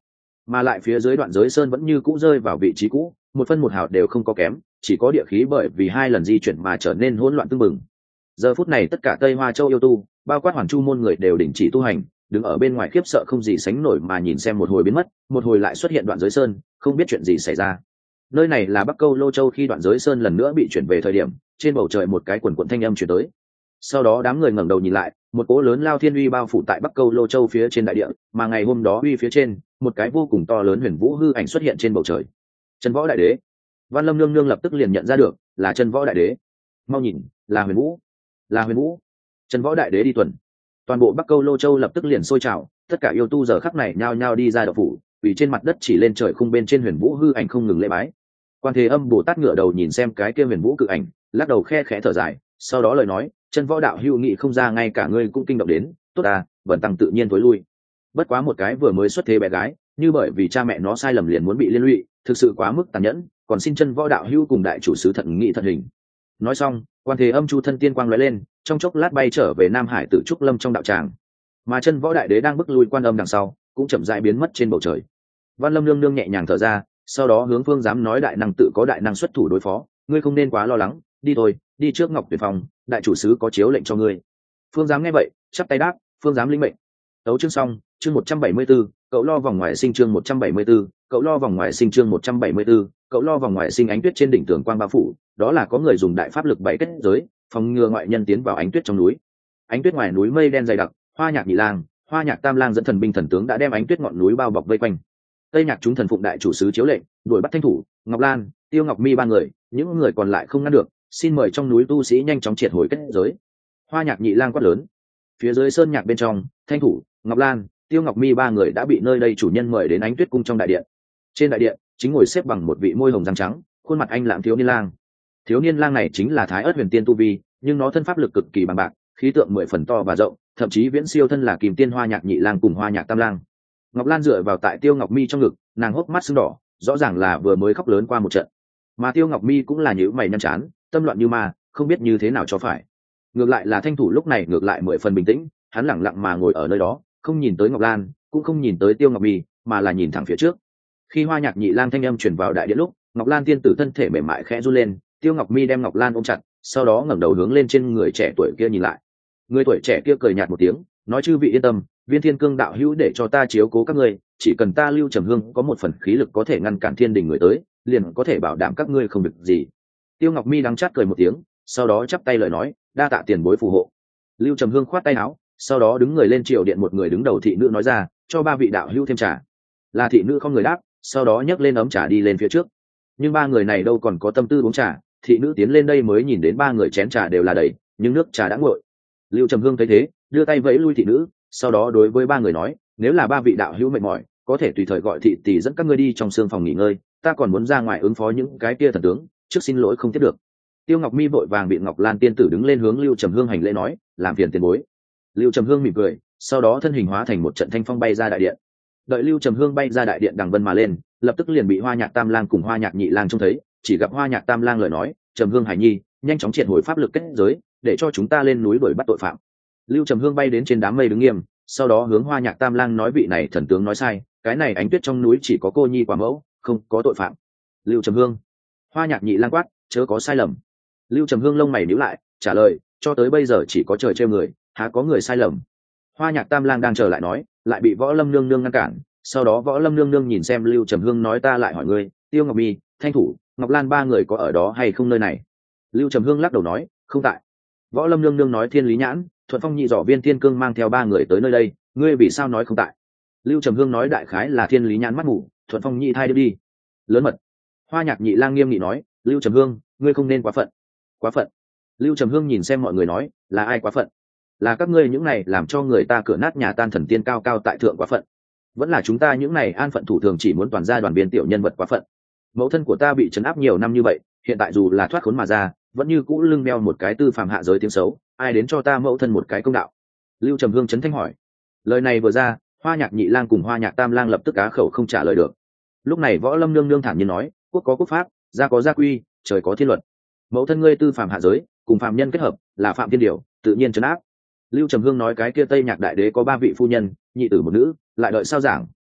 mà lại phía dưới đoạn giới sơn vẫn như cũ rơi vào vị trí cũ, một phân một hào đều không có kém, chỉ có địa khí bởi vì hai lần di chuyển mà trở nên hỗn loạn tương bừng. Giờ phút này tất cả Tây Hoa Châu yêu tu, bao quát Hoàn Chu môn người đều đình chỉ tu hành, đứng ở bên ngoài khiếp sợ không gì sánh nổi mà nhìn xem một hồi biến mất, một hồi lại xuất hiện đoạn giới sơn, không biết chuyện gì xảy ra. Nơi này là Bắc Câu Lô Châu, khi đoạn giới sơn lần nữa bị chuyển về thời điểm, trên bầu trời một cái quần quần thanh âm truyền tới. Sau đó đám người ngẩng đầu nhìn lại, một cỗ lớn lao thiên uy bao phủ tại Bắc Câu Lô Châu phía trên đại địa, mà ngày hôm đó uy phía trên, một cái vô cùng to lớn huyền vũ hư ảnh xuất hiện trên bầu trời. Chân Võ Đại Đế. Văn Lâm nương nương lập tức liền nhận ra được, là Chân Võ Đại Đế. Mau nhìn, là Huyền Vũ, là Huyền Vũ. Chân Võ Đại Đế đi tuần. Toàn bộ Bắc Câu Lô Châu lập tức liền sôi trào, tất cả yêu tu giờ khắc này nhao nhao đi ra đạo phủ, vì trên mặt đất chỉ lên trời khung bên trên Huyền Vũ hư ảnh không ngừng lễ bái. Quan Thế Âm Bồ Tát ngửa đầu nhìn xem cái kia Huyền Vũ cự ảnh, lắc đầu khe khẽ thở dài, sau đó lời nói, Chân Võ đạo hữu nghị không ra, ngay cả ngươi cũng kinh động đến, tốt à, Bần tăng tự nhiên tối lui. Bất quá một cái vừa mới xuất thế bé gái, như bởi vì cha mẹ nó sai lầm liền muốn bị liên lụy, thực sự quá mức tàn nhẫn, còn xin Chân Võ đạo hữu cùng đại chủ sứ thận nghị thận hình. Nói xong, Quan Thế Âm Chu thân tiên quang lóe lên, trong chốc lát bay trở về Nam Hải Tử Trúc Lâm trong đạo tràng, mà Chân Võ Đại Đế đang bước lui Quan Âm đằng sau, cũng chậm rãi biến mất trên bầu trời. Văn Lâm nương nương nhẹ nhàng thở ra, sau đó hướng Phương Giám nói, đại năng tự có đại năng xuất thủ đối phó, ngươi không nên quá lo lắng, đi thôi, đi trước Ngọc Tuyển phòng, đại chủ sứ có chiếu lệnh cho ngươi. Phương Giám nghe vậy, chắp tay đáp, Phương Giám linh mệnh. Tấu chương xong, chương 174, cậu lo vòng ngoài sinh, chương 174, cậu lo vòng ngoài sinh, chương 174, cậu lo vòng ngoài sinh. Ánh tuyết trên đỉnh tường quang bao phủ, đó là có người dùng đại pháp lực bày kết giới, phòng ngừa ngoại nhân tiến vào ánh tuyết trong núi. Ánh tuyết ngoài núi mây đen dày đặc, Hoa Nhạc Nhị Lang, Hoa Nhạc Tam Lang dẫn thần binh thần tướng đã đem ánh tuyết ngọn núi bao bọc vây quanh. Tây Nhạc chúng thần phụng đại chủ sứ chiếu lệnh, đuổi bắt Thanh Thủ, Ngọc Lan, Tiêu Ngọc Mi ba người, những người còn lại không ngăn được, xin mời trong núi tu sĩ nhanh chóng triệt hồi kết giới. Hoa Nhạc Nhị Lang quát lớn. Phía dưới sơn nhạc bên trong, Thanh Thủ, Ngọc Lan, Tiêu Ngọc Mi ba người đã bị nơi đây chủ nhân mời đến Ánh Tuyết cung trong đại điện. Trên đại điện chính ngồi xếp bằng một vị môi hồng răng trắng, khuôn mặt anh lãng thiếu niên lang. Thiếu niên lang này chính là Thái Ức Huyền Tiên tu vi, nhưng nó thân pháp lực cực kỳ bằng bạc, khí tượng 10 phần to và rộng, thậm chí viễn siêu thân là Kìm Tiên Hoa Nhạc Nhị Lang cùng Hoa Nhạc Tam Lang. Ngọc Lan dựa vào tại Tiêu Ngọc Mi trong ngực, nàng hốc mắt sưng đỏ, rõ ràng là vừa mới khóc lớn qua một trận. Mà Tiêu Ngọc Mi cũng là nhíu mày nhăn chán, tâm loạn như ma, không biết như thế nào cho phải. Ngược lại là Thanh Thủ lúc này ngược lại 10 phần bình tĩnh, hắn lẳng lặng mà ngồi ở nơi đó, không nhìn tới Ngọc Lan, cũng không nhìn tới Tiêu Ngọc Mi, mà là nhìn thẳng phía trước. Khi Hoa Nhạc Nhị Lang thanh âm truyền vào đại điện lúc, Ngọc Lan tiên tử thân thể mềm mại khẽ run lên, Tiêu Ngọc Mi đem Ngọc Lan ôm chặt, sau đó ngẩng đầu hướng lên trên người trẻ tuổi kia nhìn lại. Người tuổi trẻ kia cười nhạt một tiếng, nói: chư vị yên tâm, Viên Thiên Cương đạo hữu để cho ta chiếu cố các ngươi, chỉ cần ta Lưu Trầm Hương có một phần khí lực có thể ngăn cản thiên đình người tới, liền có thể bảo đảm các ngươi không việc gì. Tiêu Ngọc Mi đắng chát cười một tiếng, sau đó chắp tay lời nói: đa tạ tiền bối phù hộ. Lưu Trầm Hương khoát tay áo, sau đó đứng người lên triều điện, một người đứng đầu thị nữ nói ra: cho ba vị đạo hữu thêm trà. Là thị nữ không người đáp, sau đó nhấc lên ấm trà đi lên phía trước. Nhưng ba người này đâu còn có tâm tư uống trà, thị nữ tiến lên đây mới nhìn đến ba người chén trà đều là đầy, nhưng nước trà đã nguội. Lưu Trầm Hương thấy thế, đưa tay vẫy lui thị nữ, sau đó đối với ba người nói: nếu là ba vị đạo hữu mệt mỏi, có thể tùy thời gọi thị tỷ dẫn các ngươi đi trong sương phòng nghỉ ngơi, ta còn muốn ra ngoài ứng phó những cái kia thần tướng, trước xin lỗi không tiếp được. Tiêu Ngọc Mi vội vàng bị Ngọc Lan tiên tử đứng lên hướng Lưu Trầm Hương hành lễ nói: làm phiền tiền bối. Lưu Trầm Hương mỉm cười, sau đó thân hình hóa thành một trận thanh phong bay ra đại điện. Đợi Lưu Trầm Hương bay ra đại điện đằng vân mà lên, lập tức liền bị Hoa Nhạc Tam Lang cùng Hoa Nhạc Nhị Lang trông thấy, chỉ gặp Hoa Nhạc Tam Lang lời nói: Trầm Hương Hải Nhi, nhanh chóng triệt hồi pháp lực kết giới, để cho chúng ta lên núi đuổi bắt tội phạm. Lưu Trầm Hương bay đến trên đám mây đứng nghiêm, sau đó hướng Hoa Nhạc Tam Lang nói: vị này thần tướng nói sai, cái này ánh tuyết trong núi chỉ có cô nhi quả mẫu, không có tội phạm. Lưu Trầm Hương. Hoa Nhạc Nhị Lang quát: chớ có sai lầm. Lưu Trầm Hương lông mày nhíu lại, trả lời: cho tới bây giờ chỉ có trời trêu người, há có người sai lầm. Hoa Nhạc Tam Lang đang chờ lại nói, lại bị Võ Lâm nương nương ngăn cản. Sau đó Võ Lâm nương nương nhìn xem Lưu Trầm Hương nói: ta lại hỏi ngươi, Tiêu Ngọc Mi, Thanh Thủ, Ngọc Lan ba người có ở đó hay không nơi này? Lưu Trầm Hương lắc đầu nói: không tại. Võ Lâm nương nương nói: Thiên Lý Nhãn, Thuận Phong Nhị Dỏ, Viên Thiên Cương mang theo ba người tới nơi đây, ngươi vì sao nói không tại? Lưu Trầm Hương nói: đại khái là Thiên Lý Nhãn mắt mù, Thuận Phong Nhị thai đi lớn mật. Hoa Nhạc Nhị Lang nghiêm nghị nói: Lưu Trầm Hương, ngươi không nên quá phận. Quá phận? Lưu Trầm Hương nhìn xem mọi người nói: là ai quá phận? Là các ngươi những này làm cho người ta cửa nát nhà tan thần tiên cao cao tại thượng quá phận, vẫn là chúng ta những này an phận thủ thường chỉ muốn toàn gia đoàn viên tiểu nhân vật quá phận? Mẫu thân của ta bị trấn áp nhiều năm như vậy, hiện tại dù là thoát khốn mà ra, vẫn như cũ lưng đeo một cái tư phàm hạ giới tiếng xấu, ai đến cho ta mẫu thân một cái công đạo? Lưu Trầm Hương chấn thanh hỏi. Lời này vừa ra, Hoa Nhạc Nhị Lang cùng Hoa Nhạc Tam Lang lập tức cá khẩu không trả lời được. Lúc này Võ Lâm nương nương thản nhiên nói: quốc có quốc pháp, gia có gia quy, trời có thiên luật. Mẫu thân ngươi tư phàm hạ giới, cùng phàm nhân kết hợp, là phạm thiên điều, tự nhiên trấn áp. Lưu Trầm Hương nói: cái kia Tây Nhạc đại đế có 3 vị phu nhân, nhị tử một nữ, lại đợi sao giảng?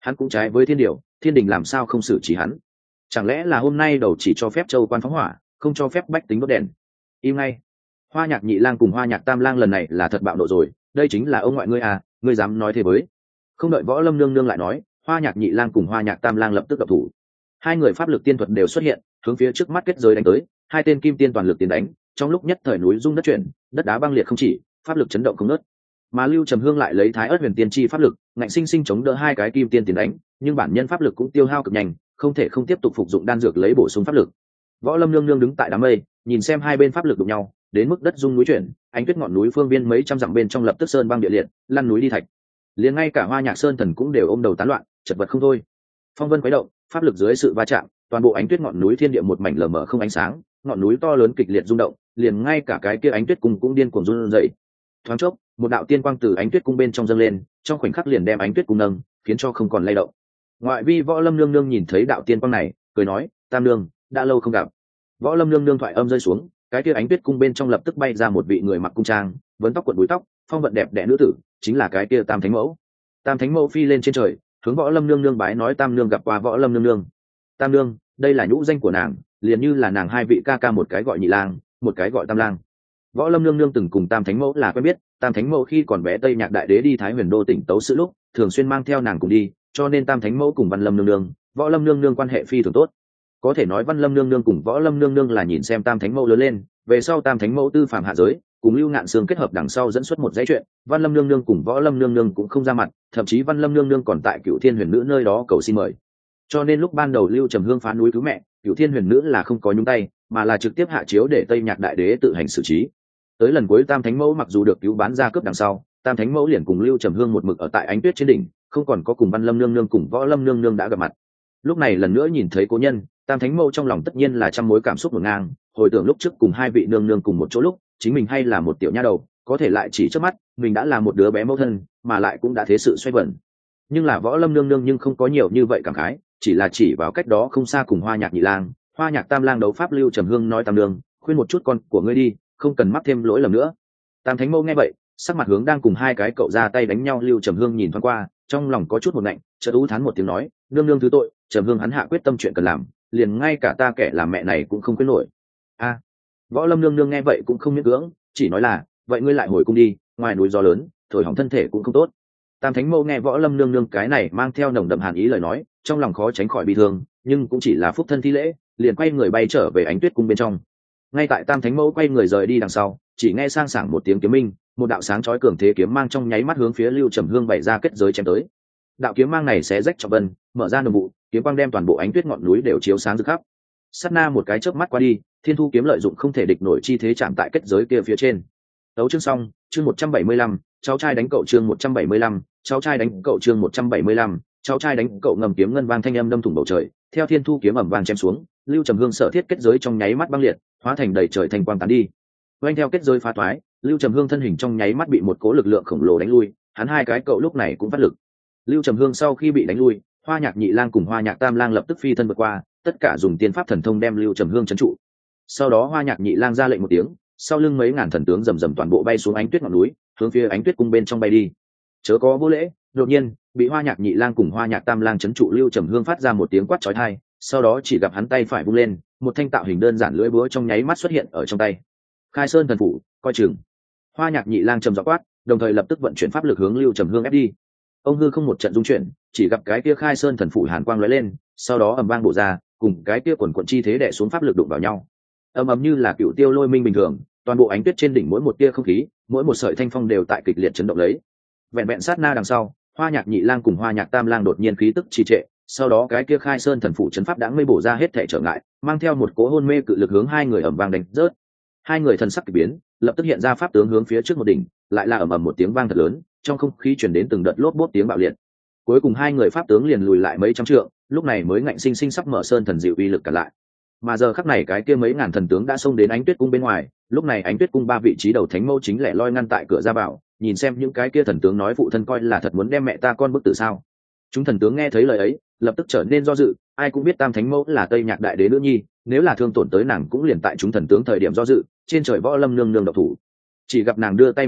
hắn cũng trái với thiên điều, thiên đình làm sao không xử trí hắn? Chẳng lẽ là hôm nay đầu chỉ cho phép châu quan phóng hỏa, không cho phép bách tính đốt đèn? Im ngay! Hoa Nhạc Nhị Lang cùng Hoa Nhạc Tam Lang lần này là thật bạo nộ rồi, đây chính là ông ngoại ngươi à, ngươi dám nói thế với? Không đợi Võ Lâm nương nương lại nói, Hoa Nhạc Nhị Lang cùng Hoa Nhạc Tam Lang lập tức động thủ. Hai người pháp lực tiên thuật đều xuất hiện, hướng phía trước mắt kết giới đánh tới, hai tên kim tiên toàn lực tiến đánh, trong lúc nhất thời núi rung đất chuyển, đất đá băng liệt không chỉ, pháp lực chấn động không ngớt. Mà Lưu Trầm Hương lại lấy Thái Ức Huyền Tiên chi pháp lực, ngạnh sinh sinh chống đỡ hai cái kim tiên tiến đánh, nhưng bản nhân pháp lực cũng tiêu hao cực nhanh, không thể không tiếp tục phục dụng đan dược lấy bổ sung pháp lực. Võ Lâm nương nương đứng tại đám mây, nhìn xem hai bên pháp lực đụng nhau, đến mức đất rung núi chuyển, ánh tuyết ngọn núi phương viên mấy trăm dặm bên trong lập tức sơn băng địa liệt, lăn núi đi thạch. Liền ngay cả Hoa Nhạc Sơn thần cũng đều ôm đầu tán loạn, chật vật không thôi. Phong vân quấy động, pháp lực dưới sự va chạm, toàn bộ ánh tuyết ngọn núi thiên địa một mảnh lờ mờ không ánh sáng, ngọn núi to lớn kịch liệt rung động, liền ngay cả cái kia ánh tuyết cung cũng điên cuồng run rẩy. Thoáng chốc, một đạo tiên quang từ ánh tuyết cung bên trong dâng lên, trong khoảnh khắc liền đem ánh tuyết cung nâng, khiến cho không còn lay động. Ngoại vi Võ Lâm nương nương nhìn thấy đạo tiên quang này, cười nói: "Tam nương, đã lâu không gặp." Võ Lâm nương nương thoại âm rơi xuống, cái kia ánh tuyết cung bên trong lập tức bay ra một vị người mặc cung trang, vấn tóc quần búi tóc, phong vận đẹp đẽ nữ tử, chính là cái kia Tam Thánh Mẫu. Tam Thánh Mẫu phi lên trên trời, hướng Võ Lâm nương nương bái nói: "Tam nương gặp qua Võ Lâm nương nương." Tam nương, đây là nhũ danh của nàng, liền như là nàng hai vị ca ca, một cái gọi Nhị Lang, một cái gọi Tam Lang. Võ Lâm nương nương từng cùng Tam Thánh Mẫu là quen biết, Tam Thánh Mẫu khi còn bé Tây Nhạc Đại Đế đi Thái Huyền Đô tỉnh tấu sự lúc, thường xuyên mang theo nàng cùng đi, cho nên Tam Thánh Mẫu cùng Văn Lâm nương nương, Võ Lâm nương nương quan hệ phi thường tốt. Có thể nói Văn Lâm nương nương cùng Võ Lâm nương nương là nhìn xem Tam Thánh Mẫu lớn lên, về sau Tam Thánh Mẫu tư phàm hạ giới, cùng Lưu Ngạn Sương kết hợp đằng sau dẫn xuất một dãy chuyện, Văn Lâm nương nương cùng Võ Lâm nương nương cũng không ra mặt, thậm chí Văn Lâm nương nương còn tại Cửu Thiên Huyền Nữ nơi đó cầu xin mời. Cho nên lúc ban đầu Lưu Trầm Hương phá núi cứu mẹ, Cửu Thiên Huyền Nữ là không có nhúng tay, mà là trực tiếp hạ chiếu để Tây Nhạc Đại Đế tự hành xử trí. Tới lần cuối Tam Thánh Mẫu mặc dù được cứu bán ra cướp đằng sau, Tam Thánh Mẫu liền cùng Lưu Trầm Hương một mực ở tại ánh tuyết trên đỉnh, không còn có cùng Văn Lâm nương nương cùng Võ Lâm nương nương đã gặp mặt. Lúc này lần nữa nhìn thấy cố nhân, Tam Thánh Mẫu trong lòng tất nhiên là trăm mối cảm xúc ngổn ngang, hồi tưởng lúc trước cùng hai vị nương nương cùng một chỗ lúc, chính mình hay là một tiểu nha đầu, có thể lại chỉ trước mắt, mình đã là một đứa bé mẫu thân, mà lại cũng đã thế sự xoay vần. Nhưng là Võ Lâm nương nương nhưng không có nhiều như vậy cảm khái, chỉ là chỉ vào cách đó không xa cùng Hoa Nhạc Nhị Lang, Hoa Nhạc Tam Lang đấu pháp. Lưu Trầm Hương nói: "Tam nương, khuyên một chút con của ngươi đi, không cần mắc thêm lỗi lầm nữa." Tam Thánh Mẫu nghe vậy, sắc mặt hướng đang cùng hai cái cậu ra tay đánh nhau Lưu Trầm Hương nhìn thoáng qua, trong lòng có chút hỗn lạnh, chợt ú thán một tiếng nói: "Nương nương thứ tội." Trầm Hương hắn hạ quyết tâm chuyện cần làm, liền ngay cả ta kẻ làm mẹ này cũng không quyết nổi. A, Võ Lâm nương nương nghe vậy cũng không miễn cưỡng, chỉ nói là: "Vậy ngươi lại hồi cung đi, ngoài núi gió lớn, thổi hỏng thân thể cũng không tốt." Tam Thánh Mẫu nghe Võ Lâm nương nương cái này mang theo nồng đậm hàn ý lời nói, trong lòng khó tránh khỏi bi thương, nhưng cũng chỉ là phúc thân thi lễ, liền quay người bay trở về ánh tuyết cung bên trong. Ngay tại Tam Thánh Mẫu quay người rời đi đằng sau, chỉ nghe sang sảng một tiếng kiếm minh, một đạo sáng chói cường thế kiếm mang trong nháy mắt hướng phía Lưu Trầm Hương bày ra kết giới chém tới. Đạo kiếm mang này xé rách trọng vân, mở ra nồng vụ, kiếm quang đem toàn bộ ánh tuyết ngọn núi đều chiếu sáng rực khắp. Sát na một cái chớp mắt qua đi, Thiên Thu kiếm lợi dụng không thể địch nổi chi thế chạm tại kết giới kia phía trên. Tấu chương xong, chương 175, cháu trai đánh cậu chương 175, cháu trai đánh cậu chương 175, cháu trai đánh cậu. Ngầm kiếm ngân vang thanh âm đâm thủng bầu trời, theo Thiên Thu kiếm ầm vang chém xuống, Lưu Trầm Hương sở thiết kết giới trong nháy mắt băng liệt, hóa thành đầy trời thanh quang tán đi. Quanh theo kết giới phá toái, Lưu Trầm Hương thân hình trong nháy mắt bị một cỗ lực lượng khổng lồ đánh lui, hắn hai cái cậu lúc này cũng phát lực. Lưu Trầm Hương sau khi bị đánh lui, Hoa Nhạc Nhị Lang cùng Hoa Nhạc Tam Lang lập tức phi thân vượt qua, tất cả dùng tiên pháp thần thông đem Lưu Trầm Hương trấn trụ. Sau đó Hoa Nhạc Nhị Lang ra lệnh một tiếng, sau lưng mấy ngàn thần tướng rầm rầm toàn bộ bay xuống ánh tuyết ngọn núi, hướng phía ánh tuyết cung bên trong bay đi. Chớ có vô lễ! Đột nhiên, bị Hoa Nhạc Nhị Lang cùng Hoa Nhạc Tam Lang trấn trụ Lưu Trầm Hương phát ra một tiếng quát chói tai, sau đó chỉ gặp hắn tay phải vung lên, một thanh tạo hình đơn giản lưỡi búa trong nháy mắt xuất hiện ở trong tay. Khai Sơn thần phủ, coi chừng! Hoa Nhạc Nhị Lang trầm giọng quát, đồng thời lập tức vận chuyển pháp lực hướng Lưu Trầm Hương ép đi. Ông hư không một trận dung chuyển, chỉ gặp cái kia Khai Sơn thần phủ hàn quang lóe lên, sau đó ầm vang bổ ra, cùng cái kia quần quần chi thế đè xuống pháp lực đụng vào nhau. Ầm ầm như là cựu tiêu lôi minh bình thường, toàn bộ ánh tuyết trên đỉnh mỗi một tia không khí, mỗi một sợi thanh phong đều tại kịch liệt chấn động lấy. Vẹn vẹn sát na đằng sau, Hoa Nhạc Nhị Lang cùng Hoa Nhạc Tam Lang đột nhiên khí tức trì trệ, sau đó cái kia Khai Sơn thần phủ chấn pháp đã mây bổ ra hết thể trở ngại, mang theo một cỗ hôn mê cự lực hướng hai người ầm vang đánh rớt. Hai người thần sắc kỳ biến, lập tức hiện ra pháp tướng hướng phía trước một đỉnh, lại là ầm ầm một tiếng vang thật lớn, trong không khí truyền đến từng đợt lốp bốp tiếng bạo liệt. Cuối cùng hai người pháp tướng liền lùi lại mấy trăm trượng, lúc này mới ngạnh sinh sinh sắp mở sơn thần dịu uy lực cả lại. Mà giờ khắc này cái kia mấy ngàn thần tướng đã xông đến ánh tuyết cung bên ngoài, lúc này ánh tuyết cung ba vị trí đầu thánh mẫu chính lẻ loi ngăn tại cửa ra vào, nhìn xem những cái kia thần tướng nói phụ thân coi là thật muốn đem mẹ ta con bức tử sao. Chúng thần tướng nghe thấy lời ấy, lập tức trở nên do dự, ai cũng biết Tam Thánh Mẫu là Tây Nhạc Đại Đế nữ nhi, nếu là thương tổn tới nàng cũng liền tại chúng thần tướng thời điểm do dự, trên trời Võ Lâm nương nương độc thủ. Chỉ gặp nàng đưa tay một chút,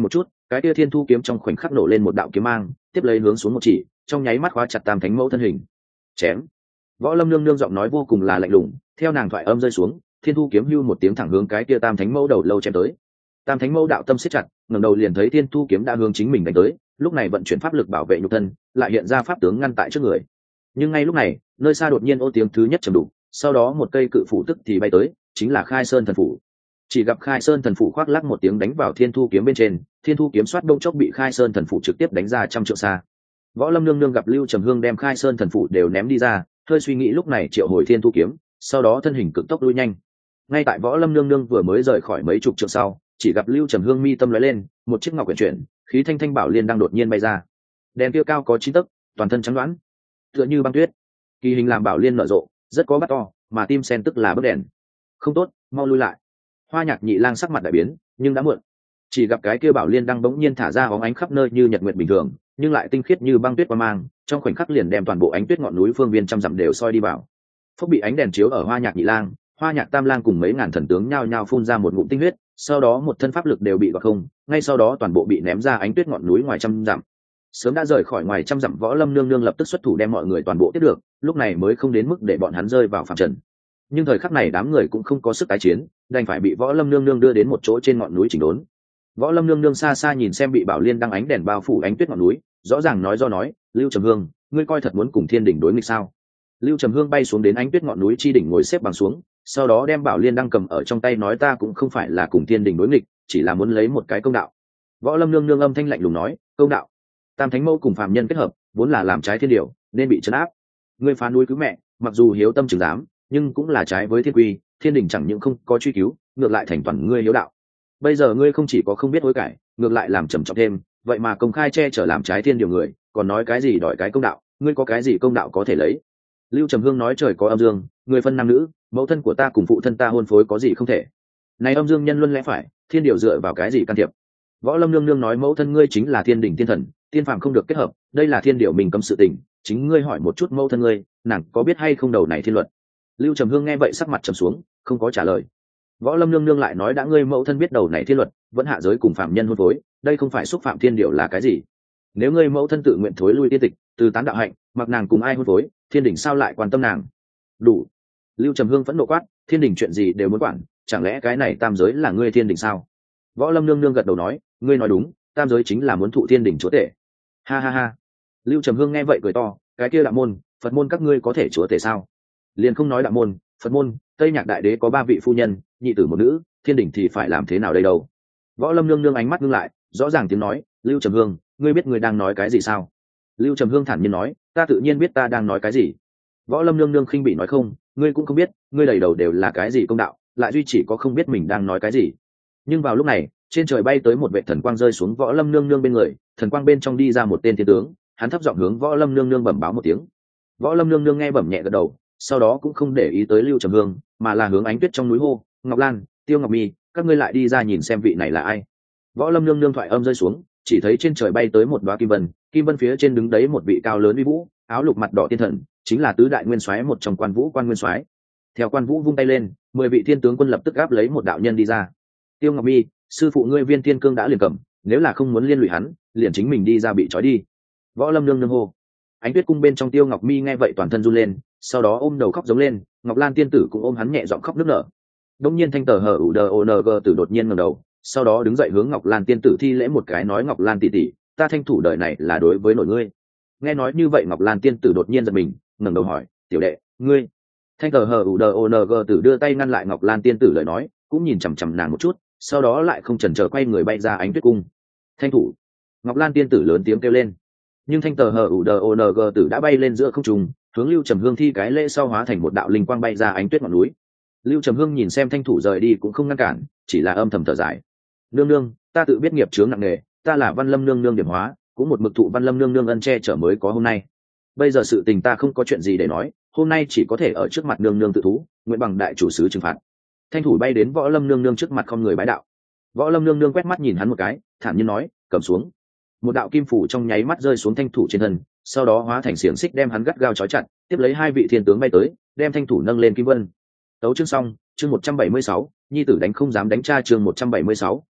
cái kia thiên thu kiếm trong khoảnh khắc nổ lên một đạo kiếm mang, tiếp lấy hướng xuống một chỉ, trong nháy mắt khóa chặt Tam Thánh Mẫu thân hình. Chém. Võ Lâm Nương Nương giọng nói vô cùng là lạnh lùng, theo nàng thoại âm rơi xuống, thiên thu kiếm hưu một tiếng thẳng hướng cái kia Tam Thánh Mẫu đầu lâu chém tới. Tam Thánh Mẫu đạo tâm siết chặt, ngẩng đầu liền thấy thiên thu kiếm đã hướng chính mình đánh tới, lúc này vận chuyển pháp lực bảo vệ nhục thân, lại hiện ra pháp tướng ngăn tại trước người. Nhưng ngay lúc này, nơi xa đột nhiên ô tiếng thứ nhất trầm đục, sau đó một cây cự phủ tức thì bay tới, chính là Khai Sơn thần phủ. Chỉ gặp Khai Sơn thần phủ khoác lắc một tiếng đánh vào thiên thu kiếm bên trên, thiên thu kiếm xoát đông chốc bị Khai Sơn thần phủ trực tiếp đánh ra trăm trượng xa. Võ Lâm Nương Nương gặp Lưu Trầm Hương đem Khai Sơn thần phủ đều ném đi ra, hơi suy nghĩ lúc này triệu hồi thiên thu kiếm, sau đó thân hình cực tốc lui nhanh. Ngay tại Võ Lâm Nương Nương vừa mới rời khỏi mấy chục trượng sau, chỉ gặp Lưu Trầm Hương mi tâm lóe lên, một chiếc ngọc quyển chuyển, khí thanh thanh bảo liên đang đột nhiên bay ra. Đèn kia cao có 9 tấc, toàn thân trắng đoán, tựa như băng tuyết. Kỳ hình làm bảo liên nở rộ, rất có bắt to, mà tim sen tức là bức đèn. Không tốt, mau lui lại. Hoa Nhạc Nhị Lang sắc mặt đại biến, nhưng đã muộn. Chỉ gặp cái kia bảo liên đang bỗng nhiên thả ra óng ánh khắp nơi như nhật nguyệt bình thường, nhưng lại tinh khiết như băng tuyết qua mang, trong khoảnh khắc liền đem toàn bộ ánh tuyết ngọn núi phương viên trăm dặm đều soi đi vào. Phúc bị ánh đèn chiếu ở Hoa Nhạc Nhị Lang, Hoa Nhạc Tam Lang cùng mấy ngàn thần tướng nhao nhao phun ra một ngụm tinh huyết, sau đó một thân pháp lực đều bị gọt không, ngay sau đó toàn bộ bị ném ra ánh tuyết ngọn núi ngoài trăm dặm. Sớm đã rời khỏi ngoài trăm dặm Võ Lâm Nương Nương lập tức xuất thủ đem mọi người toàn bộ tiếp được, lúc này mới không đến mức để bọn hắn rơi vào phàm trần. Nhưng thời khắc này đám người cũng không có sức tái chiến, đành phải bị Võ Lâm Nương Nương đưa đến một chỗ trên ngọn núi chỉnh đốn. Võ Lâm Nương Nương xa xa nhìn xem bị bảo liên đăng ánh đèn bao phủ ánh tuyết ngọn núi, rõ ràng nói, Lưu Trầm Hương, ngươi coi thật muốn cùng thiên đỉnh đối nghịch sao? Lưu Trầm Hương bay xuống đến ánh tuyết ngọn núi chi đỉnh ngồi xếp bằng xuống, sau đó đem bảo liên đăng cầm ở trong tay nói ta cũng không phải là cùng thiên đỉnh đối nghịch, chỉ là muốn lấy một cái công đạo. Võ Lâm Nương Nương âm thanh lạnh lùng nói, công đạo? Tam Thánh Mẫu cùng phàm nhân kết hợp, vốn là làm trái thiên điều, nên bị trấn áp. Ngươi phá núi cứu mẹ, mặc dù hiếu tâm chứng giám, nhưng cũng là trái với thiên quy, thiên đình chẳng những không có truy cứu, ngược lại thành toàn ngươi hiếu đạo. Bây giờ ngươi không chỉ có không biết hối cải, ngược lại làm trầm trọng thêm, vậy mà công khai che chở làm trái thiên điều người, còn nói cái gì đòi cái công đạo, ngươi có cái gì công đạo có thể lấy? Lưu Trầm Hương nói trời có âm dương, người phân nam nữ, mẫu thân của ta cùng phụ thân ta hôn phối có gì không thể? Này âm dương nhân luân lẽ phải, thiên điều dựa vào cái gì can thiệp? Võ Lâm Nương Nương nói mẫu thân ngươi chính là thiên đỉnh thiên thần, tiên phàm không được kết hợp, đây là thiên điều mình cấm sự tình, chính ngươi hỏi một chút mẫu thân ngươi, nàng có biết hay không đầu này thiên luật? Lưu Trầm Hương nghe vậy sắc mặt trầm xuống, không có trả lời. Võ Lâm Nương Nương lại nói đã ngươi mẫu thân biết đầu này thiên luật, vẫn hạ giới cùng phạm nhân hôn phối, đây không phải xúc phạm thiên điều là cái gì? Nếu ngươi mẫu thân tự nguyện thối lui tiên tịch, từ tán đạo hạnh, mặc nàng cùng ai hôn phối, thiên đỉnh sao lại quan tâm nàng? Đủ. Lưu Trầm Hương phẫn nộ quát, thiên đỉnh chuyện gì đều muốn quản, chẳng lẽ cái này tam giới là ngươi thiên đỉnh sao? Võ Lâm Nương Nương gật đầu nói, ngươi nói đúng, tam giới chính là muốn thụ thiên đỉnh chúa tể. Ha ha ha. Lưu Trầm Hương nghe vậy cười to, cái kia đạo môn, Phật môn các ngươi có thể chúa tể sao? Liền không nói đạo môn, Phật môn, Tây Nhạc đại đế có 3 vị phu nhân, nhị tử một nữ, thiên đỉnh thì phải làm thế nào đây đâu? Võ Lâm Nương Nương ánh mắt ngưng lại, rõ ràng tiếng nói, Lưu Trầm Hương, ngươi biết ngươi đang nói cái gì sao? Lưu Trầm Hương thản nhiên nói, ta tự nhiên biết ta đang nói cái gì. Võ Lâm Nương Nương khinh bị nói không, ngươi cũng không biết, ngươi đầy đầu đều là cái gì công đạo, lại duy chỉ có không biết mình đang nói cái gì. Nhưng vào lúc này, trên trời bay tới một vệ thần quang rơi xuống Võ Lâm Nương Nương bên người, thần quang bên trong đi ra một tên thiên tướng, hắn thấp giọng hướng Võ Lâm Nương Nương bẩm báo một tiếng. Võ Lâm Nương Nương nghe bẩm nhẹ gật đầu, sau đó cũng không để ý tới Lưu Trầm Hương, mà là hướng ánh tuyết trong núi hô, Ngọc Lan, Tiêu Ngọc Mi, các ngươi lại đi ra nhìn xem vị này là ai. Võ Lâm Nương Nương thoại âm rơi xuống, chỉ thấy trên trời bay tới một đóa kim vân phía trên đứng đấy một vị cao lớn uy vũ, áo lục mặt đỏ thiên thần, chính là tứ đại nguyên soái một trong Quan Vũ Quan Nguyên Soái. Theo Quan Vũ vung tay lên, 10 vị thiên tướng quân lập tức áp lấy một đạo nhân đi ra. Tiêu Ngọc Mi, sư phụ ngươi Viên Thiên Cương đã liền cầm, nếu là không muốn liên lụy hắn, liền chính mình đi ra bị trói đi. Võ Lâm Nương Nương hô. Ánh tuyết cung bên trong Tiêu Ngọc Mi nghe vậy toàn thân run lên, sau đó ôm đầu khóc giống lên, Ngọc Lan tiên tử cũng ôm hắn nhẹ giọng khóc nức nở. Đông nhiên Thanh Tờ Hở ủ đờ ong tử đột nhiên ngẩng đầu, sau đó đứng dậy hướng Ngọc Lan tiên tử thi lễ một cái nói Ngọc Lan tỷ tỷ, ta Thanh thủ đời này là đối với nội ngươi. Nghe nói như vậy Ngọc Lan tiên tử đột nhiên giật mình, ngẩng đầu hỏi, tiểu đệ, ngươi? Thanh Tờ Hở ủ đờ ong tử đưa tay ngăn lại Ngọc Lan tiên tử lời nói, cũng nhìn chằm chằm nàng một chút, sau đó lại không chần chờ quay người bay ra ánh tuyết cung. Thanh thủ! Ngọc Lan tiên tử lớn tiếng kêu lên, nhưng Thanh Tờ Hở ủ đờ ong tử đã bay lên giữa không trung, hướng Lưu Trầm Hương thi cái lễ sau hóa thành một đạo linh quang bay ra ánh tuyết ngọn núi. Lưu Trầm Hương nhìn xem Thanh thủ rời đi cũng không ngăn cản, chỉ là âm thầm thở dài. Nương nương, ta tự biết nghiệp chướng nặng nề, ta là Văn Lâm nương nương điểm hóa, cũng một mực thụ Văn Lâm nương nương ân che chở mới có hôm nay. Bây giờ sự tình ta không có chuyện gì để nói, hôm nay chỉ có thể ở trước mặt nương nương tự thú, nguyện bằng đại chủ sứ trừng phạt. Thanh thủ bay đến Võ Lâm nương nương trước mặt không người bái đạo. Võ Lâm nương nương quét mắt nhìn hắn một cái, thản nhiên nói, cầm xuống. Một đạo kim phủ trong nháy mắt rơi xuống Thanh thủ trên thân, sau đó hóa thành xiềng xích đem hắn gắt gao trói chặt, tiếp lấy 2 vị thiên tướng bay tới, đem Thanh thủ nâng lên kim vân. Tấu chương xong, chương 176, nhi tử đánh không dám đánh cha chương 176,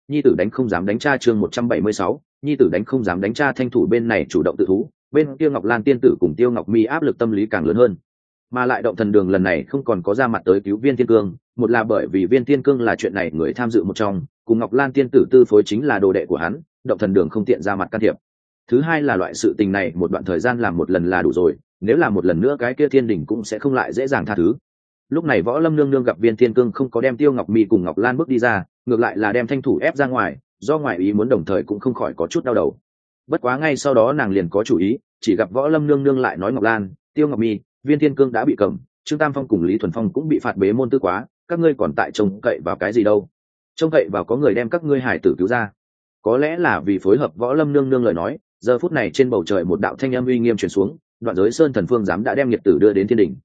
nhi tử đánh không dám đánh cha. Chương 176, nhi tử đánh không dám đánh cha. Thanh thủ bên này chủ động tự thú, bên kia Ngọc Lan tiên tử cùng Tiêu Ngọc Mi áp lực tâm lý càng lớn hơn. Mà lại Động Thần Đường lần này không còn có ra mặt tới cứu Viên Thiên Cương, một là bởi vì Viên Thiên Cương là chuyện này người tham dự một trong, cùng Ngọc Lan tiên tử tư phối chính là đồ đệ của hắn, Động Thần Đường không tiện ra mặt can thiệp. Thứ hai là loại sự tình này một đoạn thời gian làm một lần là đủ rồi, nếu làm một lần nữa cái kia Thiên Đình cũng sẽ không lại dễ dàng tha thứ. Lúc này Võ Lâm nương nương gặp Viên Thiên Cương không có đem Tiêu Ngọc Mi cùng Ngọc Lan bước đi ra, ngược lại là đem Thanh thủ ép ra ngoài, do ngoại ý muốn đồng thời cũng không khỏi có chút đau đầu. Bất quá ngay sau đó nàng liền có chủ ý, chỉ gặp Võ Lâm nương nương lại nói Ngọc Lan, Tiêu Ngọc Mi, Viên Thiên Cương đã bị cầm, Trương Tam Phong cùng Lý Thuần Phong cũng bị phạt bế môn tư quá, các ngươi còn tại trông cậy vào cái gì đâu? Trông cậy vào có người đem các ngươi hải tử cứu ra. Có lẽ là vì phối hợp Võ Lâm nương nương lời nói, giờ phút này trên bầu trời một đạo thanh âm uy nghiêm truyền xuống, Đoạn Giới Sơn Thần Phương dám đã đem nhiệt tử đưa đến Thiên Đình.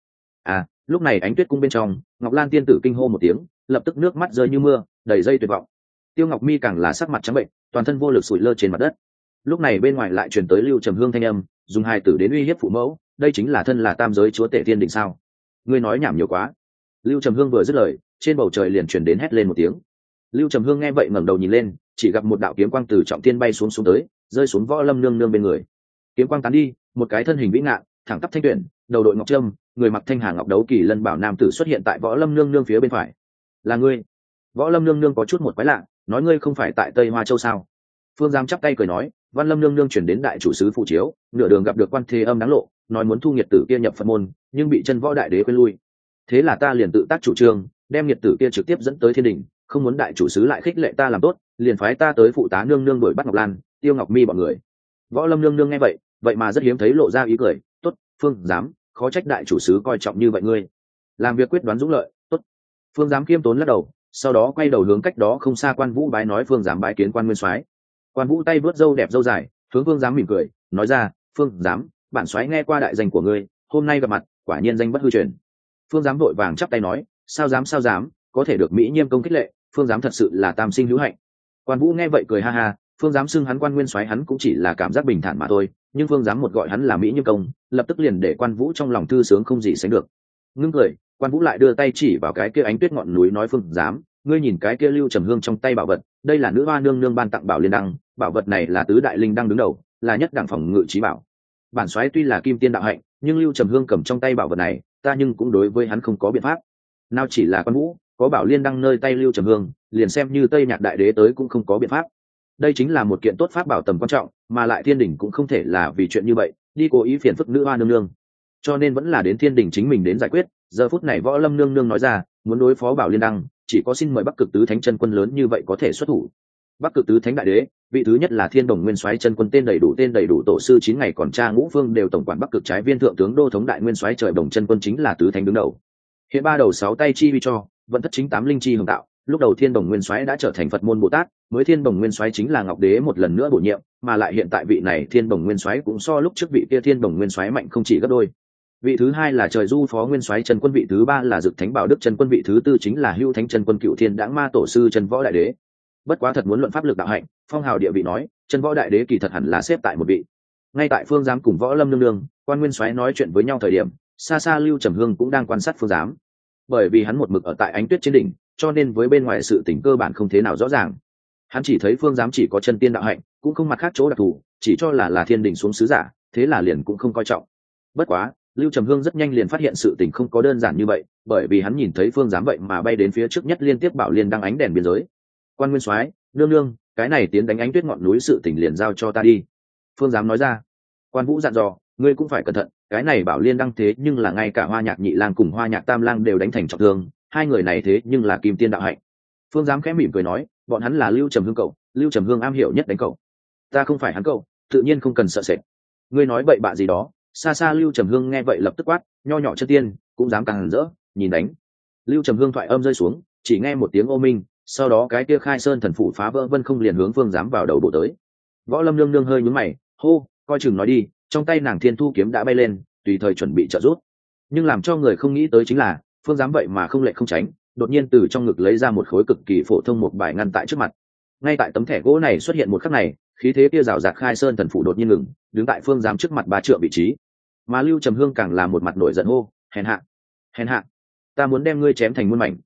Lúc này Ánh Tuyết cung bên trong, Ngọc Lan tiên tử kinh hô một tiếng, lập tức nước mắt rơi như mưa, đầy dây tuyệt vọng. Tiêu Ngọc Mi càng là sắc mặt trắng bệnh, toàn thân vô lực sụi lơ trên mặt đất. Lúc này bên ngoài lại truyền tới Lưu Trầm Hương thanh âm, dùng hài tử đến uy hiếp phụ mẫu, đây chính là thân là tam giới chúa tể Thiên Đình sao? Ngươi nói nhảm nhiều quá. Lưu Trầm Hương vừa dứt lời, trên bầu trời liền truyền đến hét lên một tiếng. Lưu Trầm Hương nghe vậy ngẩng đầu nhìn lên, chỉ gặp một đạo kiếm quang từ trọng thiên bay xuống tới, rơi xuống Võ Lâm nương nương bên người. Kiếm quang tán đi, một cái thân hình vĩ ngạn, thẳng tắp thanh tuyển, đầu đội ngọc trâm, người mặc thanh hà ngọc đấu kỳ lân bảo nam tử xuất hiện tại Võ Lâm nương nương phía bên phải. Là ngươi? Võ Lâm nương nương có chút một quái lạ, nói ngươi không phải tại Tây Hoa Châu sao? Phương Giám chắp tay cười nói, Văn Lâm nương nương chuyển đến đại chủ sứ phụ chiếu, nửa đường gặp được Quan Thế Âm đáng lộ, nói muốn thu nghiệt tử kia nhập Phật môn, nhưng bị Chân Võ đại đế quên lui. Thế là ta liền tự tác chủ trương, đem nghiệt tử kia trực tiếp dẫn tới Thiên Đình, không muốn đại chủ sứ lại khích lệ ta làm tốt, liền phái ta tới phụ tá nương nương đuổi bắt Ngọc Lan, Tiêu Ngọc Mi bọn người. Võ Lâm nương nương nghe vậy, vậy mà rất hiếm thấy lộ ra ý cười, tốt, Phương Giám, khó trách đại chủ sứ coi trọng như vậy ngươi. Làm việc quyết đoán dũng lợi, tốt. Phương Giám khiêm tốn lắc đầu, sau đó quay đầu hướng cách đó không xa Quan Vũ bái nói Phương Giám bái kiến Quan Nguyên Soái. Quan Vũ tay vớt râu đẹp râu dài, hướng Phương Giám mỉm cười, nói ra, Phương Giám, bản soái nghe qua đại danh của ngươi, hôm nay gặp mặt, quả nhiên danh bất hư truyền. Phương Giám vội vàng chắp tay nói, sao dám, có thể được Mỹ Nhiêm công khích lệ, Phương Giám thật sự là tam sinh hữu hạnh. Quan Vũ nghe vậy cười ha ha, Phương Giám xưng hắn Quan Nguyên Soái hắn cũng chỉ là cảm giác bình thản mà thôi, nhưng Phương Giám một gọi hắn là Mỹ Nhiêm công, lập tức liền để Quan Vũ trong lòng thư sướng không gì sánh được. Ngưng cười, Quan Vũ lại đưa tay chỉ vào cái kia Ánh Tuyết ngọn núi nói, Phương Giám, ngươi nhìn cái kia Lưu Trầm Hương trong tay bảo vật, đây là nữ hoa nương nương ban tặng Bảo Liên đăng, bảo vật này là tứ đại linh đăng đứng đầu, là nhất đẳng phòng ngự trí bảo. Bản soái tuy là kim tiên đạo hạnh, nhưng Lưu Trầm Hương cầm trong tay bảo vật này, ta nhưng cũng đối với hắn không có biện pháp. Nào chỉ là Quan Vũ, có Bảo Liên đăng nơi tay Lưu Trầm Hương, liền xem như Tây Nhạc đại đế tới cũng không có biện pháp. Đây chính là một kiện tốt pháp bảo tầm quan trọng, mà lại Thiên Đình cũng không thể là vì chuyện như vậy đi cố ý phiền phức nữ hoa nương nương, cho nên vẫn là đến Thiên Đình chính mình đến giải quyết. Giờ phút này Võ Lâm nương nương nói ra, muốn đối phó Bảo Liên đăng, chỉ có xin mời Bắc Cực tứ thánh chân quân lớn như vậy có thể xuất thủ. Bắc Cực tứ thánh đại đế, vị thứ nhất là Thiên Đồng Nguyên Soái chân quân, tên đầy đủ tổ sư 9 ngày còn cha ngũ phương đều tổng quản Bắc Cực trái viên thượng tướng đô thống đại nguyên soái Trời Đồng chân quân chính là tứ thánh đứng đầu. Hiện ba đầu 6 tay chi vi cho, vận thất chính 8 linh chi hồng tạo, lúc đầu Thiên Đồng Nguyên Soái đã trở thành Phật môn Bồ Tát, mới Thiên Đồng Nguyên Soái chính là Ngọc Đế một lần nữa bổ nhiệm, mà lại hiện tại vị này Thiên Đồng Nguyên Soái cũng so lúc trước vị kia Thiên Đồng Nguyên Soái mạnh không chỉ gấp đôi. Vị thứ hai là Trời Du Phó Nguyên Soái chân quân, vị thứ ba là Dực Thánh Bảo Đức chân quân, vị thứ tư chính là Hưu Thánh chân quân Cựu Thiên Đãng Ma tổ sư Chân Võ đại đế. Bất quá thật muốn luận pháp lực đạo hạnh, phong hào địa vị nói, Chân Võ đại đế kỳ thật hẳn là xếp tại một vị. Ngay tại Phương Giám cùng Võ Lâm nương nương, Quan Nguyên Soái nói chuyện với nhau thời điểm, xa xa Lưu Trầm Hương cũng đang quan sát Phương Giám. Bởi vì hắn một mực ở tại Ánh Tuyết trên đỉnh, cho nên với bên ngoài sự tình cơ bản không thế nào rõ ràng. Hắn chỉ thấy Phương Giám chỉ có chân tiên đạo hạnh, cũng không mặt khác chỗ đặc thù, chỉ cho là Thiên Đình xuống sứ giả, thế là liền cũng không coi trọng. Bất quá, Lưu Trầm Hương rất nhanh liền phát hiện sự tình không có đơn giản như vậy, bởi vì hắn nhìn thấy Phương Giám vậy mà bay đến phía trước nhất liên tiếp Bảo Liên đăng ánh đèn biên giới. Quan Nguyên Soái, nương nương, cái này tiến đánh Ánh Tuyết ngọn núi sự tình liền giao cho ta đi. Phương Giám nói ra. Quan Vũ dặn dò, ngươi cũng phải cẩn thận, cái này Bảo Liên đăng thế nhưng là ngay cả Hoa Nhạc Nhị Lang cùng Hoa Nhạc Tam Lang đều đánh thành trọng thương, hai người này thế nhưng là kim tiên đạo hạnh. Phương Giám khẽ mỉm cười nói, bọn hắn là Lưu Trầm Hương cậu, Lưu Trầm Hương am hiểu nhất đánh cậu. Ta không phải hắn cậu, tự nhiên không cần sợ sệt. Ngươi nói bậy bạ gì đó? Xa xa Lưu Trầm Hương nghe vậy lập tức quát, nho nhỏ chân tiên cũng dám càng rỡ, nhìn đánh. Lưu Trầm Hương thoại âm rơi xuống, chỉ nghe một tiếng ô minh, sau đó cái kia Khai Sơn thần phủ phá vỡ vân không liền hướng Phương Giám vào đầu bộ tới. Võ Lâm nương nương hơi nhướng mày, hô, coi chừng nói đi, trong tay nàng Thiên Thu kiếm đã bay lên, tùy thời chuẩn bị trợ giúp. Nhưng làm cho người không nghĩ tới chính là, Phương Giám vậy mà không lệ không tránh, đột nhiên từ trong ngực lấy ra một khối cực kỳ phổ thông một bài ngăn tại trước mặt. Ngay tại tấm thẻ gỗ này xuất hiện một khắc này, khí thế kia rào rạt Khai Sơn thần phủ đột nhiên ngừng, đứng tại Phương Giám trước mặt 3 trượng vị trí. Mà Lưu Trầm Hương càng là một mặt nổi giận hô, hèn hạ, ta muốn đem ngươi chém thành muôn mảnh.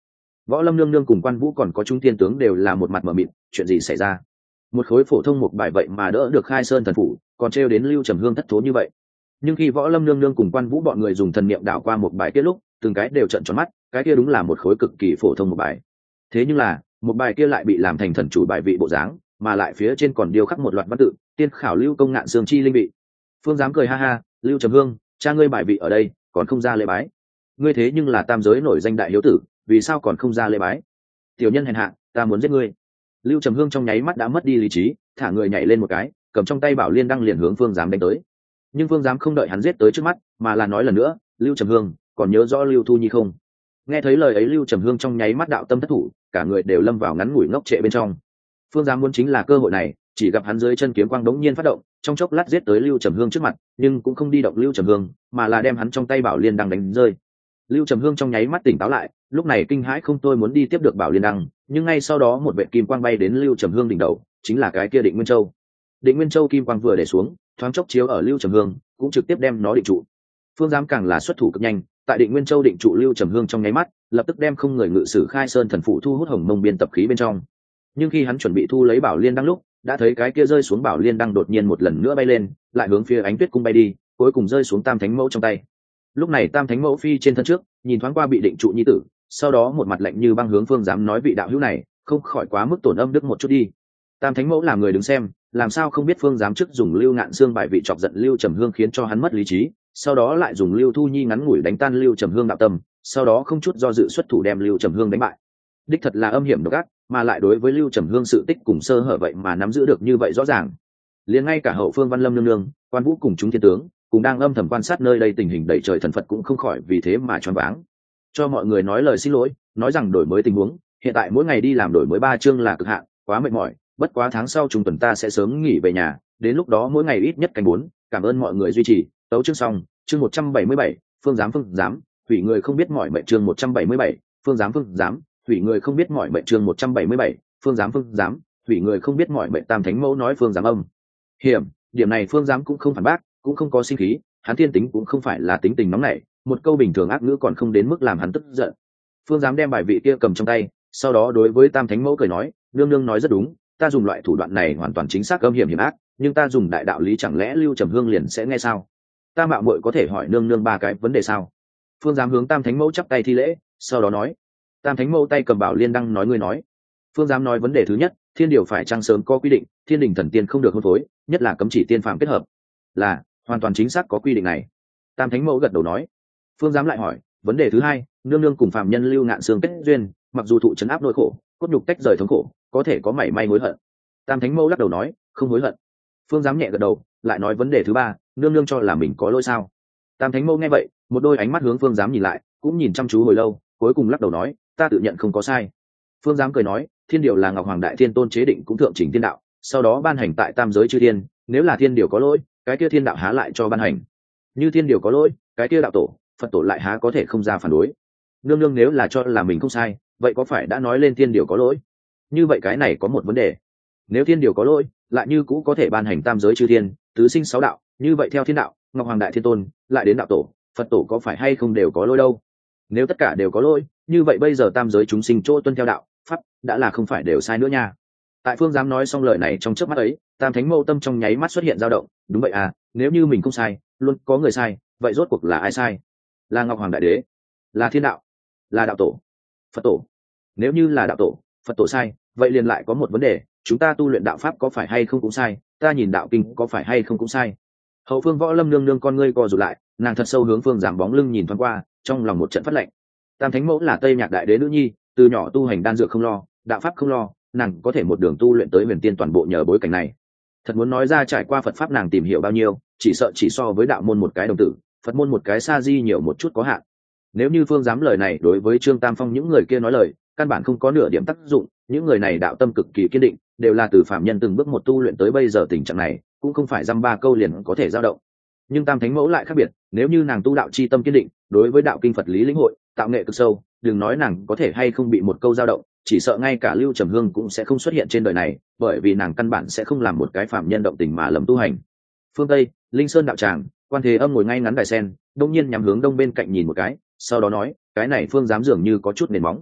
Võ Lâm nương nương cùng Quan Vũ còn có Trung Thiên tướng đều là một mặt mờ mịt, chuyện gì xảy ra? Một khối phổ thông một bài vậy mà đỡ được Khai Sơn thần phủ, còn trêu đến Lưu Trầm Hương thất thố như vậy. Nhưng khi Võ Lâm nương nương cùng Quan Vũ bọn người dùng thần niệm đảo qua một bài kia lúc, từng cái đều trợn tròn mắt, cái kia đúng là một khối cực kỳ phổ thông một bài. Thế nhưng là, một bài kia lại bị làm thành thần chủ bài vị bộ dáng, mà lại phía trên còn điêu khắc một loạt văn tự, tiên khảo Lưu công ngạn xương chi linh vị. Phương dám cười ha ha, Lưu Trầm Hương, cha ngươi bài vị ở đây, còn không ra lễ bái. Ngươi thế nhưng là tam giới nổi danh đại hiếu tử, vì sao còn không ra lễ bái? Tiểu nhân hèn hạ, ta muốn giết ngươi. Lưu Trầm Hương trong nháy mắt đã mất đi lý trí, thả người nhảy lên một cái, cầm trong tay bảo liên đăng liền hướng Phương Giám đánh tới. Nhưng Phương Giám không đợi hắn giết tới trước mắt, mà là nói lần nữa, Lưu Trầm Hương, còn nhớ rõ Lưu Thu Nhi không? Nghe thấy lời ấy, Lưu Trầm Hương trong nháy mắt đạo tâm thất thủ, cả người đều lâm vào ngắn ngủi ngốc trệ bên trong. Phương Giám muốn chính là cơ hội này, chỉ gặp hắn dưới chân kiếm quang đống nhiên phát động, trong chốc lát giết tới Lưu Trầm Hương trước mặt, nhưng cũng không đi động Lưu Trầm Hương, mà là đem hắn trong tay bảo liên đăng đánh rơi. Lưu Trầm Hương trong nháy mắt tỉnh táo lại, lúc này kinh hãi không thôi muốn đi tiếp được bảo liên đăng, nhưng ngay sau đó một vệt kim quang bay đến Lưu Trầm Hương đỉnh đầu, chính là cái kia Định Nguyên Châu. Định Nguyên Châu kim quang vừa để xuống, thoáng chốc chiếu ở Lưu Trầm Hương, cũng trực tiếp đem nó định trụ. Phương Giám càng là xuất thủ cực nhanh, tại Định Nguyên Châu định trụ Lưu Trầm Hương trong nháy mắt, lập tức đem không người ngự sử Khai Sơn thần phụ thu hút Hồng Mông biên tập khí bên trong. Nhưng khi hắn chuẩn bị thu lấy bảo liên đăng lúc, đã thấy cái kia rơi xuống bảo liên đăng đột nhiên một lần nữa bay lên, lại hướng phía Ánh Tuyết cung bay đi, cuối cùng rơi xuống Tam Thánh Mẫu trong tay. Lúc này Tam Thánh Mẫu phi trên thân trước, nhìn thoáng qua bị định trụ nhi tử, sau đó một mặt lạnh như băng hướng Phương Giám nói, vị đạo hữu này không khỏi quá mức tổn âm đức một chút đi. Tam Thánh Mẫu làm người đứng xem, làm sao không biết Phương Giám trước dùng Lưu Ngạn Xương bài vị chọc giận Lưu Trầm Hương khiến cho hắn mất lý trí, sau đó lại dùng Lưu Thu Nhi ngắn ngủi đánh tan Lưu Trầm Hương đạo tâm, sau đó không chút do dự xuất thủ đem Lưu Trầm Hương đánh bại. Đích thật là âm hiểm độc ác, mà lại đối với Lưu Trầm Hương sự tích cùng sơ hở vậy mà nắm giữ được như vậy rõ ràng. Liền ngay cả Hậu Phương Văn Lâm nương nương, Quan Vũ cùng chúng thiên tướng, cũng đang âm thầm quan sát nơi đây tình hình đầy trời thần Phật cũng không khỏi vì thế mà choáng váng. Cho mọi người nói lời xin lỗi, nói rằng đổi mới tình huống, hiện tại mỗi ngày đi làm đổi mới 3 chương là cực hạn, quá mệt mỏi, bất quá tháng sau trung tuần ta sẽ sớm nghỉ về nhà, đến lúc đó mỗi ngày ít nhất canh 4, cảm ơn mọi người duy trì. Tấu chương xong, chương 177, Phương Giám, hủy người không biết mỏi mệt chương 177, Phương Giám, hủy người không biết mỏi mệt chương 177, Phương Giám, hủy người không biết mỏi mệt. Tam Thánh Mẫu nói Phương Giám âm hiểm, điểm này Phương Giám cũng không phản bác, cũng không có sinh khí, hắn thiên tính cũng không phải là tính tình nóng nảy, một câu bình thường ác ngữ còn không đến mức làm hắn tức giận. Phương Giám đem bài vị kia cầm trong tay, sau đó đối với Tam Thánh Mẫu cười nói, nương nương nói rất đúng, ta dùng loại thủ đoạn này hoàn toàn chính xác âm hiểm hiểm ác, nhưng ta dùng đại đạo lý chẳng lẽ Lưu Trầm Hương liền sẽ nghe sao? Ta mạo muội có thể hỏi nương nương 3 cái vấn đề sao? Phương Giám hướng Tam Thánh Mẫu chắp tay thi lễ, sau đó nói. Tam Thánh Mẫu tay cầm bảo liên đăng nói, ngươi nói. Phương Giám nói vấn đề thứ nhất, thiên điều phải chăng sớm có quy định, thiên đình thần tiên không được hôn phối, nhất là cấm chỉ tiên phàm kết hợp. Là, hoàn toàn chính xác có quy định này. Tam Thánh Mẫu gật đầu nói. Phương Giám lại hỏi, vấn đề thứ hai, nương nương cùng phàm nhân Lưu Ngạn Xương kết duyên, mặc dù thụ trấn áp nỗi khổ, cốt nhục tách rời thống khổ, có thể có mảy may hối hận? Tam Thánh Mẫu lắc đầu nói, không hối hận. Phương Giám nhẹ gật đầu, lại nói vấn đề thứ ba, nương nương cho là mình có lỗi sao? Tam Thánh Mẫu nghe vậy, một đôi ánh mắt hướng Phương Giám nhìn lại, cũng nhìn chăm chú hồi lâu, cuối cùng lắc đầu nói, ta tự nhận không có sai. Phương Giám cười nói, thiên điều là Ngọc Hoàng Đại Thiên Tôn chế định cũng thượng chỉnh thiên đạo, sau đó ban hành tại tam giới chư thiên, nếu là thiên điều có lỗi, cái kia thiên đạo há lại cho ban hành? Như thiên điều có lỗi, cái kia đạo tổ, Phật tổ lại há có thể không ra phản đối? Nương nương nếu là cho là mình không sai, vậy có phải đã nói lên thiên điều có lỗi? Như vậy cái này có một vấn đề, nếu thiên điều có lỗi, lại như cũ có thể ban hành tam giới chư thiên, tứ sinh 6 đạo, như vậy theo thiên đạo, Ngọc Hoàng Đại Thiên Tôn, lại đến đạo tổ, Phật tổ có phải hay không đều có lỗi đâu? Nếu tất cả đều có lỗi, như vậy bây giờ tam giới chúng sinh chỗ tuân theo đạo pháp đã là không phải đều sai nữa nha. Tại Phương Giám nói xong lời này trong chớp mắt ấy, Tam Thánh Mẫu tâm trong nháy mắt xuất hiện dao động, đúng vậy à, nếu như mình không sai, luôn có người sai, vậy rốt cuộc là ai sai? Là Ngọc Hoàng Đại Đế, là thiên đạo, là đạo tổ, Phật tổ? Nếu như là đạo tổ, Phật tổ sai, vậy liền lại có một vấn đề, chúng ta tu luyện đạo pháp có phải hay không cũng sai, ta nhìn đạo kinh có phải hay không cũng sai. Hậu Phương Võ Lâm nương nương con ngươi co rụt lại, nàng thật sâu hướng Phương Giám bóng lưng nhìn thoáng qua, trong lòng một trận phát lạnh. Tam Thánh Mẫu là Tây Nhạc Đại Đế nữ nhi, từ nhỏ tu hành đan dược không lo, đạo pháp không lo, nàng có thể một đường tu luyện tới huyền tiên toàn bộ nhờ bối cảnh này. Thật muốn nói ra trải qua Phật pháp nàng tìm hiểu bao nhiêu, chỉ sợ chỉ so với đạo môn một cái đồng tử, Phật môn một cái sa di nhiều một chút có hạn. Nếu như Phương Giám lời này đối với Trương Tam Phong những người kia nói lời, căn bản không có nửa điểm tác dụng, những người này đạo tâm cực kỳ kiên định, đều là từ phạm nhân từng bước một tu luyện tới bây giờ tình trạng này, cũng không phải dăm ba câu liền có thể dao động. Nhưng Tam Thánh Mẫu lại khác biệt, nếu như nàng tu đạo chi tâm kiên định, đối với đạo kinh Phật lý lĩnh hội, tạo nghệ cực sâu, đừng nói nàng có thể hay không bị một câu dao động, chỉ sợ ngay cả Lưu Trầm Hương cũng sẽ không xuất hiện trên đời này, bởi vì nàng căn bản sẽ không làm một cái phạm nhân động tình mà lầm tu hành. Phương Tây, Linh Sơn đạo tràng, Quan Thế Âm ngồi ngay ngắn đài sen, đông nhiên nhắm hướng đông bên cạnh nhìn một cái, sau đó nói, cái này Phương Giám dường như có chút nền móng.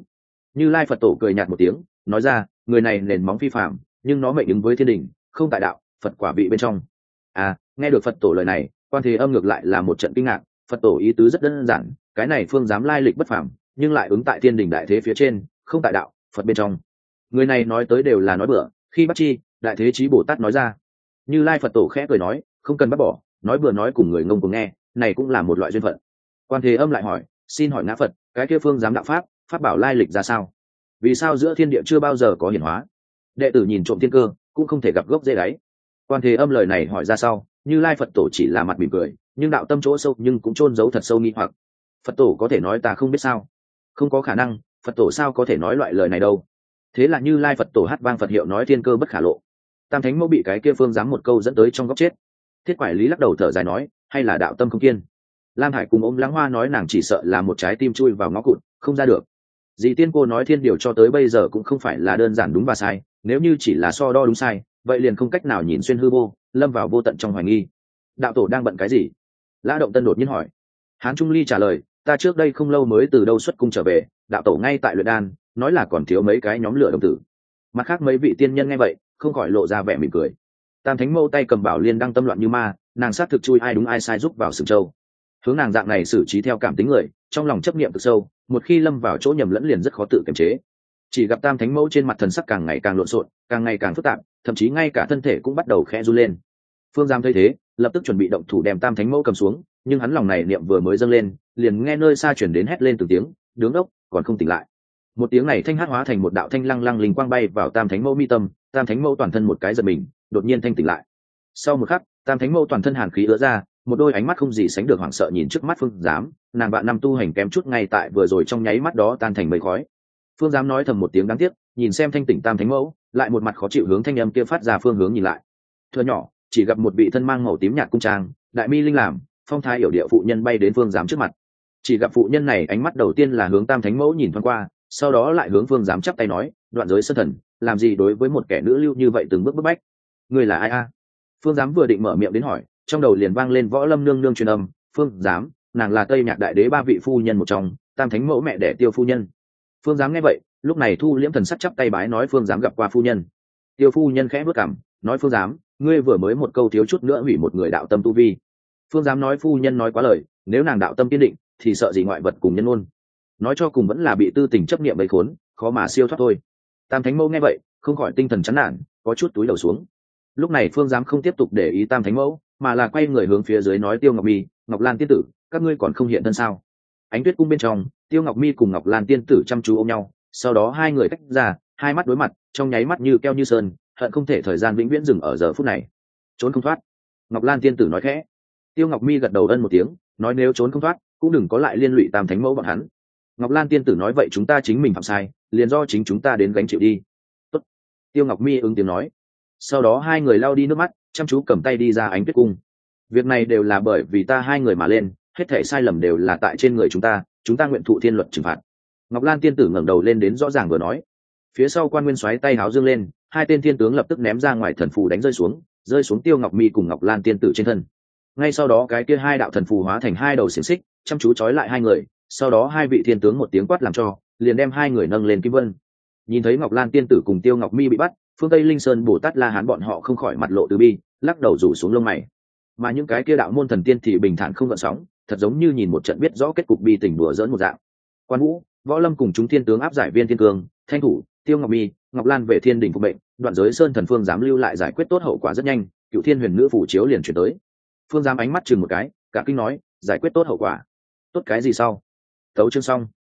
Như Lai Phật Tổ cười nhạt một tiếng, nói ra, người này nền móng phi phạm, nhưng nó mệnh ứng với thiên đình, không tại đạo, Phật quả vị bên trong. Nghe được Phật Tổ lời này, Quan Thế Âm ngược lại là một trận kinh ngạc. Phật Tổ ý tứ rất đơn giản, cái này phương dám lai lịch bất phàm, nhưng lại ứng tại thiên đình đại thế phía trên, không tại đạo, Phật bên trong. Người này nói tới đều là nói bừa, khi bắt chi, đại thế chí Bồ Tát nói ra. Như Lai Phật Tổ khẽ cười nói, không cần bắt bỏ, nói bừa nói cùng người ngông cùng nghe, này cũng là một loại duyên phận. Quan Thế Âm lại hỏi, xin hỏi ngã Phật, cái kia phương dám đạo pháp bảo lai lịch ra sao? Vì sao giữa thiên địa chưa bao giờ có hiển hóa? Đệ tử nhìn trộm thiên cơ, cũng không thể gặp gốc dễ đáy. Quan Thế Âm lời này hỏi ra sau, Như Lai Phật Tổ chỉ là mặt mỉm cười, nhưng đạo tâm chỗ sâu nhưng cũng chôn giấu thật sâu nghi hoặc. Phật Tổ có thể nói ta không biết sao? Không có khả năng, Phật Tổ sao có thể nói loại lời này đâu? Thế là Như Lai Phật Tổ hát vang Phật hiệu nói thiên cơ bất khả lộ. Tam Thánh Mẫu bị cái kia phương dám một câu dẫn tới trong góc chết. Thiết Quải Lý lắc đầu thở dài nói, hay là đạo tâm không kiên. Lam Hải cùng ôm Lãng Hoa nói nàng chỉ sợ là một trái tim chui vào ngõ cụt, không ra được. Dì Tiên Cô nói thiên điều cho tới bây giờ cũng không phải là đơn giản đúng và sai, nếu như chỉ là so đo đúng sai, vậy liền không cách nào nhìn xuyên hư vô, lâm vào vô tận trong hoài nghi. Đạo tổ đang bận cái gì? Lã Động Tân đột nhiên hỏi. Hán Trung Ly trả lời, ta trước đây không lâu mới từ đâu xuất cung trở về, đạo tổ ngay tại luyện đan, nói là còn thiếu mấy cái nhóm lửa đồng tử. Mặt khác mấy vị tiên nhân nghe vậy, không khỏi lộ ra vẻ mỉm cười. Tam Thánh Mẫu tay cầm bảo liên đang tâm loạn như ma, nàng sát thực chui ai đúng ai sai giúp vào sừng châu. Hướng nàng dạng này xử trí theo cảm tính người, trong lòng chấp niệm cực sâu, một khi lâm vào chỗ nhầm lẫn liền rất khó tự kiềm chế. Chỉ gặp Tam Thánh Mẫu trên mặt thần sắc càng ngày càng lộn xộn, càng ngày càng phức tạp, thậm chí ngay cả thân thể cũng bắt đầu khẽ run lên. Phương Giám thấy thế, lập tức chuẩn bị động thủ đem Tam Thánh Mẫu cầm xuống, nhưng hắn lòng này niệm vừa mới dâng lên, liền nghe nơi xa chuyển đến hét lên từng tiếng, đứng ốc, còn không tỉnh lại. Một tiếng này thanh hát hóa thành một đạo thanh lăng lăng linh quang bay vào Tam Thánh Mẫu mi tâm, Tam Thánh Mẫu toàn thân một cái giật mình, đột nhiên thanh tỉnh lại. Sau một khắc, Tam Thánh Mẫu toàn thân hàn khí ứa ra, một đôi ánh mắt không gì sánh được hoảng sợ nhìn trước mắt Phương Giám, nàng bạn năm tu hành kém chút ngay tại vừa rồi trong nháy mắt đó tan thành mây khói. Phương Giám nói thầm một tiếng đáng tiếc, nhìn xem thanh tỉnh Tam Thánh Mẫu, lại một mặt khó chịu hướng thanh âm kia phát ra phương hướng nhìn lại. Thưa nhỏ, chỉ gặp một vị thân mang màu tím nhạt cung trang, đại mi linh làm, phong thái yểu điệu phụ nhân bay đến Phương Giám trước mặt. Chỉ gặp phụ nhân này ánh mắt đầu tiên là hướng Tam Thánh Mẫu nhìn thoáng qua, sau đó lại hướng Phương Giám chắp tay nói, đoạn giới sơn thần, làm gì đối với một kẻ nữ lưu như vậy từng bước bức bách? Người là ai a? Phương Giám vừa định mở miệng đến hỏi, trong đầu liền vang lên Võ Lâm nương nương truyền âm, Phương Giám, nàng là Tây Nhạc Đại Đế ba vị phu nhân một trong, Tam Thánh Mẫu mẹ đẻ Tiêu phu nhân. Phương Giám nghe vậy, lúc này thu liễm thần sắc chắp tay bái nói Phương Giám gặp qua phu nhân. Tiêu phu nhân khẽ bước cằm, nói Phương Giám, ngươi vừa mới một câu thiếu chút nữa hủy một người đạo tâm tu vi. Phương Giám nói phu nhân nói quá lời, nếu nàng đạo tâm kiên định thì sợ gì ngoại vật cùng nhân ôn. Nói cho cùng vẫn là bị tư tình chấp niệm bấy khốn, khó mà siêu thoát thôi. Tam Thánh Mẫu nghe vậy, không khỏi tinh thần chán nản, có chút túi đầu xuống. Lúc này Phương Giám không tiếp tục để ý Tam Thánh Mẫu, mà là quay người hướng phía dưới nói Tiêu Ngọc Mi, Ngọc Lan tiên tử, các ngươi còn không hiện thân sao? Ánh Tuyết cung bên trong, Tiêu Ngọc Mi cùng Ngọc Lan tiên tử chăm chú ôm nhau, sau đó hai người tách ra, hai mắt đối mặt, trong nháy mắt như keo như sơn, hận không thể thời gian vĩnh viễn dừng ở giờ phút này. Trốn không thoát. Ngọc Lan tiên tử nói khẽ. Tiêu Ngọc Mi gật đầu ân một tiếng, nói nếu trốn không thoát, cũng đừng có lại liên lụy Tam Thánh Mẫu bọn hắn. Ngọc Lan tiên tử nói vậy chúng ta chính mình phạm sai, liền do chính chúng ta đến gánh chịu đi. Tốt. Tiêu Ngọc Mi ứng tiếng nói. Sau đó hai người lau đi nước mắt, chăm chú cầm tay đi ra Ánh Tuyết cung. Việc này đều là bởi vì ta hai người mà lên, hết thảy sai lầm đều là tại trên người chúng ta nguyện thụ thiên luật trừng phạt. Ngọc Lan tiên tử ngẩng đầu lên đến rõ ràng vừa nói. Phía sau Quan Nguyên xoáy tay háo dương lên, hai tên thiên tướng lập tức ném ra ngoài thần phù đánh rơi xuống Tiêu Ngọc Mi cùng Ngọc Lan tiên tử trên thân. Ngay sau đó cái kia hai đạo thần phù hóa thành hai đầu xiềng xích, chăm chú trói lại hai người, sau đó hai vị thiên tướng một tiếng quát làm cho, liền đem hai người nâng lên kim vân. Nhìn thấy Ngọc Lan tiên tử cùng Tiêu Ngọc Mi bị bắt, phương Tây Linh Sơn Bồ Tát La Hán bọn họ không khỏi mặt lộ từ bi, lắc đầu rủ xuống lông mày. Mà những cái kia đạo môn thần tiên thì bình thản không gợn sóng, thật giống như nhìn một trận biết rõ kết cục bi tình đùa giỡn một dạng. Quan Vũ, Võ Lâm cùng chúng thiên tướng áp giải Viên Thiên Cương, Thanh Thủ, Tiêu Ngọc Mi, Ngọc Lan về Thiên Đình phục bệnh, Đoạn Giới Sơn thần Phương dám lưu lại giải quyết tốt hậu quả rất nhanh, Cựu Thiên Huyền Nữ phủ chiếu liền chuyển tới. Phương dám ánh mắt chừng một cái, cả kinh nói, giải quyết tốt hậu quả. Tốt cái gì sau? Tấu chương xong.